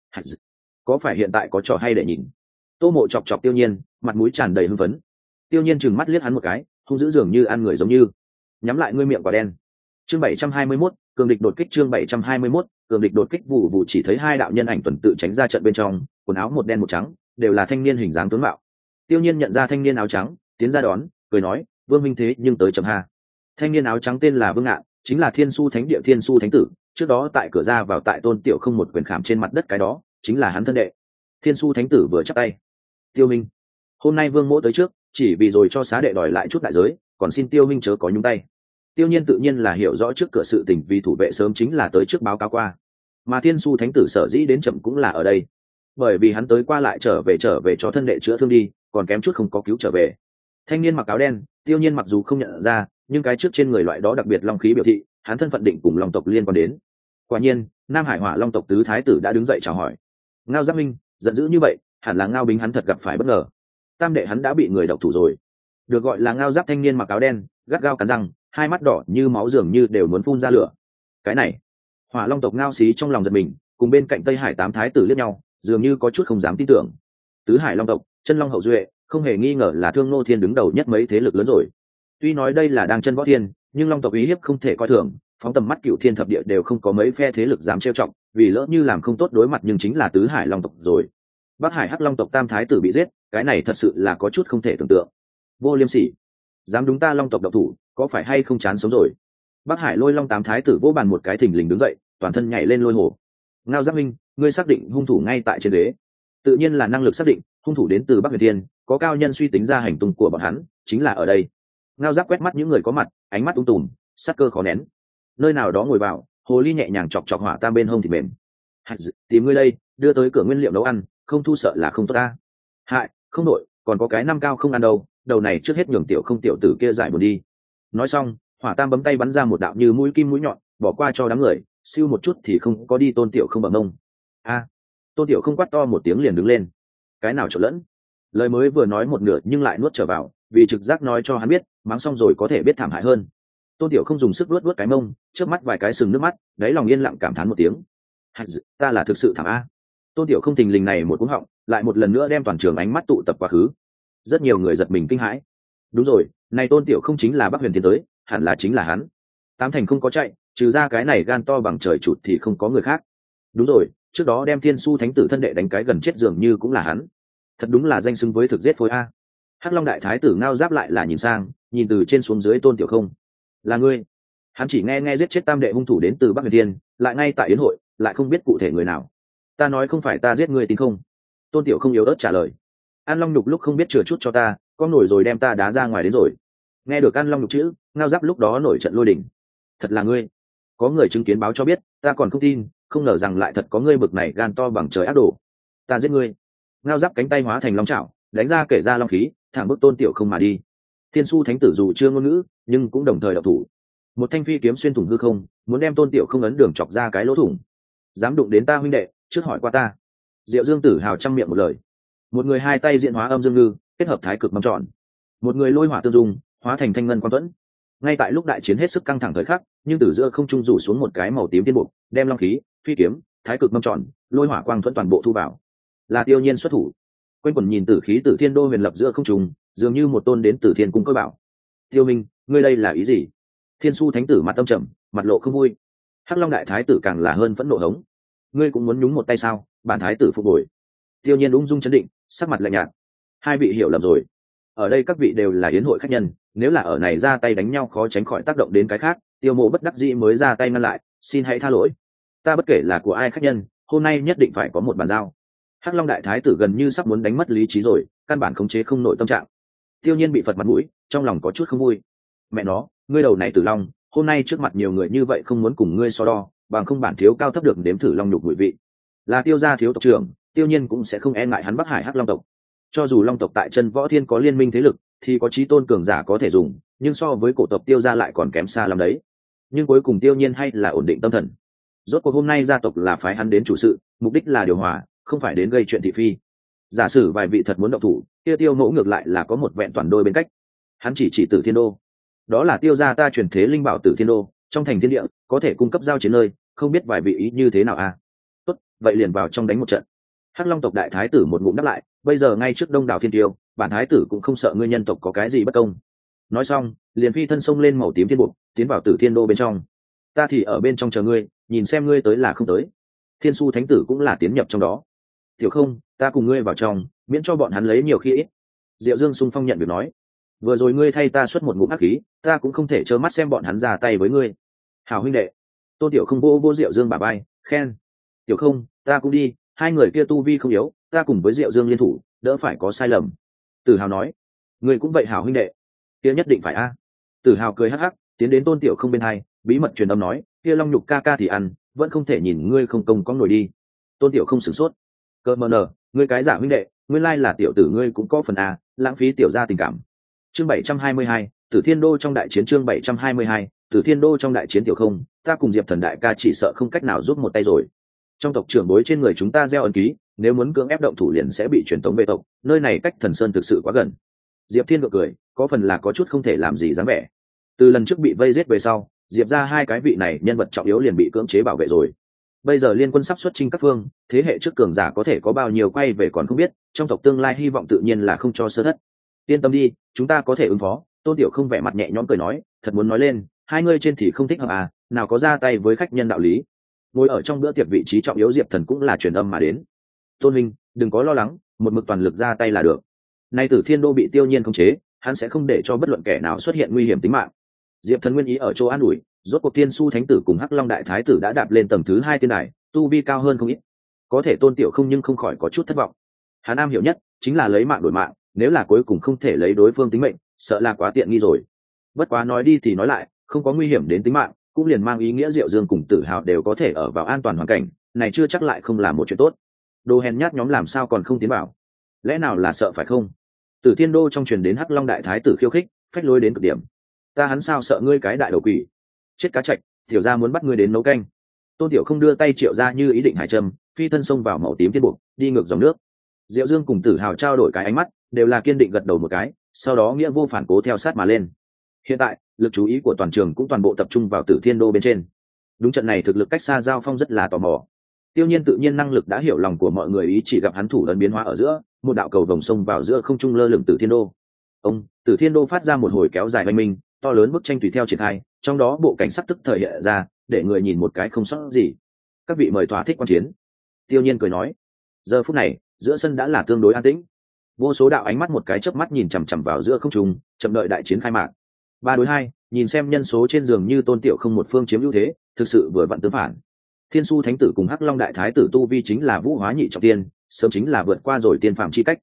Có phải hiện tại có trò hay để nhìn? Tô Mộ chọc chọc Tiêu Nhiên, mặt mũi tràn đầy hưng phấn. Tiêu Nhiên trừng mắt liếc hắn một cái, hung dữ dường như ăn người giống như. Nhắm lại ngươi miệng quả đen. Chương bảy trăm hai mươi mốt, cường địch đột kích chương bảy trăm hai mươi mốt, cường địch đột kích vụ vụ chỉ thấy hai đạo nhân ảnh tuần tự tránh ra trận bên trong, quần áo một đen một trắng, đều là thanh niên hình dáng tướng mạo. Tiêu Nhiên nhận ra thanh niên áo trắng, tiến ra đón, cười nói, Vương minh thế nhưng tới chậm ha. Thanh niên áo trắng tên là Vương Ngạn, chính là Thiên Su Thánh Địa Thiên Su Thánh Tử, trước đó tại cửa ra vào tại Tôn Tiểu Không một quyền khảm trên mặt đất cái đó, chính là hắn thân đệ. Thiên Su Thánh Tử vừa chắp tay. Tiêu Minh, hôm nay Vương Mỗ tới trước, chỉ vì rồi cho xá đệ đòi lại chút đại giới, còn xin Tiêu Minh chớ có nhúng tay. Tiêu Nhiên tự nhiên là hiểu rõ trước cửa sự tình, vì thủ vệ sớm chính là tới trước báo cáo qua, mà Thiên Su Thánh Tử sở dĩ đến chậm cũng là ở đây, bởi vì hắn tới qua lại trở về trở về cho thân đệ chữa thương đi, còn kém chút không có cứu trở về. Thanh niên mặc áo đen, Tiêu Nhiên mặc dù không nhận ra, nhưng cái trước trên người loại đó đặc biệt long khí biểu thị hắn thân phận định cùng long tộc liên quan đến. Quả nhiên, Nam Hải Hỏa Long tộc tứ thái tử đã đứng dậy chào hỏi. Ngao Giác Minh giận dữ như vậy, hẳn là Ngao Bính hắn thật gặp phải bất ngờ. Tam đệ hắn đã bị người độc thủ rồi. Được gọi là Ngao Giáp thanh niên mặc áo đen, gắt gao cắn răng, hai mắt đỏ như máu dường như đều muốn phun ra lửa. Cái này, Hỏa Long tộc Ngao Xí trong lòng giật mình, cùng bên cạnh Tây Hải tám thái tử liếc nhau, dường như có chút không dám tin tưởng. Tứ Hải Long tộc, Chân Long hậu duệ, không hề nghi ngờ là Thương Nô Thiên đứng đầu nhất mấy thế lực lớn rồi. Tuy nói đây là đang chân võ thiên, nhưng Long tộc uy hiếp không thể coi thường, phóng tầm mắt cựu thiên thập địa đều không có mấy phe thế lực dám trêu chọc, vì lỡ như làm không tốt đối mặt nhưng chính là Tứ Hải Long tộc rồi. Bắc Hải Hắc Long tộc tam thái tử bị giết, cái này thật sự là có chút không thể tưởng tượng. Vô liêm sỉ, dám đúng ta Long tộc độc thủ, có phải hay không chán sống rồi? Bắc Hải Lôi Long tám thái tử vỗ bàn một cái thình lình đứng dậy, toàn thân nhảy lên lôi hồ. Ngao Giác Minh, ngươi xác định hung thủ ngay tại trên ghế? Tự nhiên là năng lực xác định, hung thủ đến từ Bắc Huyền Thiên, có cao nhân suy tính ra hành tung của bọn hắn, chính là ở đây. Ngao Giác quét mắt những người có mặt, ánh mắt ung tùm, sắc cơ khó nén. Nơi nào đó ngồi vào, hồ ly nhẹ nhàng chọc chọc hỏa tam bên hông thì mềm. Tìm ngươi đây, đưa tới cửa nguyên liệu nấu ăn, không thu sợ là không tốt ta. Hại, không nội, còn có cái năm cao không ăn đâu, đầu này trước hết nhường tiểu không tiểu tử kia giải buồn đi. Nói xong, hỏa tam bấm tay bắn ra một đạo như mũi kim mũi nhọn, bỏ qua cho đám người, siêu một chút thì không có đi Tôn Tiểu không bằng mông. A, Tôn Tiểu không quát to một tiếng liền đứng lên. Cái nào trộn lẫn? Lời mới vừa nói một nửa nhưng lại nuốt trở vào, vì trực giác nói cho hắn biết, mắng xong rồi có thể biết thảm hại hơn. Tôn Tiểu không dùng sức luốt luốt cái mông, trước mắt vài cái sừng nước mắt, đáy lòng yên lặng cảm thán một tiếng. Ta là thực sự thảm a. Tôn Tiểu không thình lình này một cú họng, lại một lần nữa đem toàn trường ánh mắt tụ tập quá khứ. Rất nhiều người giật mình kinh hãi. Đúng rồi, này Tôn Tiểu không chính là Bắc Huyền Thiên tới, hẳn là chính là hắn. Tám thành không có chạy, trừ ra cái này gan to bằng trời chụt thì không có người khác. Đúng rồi, trước đó đem Thiên Su Thánh Tử thân đệ đánh cái gần chết dường như cũng là hắn. Thật đúng là danh xưng với thực giết phối a. Hắc Long đại thái tử Ngao Giáp lại là nhìn sang, nhìn từ trên xuống dưới Tôn Tiểu không. Là ngươi? Hắn chỉ nghe nghe giết chết tam đệ hung thủ đến từ Bắc Huyền Thiên, lại ngay tại yến hội, lại không biết cụ thể người nào. Ta nói không phải ta giết ngươi tin không? Tôn Tiểu không yếu ớt trả lời. An long nhục lúc không biết chừa chút cho ta, con nổi rồi đem ta đá ra ngoài đến rồi. Nghe được An long nhục chữ, Ngao Giáp lúc đó nổi trận lôi đỉnh. Thật là ngươi? Có người chứng kiến báo cho biết, ta còn không tin, không ngờ rằng lại thật có ngươi bực này gan to bằng trời ác đồ. Ta giết ngươi. Ngao Giáp cánh tay hóa thành long chảo, đánh ra kể ra long khí, thẳng bức Tôn Tiểu Không mà đi. Thiên Su Thánh Tử dù chưa ngôn ngữ, nhưng cũng đồng thời động thủ. Một thanh phi kiếm xuyên thủng hư không, muốn đem Tôn Tiểu Không ấn đường chọc ra cái lỗ thủng. Dám đụng đến ta huynh đệ, trước hỏi qua ta. Diệu Dương tự hào trăm miệng một lời. Một người hai tay diện hóa âm dương ngư, kết hợp thái cực mâm tròn. Một người lôi hỏa tương dung, hóa thành thanh ngân quang tuẫn. Ngay tại lúc đại chiến hết sức căng thẳng thời khắc, nhưng từ giữa không trung rủ xuống một cái màu tím tiên bộ, đem long khí, phi kiếm, thái cực mâm tròn, lôi hỏa quang thuẫn toàn bộ thu vào. Là Tiêu Nhiên xuất thủ. Quên quần nhìn tử khí tử thiên đô huyền lập giữa không trung, dường như một tôn đến tử thiên cung cơ bảo. Tiêu Minh, ngươi đây là ý gì? Thiên Su Thánh Tử mặt tâm trầm, mặt lộ không vui. Hắc Long Đại Thái Tử càng là hơn phẫn nộ hống. Ngươi cũng muốn nhúng một tay sao? Bản Thái Tử phục hồi. Tiêu Nhiên ung dung chấn định, sắc mặt lạnh nhạt. Hai vị hiểu lầm rồi. Ở đây các vị đều là yến hội khách nhân, nếu là ở này ra tay đánh nhau khó tránh khỏi tác động đến cái khác. Tiêu Mộ bất đắc dĩ mới ra tay ngăn lại, xin hãy tha lỗi. Ta bất kể là của ai khách nhân, hôm nay nhất định phải có một bàn giao. Hắc Long Đại Thái Tử gần như sắp muốn đánh mất lý trí rồi, căn bản khống chế không nổi tâm trạng. Tiêu Nhiên bị phật mặt mũi, trong lòng có chút không vui. Mẹ nó, ngươi đầu này Tử Long, hôm nay trước mặt nhiều người như vậy không muốn cùng ngươi so đo, bằng không bản thiếu cao thấp được đếm thử long nhục mùi vị. Là Tiêu gia thiếu tộc trưởng, Tiêu Nhiên cũng sẽ không e ngại hắn Bắc Hải Hắc Long tộc. Cho dù Long tộc tại chân võ thiên có liên minh thế lực, thì có chí tôn cường giả có thể dùng, nhưng so với cổ tộc Tiêu gia lại còn kém xa lắm đấy. Nhưng cuối cùng Tiêu Nhiên hay là ổn định tâm thần. Rốt cuộc hôm nay gia tộc là phái hắn đến chủ sự, mục đích là điều hòa, không phải đến gây chuyện thị phi. Giả sử vài vị thật muốn động thủ, kia Tiêu Mẫu ngược lại là có một vẹn toàn đôi bên cách. Hắn chỉ chỉ Tử Thiên Đô. Đó là Tiêu gia ta truyền thế linh bảo Tử Thiên Đô, trong thành thiên địa có thể cung cấp giao chiến nơi, không biết vài vị ý như thế nào à? Tốt, vậy liền vào trong đánh một trận. Hắc Long tộc đại thái tử một ngụm đáp lại, bây giờ ngay trước đông đảo thiên tiêu, bản thái tử cũng không sợ ngươi nhân tộc có cái gì bất công. Nói xong, liền phi thân xông lên màu tím thiên bộ, tiến vào Tử Thiên Đô bên trong. Ta thì ở bên trong chờ ngươi, nhìn xem ngươi tới là không tới. Thiên Su Thánh Tử cũng là tiến nhập trong đó. Tiểu Không, ta cùng ngươi vào trong, miễn cho bọn hắn lấy nhiều khi ít. Diệu Dương xung phong nhận việc nói, vừa rồi ngươi thay ta xuất một ngụm ác khí, ta cũng không thể trơ mắt xem bọn hắn ra tay với ngươi. Hảo huynh đệ. Tôn Tiểu Không vô vô Diệu Dương bả vai, khen. Tiểu Không, ta cũng đi, hai người kia tu vi không yếu, ta cùng với Diệu Dương liên thủ, đỡ phải có sai lầm. Tử Hào nói, ngươi cũng vậy Hảo huynh đệ. Kia nhất định phải a. Tử Hào cười hắc hắc, tiến đến Tôn Tiểu Không bên hai, bí mật truyền âm nói, kia long nhục ca ca thì ăn, vẫn không thể nhìn ngươi không công có nổi đi. Tôn Tiểu Không sửng sốt. Cơ mờ nở, ngươi cái giả huynh đệ, nguyên lai là tiểu tử ngươi cũng có phần a, lãng phí tiểu gia tình cảm. Chương bảy trăm hai mươi hai, Tử Thiên Đô trong đại chiến. Chương bảy trăm hai mươi hai, Tử Thiên Đô trong đại chiến. Tiểu Không, ta cùng Diệp Thần đại ca chỉ sợ không cách nào giúp một tay rồi. Trong tộc trưởng bối trên người chúng ta gieo ấn ký, nếu muốn cưỡng ép động thủ liền sẽ bị truyền tống về tộc, nơi này cách Thần Sơn thực sự quá gần. Diệp Thiên gượng cười, có phần là có chút không thể làm gì dáng vẻ. Từ lần trước bị vây giết về sau, Diệp ra hai cái vị này nhân vật trọng yếu liền bị cưỡng chế bảo vệ rồi. Bây giờ liên quân sắp xuất chinh các phương, thế hệ trước cường giả có thể có bao nhiêu quay về còn không biết, trong tộc tương lai hy vọng tự nhiên là không cho sơ thất. Yên tâm đi, chúng ta có thể ứng phó. Tôn Tiểu Không vẻ mặt nhẹ nhõm cười nói, thật muốn nói lên, hai ngươi trên thì không thích hợp à, nào có ra tay với khách nhân đạo lý. Ngồi ở trong bữa tiệc vị trí trọng yếu Diệp Thần cũng là truyền âm mà đến. Tôn Minh, đừng có lo lắng, một mực toàn lực ra tay là được. Nay Tử Thiên Đô bị Tiêu Nhiên khống chế, hắn sẽ không để cho bất luận kẻ nào xuất hiện nguy hiểm tính mạng. Diệp Thần nguyên ý ở chỗ an ủi, rốt cuộc Thiên Su Thánh Tử cùng Hắc Long Đại Thái Tử đã đạp lên tầng thứ hai tiên đài, tu vi cao hơn không ít. Có thể Tôn Tiểu Không nhưng không khỏi có chút thất vọng. Hắn am hiểu nhất chính là lấy mạng đổi mạng, nếu là cuối cùng không thể lấy đối phương tính mệnh, sợ là quá tiện nghi rồi. Bất quá nói đi thì nói lại, không có nguy hiểm đến tính mạng, cũng liền mang ý nghĩa Diệu Dương cùng Tử Hào đều có thể ở vào an toàn hoàn cảnh, này chưa chắc lại không là một chuyện tốt. Đồ hèn nhát nhóm làm sao còn không tiến vào? Lẽ nào là sợ phải không? Tử Thiên Đô trong truyền đến Hắc Long Đại Thái Tử khiêu khích, phách lối đến cực điểm. Ta hắn sao sợ ngươi cái đại đầu quỷ? Chết cá trạch, tiểu gia muốn bắt ngươi đến nấu canh. Tôn Tiểu Không đưa tay triệu ra như ý định hải châm, phi thân xông vào màu tím thiên buộc, đi ngược dòng nước. Diệu Dương cùng Tử Hào trao đổi cái ánh mắt, đều là kiên định gật đầu một cái, sau đó nghĩa vô phản cố theo sát mà lên. Hiện tại, lực chú ý của toàn trường cũng toàn bộ tập trung vào Tử Thiên Đô bên trên. Đúng trận này thực lực cách xa giao phong rất là tò mò. Tiêu Nhiên tự nhiên năng lực đã hiểu lòng của mọi người, ý chỉ gặp hắn thủ ấn biến hóa ở giữa, một đạo cầu vồng sông vào giữa không trung lơ lửng Tử Thiên Đô. Ông, Tử Thiên Đô phát ra một hồi kéo dài oanh minh, to lớn bức tranh tùy theo triển khai, trong đó bộ cảnh sắc tức thời hiện ra, để người nhìn một cái không sót gì. Các vị mời thỏa thích quan chiến. Tiêu Nhiên cười nói. Giờ phút này, giữa sân đã là tương đối an tĩnh. Vô số đạo ánh mắt một cái chớp mắt nhìn chằm chằm vào giữa không trung, chậm đợi đại chiến khai mạc. Ba đối hai, nhìn xem nhân số trên giường như Tôn Tiểu Không một phương chiếm ưu thế, thực sự vừa vặn tương phản. Thiên Su Thánh Tử cùng Hắc Long Đại Thái Tử tu vi chính là vũ hóa nhị trọng tiên, sớm chính là vượt qua rồi tiên phàm chi cách.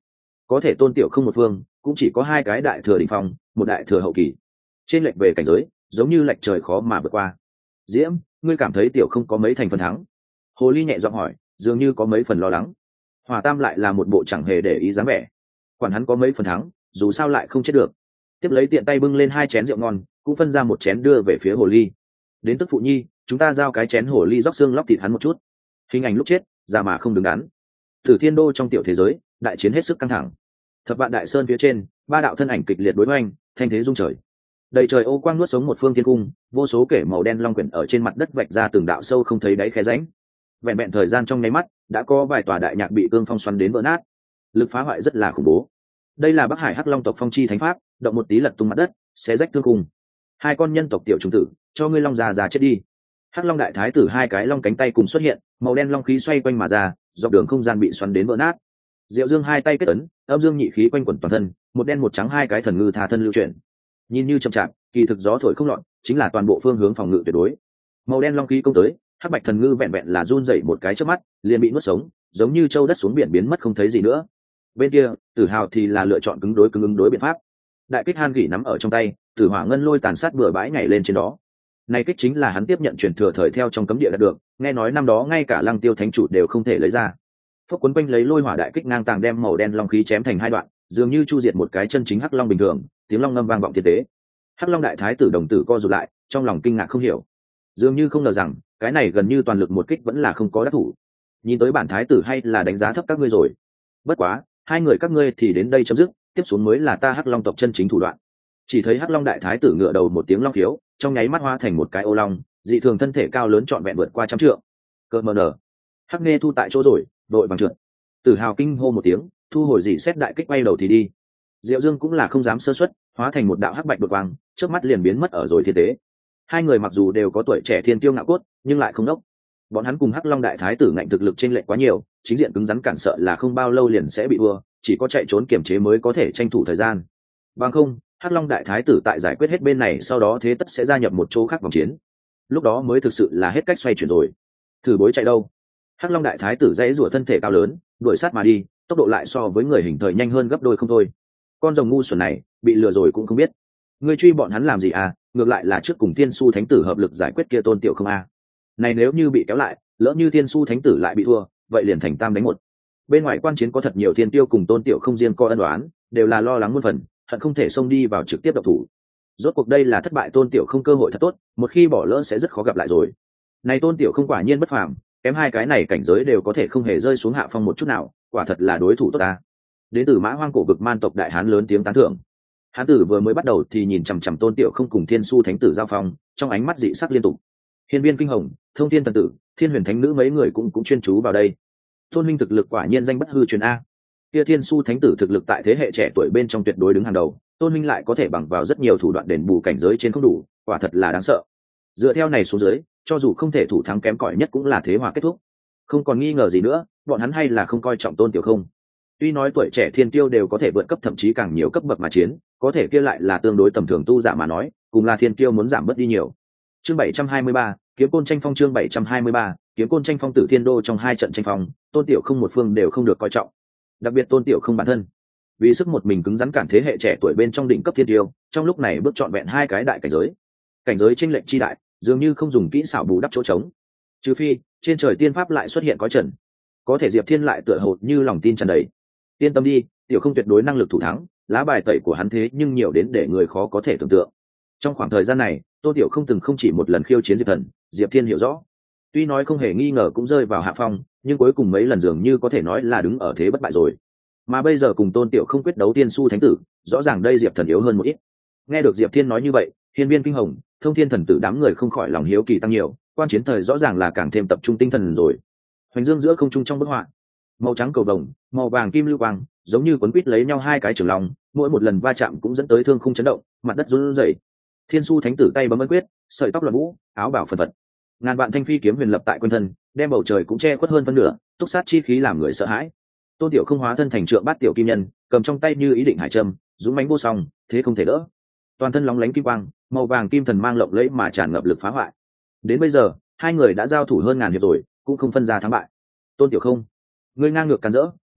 có thể tôn tiểu không một phương cũng chỉ có hai cái đại thừa đỉnh phong, một đại thừa hậu kỳ, trên lệch về cảnh giới giống như lệch trời khó mà vượt qua. Diễm, ngươi cảm thấy tiểu không có mấy thành phần thắng? Hồ ly nhẹ giọng hỏi, dường như có mấy phần lo lắng. Hỏa Tam lại là một bộ chẳng hề để ý dáng vẻ, quản hắn có mấy phần thắng, dù sao lại không chết được. Tiếp lấy tiện tay bưng lên hai chén rượu ngon, cũng phân ra một chén đưa về phía hồ ly. Đến tức phụ nhi, chúng ta giao cái chén. Hồ ly róc xương lóc thịt hắn một chút. Hình ảnh lúc chết già mà không đứng đắn. Thử Thiên Đô trong tiểu thế giới, đại chiến hết sức căng thẳng. Thập vạn đại sơn phía trên, ba đạo thân ảnh kịch liệt đối oanh, thanh thế rung trời. Đầy trời ô quang nuốt sống một phương thiên cung, vô số kể màu đen long quyển ở trên mặt đất vạch ra từng đạo sâu không thấy đáy khe rãnh. Vẹn vẹn thời gian trong nháy mắt, đã có vài tòa đại nhạc bị cương phong xoắn đến vỡ nát. Lực phá hoại rất là khủng bố. Đây là Bắc Hải Hắc Long tộc phong chi thánh pháp, động một tí lật tung mặt đất, xé rách thương cung. Hai con nhân tộc tiểu trùng tử, cho ngươi long già già chết đi. Hắc Long đại thái tử hai cái long cánh tay cùng xuất hiện, màu đen long khí xoay quanh mà ra, dọc đường không gian bị xoắn đến vỡ nát. Diệu Dương hai tay kết ấn, âm dương nhị khí quanh quẩn toàn thân, một đen một trắng hai cái thần ngư tha thân lưu chuyển. Nhìn như chậm chạp, kỳ thực gió thổi không lọt, chính là toàn bộ phương hướng phòng ngự tuyệt đối. Màu đen long khí công tới, hắc bạch thần ngư vẹn vẹn là run rẩy một cái chớp mắt, liền bị nuốt sống, giống như châu đất xuống biển biến mất không thấy gì nữa. Bên kia, Tử Hào thì là lựa chọn cứng đối cứng ứng đối biện pháp. Đại kích Han Gỉ nắm ở trong tay, Tử Hỏa ngân lôi tàn sát bừa bãi nhảy lên trên đó. Này kích chính là hắn tiếp nhận truyền thừa thời theo trong cấm địa đạt được, nghe nói năm đó ngay cả Lăng Tiêu thánh chủ đều không thể lấy ra. Phốc cuốn quanh lấy lôi hỏa đại kích ngang tàng đem màu đen long khí chém thành hai đoạn, dường như chu diệt một cái chân chính hắc long bình thường, tiếng long ngâm vang vọng thiên tế. Hắc Long đại thái tử đồng tử co rụt lại, trong lòng kinh ngạc không hiểu, dường như không ngờ rằng cái này gần như toàn lực một kích vẫn là không có đắc thủ. Nhìn tới bản thái tử hay là đánh giá thấp các ngươi rồi. Bất quá, hai người các ngươi thì đến đây chấm dứt, tiếp xuống mới là ta Hắc Long tộc chân chính thủ đoạn. Chỉ thấy Hắc Long đại thái tử ngựa đầu một tiếng long khiếu, trong nháy mắt hóa thành một cái ô long, dị thường thân thể cao lớn trọn vẹn vượt qua trăm trượng. Cơ mờ nở. Hắc Nghe thu tại chỗ rồi, đội bằng trượt. Tử Hào kinh hô một tiếng, thu hồi dị xét đại kích bay đầu thì đi. Diệu Dương cũng là không dám sơ suất, hóa thành một đạo hắc bạch đột quang, trước mắt liền biến mất ở rồi thiên tế. Hai người mặc dù đều có tuổi trẻ thiên tiêu ngạo cốt, nhưng lại không đốc. Bọn hắn cùng Hắc Long đại thái tử ngạnh thực lực chênh lệch quá nhiều, chính diện cứng rắn cản sợ là không bao lâu liền sẽ bị thua, chỉ có chạy trốn kiểm chế mới có thể tranh thủ thời gian. Bằng không, Hắc Long đại thái tử tại giải quyết hết bên này sau đó thế tất sẽ gia nhập một chỗ khác vòng chiến. Lúc đó mới thực sự là hết cách xoay chuyển rồi. Thử bối chạy đâu? Hắc Long đại thái tử dãy rủa thân thể cao lớn, đuổi sát mà đi, tốc độ lại so với người hình thời nhanh hơn gấp đôi không thôi. Con rồng ngu xuẩn này, bị lừa rồi cũng không biết. Ngươi truy bọn hắn làm gì à? Ngược lại là trước cùng Thiên Su thánh tử hợp lực giải quyết kia Tôn Tiểu không a. À. Này nếu như bị kéo lại, lỡ như Thiên Su thánh tử lại bị thua, vậy liền thành tam đánh một. Bên ngoài quan chiến có thật nhiều thiên tiêu cùng Tôn Tiểu không riêng co ân đoán, đều là lo lắng muôn phần, hận không thể xông đi vào trực tiếp độc thủ. Rốt cuộc đây là thất bại Tôn Tiểu không cơ hội thật tốt, một khi bỏ lỡ sẽ rất khó gặp lại rồi. Này Tôn Tiểu không quả nhiên bất phàm, kém hai cái này cảnh giới đều có thể không hề rơi xuống hạ phong một chút nào, quả thật là đối thủ tốt ta. Đến từ Mã Hoang cổ vực man tộc đại hán lớn tiếng tán thưởng. Hán tử vừa mới bắt đầu thì nhìn chằm chằm Tôn Tiểu không cùng Thiên Su thánh tử giao phong, trong ánh mắt dị sắc liên tục. Hiên Viên Kinh Hồng, Thông Thiên thần tử, Thiên Huyền thánh nữ mấy người cũng cũng chuyên chú vào đây. Tôn huynh thực lực quả nhiên danh bất hư truyền a. Kia Thiên Su thánh tử thực lực tại thế hệ trẻ tuổi bên trong tuyệt đối đứng hàng đầu, Tôn huynh lại có thể bằng vào rất nhiều thủ đoạn đền bù cảnh giới trên không đủ, quả thật là đáng sợ. Dựa theo này xuống dưới, cho dù không thể thủ thắng kém cỏi nhất cũng là thế hòa kết thúc. Không còn nghi ngờ gì nữa, bọn hắn hay là không coi trọng Tôn Tiểu không. Tuy nói tuổi trẻ thiên tiêu đều có thể vượt cấp thậm chí càng nhiều cấp bậc mà chiến, có thể kia lại là tương đối tầm thường tu giả mà nói, cùng là thiên tiêu muốn giảm bớt đi nhiều. Chương bảy trăm hai mươi ba, kiếm côn tranh phong. Chương bảy trăm hai mươi ba, kiếm côn tranh phong. Tử Thiên Đô trong hai trận tranh phong, Tôn Tiểu không một phương đều không được coi trọng. Đặc biệt Tôn Tiểu không bản thân, vì sức một mình cứng rắn cản thế hệ trẻ tuổi bên trong đỉnh cấp thiên tiêu, trong lúc này bước trọn vẹn hai cái đại cảnh giới. Cảnh giới chênh lệch chi đại, dường như không dùng kỹ xảo bù đắp chỗ trống. Trừ phi, trên trời tiên pháp lại xuất hiện có trần. Có thể Diệp Thiên lại tựa hồ như lòng tin tràn đầy. Yên tâm đi, Tiểu không tuyệt đối năng lực thủ thắng, lá bài tẩy của hắn thế nhưng nhiều đến để người khó có thể tưởng tượng. Trong khoảng thời gian này, Tô Tiểu không từng không chỉ một lần khiêu chiến Diệp Thần, Diệp Thiên hiểu rõ. Tuy nói không hề nghi ngờ cũng rơi vào hạ phong, nhưng cuối cùng mấy lần dường như có thể nói là đứng ở thế bất bại rồi. Mà bây giờ cùng Tôn Tiểu không quyết đấu Tiên Su thánh tử, rõ ràng đây Diệp Thần yếu hơn một ít. Nghe được Diệp Thiên nói như vậy, Hiên Viên Kinh Hồng, Thông Thiên thần tử đám người không khỏi lòng hiếu kỳ tăng nhiều, quan chiến thời rõ ràng là càng thêm tập trung tinh thần rồi. Hoành dương giữa không trung trong bức họa, màu trắng cầu đồng, màu vàng kim lưu quang, giống như quấn quít lấy nhau hai cái trường long, mỗi một lần va chạm cũng dẫn tới thương khung chấn động, mặt đất run rẩy. Thiên Su thánh tử tay bấm ấn quyết, sợi tóc loạn vũ, áo bào phần phật. Ngàn vạn thanh phi kiếm huyền lập tại quanh thân, đem bầu trời cũng che khuất hơn phân nửa, túc sát chi khí làm người sợ hãi. Tôn Tiểu không hóa thân thành trượng bát tiểu kim nhân, cầm trong tay như ý định hải châm, dũng mãnh vô song, thế không thể đỡ. Toàn thân lóng lánh kim quang, màu vàng kim thần mang lộng lẫy mà tràn ngập lực phá hoại. Đến bây giờ, hai người đã giao thủ hơn ngàn hiệp rồi, cũng không phân ra thắng bại. Tôn Tiểu không, ngươi ngang ngược càn rỡ,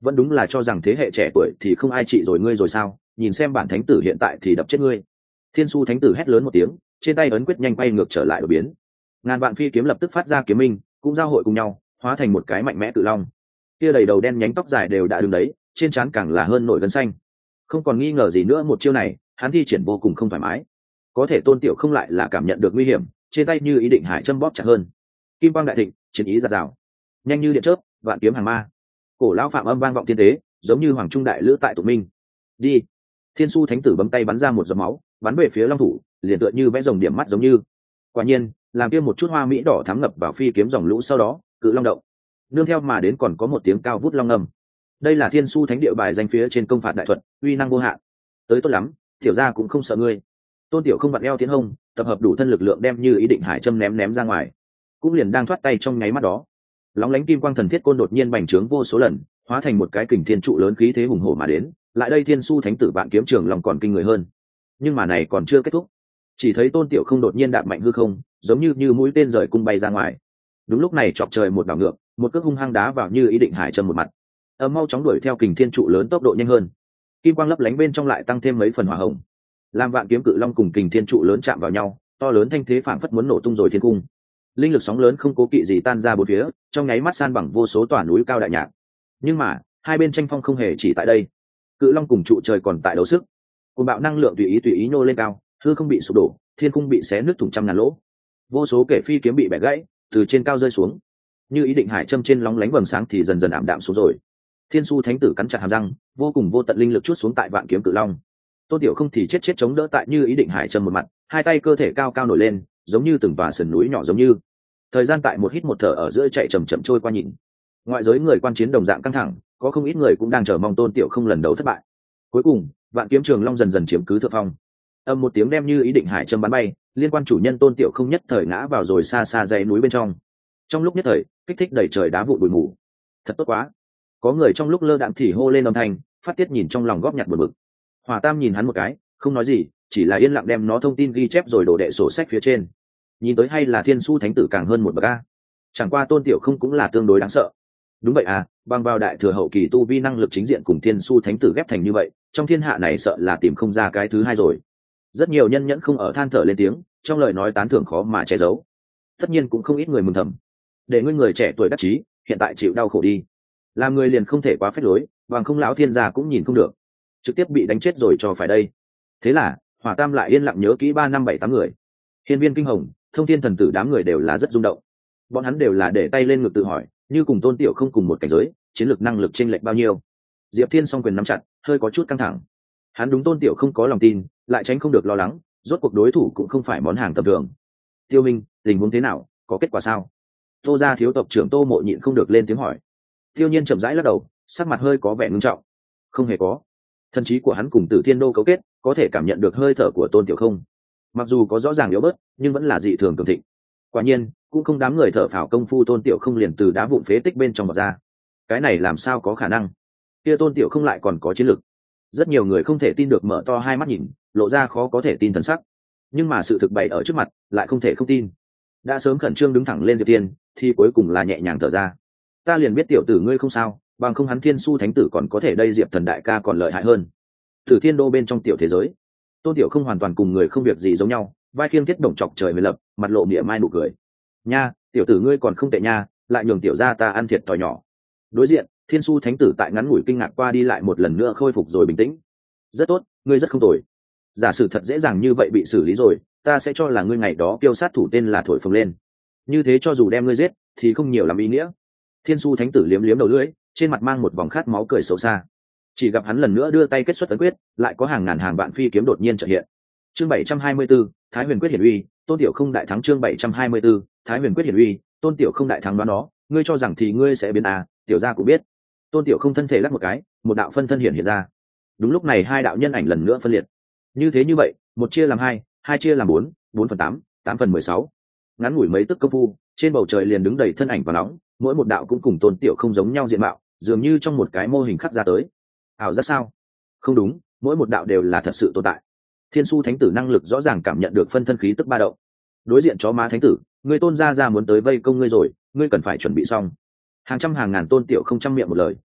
vẫn đúng là cho rằng thế hệ trẻ tuổi thì không ai trị rồi ngươi rồi sao, nhìn xem bản thánh tử hiện tại thì đập chết ngươi. Thiên su thánh tử hét lớn một tiếng, trên tay ấn quyết nhanh quay ngược trở lại đột biến, ngàn vạn phi kiếm lập tức phát ra kiếm minh, cũng giao hội cùng nhau hóa thành một cái mạnh mẽ cự long. Kia đầy đầu đen nhánh tóc dài đều đã đứng đấy, trên trán càng là hơn nổi gân xanh. Không còn nghi ngờ gì nữa, một chiêu này hắn thi triển vô cùng không thoải mái. Có thể Tôn Tiểu không lại là cảm nhận được nguy hiểm, trên tay như ý định hải châm bóp chặt hơn. Kim quang đại thịnh, chiến ý giạt rào, nhanh như điện chớp, vạn kiếm hàng ma. Cổ lão phạm âm vang vọng thiên tế, giống như hoàng trung đại lữ tại tụ minh. Đi. Thiên su thánh tử bấm tay bắn ra một giọt máu, bắn về phía long thủ, liền tựa như vẽ rồng điểm mắt giống như. Quả nhiên, làm kia một chút hoa mỹ đỏ thắm ngập vào phi kiếm dòng lũ, sau đó cự long động, nương theo mà đến còn có một tiếng cao vút long ngầm. Đây là thiên su thánh địa bài danh phía trên công phạt đại thuật, uy năng vô hạn. Tới tốt lắm, tiểu gia cũng không sợ ngươi. Tôn Tiểu không vặn eo tiến hông, tập hợp đủ thân lực lượng đem như ý định hải châm ném ném ra ngoài, cũng liền đang thoát tay trong nháy mắt đó, lóng lánh kim quang thần thiết côn đột nhiên bành trướng vô số lần, hóa thành một cái kình thiên trụ lớn, khí thế hùng hổ mà đến. Lại đây thiên su thánh tử vạn kiếm trường lòng còn kinh người hơn, nhưng mà này còn chưa kết thúc. Chỉ thấy Tôn Tiểu không đột nhiên đạp mạnh hư không, giống như như mũi tên rời cung bay ra ngoài. Đúng lúc này chọc trời một đảo ngược, một cước hung hăng đá vào như ý định hải châm một mặt. Âm mau chóng đuổi theo kình thiên trụ lớn tốc độ nhanh hơn, kim quang lấp lánh bên trong lại tăng thêm mấy phần hỏa hồng. Làm vạn kiếm cự long cùng kình thiên trụ lớn chạm vào nhau, to lớn thanh thế phảng phất muốn nổ tung rồi thiên cung. Linh lực sóng lớn không cố kỵ gì tan ra bốn phía, trong nháy mắt san bằng vô số tòa núi cao đại nhạc. Nhưng mà hai bên tranh phong không hề chỉ tại đây, cự long cùng trụ trời còn tại đấu sức. Cùng bạo năng lượng tùy ý tùy ý nhô lên cao, hư không bị sụp đổ, thiên cung bị xé nứt thủng trăm ngàn lỗ, vô số kẻ phi kiếm bị bẻ gãy, từ trên cao rơi xuống. Như ý định hải châm trên lóng lánh vầng sáng thì dần dần ảm đạm xuống rồi. Thiên su thánh tử cắn chặt hàm răng, vô cùng vô tận linh lực chút xuống tại vạn kiếm cự long. Tôn Tiểu không thì chết chết chống đỡ tại như ý định hải châm một mặt, hai tay cơ thể cao cao nổi lên, giống như từng tòa sườn núi nhỏ giống như. Thời gian tại một hít một thở ở giữa chạy chậm chậm trôi qua nhìn. Ngoại giới người quan chiến đồng dạng căng thẳng, có không ít người cũng đang chờ mong Tôn Tiểu không lần đầu thất bại. Cuối cùng, vạn kiếm trường long dần dần chiếm cứ thượng phong. Âm một tiếng đem như ý định hải châm bắn bay, liên quan chủ nhân Tôn Tiểu không nhất thời ngã vào rồi xa xa dãy núi bên trong. Trong lúc nhất thời, kích thích đầy trời đá vụn bụi mù. Thật tốt quá. Có người trong lúc lơ đãng thì hô lên âm thanh, phát tiết nhìn trong lòng góp nhặt buồn bực. Hỏa Tam nhìn hắn một cái, không nói gì, chỉ là yên lặng đem nó thông tin ghi chép rồi đổ đệ sổ sách phía trên. Nhìn tới hay là thiên su thánh tử càng hơn một bậc a. Chẳng qua Tôn Tiểu không cũng là tương đối đáng sợ. Đúng vậy à, bằng vào đại thừa hậu kỳ tu vi năng lực chính diện cùng thiên su thánh tử ghép thành như vậy, trong thiên hạ này sợ là tìm không ra cái thứ hai rồi. Rất nhiều nhân nhẫn không ở than thở lên tiếng, trong lời nói tán thưởng khó mà che giấu. Tất nhiên cũng không ít người mừng thầm. Để ngươi người trẻ tuổi đắc chí, hiện tại chịu đau khổ đi. Làm người liền không thể quá phép lối, bằng không lão thiên gia cũng nhìn không được, trực tiếp bị đánh chết rồi cho phải đây. Thế là Hỏa Tam lại yên lặng nhớ kỹ ba năm bảy tám người. Hiên Viên Kinh Hồng, Thông Thiên Thần Tử đám người đều là rất rung động. Bọn hắn đều là để tay lên ngực tự hỏi, như cùng Tôn Tiểu không cùng một cảnh giới, chiến lược năng lực chênh lệch bao nhiêu. Diệp Thiên song quyền nắm chặt, hơi có chút căng thẳng. Hắn đúng Tôn Tiểu không có lòng tin, lại tránh không được lo lắng, rốt cuộc đối thủ cũng không phải món hàng tầm thường. Tiêu Minh, tình huống thế nào, có kết quả sao? Tô gia thiếu tộc trưởng Tô Mộ nhịn không được lên tiếng hỏi. Tiêu Nhiên chậm rãi lắc đầu, sắc mặt hơi có vẻ ngưng trọng. Không hề có. Thần trí của hắn cùng Tử Thiên Đô cấu kết, có thể cảm nhận được hơi thở của Tôn Tiểu không. Mặc dù có rõ ràng yếu bớt, nhưng vẫn là dị thường cường thịnh. Quả nhiên, cũng không đám người thở phào công phu Tôn Tiểu không liền từ đá vụn phế tích bên trong bật ra. Cái này làm sao có khả năng? Kia Tôn Tiểu không lại còn có chiến lực. Rất nhiều người không thể tin được, mở to hai mắt nhìn, lộ ra khó có thể tin thần sắc. Nhưng mà sự thực bày ở trước mặt, lại không thể không tin. Đã sớm khẩn trương đứng thẳng lên Diệp Tiên, thì cuối cùng là nhẹ nhàng thở ra. Ta liền biết tiểu tử ngươi không sao, bằng không hắn Thiên Su thánh tử còn có thể đây Diệp thần đại ca còn lợi hại hơn. Tử Thiên Đô bên trong tiểu thế giới, Tôn Tiểu không hoàn toàn cùng người không việc gì giống nhau, vai khiêng thiết đồng chọc trời mới lập, mặt lộ mỉa mai nụ cười. Nha, tiểu tử ngươi còn không tệ nha, lại nhường tiểu gia ta ăn thiệt thòi nhỏ. Đối diện, Thiên Su thánh tử tại ngắn ngủi kinh ngạc qua đi lại một lần nữa khôi phục rồi bình tĩnh. Rất tốt, ngươi rất không tồi. Giả sử thật dễ dàng như vậy bị xử lý rồi, ta sẽ cho là ngươi ngày đó kêu sát thủ tên là thổi phồng lên. Như thế cho dù đem ngươi giết, thì không nhiều làm ý nghĩa. Thiên Su thánh tử liếm liếm đầu lưỡi, trên mặt mang một vòng khát máu cười xấu xa. Chỉ gặp hắn lần nữa đưa tay kết xuất ấn quyết, lại có hàng ngàn hàng vạn phi kiếm đột nhiên chợt hiện. Chương bảy trăm hai mươi 74, Thái Huyền quyết hiển uy, Tôn Tiểu không đại thắng. Chương bảy trăm hai mươi 74, Thái Huyền quyết hiển uy, Tôn Tiểu không đại thắng đoán đó, ngươi cho rằng thì ngươi sẽ biến à, tiểu gia cũng biết. Tôn Tiểu không thân thể lắc một cái, một đạo phân thân hiện hiện ra. Đúng lúc này hai đạo nhân ảnh lần nữa phân liệt. Như thế như vậy, một chia làm hai, hai chia làm bốn, bốn phần tám, tám phần mười sáu. Ngắn ngủi mấy tức công phu, trên bầu trời liền đứng đầy thân ảnh và nóng, mỗi một đạo cũng cùng Tôn Tiểu không giống nhau diện mạo, dường như trong một cái mô hình khắc ra tới. Ảo giác sao? Không đúng, mỗi một đạo đều là thật sự tồn tại. Thiên Su thánh tử năng lực rõ ràng cảm nhận được phân thân khí tức ba động. Đối diện chó má thánh tử, người Tôn gia gia muốn tới vây công ngươi rồi, ngươi cần phải chuẩn bị xong. Hàng trăm hàng ngàn Tôn Tiểu không trăm miệng một lời.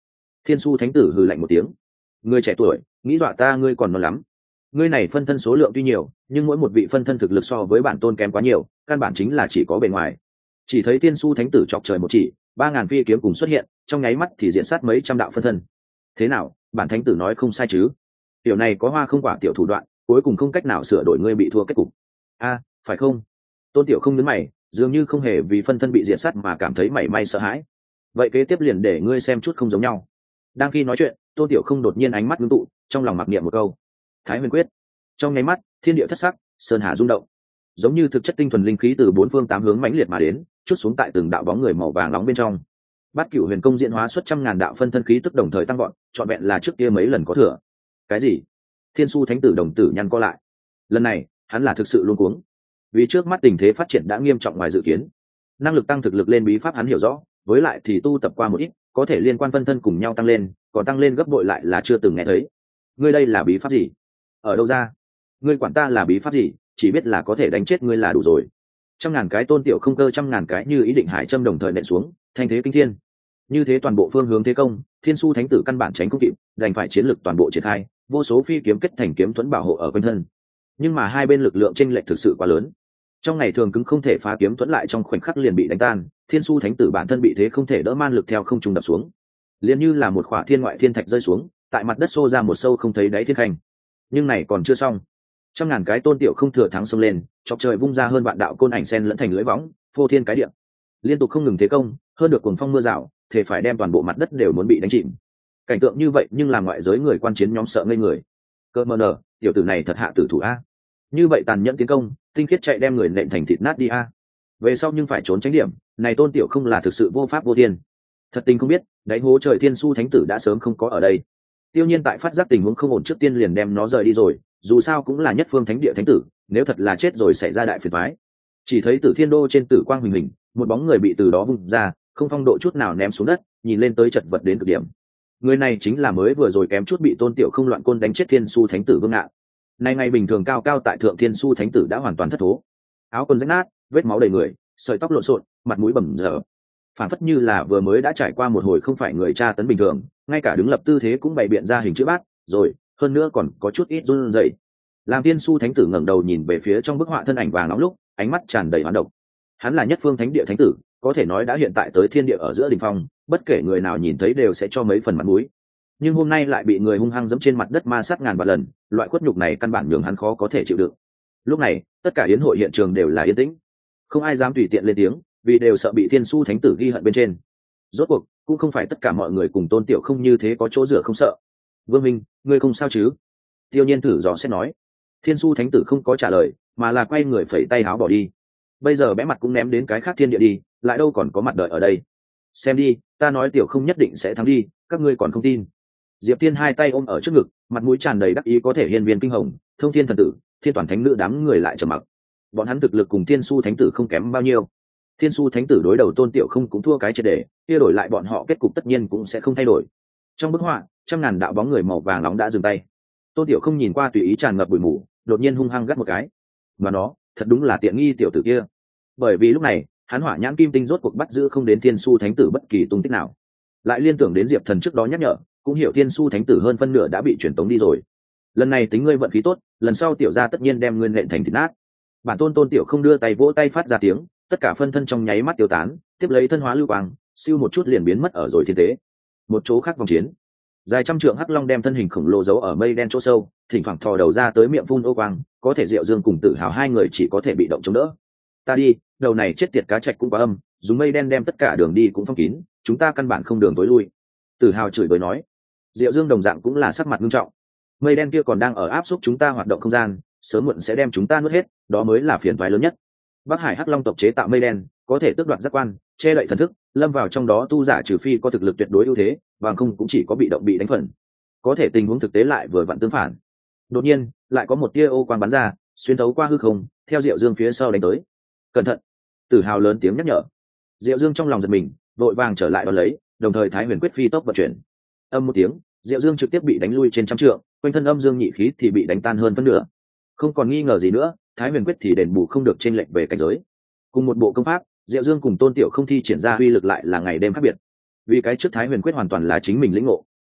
Thiên Su Thánh Tử hừ lạnh một tiếng. Ngươi trẻ tuổi, nghĩ dọa ta ngươi còn non lắm. Ngươi này phân thân số lượng tuy nhiều, nhưng mỗi một vị phân thân thực lực so với bản tôn kém quá nhiều, căn bản chính là chỉ có bề ngoài. Chỉ thấy Thiên Su Thánh Tử chọc trời một chỉ, ba ngàn phi kiếm cùng xuất hiện, trong nháy mắt thì diện sát mấy trăm đạo phân thân. Thế nào, bản thánh tử nói không sai chứ? Tiểu này có hoa không quả tiểu thủ đoạn, cuối cùng không cách nào sửa đổi ngươi bị thua kết cục. A, phải không? Tôn Tiểu không nhướng mày, dường như không hề vì phân thân bị diệt sát mà cảm thấy mảy may sợ hãi. Vậy kế tiếp liền để ngươi xem chút không giống nhau. Đang khi nói chuyện, Tôn Tiểu không đột nhiên ánh mắt ngưng tụ, trong lòng mặc niệm một câu: Thái Huyền Quyết. Trong nháy mắt, thiên địa thất sắc, sơn hà rung động, giống như thực chất tinh thuần linh khí từ bốn phương tám hướng mãnh liệt mà đến, chút xuống tại từng đạo bóng người màu vàng nóng bên trong. Bát Cửu Huyền Công diễn hóa xuất trăm ngàn đạo phân thân khí tức đồng thời tăng vọt, trọn vẹn là trước kia mấy lần có thừa. Cái gì? Thiên Su Thánh Tử đồng tử nhăn co lại. Lần này, hắn là thực sự luống cuống. Vì trước mắt tình thế phát triển đã nghiêm trọng ngoài dự kiến. Năng lực tăng thực lực lên bí pháp hắn hiểu rõ, với lại thì tu tập qua một ít, có thể liên quan phân thân cùng nhau tăng lên, còn tăng lên gấp bội lại là chưa từng nghe thấy. Ngươi đây là bí pháp gì? Ở đâu ra? Ngươi quản ta là bí pháp gì, chỉ biết là có thể đánh chết ngươi là đủ rồi. Trăm ngàn cái Tôn Tiểu không cơ trăm ngàn cái như ý định hải châm đồng thời nện xuống, thanh thế kinh thiên. Như thế toàn bộ phương hướng thế công, Thiên Su Thánh Tử căn bản tránh không kịp, đành phải chiến lực toàn bộ triển khai, vô số phi kiếm kết thành kiếm thuẫn bảo hộ ở quanh thân. Nhưng mà hai bên lực lượng chênh lệch thực sự quá lớn. Trong ngày thường cứng không thể phá kiếm thuẫn lại trong khoảnh khắc liền bị đánh tan, Thiên Su Thánh Tử bản thân bị thế không thể đỡ man lực theo không trung đập xuống, liền như là một khỏa thiên ngoại thiên thạch rơi xuống, tại mặt đất xô ra một sâu không thấy đáy thiên khanh. Nhưng này còn chưa xong, trăm ngàn cái Tôn Tiểu không thừa thắng xông lên, chọc trời vung ra hơn vạn đạo côn ảnh sen lẫn thành lưỡi võng, phô thiên cái địa, liên tục không ngừng thế công, hơn được cuồng phong mưa rào, thể phải đem toàn bộ mặt đất đều muốn bị đánh chìm. Cảnh tượng như vậy nhưng làm ngoại giới người quan chiến nhóm sợ ngây người. Cơ mờ nở, tiểu tử này thật hạ tử thủ a. Như vậy tàn nhẫn tiến công, tinh khiết chạy đem người nện thành thịt nát đi a. Về sau nhưng phải trốn tránh điểm, này Tôn Tiểu không là thực sự vô pháp vô thiên. Thật tình không biết, đáy hố trời Thiên Su Thánh Tử đã sớm không có ở đây. Tiêu Nhiên tại phát giác tình huống không ổn trước tiên liền đem nó rời đi rồi, dù sao cũng là nhất phương thánh địa thánh tử, nếu thật là chết rồi xảy ra đại phiền toái. Chỉ thấy Tử Thiên Đô trên tử quang huỳnh huỳnh, một bóng người bị từ đó vung ra, không phong độ chút nào ném xuống đất, nhìn lên tới chật vật đến cực điểm. Người này chính là mới vừa rồi kém chút bị Tôn Tiểu không loạn côn đánh chết Thiên Su Thánh Tử Vương Ngạn. Nay ngày bình thường cao cao tại thượng Thiên Su Thánh Tử đã hoàn toàn thất thố, áo quần rách nát, vết máu đầy người, sợi tóc lộn xộn, mặt mũi bầm dở, phản phất như là vừa mới đã trải qua một hồi không phải người tra tấn bình thường, ngay cả đứng lập tư thế cũng bày biện ra hình chữ bát, rồi hơn nữa còn có chút ít run rẩy. Làm Thiên Su Thánh Tử ngẩng đầu nhìn về phía trong bức họa thân ảnh vàng nóng lúc, ánh mắt tràn đầy hoán độc. Hắn là nhất phương thánh địa thánh tử, có thể nói đã hiện tại tới thiên địa ở giữa đỉnh phong, bất kể người nào nhìn thấy đều sẽ cho mấy phần mặt mũi. Nhưng hôm nay lại bị người hung hăng giẫm trên mặt đất ma sát ngàn vạn lần, loại khuất nhục này căn bản nhường hắn khó có thể chịu đựng. Lúc này, tất cả yến hội hiện trường đều là yên tĩnh, không ai dám tùy tiện lên tiếng, vì đều sợ bị Thiên Su Thánh Tử ghi hận bên trên. Rốt cuộc, cũng không phải tất cả mọi người cùng Tôn Tiểu không như thế có chỗ dựa không sợ. Vương Minh, ngươi không sao chứ? Tiêu Nhiên thử dò xét nói. Thiên Su Thánh Tử không có trả lời, mà là quay người phẩy tay áo bỏ đi. Bây giờ bé mặt cũng ném đến cái khác thiên địa đi, lại đâu còn có mặt đợi ở đây. Xem đi, ta nói Tiểu không nhất định sẽ thắng đi, các ngươi còn không tin. Diệp Thiên hai tay ôm ở trước ngực, mặt mũi tràn đầy đắc ý có thể hiên viên kinh hồng, thông thiên thần tử, thiên toàn thánh nữ đám người lại trầm mặc. Bọn hắn thực lực cùng Thiên Su Thánh Tử không kém bao nhiêu. Thiên Su Thánh Tử đối đầu Tôn Tiểu không cũng thua cái triệt để, kia đổi lại bọn họ kết cục tất nhiên cũng sẽ không thay đổi. Trong bức họa, trăm ngàn đạo bóng người màu vàng nóng đã dừng tay. Tôn Tiểu không nhìn qua tùy ý tràn ngập bụi mù, đột nhiên hung hăng gắt một cái. Mà nó, thật đúng là tiện nghi tiểu tử kia. Bởi vì lúc này, hắn hỏa nhãn kim tinh rốt cuộc bắt giữ không đến Thiên Su Thánh Tử bất kỳ tung tích nào. Lại liên tưởng đến Diệp Thần trước đó nhắc nhở, cũng hiểu Thiên Su Thánh Tử hơn phân nửa đã bị truyền tống đi rồi. Lần này tính ngươi vận khí tốt, lần sau tiểu gia tất nhiên đem ngươi nện thành thịt nát. Bản tôn Tôn Tiểu không đưa tay vỗ tay phát ra tiếng, tất cả phân thân trong nháy mắt tiêu tán, tiếp lấy thân hóa lưu quang, siêu một chút liền biến mất ở rồi thiên tế. Một chỗ khác vòng chiến, dài trăm trượng hắc long đem thân hình khổng lồ giấu ở mây đen chỗ sâu, thỉnh thoảng thò đầu ra tới miệng phun ô quang, có thể Diệu Dương cùng Tử Hào hai người chỉ có thể bị động chống đỡ. Ta đi, đầu này chết tiệt cá trạch cũng quá âm, dùng mây đen đem tất cả đường đi cũng phong kín, chúng ta căn bản không đường tối lui. Tử Hào chửi bới nói. Diệu Dương đồng dạng cũng là sắc mặt nghiêm trọng. Mây đen kia còn đang ở áp xúc chúng ta hoạt động không gian, sớm muộn sẽ đem chúng ta nuốt hết, đó mới là phiền toái lớn nhất. Bắc Hải Hắc Long tộc chế tạo mây đen, có thể tước đoạt giác quan, che đậy thần thức, lâm vào trong đó tu giả trừ phi có thực lực tuyệt đối ưu thế, bằng không cũng chỉ có bị động bị đánh phần. Có thể tình huống thực tế lại vừa vặn tương phản. Đột nhiên, lại có một tia ô quang bắn ra, xuyên thấu qua hư không, theo Diệu Dương phía sau đánh tới. Cẩn thận! Tử Hào lớn tiếng nhắc nhở. Diệu Dương trong lòng giật mình, vội vàng trở lại đón lấy, đồng thời Thái Huyền Quyết phi tốc vận chuyển. Âm một tiếng, Diệu Dương trực tiếp bị đánh lui trên trăm trượng, quanh thân âm dương nhị khí thì bị đánh tan hơn phân nửa. Không còn nghi ngờ gì nữa, Thái Huyền Quyết thì đền bù không được chênh lệch về cảnh giới. Cùng một bộ công pháp, Diệu Dương cùng Tôn Tiểu không thi triển ra uy lực lại là ngày đêm khác biệt. Vì cái trước Thái Huyền Quyết hoàn toàn là chính mình lĩnh ngộ,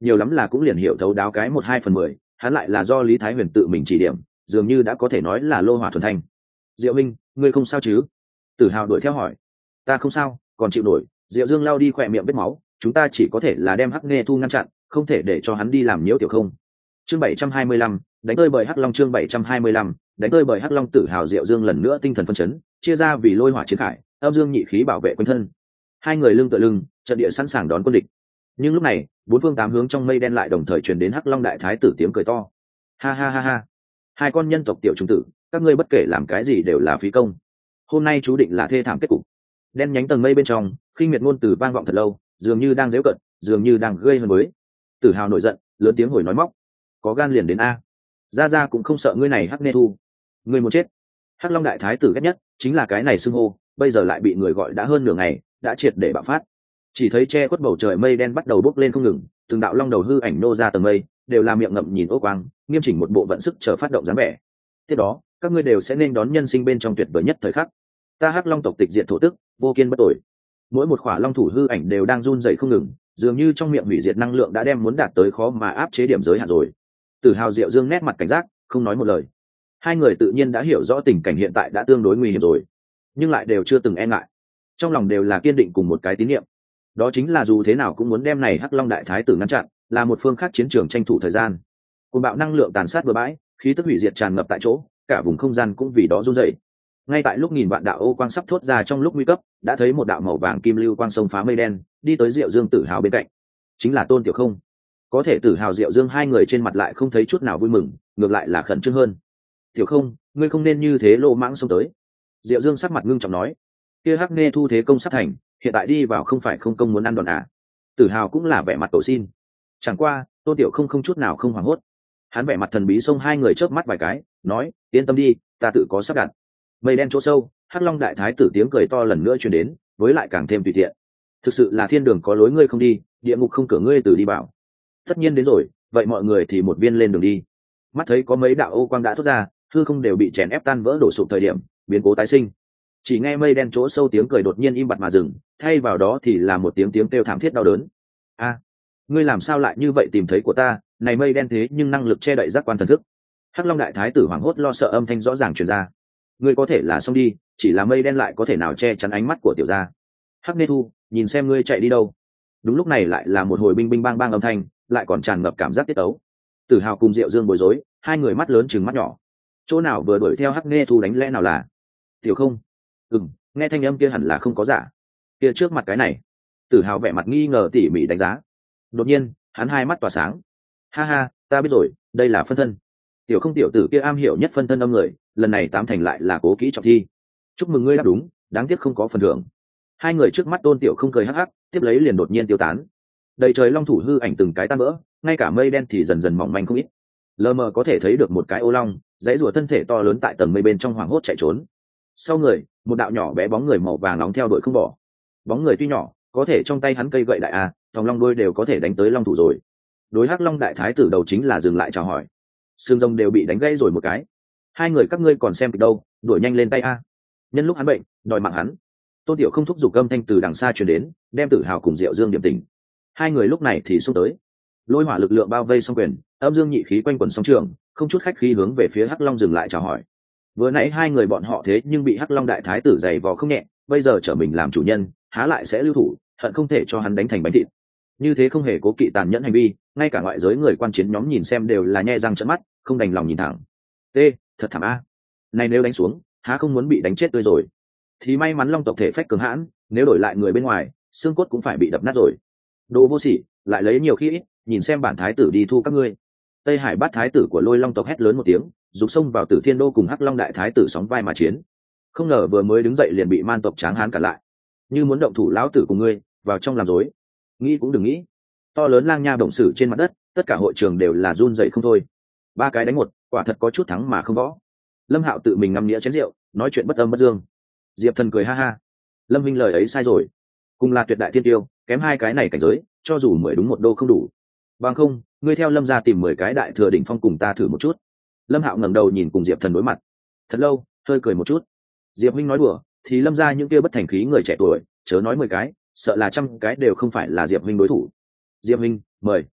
nhiều lắm là cũng liền hiểu thấu đáo cái một hai phần mười, hắn lại là do Lý Thái Huyền tự mình chỉ điểm, dường như đã có thể nói là lô hỏa thuần thanh. Diệu Minh, ngươi không sao chứ? Tử Hào đuổi theo hỏi. Ta không sao, còn chịu nổi. Diệu Dương lau đi khỏe miệng vết máu, chúng ta chỉ có thể là đem Hắc Nghe Thu ngăn chặn, không thể để cho hắn đi làm nhiễu tiểu không. Chương bảy trăm hai mươi lăm, đánh tơi bởi Hắc Long. Chương bảy trăm hai mươi lăm, đánh tơi bởi Hắc Long. Tử Hào Diệu Dương lần nữa tinh thần phân chấn, chia ra vì lôi hỏa chiến khải, âm dương nhị khí bảo vệ quanh thân. Hai người lưng tựa lưng, trận địa sẵn sàng đón quân địch. Nhưng lúc này, bốn phương tám hướng trong mây đen lại đồng thời truyền đến Hắc Long đại thái tử tiếng cười to. Ha ha ha ha. Hai con nhân tộc tiểu trung tử, các ngươi bất kể làm cái gì đều là phí công. Hôm nay chú định là thê thảm kết cục. Đen nhánh tầng mây bên trong, khinh miệt ngôn từ vang vọng thật lâu, dường như đang giễu cận, dường như đang gây hấn với. Tử Hào nổi giận, lớn tiếng hồi nói móc. Có gan liền đến a. Ra ra cũng không sợ ngươi này Hắc Nê Thu. Ngươi muốn chết. Hắc Long đại thái tử ghét nhất chính là cái này xưng hô, bây giờ lại bị người gọi đã hơn nửa ngày, đã triệt để bạo phát. Chỉ thấy che khuất bầu trời mây đen bắt đầu bốc lên không ngừng, từng đạo long đầu hư ảnh nô ra tầng mây, đều là miệng ngậm nhìn ô quang, nghiêm chỉnh một bộ vận sức chờ phát động dáng vẻ. Tiếp đó, các ngươi đều sẽ nên đón nhân sinh bên trong tuyệt vời nhất thời khắc. Ta Hắc Long tộc tịch diệt thổ tức, vô kiên bất tội. Mỗi một khỏa long thủ hư ảnh đều đang run rẩy không ngừng, dường như trong miệng hủy diệt năng lượng đã đem muốn đạt tới khó mà áp chế điểm giới hạn rồi. Tử Hào Diệu Dương nét mặt cảnh giác, không nói một lời. Hai người tự nhiên đã hiểu rõ tình cảnh hiện tại đã tương đối nguy hiểm rồi, nhưng lại đều chưa từng e ngại, trong lòng đều là kiên định cùng một cái tín niệm, đó chính là dù thế nào cũng muốn đem này Hắc Long đại thái tử ngăn chặn, là một phương khác chiến trường tranh thủ thời gian. Cuồng bạo năng lượng tàn sát bừa bãi, khí tức hủy diệt tràn ngập tại chỗ, cả vùng không gian cũng vì đó run rẩy. Ngay tại lúc nghìn vạn đạo ô quang sắp thốt ra trong lúc nguy cấp, đã thấy một đạo màu vàng kim lưu quang sông phá mây đen, đi tới Diệu Dương Tử Hào bên cạnh, chính là Tôn Tiểu Không. Có thể Tử Hào Diệu Dương hai người trên mặt lại không thấy chút nào vui mừng, ngược lại là khẩn trương hơn. Tiểu Không, ngươi không nên như thế lô mãng xông tới. Diệu Dương sắc mặt ngưng trọng nói. Kia Hắc Nghe Thu thế công sắp thành, hiện tại đi vào không phải không công muốn ăn đòn à? Tử Hào cũng là vẻ mặt cầu xin. Chẳng qua, Tôn Tiểu Không không chút nào không hoảng hốt. Hắn vẻ mặt thần bí xông hai người chớp mắt vài cái, nói: yên tâm đi, ta tự có sắp đặt. Mây đen chỗ sâu, Hắc Long đại thái tử tiếng cười to lần nữa truyền đến, với lại càng thêm tùy tiện. Thực sự là thiên đường có lối ngươi không đi, địa ngục không cửa ngươi từ đi vào. Tất nhiên đến rồi, vậy mọi người thì một viên lên đường đi. Mắt thấy có mấy đạo ô quang đã thoát ra, hư không đều bị chèn ép tan vỡ đổ sụp thời điểm, biến cố tái sinh. Chỉ nghe mây đen chỗ sâu tiếng cười đột nhiên im bặt mà dừng, thay vào đó thì là một tiếng tiếng kêu thảm thiết đau đớn. A, ngươi làm sao lại như vậy tìm thấy của ta? Này mây đen thế nhưng năng lực che đậy giác quan thần thức. Hắc Long đại thái tử hoảng hốt lo sợ âm thanh rõ ràng truyền ra. Ngươi có thể là xong đi, chỉ là mây đen lại có thể nào che chắn ánh mắt của tiểu gia. Hắc Nê Thu, nhìn xem ngươi chạy đi đâu. Đúng lúc này lại là một hồi binh binh bang bang âm thanh, lại còn tràn ngập cảm giác tiết ấu. Tử Hào cùng Diệu Dương bối rối, hai người mắt lớn chừng mắt nhỏ. Chỗ nào vừa đuổi theo Hắc Nê Thu đánh lẽ nào là Tiểu Không? Ừm, nghe thanh âm kia hẳn là không có giả. Kia trước mặt cái này. Tử Hào vẻ mặt nghi ngờ tỉ mỉ đánh giá. Đột nhiên, hắn hai mắt tỏa sáng. Ha ha, ta biết rồi, đây là phân thân. Tiểu Không tiểu tử kia am hiểu nhất phân thân âm người, lần này tám thành lại là cố kỹ trọng thi. Chúc mừng ngươi đáp đúng, đáng tiếc không có phần thưởng. Hai người trước mắt Tôn Tiểu Không cười hắc hắc, tiếp lấy liền đột nhiên tiêu tán. Đầy trời long thủ hư ảnh từng cái tan vỡ, ngay cả mây đen thì dần dần mỏng manh không ít. Lờ mờ có thể thấy được một cái ô long, dãy rùa thân thể to lớn tại tầng mây bên trong hoảng hốt chạy trốn. Sau người, một đạo nhỏ bé bóng người màu vàng nóng theo đuổi không bỏ. Bóng người tuy nhỏ, có thể trong tay hắn cây gậy đại a, thòng long đôi đều có thể đánh tới long thủ rồi. Đối Hắc Long đại thái tử đầu chính là dừng lại chào hỏi. Xương rồng đều bị đánh gãy rồi một cái. Hai người các ngươi còn xem kịch đâu, đuổi nhanh lên tay a. Nhân lúc hắn bệnh, đòi mạng hắn. Tôn Tiểu Không thúc giục âm thanh từ đằng xa truyền đến, đem Tử Hào cùng Diệu Dương điểm tình. Hai người lúc này thì xông tới. Lôi hỏa lực lượng bao vây song quyền, âm dương nhị khí quanh quần song trường, không chút khách khí hướng về phía Hắc Long dừng lại chào hỏi. Vừa nãy hai người bọn họ thế nhưng bị Hắc Long đại thái tử giày vò không nhẹ, bây giờ trở mình làm chủ nhân, há lại sẽ lưu thủ, hận không thể cho hắn đánh thành bánh thịt. Như thế không hề cố kỵ tàn nhẫn hành vi, ngay cả ngoại giới người quan chiến nhóm nhìn xem đều là nhe răng trợn mắt, không đành lòng nhìn thẳng. T, thật thảm a. Này nếu đánh xuống, há không muốn bị đánh chết tươi rồi. Thì may mắn Long tộc thể phách cường hãn, nếu đổi lại người bên ngoài, xương cốt cũng phải bị đập nát rồi. Đồ vô sỉ, lại lấy nhiều khi ít, nhìn xem bản thái tử đi thu các ngươi. Tây Hải Bát thái tử của Lôi Long tộc hét lớn một tiếng, giục xông vào Tử Thiên Đô cùng Hắc Long đại thái tử sóng vai mà chiến. Không ngờ vừa mới đứng dậy liền bị man tộc Tráng Hán cản lại. Như muốn động thủ lão tử cùng ngươi, vào trong làm rối. Nghĩ cũng đừng nghĩ. To lớn lang nha động sử trên mặt đất, tất cả hội trường đều là run rẩy không thôi. Ba cái đánh một, quả thật có chút thắng mà không võ. Lâm Hạo tự mình ngâm nghĩa chén rượu, nói chuyện bất âm bất dương. Diệp Thần cười ha ha. Lâm Minh lời ấy sai rồi. Cùng là tuyệt đại thiên tiêu, kém hai cái này cảnh giới, cho dù mười đúng một đô không đủ. Bằng không, ngươi theo Lâm gia tìm mười cái đại thừa đỉnh phong cùng ta thử một chút. Lâm Hạo ngẩng đầu nhìn cùng Diệp Thần đối mặt. Thật lâu, hơi cười một chút. Diệp Minh nói đùa, thì Lâm gia những kia bất thành khí người trẻ tuổi, chớ nói mười cái, sợ là trăm cái đều không phải là Diệp Minh đối thủ. Diệp Minh, mời.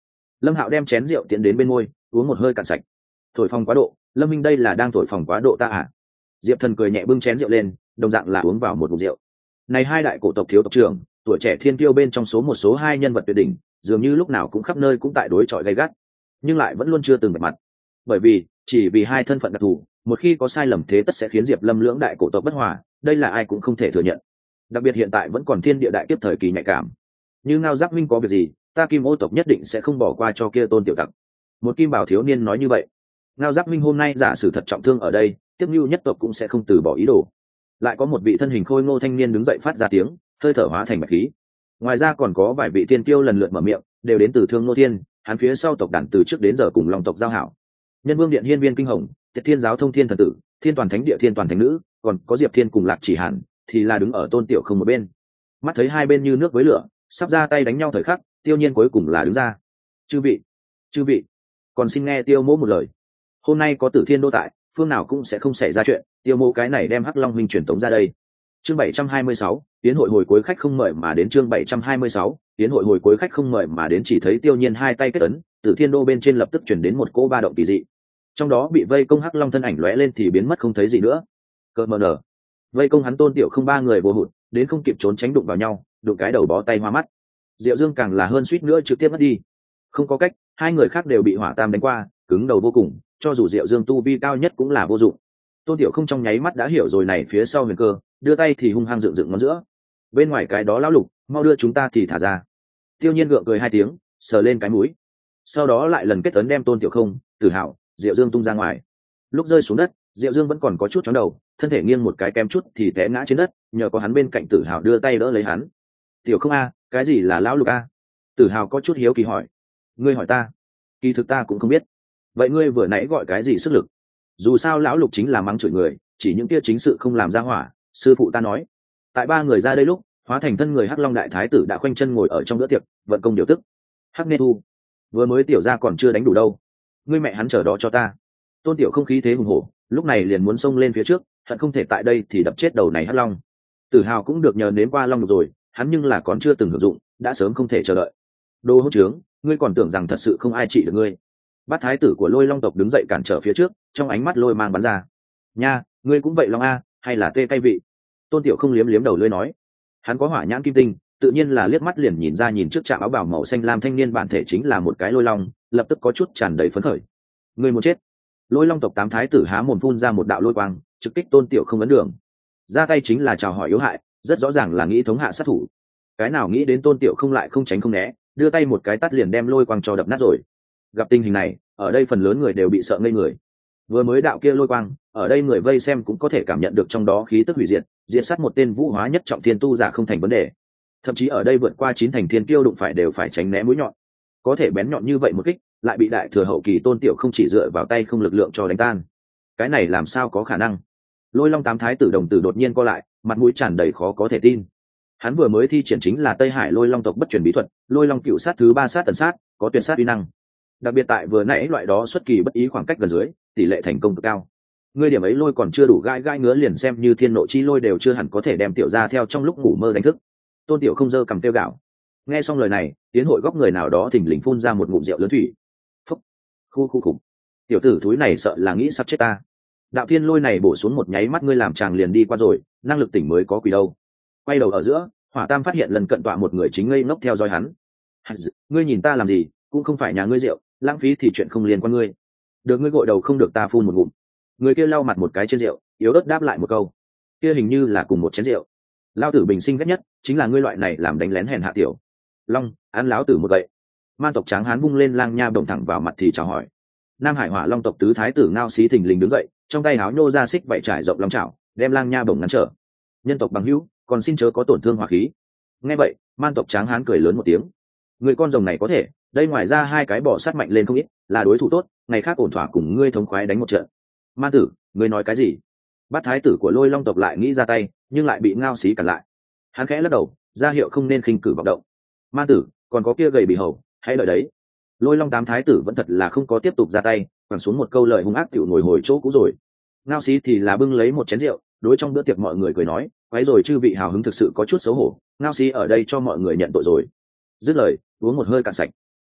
Lâm Hạo đem chén rượu tiến đến bên môi, uống một hơi cạn sạch. Thổi phòng quá độ, Lâm Minh đây là đang thổi phòng quá độ ta à? Diệp Thần cười nhẹ bưng chén rượu lên, đồng dạng là uống vào một ngụm rượu. Này hai đại cổ tộc thiếu tộc trưởng, tuổi trẻ thiên kiêu bên trong số một số hai nhân vật tuyệt đỉnh, dường như lúc nào cũng khắp nơi cũng tại đối chọi gay gắt, nhưng lại vẫn luôn chưa từng gặp mặt. Bởi vì, chỉ vì hai thân phận đặc thù, một khi có sai lầm thế tất sẽ khiến Diệp Lâm lưỡng đại cổ tộc bất hòa, đây là ai cũng không thể thừa nhận. Đặc biệt hiện tại vẫn còn thiên địa đại kiếp thời kỳ nhạy cảm. Như Ngao Giác Minh có việc gì, ta Kim Ô tộc nhất định sẽ không bỏ qua cho kia Tôn tiểu tặc. Một kim bảo thiếu niên nói như vậy. Ngao Giác Minh hôm nay giả sử thật trọng thương ở đây, tiếp nhu nhất tộc cũng sẽ không từ bỏ ý đồ. Lại có một vị thân hình khôi ngô thanh niên đứng dậy phát ra tiếng, hơi thở hóa thành bạch khí. Ngoài ra còn có vài vị tiên kiêu lần lượt mở miệng, đều đến từ Thương Nô Thiên, hắn phía sau tộc đàn từ trước đến giờ cùng Long tộc giao hảo. Nhân Vương Điện Hiên Viên Kinh Hồng, Tiệt Thiên Giáo Thông Thiên Thần Tử, Thiên Toàn Thánh Địa Thiên Toàn Thánh Nữ, còn có Diệp Thiên cùng Lạc Chỉ Hàn, thì là đứng ở Tôn tiểu không một bên. Mắt thấy hai bên như nước với lửa, sắp ra tay đánh nhau thời khắc, Tiêu Nhiên cuối cùng là đứng ra. Chư vị, chư vị, còn xin nghe Tiêu Mỗ một lời. Hôm nay có Tử Thiên Đô tại, phương nào cũng sẽ không xảy ra chuyện, Tiêu Mỗ cái này đem Hắc Long huynh truyền tống ra đây. Chương bảy trăm hai mươi sáu, tiến hội hồi cuối khách không mời mà đến. Chương bảy trăm hai mươi sáu, tiến hội hồi cuối khách không mời mà đến. Chỉ thấy Tiêu Nhiên hai tay kết ấn, Tử Thiên Đô bên trên lập tức chuyển đến một cỗ ba động kỳ dị. Trong đó bị vây công Hắc Long thân ảnh lóe lên thì biến mất không thấy gì nữa. Cơn mờ nở, vây công hắn Tôn tiểu không ba người vô hụt, đến không kịp trốn tránh đụng vào nhau, đụng cái đầu bó tay hoa mắt. Diệu Dương càng là hơn suýt nữa trực tiếp mất đi. Không có cách, hai người khác đều bị hỏa tam đánh qua, cứng đầu vô cùng, cho dù Diệu Dương tu vi cao nhất cũng là vô dụng. Tôn tiểu không trong nháy mắt đã hiểu rồi này phía sau huyền cơ, đưa tay thì hung hăng dựng dựng ngón giữa. Bên ngoài cái đó lão lục, mau đưa chúng ta thì thả ra. Tiêu Nhiên gượng cười hai tiếng, sờ lên cái mũi. Sau đó lại lần kết ấn đem Tôn tiểu không, Tử Hạo, Diệu Dương tung ra ngoài. Lúc rơi xuống đất, Diệu Dương vẫn còn có chút chóng đầu, thân thể nghiêng một cái kém chút thì té ngã trên đất, nhờ có hắn bên cạnh Tử Hạo đưa tay đỡ lấy hắn. Tiểu không a, cái gì là lão lục a? Tử Hạo có chút hiếu kỳ hỏi. Ngươi hỏi ta? Kỳ thực ta cũng không biết. Vậy ngươi vừa nãy gọi cái gì sức lực? Dù sao lão lục chính là mắng chửi người, chỉ những kia chính sự không làm ra hỏa, sư phụ ta nói. Tại ba người ra đây lúc, hóa thành thân người Hắc Long đại thái tử đã khoanh chân ngồi ở trong bữa tiệc, vận công điều tức. Hắc Nê Tu, vừa mới tiểu ra còn chưa đánh đủ đâu, ngươi mẹ hắn chờ đó cho ta. Tôn tiểu không khí thế hùng hổ, lúc này liền muốn xông lên phía trước, hận không thể tại đây thì đập chết đầu này Hắc Long. Tử Hào cũng được nhờ đến qua Long được rồi, hắn nhưng là còn chưa từng hưởng dụng, đã sớm không thể chờ đợi. Đồ hỗn trướng, ngươi còn tưởng rằng thật sự không ai trị được ngươi? Bát thái tử của Lôi Long tộc đứng dậy cản trở phía trước, trong ánh mắt lôi mang bắn ra. Nha, ngươi cũng vậy Long a, hay là tê cay vị? Tôn tiểu không liếm liếm đầu lưỡi nói. Hắn có hỏa nhãn kim tinh, tự nhiên là liếc mắt liền nhìn ra, nhìn trước trạm áo bào màu xanh lam thanh niên bản thể chính là một cái Lôi Long, lập tức có chút tràn đầy phấn khởi. Ngươi muốn chết? Lôi Long tộc tám thái tử há mồm phun ra một đạo lôi quang, trực kích Tôn tiểu không ấn đường. Ra tay chính là chào hỏi yếu hại, rất rõ ràng là nghĩ thống hạ sát thủ. Cái nào nghĩ đến Tôn tiểu không lại không tránh không né, đưa tay một cái tát liền đem lôi quang cho đập nát rồi. Gặp tình hình này, ở đây phần lớn người đều bị sợ ngây người. Vừa mới đạo kia lôi quang, ở đây người vây xem cũng có thể cảm nhận được trong đó khí tức hủy diệt, diệt sát một tên vũ hóa nhất trọng thiên tu giả không thành vấn đề. Thậm chí ở đây vượt qua chín thành thiên kiêu đụng phải đều phải tránh né mũi nhọn. Có thể bén nhọn như vậy một kích, lại bị đại thừa hậu kỳ Tôn tiểu không chỉ dựa vào tay không lực lượng cho đánh tan. Cái này làm sao có khả năng? Lôi Long tám thái tử đồng tử đột nhiên co lại, mặt mũi tràn đầy khó có thể tin. Hắn vừa mới thi triển chính là Tây Hải Lôi Long tộc bất truyền bí thuật, Lôi Long cựu sát thứ ba sát tần sát, có tuyệt sát uy năng. Đặc biệt tại vừa nãy loại đó xuất kỳ bất ý khoảng cách gần dưới, tỷ lệ thành công cực cao. Ngươi điểm ấy lôi còn chưa đủ gai gai ngứa liền xem như thiên nộ chi lôi đều chưa hẳn có thể đem tiểu ra theo trong lúc ngủ mơ đánh thức. Tôn tiểu không dơ cầm tiêu gạo. Nghe xong lời này, tiến hội góc người nào đó thình lình phun ra một ngụm rượu lớn thủy. Phúc, khu khu khủng. Tiểu tử thúi này sợ là nghĩ sắp chết ta. Đạo thiên lôi này bổ xuống một nháy mắt ngươi làm chàng liền đi qua rồi, năng lực tỉnh mới có quỷ đâu. Quay đầu ở giữa, Hỏa Tam phát hiện lần cận tọa một người chính ngây ngốc theo dõi hắn. Ngươi nhìn ta làm gì, cũng không phải nhà ngươi rượu, lãng phí thì chuyện không liên quan ngươi. Được ngươi gội đầu không được ta phun một ngụm. Người kia lau mặt một cái trên rượu, yếu ớt đáp lại một câu. Kia hình như là cùng một chén rượu. Lao tử bình sinh ghét nhất chính là ngươi loại này làm đánh lén hèn hạ tiểu. Long, án láo tử một vậy. Man tộc Tráng Hán vung lên lang nha đồng thẳng vào mặt thì chào hỏi. Nam Hải Hỏa Long tộc tứ thái tử Ngao Xí thình lình đứng dậy, trong tay háo nhô ra xích vảy trải rộng long chảo, đem lang nha bổng ngăn trở. Nhân tộc bằng hữu, còn xin chớ có tổn thương hỏa khí. Nghe vậy, Man tộc Tráng Hán cười lớn một tiếng. Người con rồng này có thể, đây ngoài ra hai cái bò sát mạnh lên không ít, là đối thủ tốt, ngày khác ổn thỏa cùng ngươi thống khoái đánh một trận. Man tử, ngươi nói cái gì? Bát thái tử của Lôi Long tộc lại nghĩ ra tay, nhưng lại bị Ngao Xí cản lại. Hắn khẽ lắc đầu, ra hiệu không nên khinh cử vọng động. Man tử, còn có kia gầy bì hầu, hãy đợi đấy. Lôi Long tám thái tử vẫn thật là không có tiếp tục ra tay, quẳng xuống một câu lời hung ác tiểu ngồi hồi chỗ cũ rồi. Ngao Xí thì là bưng lấy một chén rượu, đối trong bữa tiệc mọi người cười nói, quấy rồi chư vị hào hứng thực sự có chút xấu hổ, Ngao Xí ở đây cho mọi người nhận tội rồi. Dứt lời, uống một hơi cạn sạch.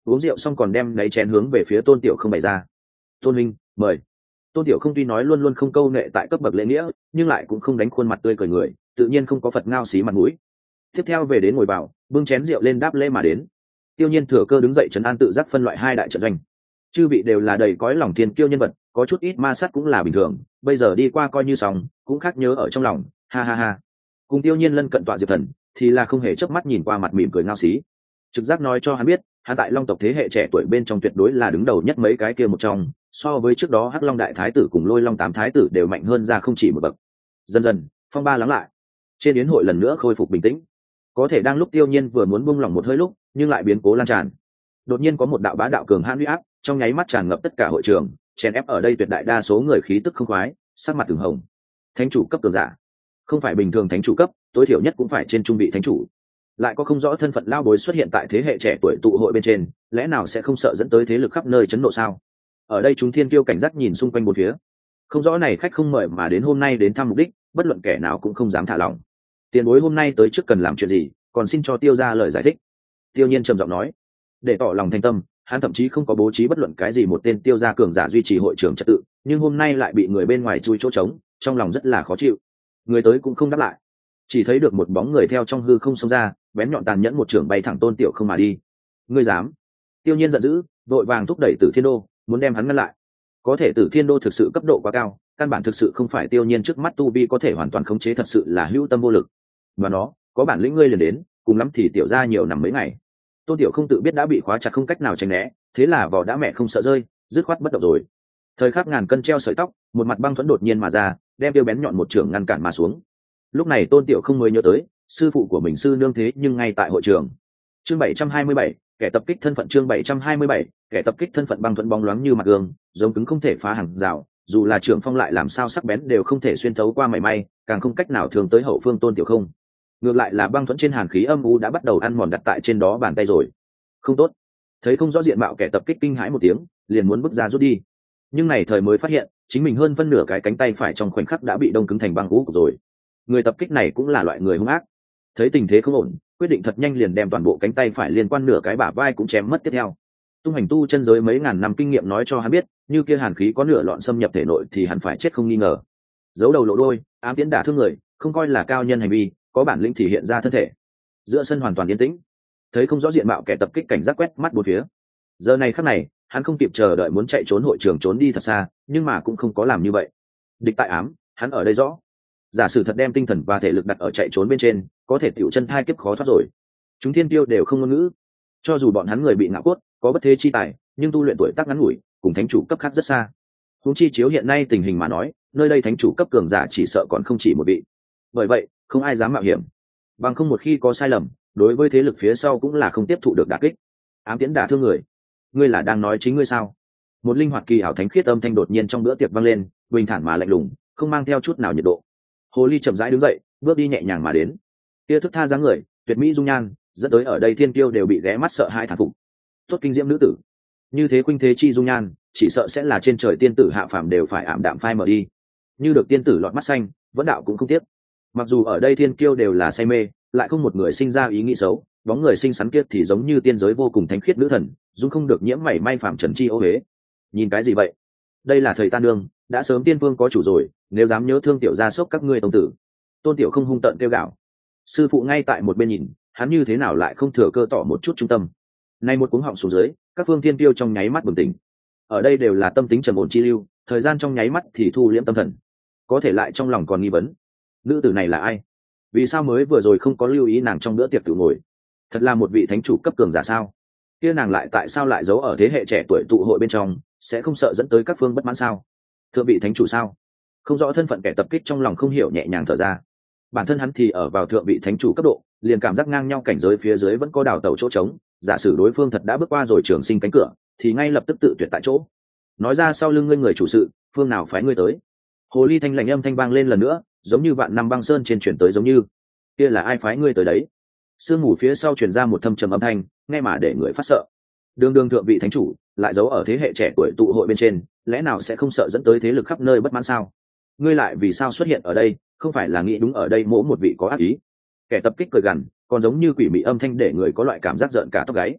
uống rượu xong còn đem lấy chén hướng về phía tôn tiểu không bày ra. Tôn huynh mời. Tôn tiểu không tuy nói luôn luôn không câu nệ tại cấp bậc lễ nghĩa, nhưng lại cũng không đánh khuôn mặt tươi cười người, tự nhiên không có phật ngao xí mặt mũi. Tiếp theo về đến ngồi vào, bưng chén rượu lên đáp lễ mà đến. Tiêu Nhiên thừa cơ đứng dậy trấn an tự giác phân loại hai đại trận doanh. Chư vị đều là đầy cõi lòng thiên kiêu nhân vật, có chút ít ma sát cũng là bình thường, bây giờ đi qua coi như xong, cũng khác nhớ ở trong lòng, ha ha ha. Cùng Tiêu Nhiên lân cận tọa Diệp Thần, thì là không hề chớp mắt nhìn qua mặt mỉm cười ngao xí. Trực giác nói cho hắn biết, hắn tại Long tộc thế hệ trẻ tuổi bên trong tuyệt đối là đứng đầu nhất mấy cái kia một trong, so với trước đó Hắc Long đại thái tử cùng Lôi Long tám thái tử đều mạnh hơn ra không chỉ một bậc. Dần dần, phong ba lắng lại, trên yến hội lần nữa khôi phục bình tĩnh. Có thể đang lúc Tiêu Nhiên vừa muốn buông lỏng một hơi lúc, nhưng lại biến cố lan tràn. Đột nhiên có một đạo bá đạo cường hãn uy áp, trong nháy mắt tràn ngập tất cả hội trường, chèn ép ở đây tuyệt đại đa số người khí tức không khoái, sắc mặt từng hồng. Thánh chủ cấp cường giả, không phải bình thường thánh chủ cấp, tối thiểu nhất cũng phải trên trung vị thánh chủ. Lại có không rõ thân phận lao bối xuất hiện tại thế hệ trẻ tuổi tụ hội bên trên, lẽ nào sẽ không sợ dẫn tới thế lực khắp nơi chấn nộ sao? Ở đây chúng thiên kiêu cảnh giác nhìn xung quanh bốn phía, không rõ này khách không mời mà đến hôm nay đến thăm mục đích, bất luận kẻ nào cũng không dám thả lỏng. Tiền bối hôm nay tới trước cần làm chuyện gì, còn xin cho Tiêu ra lời giải thích. Tiêu Nhiên trầm giọng nói, để tỏ lòng thành tâm, hắn thậm chí không có bố trí bất luận cái gì một tên Tiêu gia cường giả duy trì hội trường trật tự, nhưng hôm nay lại bị người bên ngoài chui chỗ trống, trong lòng rất là khó chịu. Người tới cũng không đáp lại, chỉ thấy được một bóng người theo trong hư không xông ra, bén nhọn tàn nhẫn một trường bay thẳng Tôn Tiểu không mà đi. Ngươi dám? Tiêu Nhiên giận dữ, đội vàng thúc đẩy Tử Thiên Đô, muốn đem hắn ngăn lại. Có thể Tử Thiên Đô thực sự cấp độ quá cao, căn bản thực sự không phải Tiêu Nhiên trước mắt tu vi có thể hoàn toàn khống chế, thật sự là hữu tâm vô lực. Và nó, có bản lĩnh ngươi liền đến, cùng lắm thì tiểu gia nhiều nằm mấy ngày. Tôn Tiểu không tự biết đã bị khóa chặt không cách nào tránh né, thế là vỏ đã mẹ không sợ rơi, dứt khoát bất động rồi. Thời khắc ngàn cân treo sợi tóc, một mặt băng thuẫn đột nhiên mà ra, đem tiêu bén nhọn một trường ngăn cản mà xuống. Lúc này Tôn Tiểu không mới nhớ tới, sư phụ của mình sư nương thế nhưng ngay tại hội trường. Chương bảy trăm hai mươi bảy, kẻ tập kích thân phận. Chương bảy trăm hai mươi bảy, kẻ tập kích thân phận. Băng thuẫn bóng loáng như mặt gương, giống cứng không thể phá hàng rào, dù là trưởng phong lại làm sao sắc bén đều không thể xuyên thấu qua mảy may, càng không cách nào thường tới hậu phương Tôn Tiểu không. Ngược lại là băng thuẫn trên hàn khí âm u đã bắt đầu ăn mòn đặt tại trên đó bàn tay rồi. Không tốt. Thấy không rõ diện mạo kẻ tập kích kinh hãi một tiếng, liền muốn bước ra rút đi. Nhưng này thời mới phát hiện, chính mình hơn phân nửa cái cánh tay phải trong khoảnh khắc đã bị đông cứng thành băng cũ rồi. Người tập kích này cũng là loại người hung ác. Thấy tình thế không ổn, quyết định thật nhanh liền đem toàn bộ cánh tay phải liên quan nửa cái bả vai cũng chém mất tiếp theo. Tung hành tu chân giới mấy ngàn năm kinh nghiệm nói cho hắn biết, như kia hàn khí có nửa lọn xâm nhập thể nội thì hẳn phải chết không nghi ngờ. Giấu đầu lộ đôi, ám tiễn đả thương người, không coi là cao nhân hành vi, có bản lĩnh thì hiện ra thân thể. Giữa sân hoàn toàn yên tĩnh, thấy không rõ diện mạo kẻ tập kích, cảnh giác quét mắt bốn phía. Giờ này khắc này, hắn không kịp chờ đợi muốn chạy trốn hội trường trốn đi thật xa, nhưng mà cũng không có làm như vậy. Địch tại ám, hắn ở đây rõ. Giả sử thật đem tinh thần và thể lực đặt ở chạy trốn bên trên, có thể tiểu chân thai kiếp khó thoát rồi. Chúng thiên tiêu đều không ngôn ngữ, cho dù bọn hắn người bị ngạo cốt, có bất thế chi tài, nhưng tu luyện tuổi tác ngắn ngủi, cùng thánh chủ cấp khác rất xa. Huống chi chiếu hiện nay tình hình mà nói, nơi đây thánh chủ cấp cường giả chỉ sợ còn không chỉ một vị. Bởi vậy, không ai dám mạo hiểm. Bằng không một khi có sai lầm, đối với thế lực phía sau cũng là không tiếp thụ được đả kích. Ám tiễn đả thương người, ngươi là đang nói chính ngươi sao? Một linh hoạt kỳ ảo thánh khiết âm thanh đột nhiên trong bữa tiệc vang lên, bình thản mà lạnh lùng, không mang theo chút nào nhiệt độ. Hồ ly chậm rãi đứng dậy, bước đi nhẹ nhàng mà đến. Kia thức tha dáng người, tuyệt mỹ dung nhan, dẫn tới ở đây thiên kiêu đều bị ghé mắt sợ hãi thán phục. Tốt kinh diễm nữ tử, như thế khuynh thế chi dung nhan, chỉ sợ sẽ là trên trời tiên tử hạ phàm đều phải ảm đạm phai mờ đi. Như được tiên tử lọt mắt xanh, vẫn đạo cũng không tiếc. Mặc dù ở đây thiên kiêu đều là say mê, lại không một người sinh ra ý nghĩ xấu, bóng người xinh xắn kia thì giống như tiên giới vô cùng thánh khiết nữ thần, dung không được nhiễm mảy may phàm trần chi ô huế. Nhìn cái gì vậy? Đây là thời tan đương, đã sớm tiên vương có chủ rồi, nếu dám nhớ thương tiểu gia sốc các ngươi tông tử. Tôn Tiểu không hung tợn kêu gào. Sư phụ ngay tại một bên nhìn, hắn như thế nào lại không thừa cơ tỏ một chút trung tâm. Nay một cuống họng xuống dưới, các phương thiên tiêu trong nháy mắt bừng tỉnh. Ở đây đều là tâm tính trầm ổn chi lưu, thời gian trong nháy mắt thì thu liễm tâm thần. Có thể lại trong lòng còn nghi vấn, nữ tử này là ai? Vì sao mới vừa rồi không có lưu ý nàng trong bữa tiệc tự ngồi? Thật là một vị thánh chủ cấp cường giả sao? Kia nàng lại tại sao lại giấu ở thế hệ trẻ tuổi tụ hội bên trong, sẽ không sợ dẫn tới các phương bất mãn sao? Thượng vị thánh chủ sao? Không rõ thân phận kẻ tập kích trong lòng không hiểu nhẹ nhàng thở ra. Bản thân hắn thì ở vào thượng vị thánh chủ cấp độ, liền cảm giác ngang nhau cảnh giới phía dưới vẫn có đào tẩu chỗ trống. Giả sử đối phương thật đã bước qua rồi trường sinh cánh cửa, thì ngay lập tức tự tuyệt tại chỗ. Nói ra sau lưng ngươi người chủ sự, phương nào phái ngươi tới? Hồ ly thanh lạnh âm thanh vang lên lần nữa, giống như vạn năm băng sơn trên chuyển tới giống như. Kia là ai phái ngươi tới đấy? Sương mù phía sau truyền ra một thâm trầm âm thanh, nghe mà để người phát sợ. Đường đường thượng vị thánh chủ, lại giấu ở thế hệ trẻ tuổi tụ hội bên trên, lẽ nào sẽ không sợ dẫn tới thế lực khắp nơi bất mãn sao? Ngươi lại vì sao xuất hiện ở đây? Không phải là nghĩ đúng ở đây mỗi một vị có ác ý? Kẻ tập kích cười gằn, còn giống như quỷ mị âm thanh để người có loại cảm giác giận cả tóc gáy.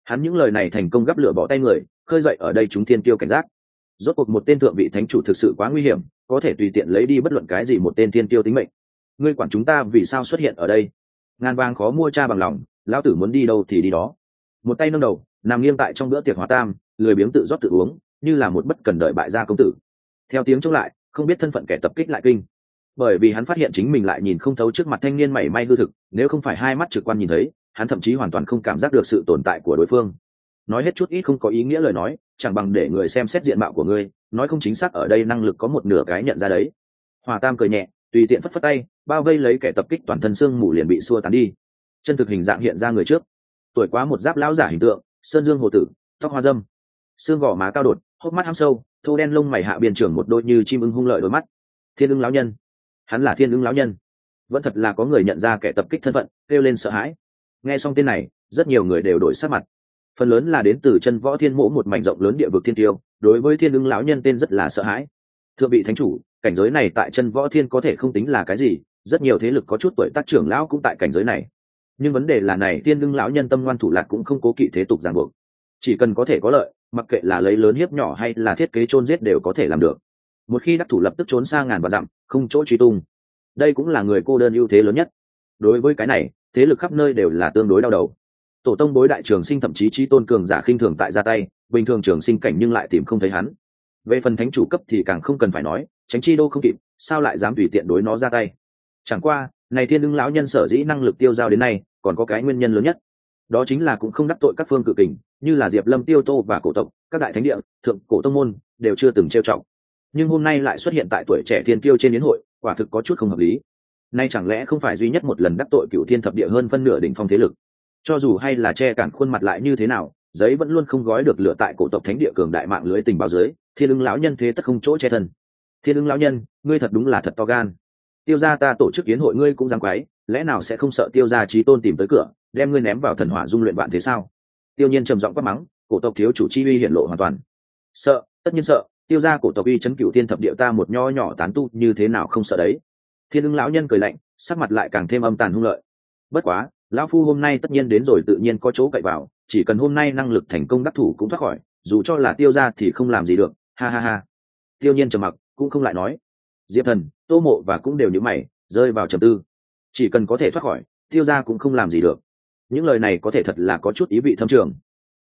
Hắn những lời này thành công gắp lửa bỏ tay người, khơi dậy ở đây chúng thiên tiêu cảnh giác. Rốt cuộc một tên thượng vị thánh chủ thực sự quá nguy hiểm, có thể tùy tiện lấy đi bất luận cái gì một tên thiên tiêu tính mệnh. Ngươi quản chúng ta vì sao xuất hiện ở đây? Ngàn vàng khó mua cha bằng lòng, lão tử muốn đi đâu thì đi đó. Một tay nâng đầu, nằm nghiêng tại trong bữa tiệc hòa tam, lười biếng tự rót tự uống, như là một bất cần đợi bại gia công tử. Theo tiếng chống lại, không biết thân phận kẻ tập kích lại kinh. Bởi vì hắn phát hiện chính mình lại nhìn không thấu trước mặt thanh niên mảy may hư thực, nếu không phải hai mắt trực quan nhìn thấy, hắn thậm chí hoàn toàn không cảm giác được sự tồn tại của đối phương. Nói hết chút ít không có ý nghĩa lời nói, chẳng bằng để người xem xét diện mạo của ngươi, nói không chính xác ở đây năng lực có một nửa cái nhận ra đấy. Hòa tam cười nhẹ, tùy tiện phất phất tay, bao vây lấy kẻ tập kích, toàn thân xương mù liền bị xua tán đi. Chân thực hình dạng hiện ra người trước, tuổi quá một giáp lão giả hình tượng, sơn dương hồ tử, tóc hoa dâm, xương gò má cao đột, hốc mắt hăm sâu, thô đen lông mày hạ biên trưởng một đôi như chim ưng hung lợi đôi mắt. Thiên ưng lão nhân, hắn là thiên ưng lão nhân. Vẫn thật là có người nhận ra kẻ tập kích thân phận, kêu lên sợ hãi. Nghe xong tên này, rất nhiều người đều đổi sắc mặt. Phần lớn là đến từ chân võ thiên mỗ một mảnh rộng lớn địa vực thiên tiêu, đối với thiên ưng lão nhân tên rất là sợ hãi. Thượng vị thánh chủ, cảnh giới này tại chân võ thiên có thể không tính là cái gì, rất nhiều thế lực có chút tuổi tác trưởng lão cũng tại cảnh giới này. Nhưng vấn đề là này thiên ưng lão nhân tâm ngoan thủ lạc cũng không cố kỵ thế tục ràng buộc, chỉ cần có thể có lợi, mặc kệ là lấy lớn hiếp nhỏ hay là thiết kế chôn giết đều có thể làm được. Một khi đắc thủ lập tức trốn sang ngàn vạn dặm, không chỗ truy tung. Đây cũng là người cô đơn ưu thế lớn nhất. Đối với cái này, thế lực khắp nơi đều là tương đối đau đầu. Tổ tông bối đại trường sinh thậm chí chí tôn cường giả khinh thường tại ra tay, bình thường trường sinh cảnh nhưng lại tìm không thấy hắn. Về phần thánh chủ cấp thì càng không cần phải nói, tránh chi đô không kịp, sao lại dám tùy tiện đối nó ra tay. Chẳng qua, này thiên ưng lão nhân sở dĩ năng lực tiêu dao đến nay, còn có cái nguyên nhân lớn nhất. Đó chính là cũng không đắc tội các phương cự kình, như là Diệp Lâm, Tiêu Tô và cổ tộc, các đại thánh địa, thượng cổ tông môn đều chưa từng trêu trọng. Nhưng hôm nay lại xuất hiện tại tuổi trẻ thiên kiêu trên yến hội, quả thực có chút không hợp lý. Nay chẳng lẽ không phải duy nhất một lần đắc tội cựu thiên thập địa hơn phân nửa đỉnh phong thế lực? Cho dù hay là che cản khuôn mặt lại như thế nào, giấy vẫn luôn không gói được lửa tại cổ tộc thánh địa cường đại mạng lưới tình báo dưới, thiên ưng lão nhân thế tất không chỗ che thân. Thiên ưng lão nhân, ngươi thật đúng là thật to gan. Tiêu gia ta tổ chức yến hội ngươi cũng dám quái, lẽ nào sẽ không sợ Tiêu gia chí tôn tìm tới cửa, đem ngươi ném vào thần hỏa dung luyện vạn thế sao? Tiêu Nhiên trầm giọng quát mắng, cổ tộc thiếu chủ chi uy hiển lộ hoàn toàn. Sợ, tất nhiên sợ, Tiêu gia cổ tộc uy chấn cửu thiên thập địa ta một nho nhỏ tán tu như thế nào không sợ đấy. Thiên ưng lão nhân cười lạnh, sắc mặt lại càng thêm âm tàn hung lợi. Bất quá, lão phu hôm nay tất nhiên đến rồi tự nhiên có chỗ cậy vào, chỉ cần hôm nay năng lực thành công đắc thủ cũng thoát khỏi, dù cho là Tiêu gia thì không làm gì được, ha ha ha. Tiêu Nhiên trầm mặc, cũng không lại nói. Diệp Thần, Tô Mộ và cũng đều nhíu mày, rơi vào trầm tư. Chỉ cần có thể thoát khỏi, Tiêu gia cũng không làm gì được. Những lời này có thể thật là có chút ý vị thâm trường.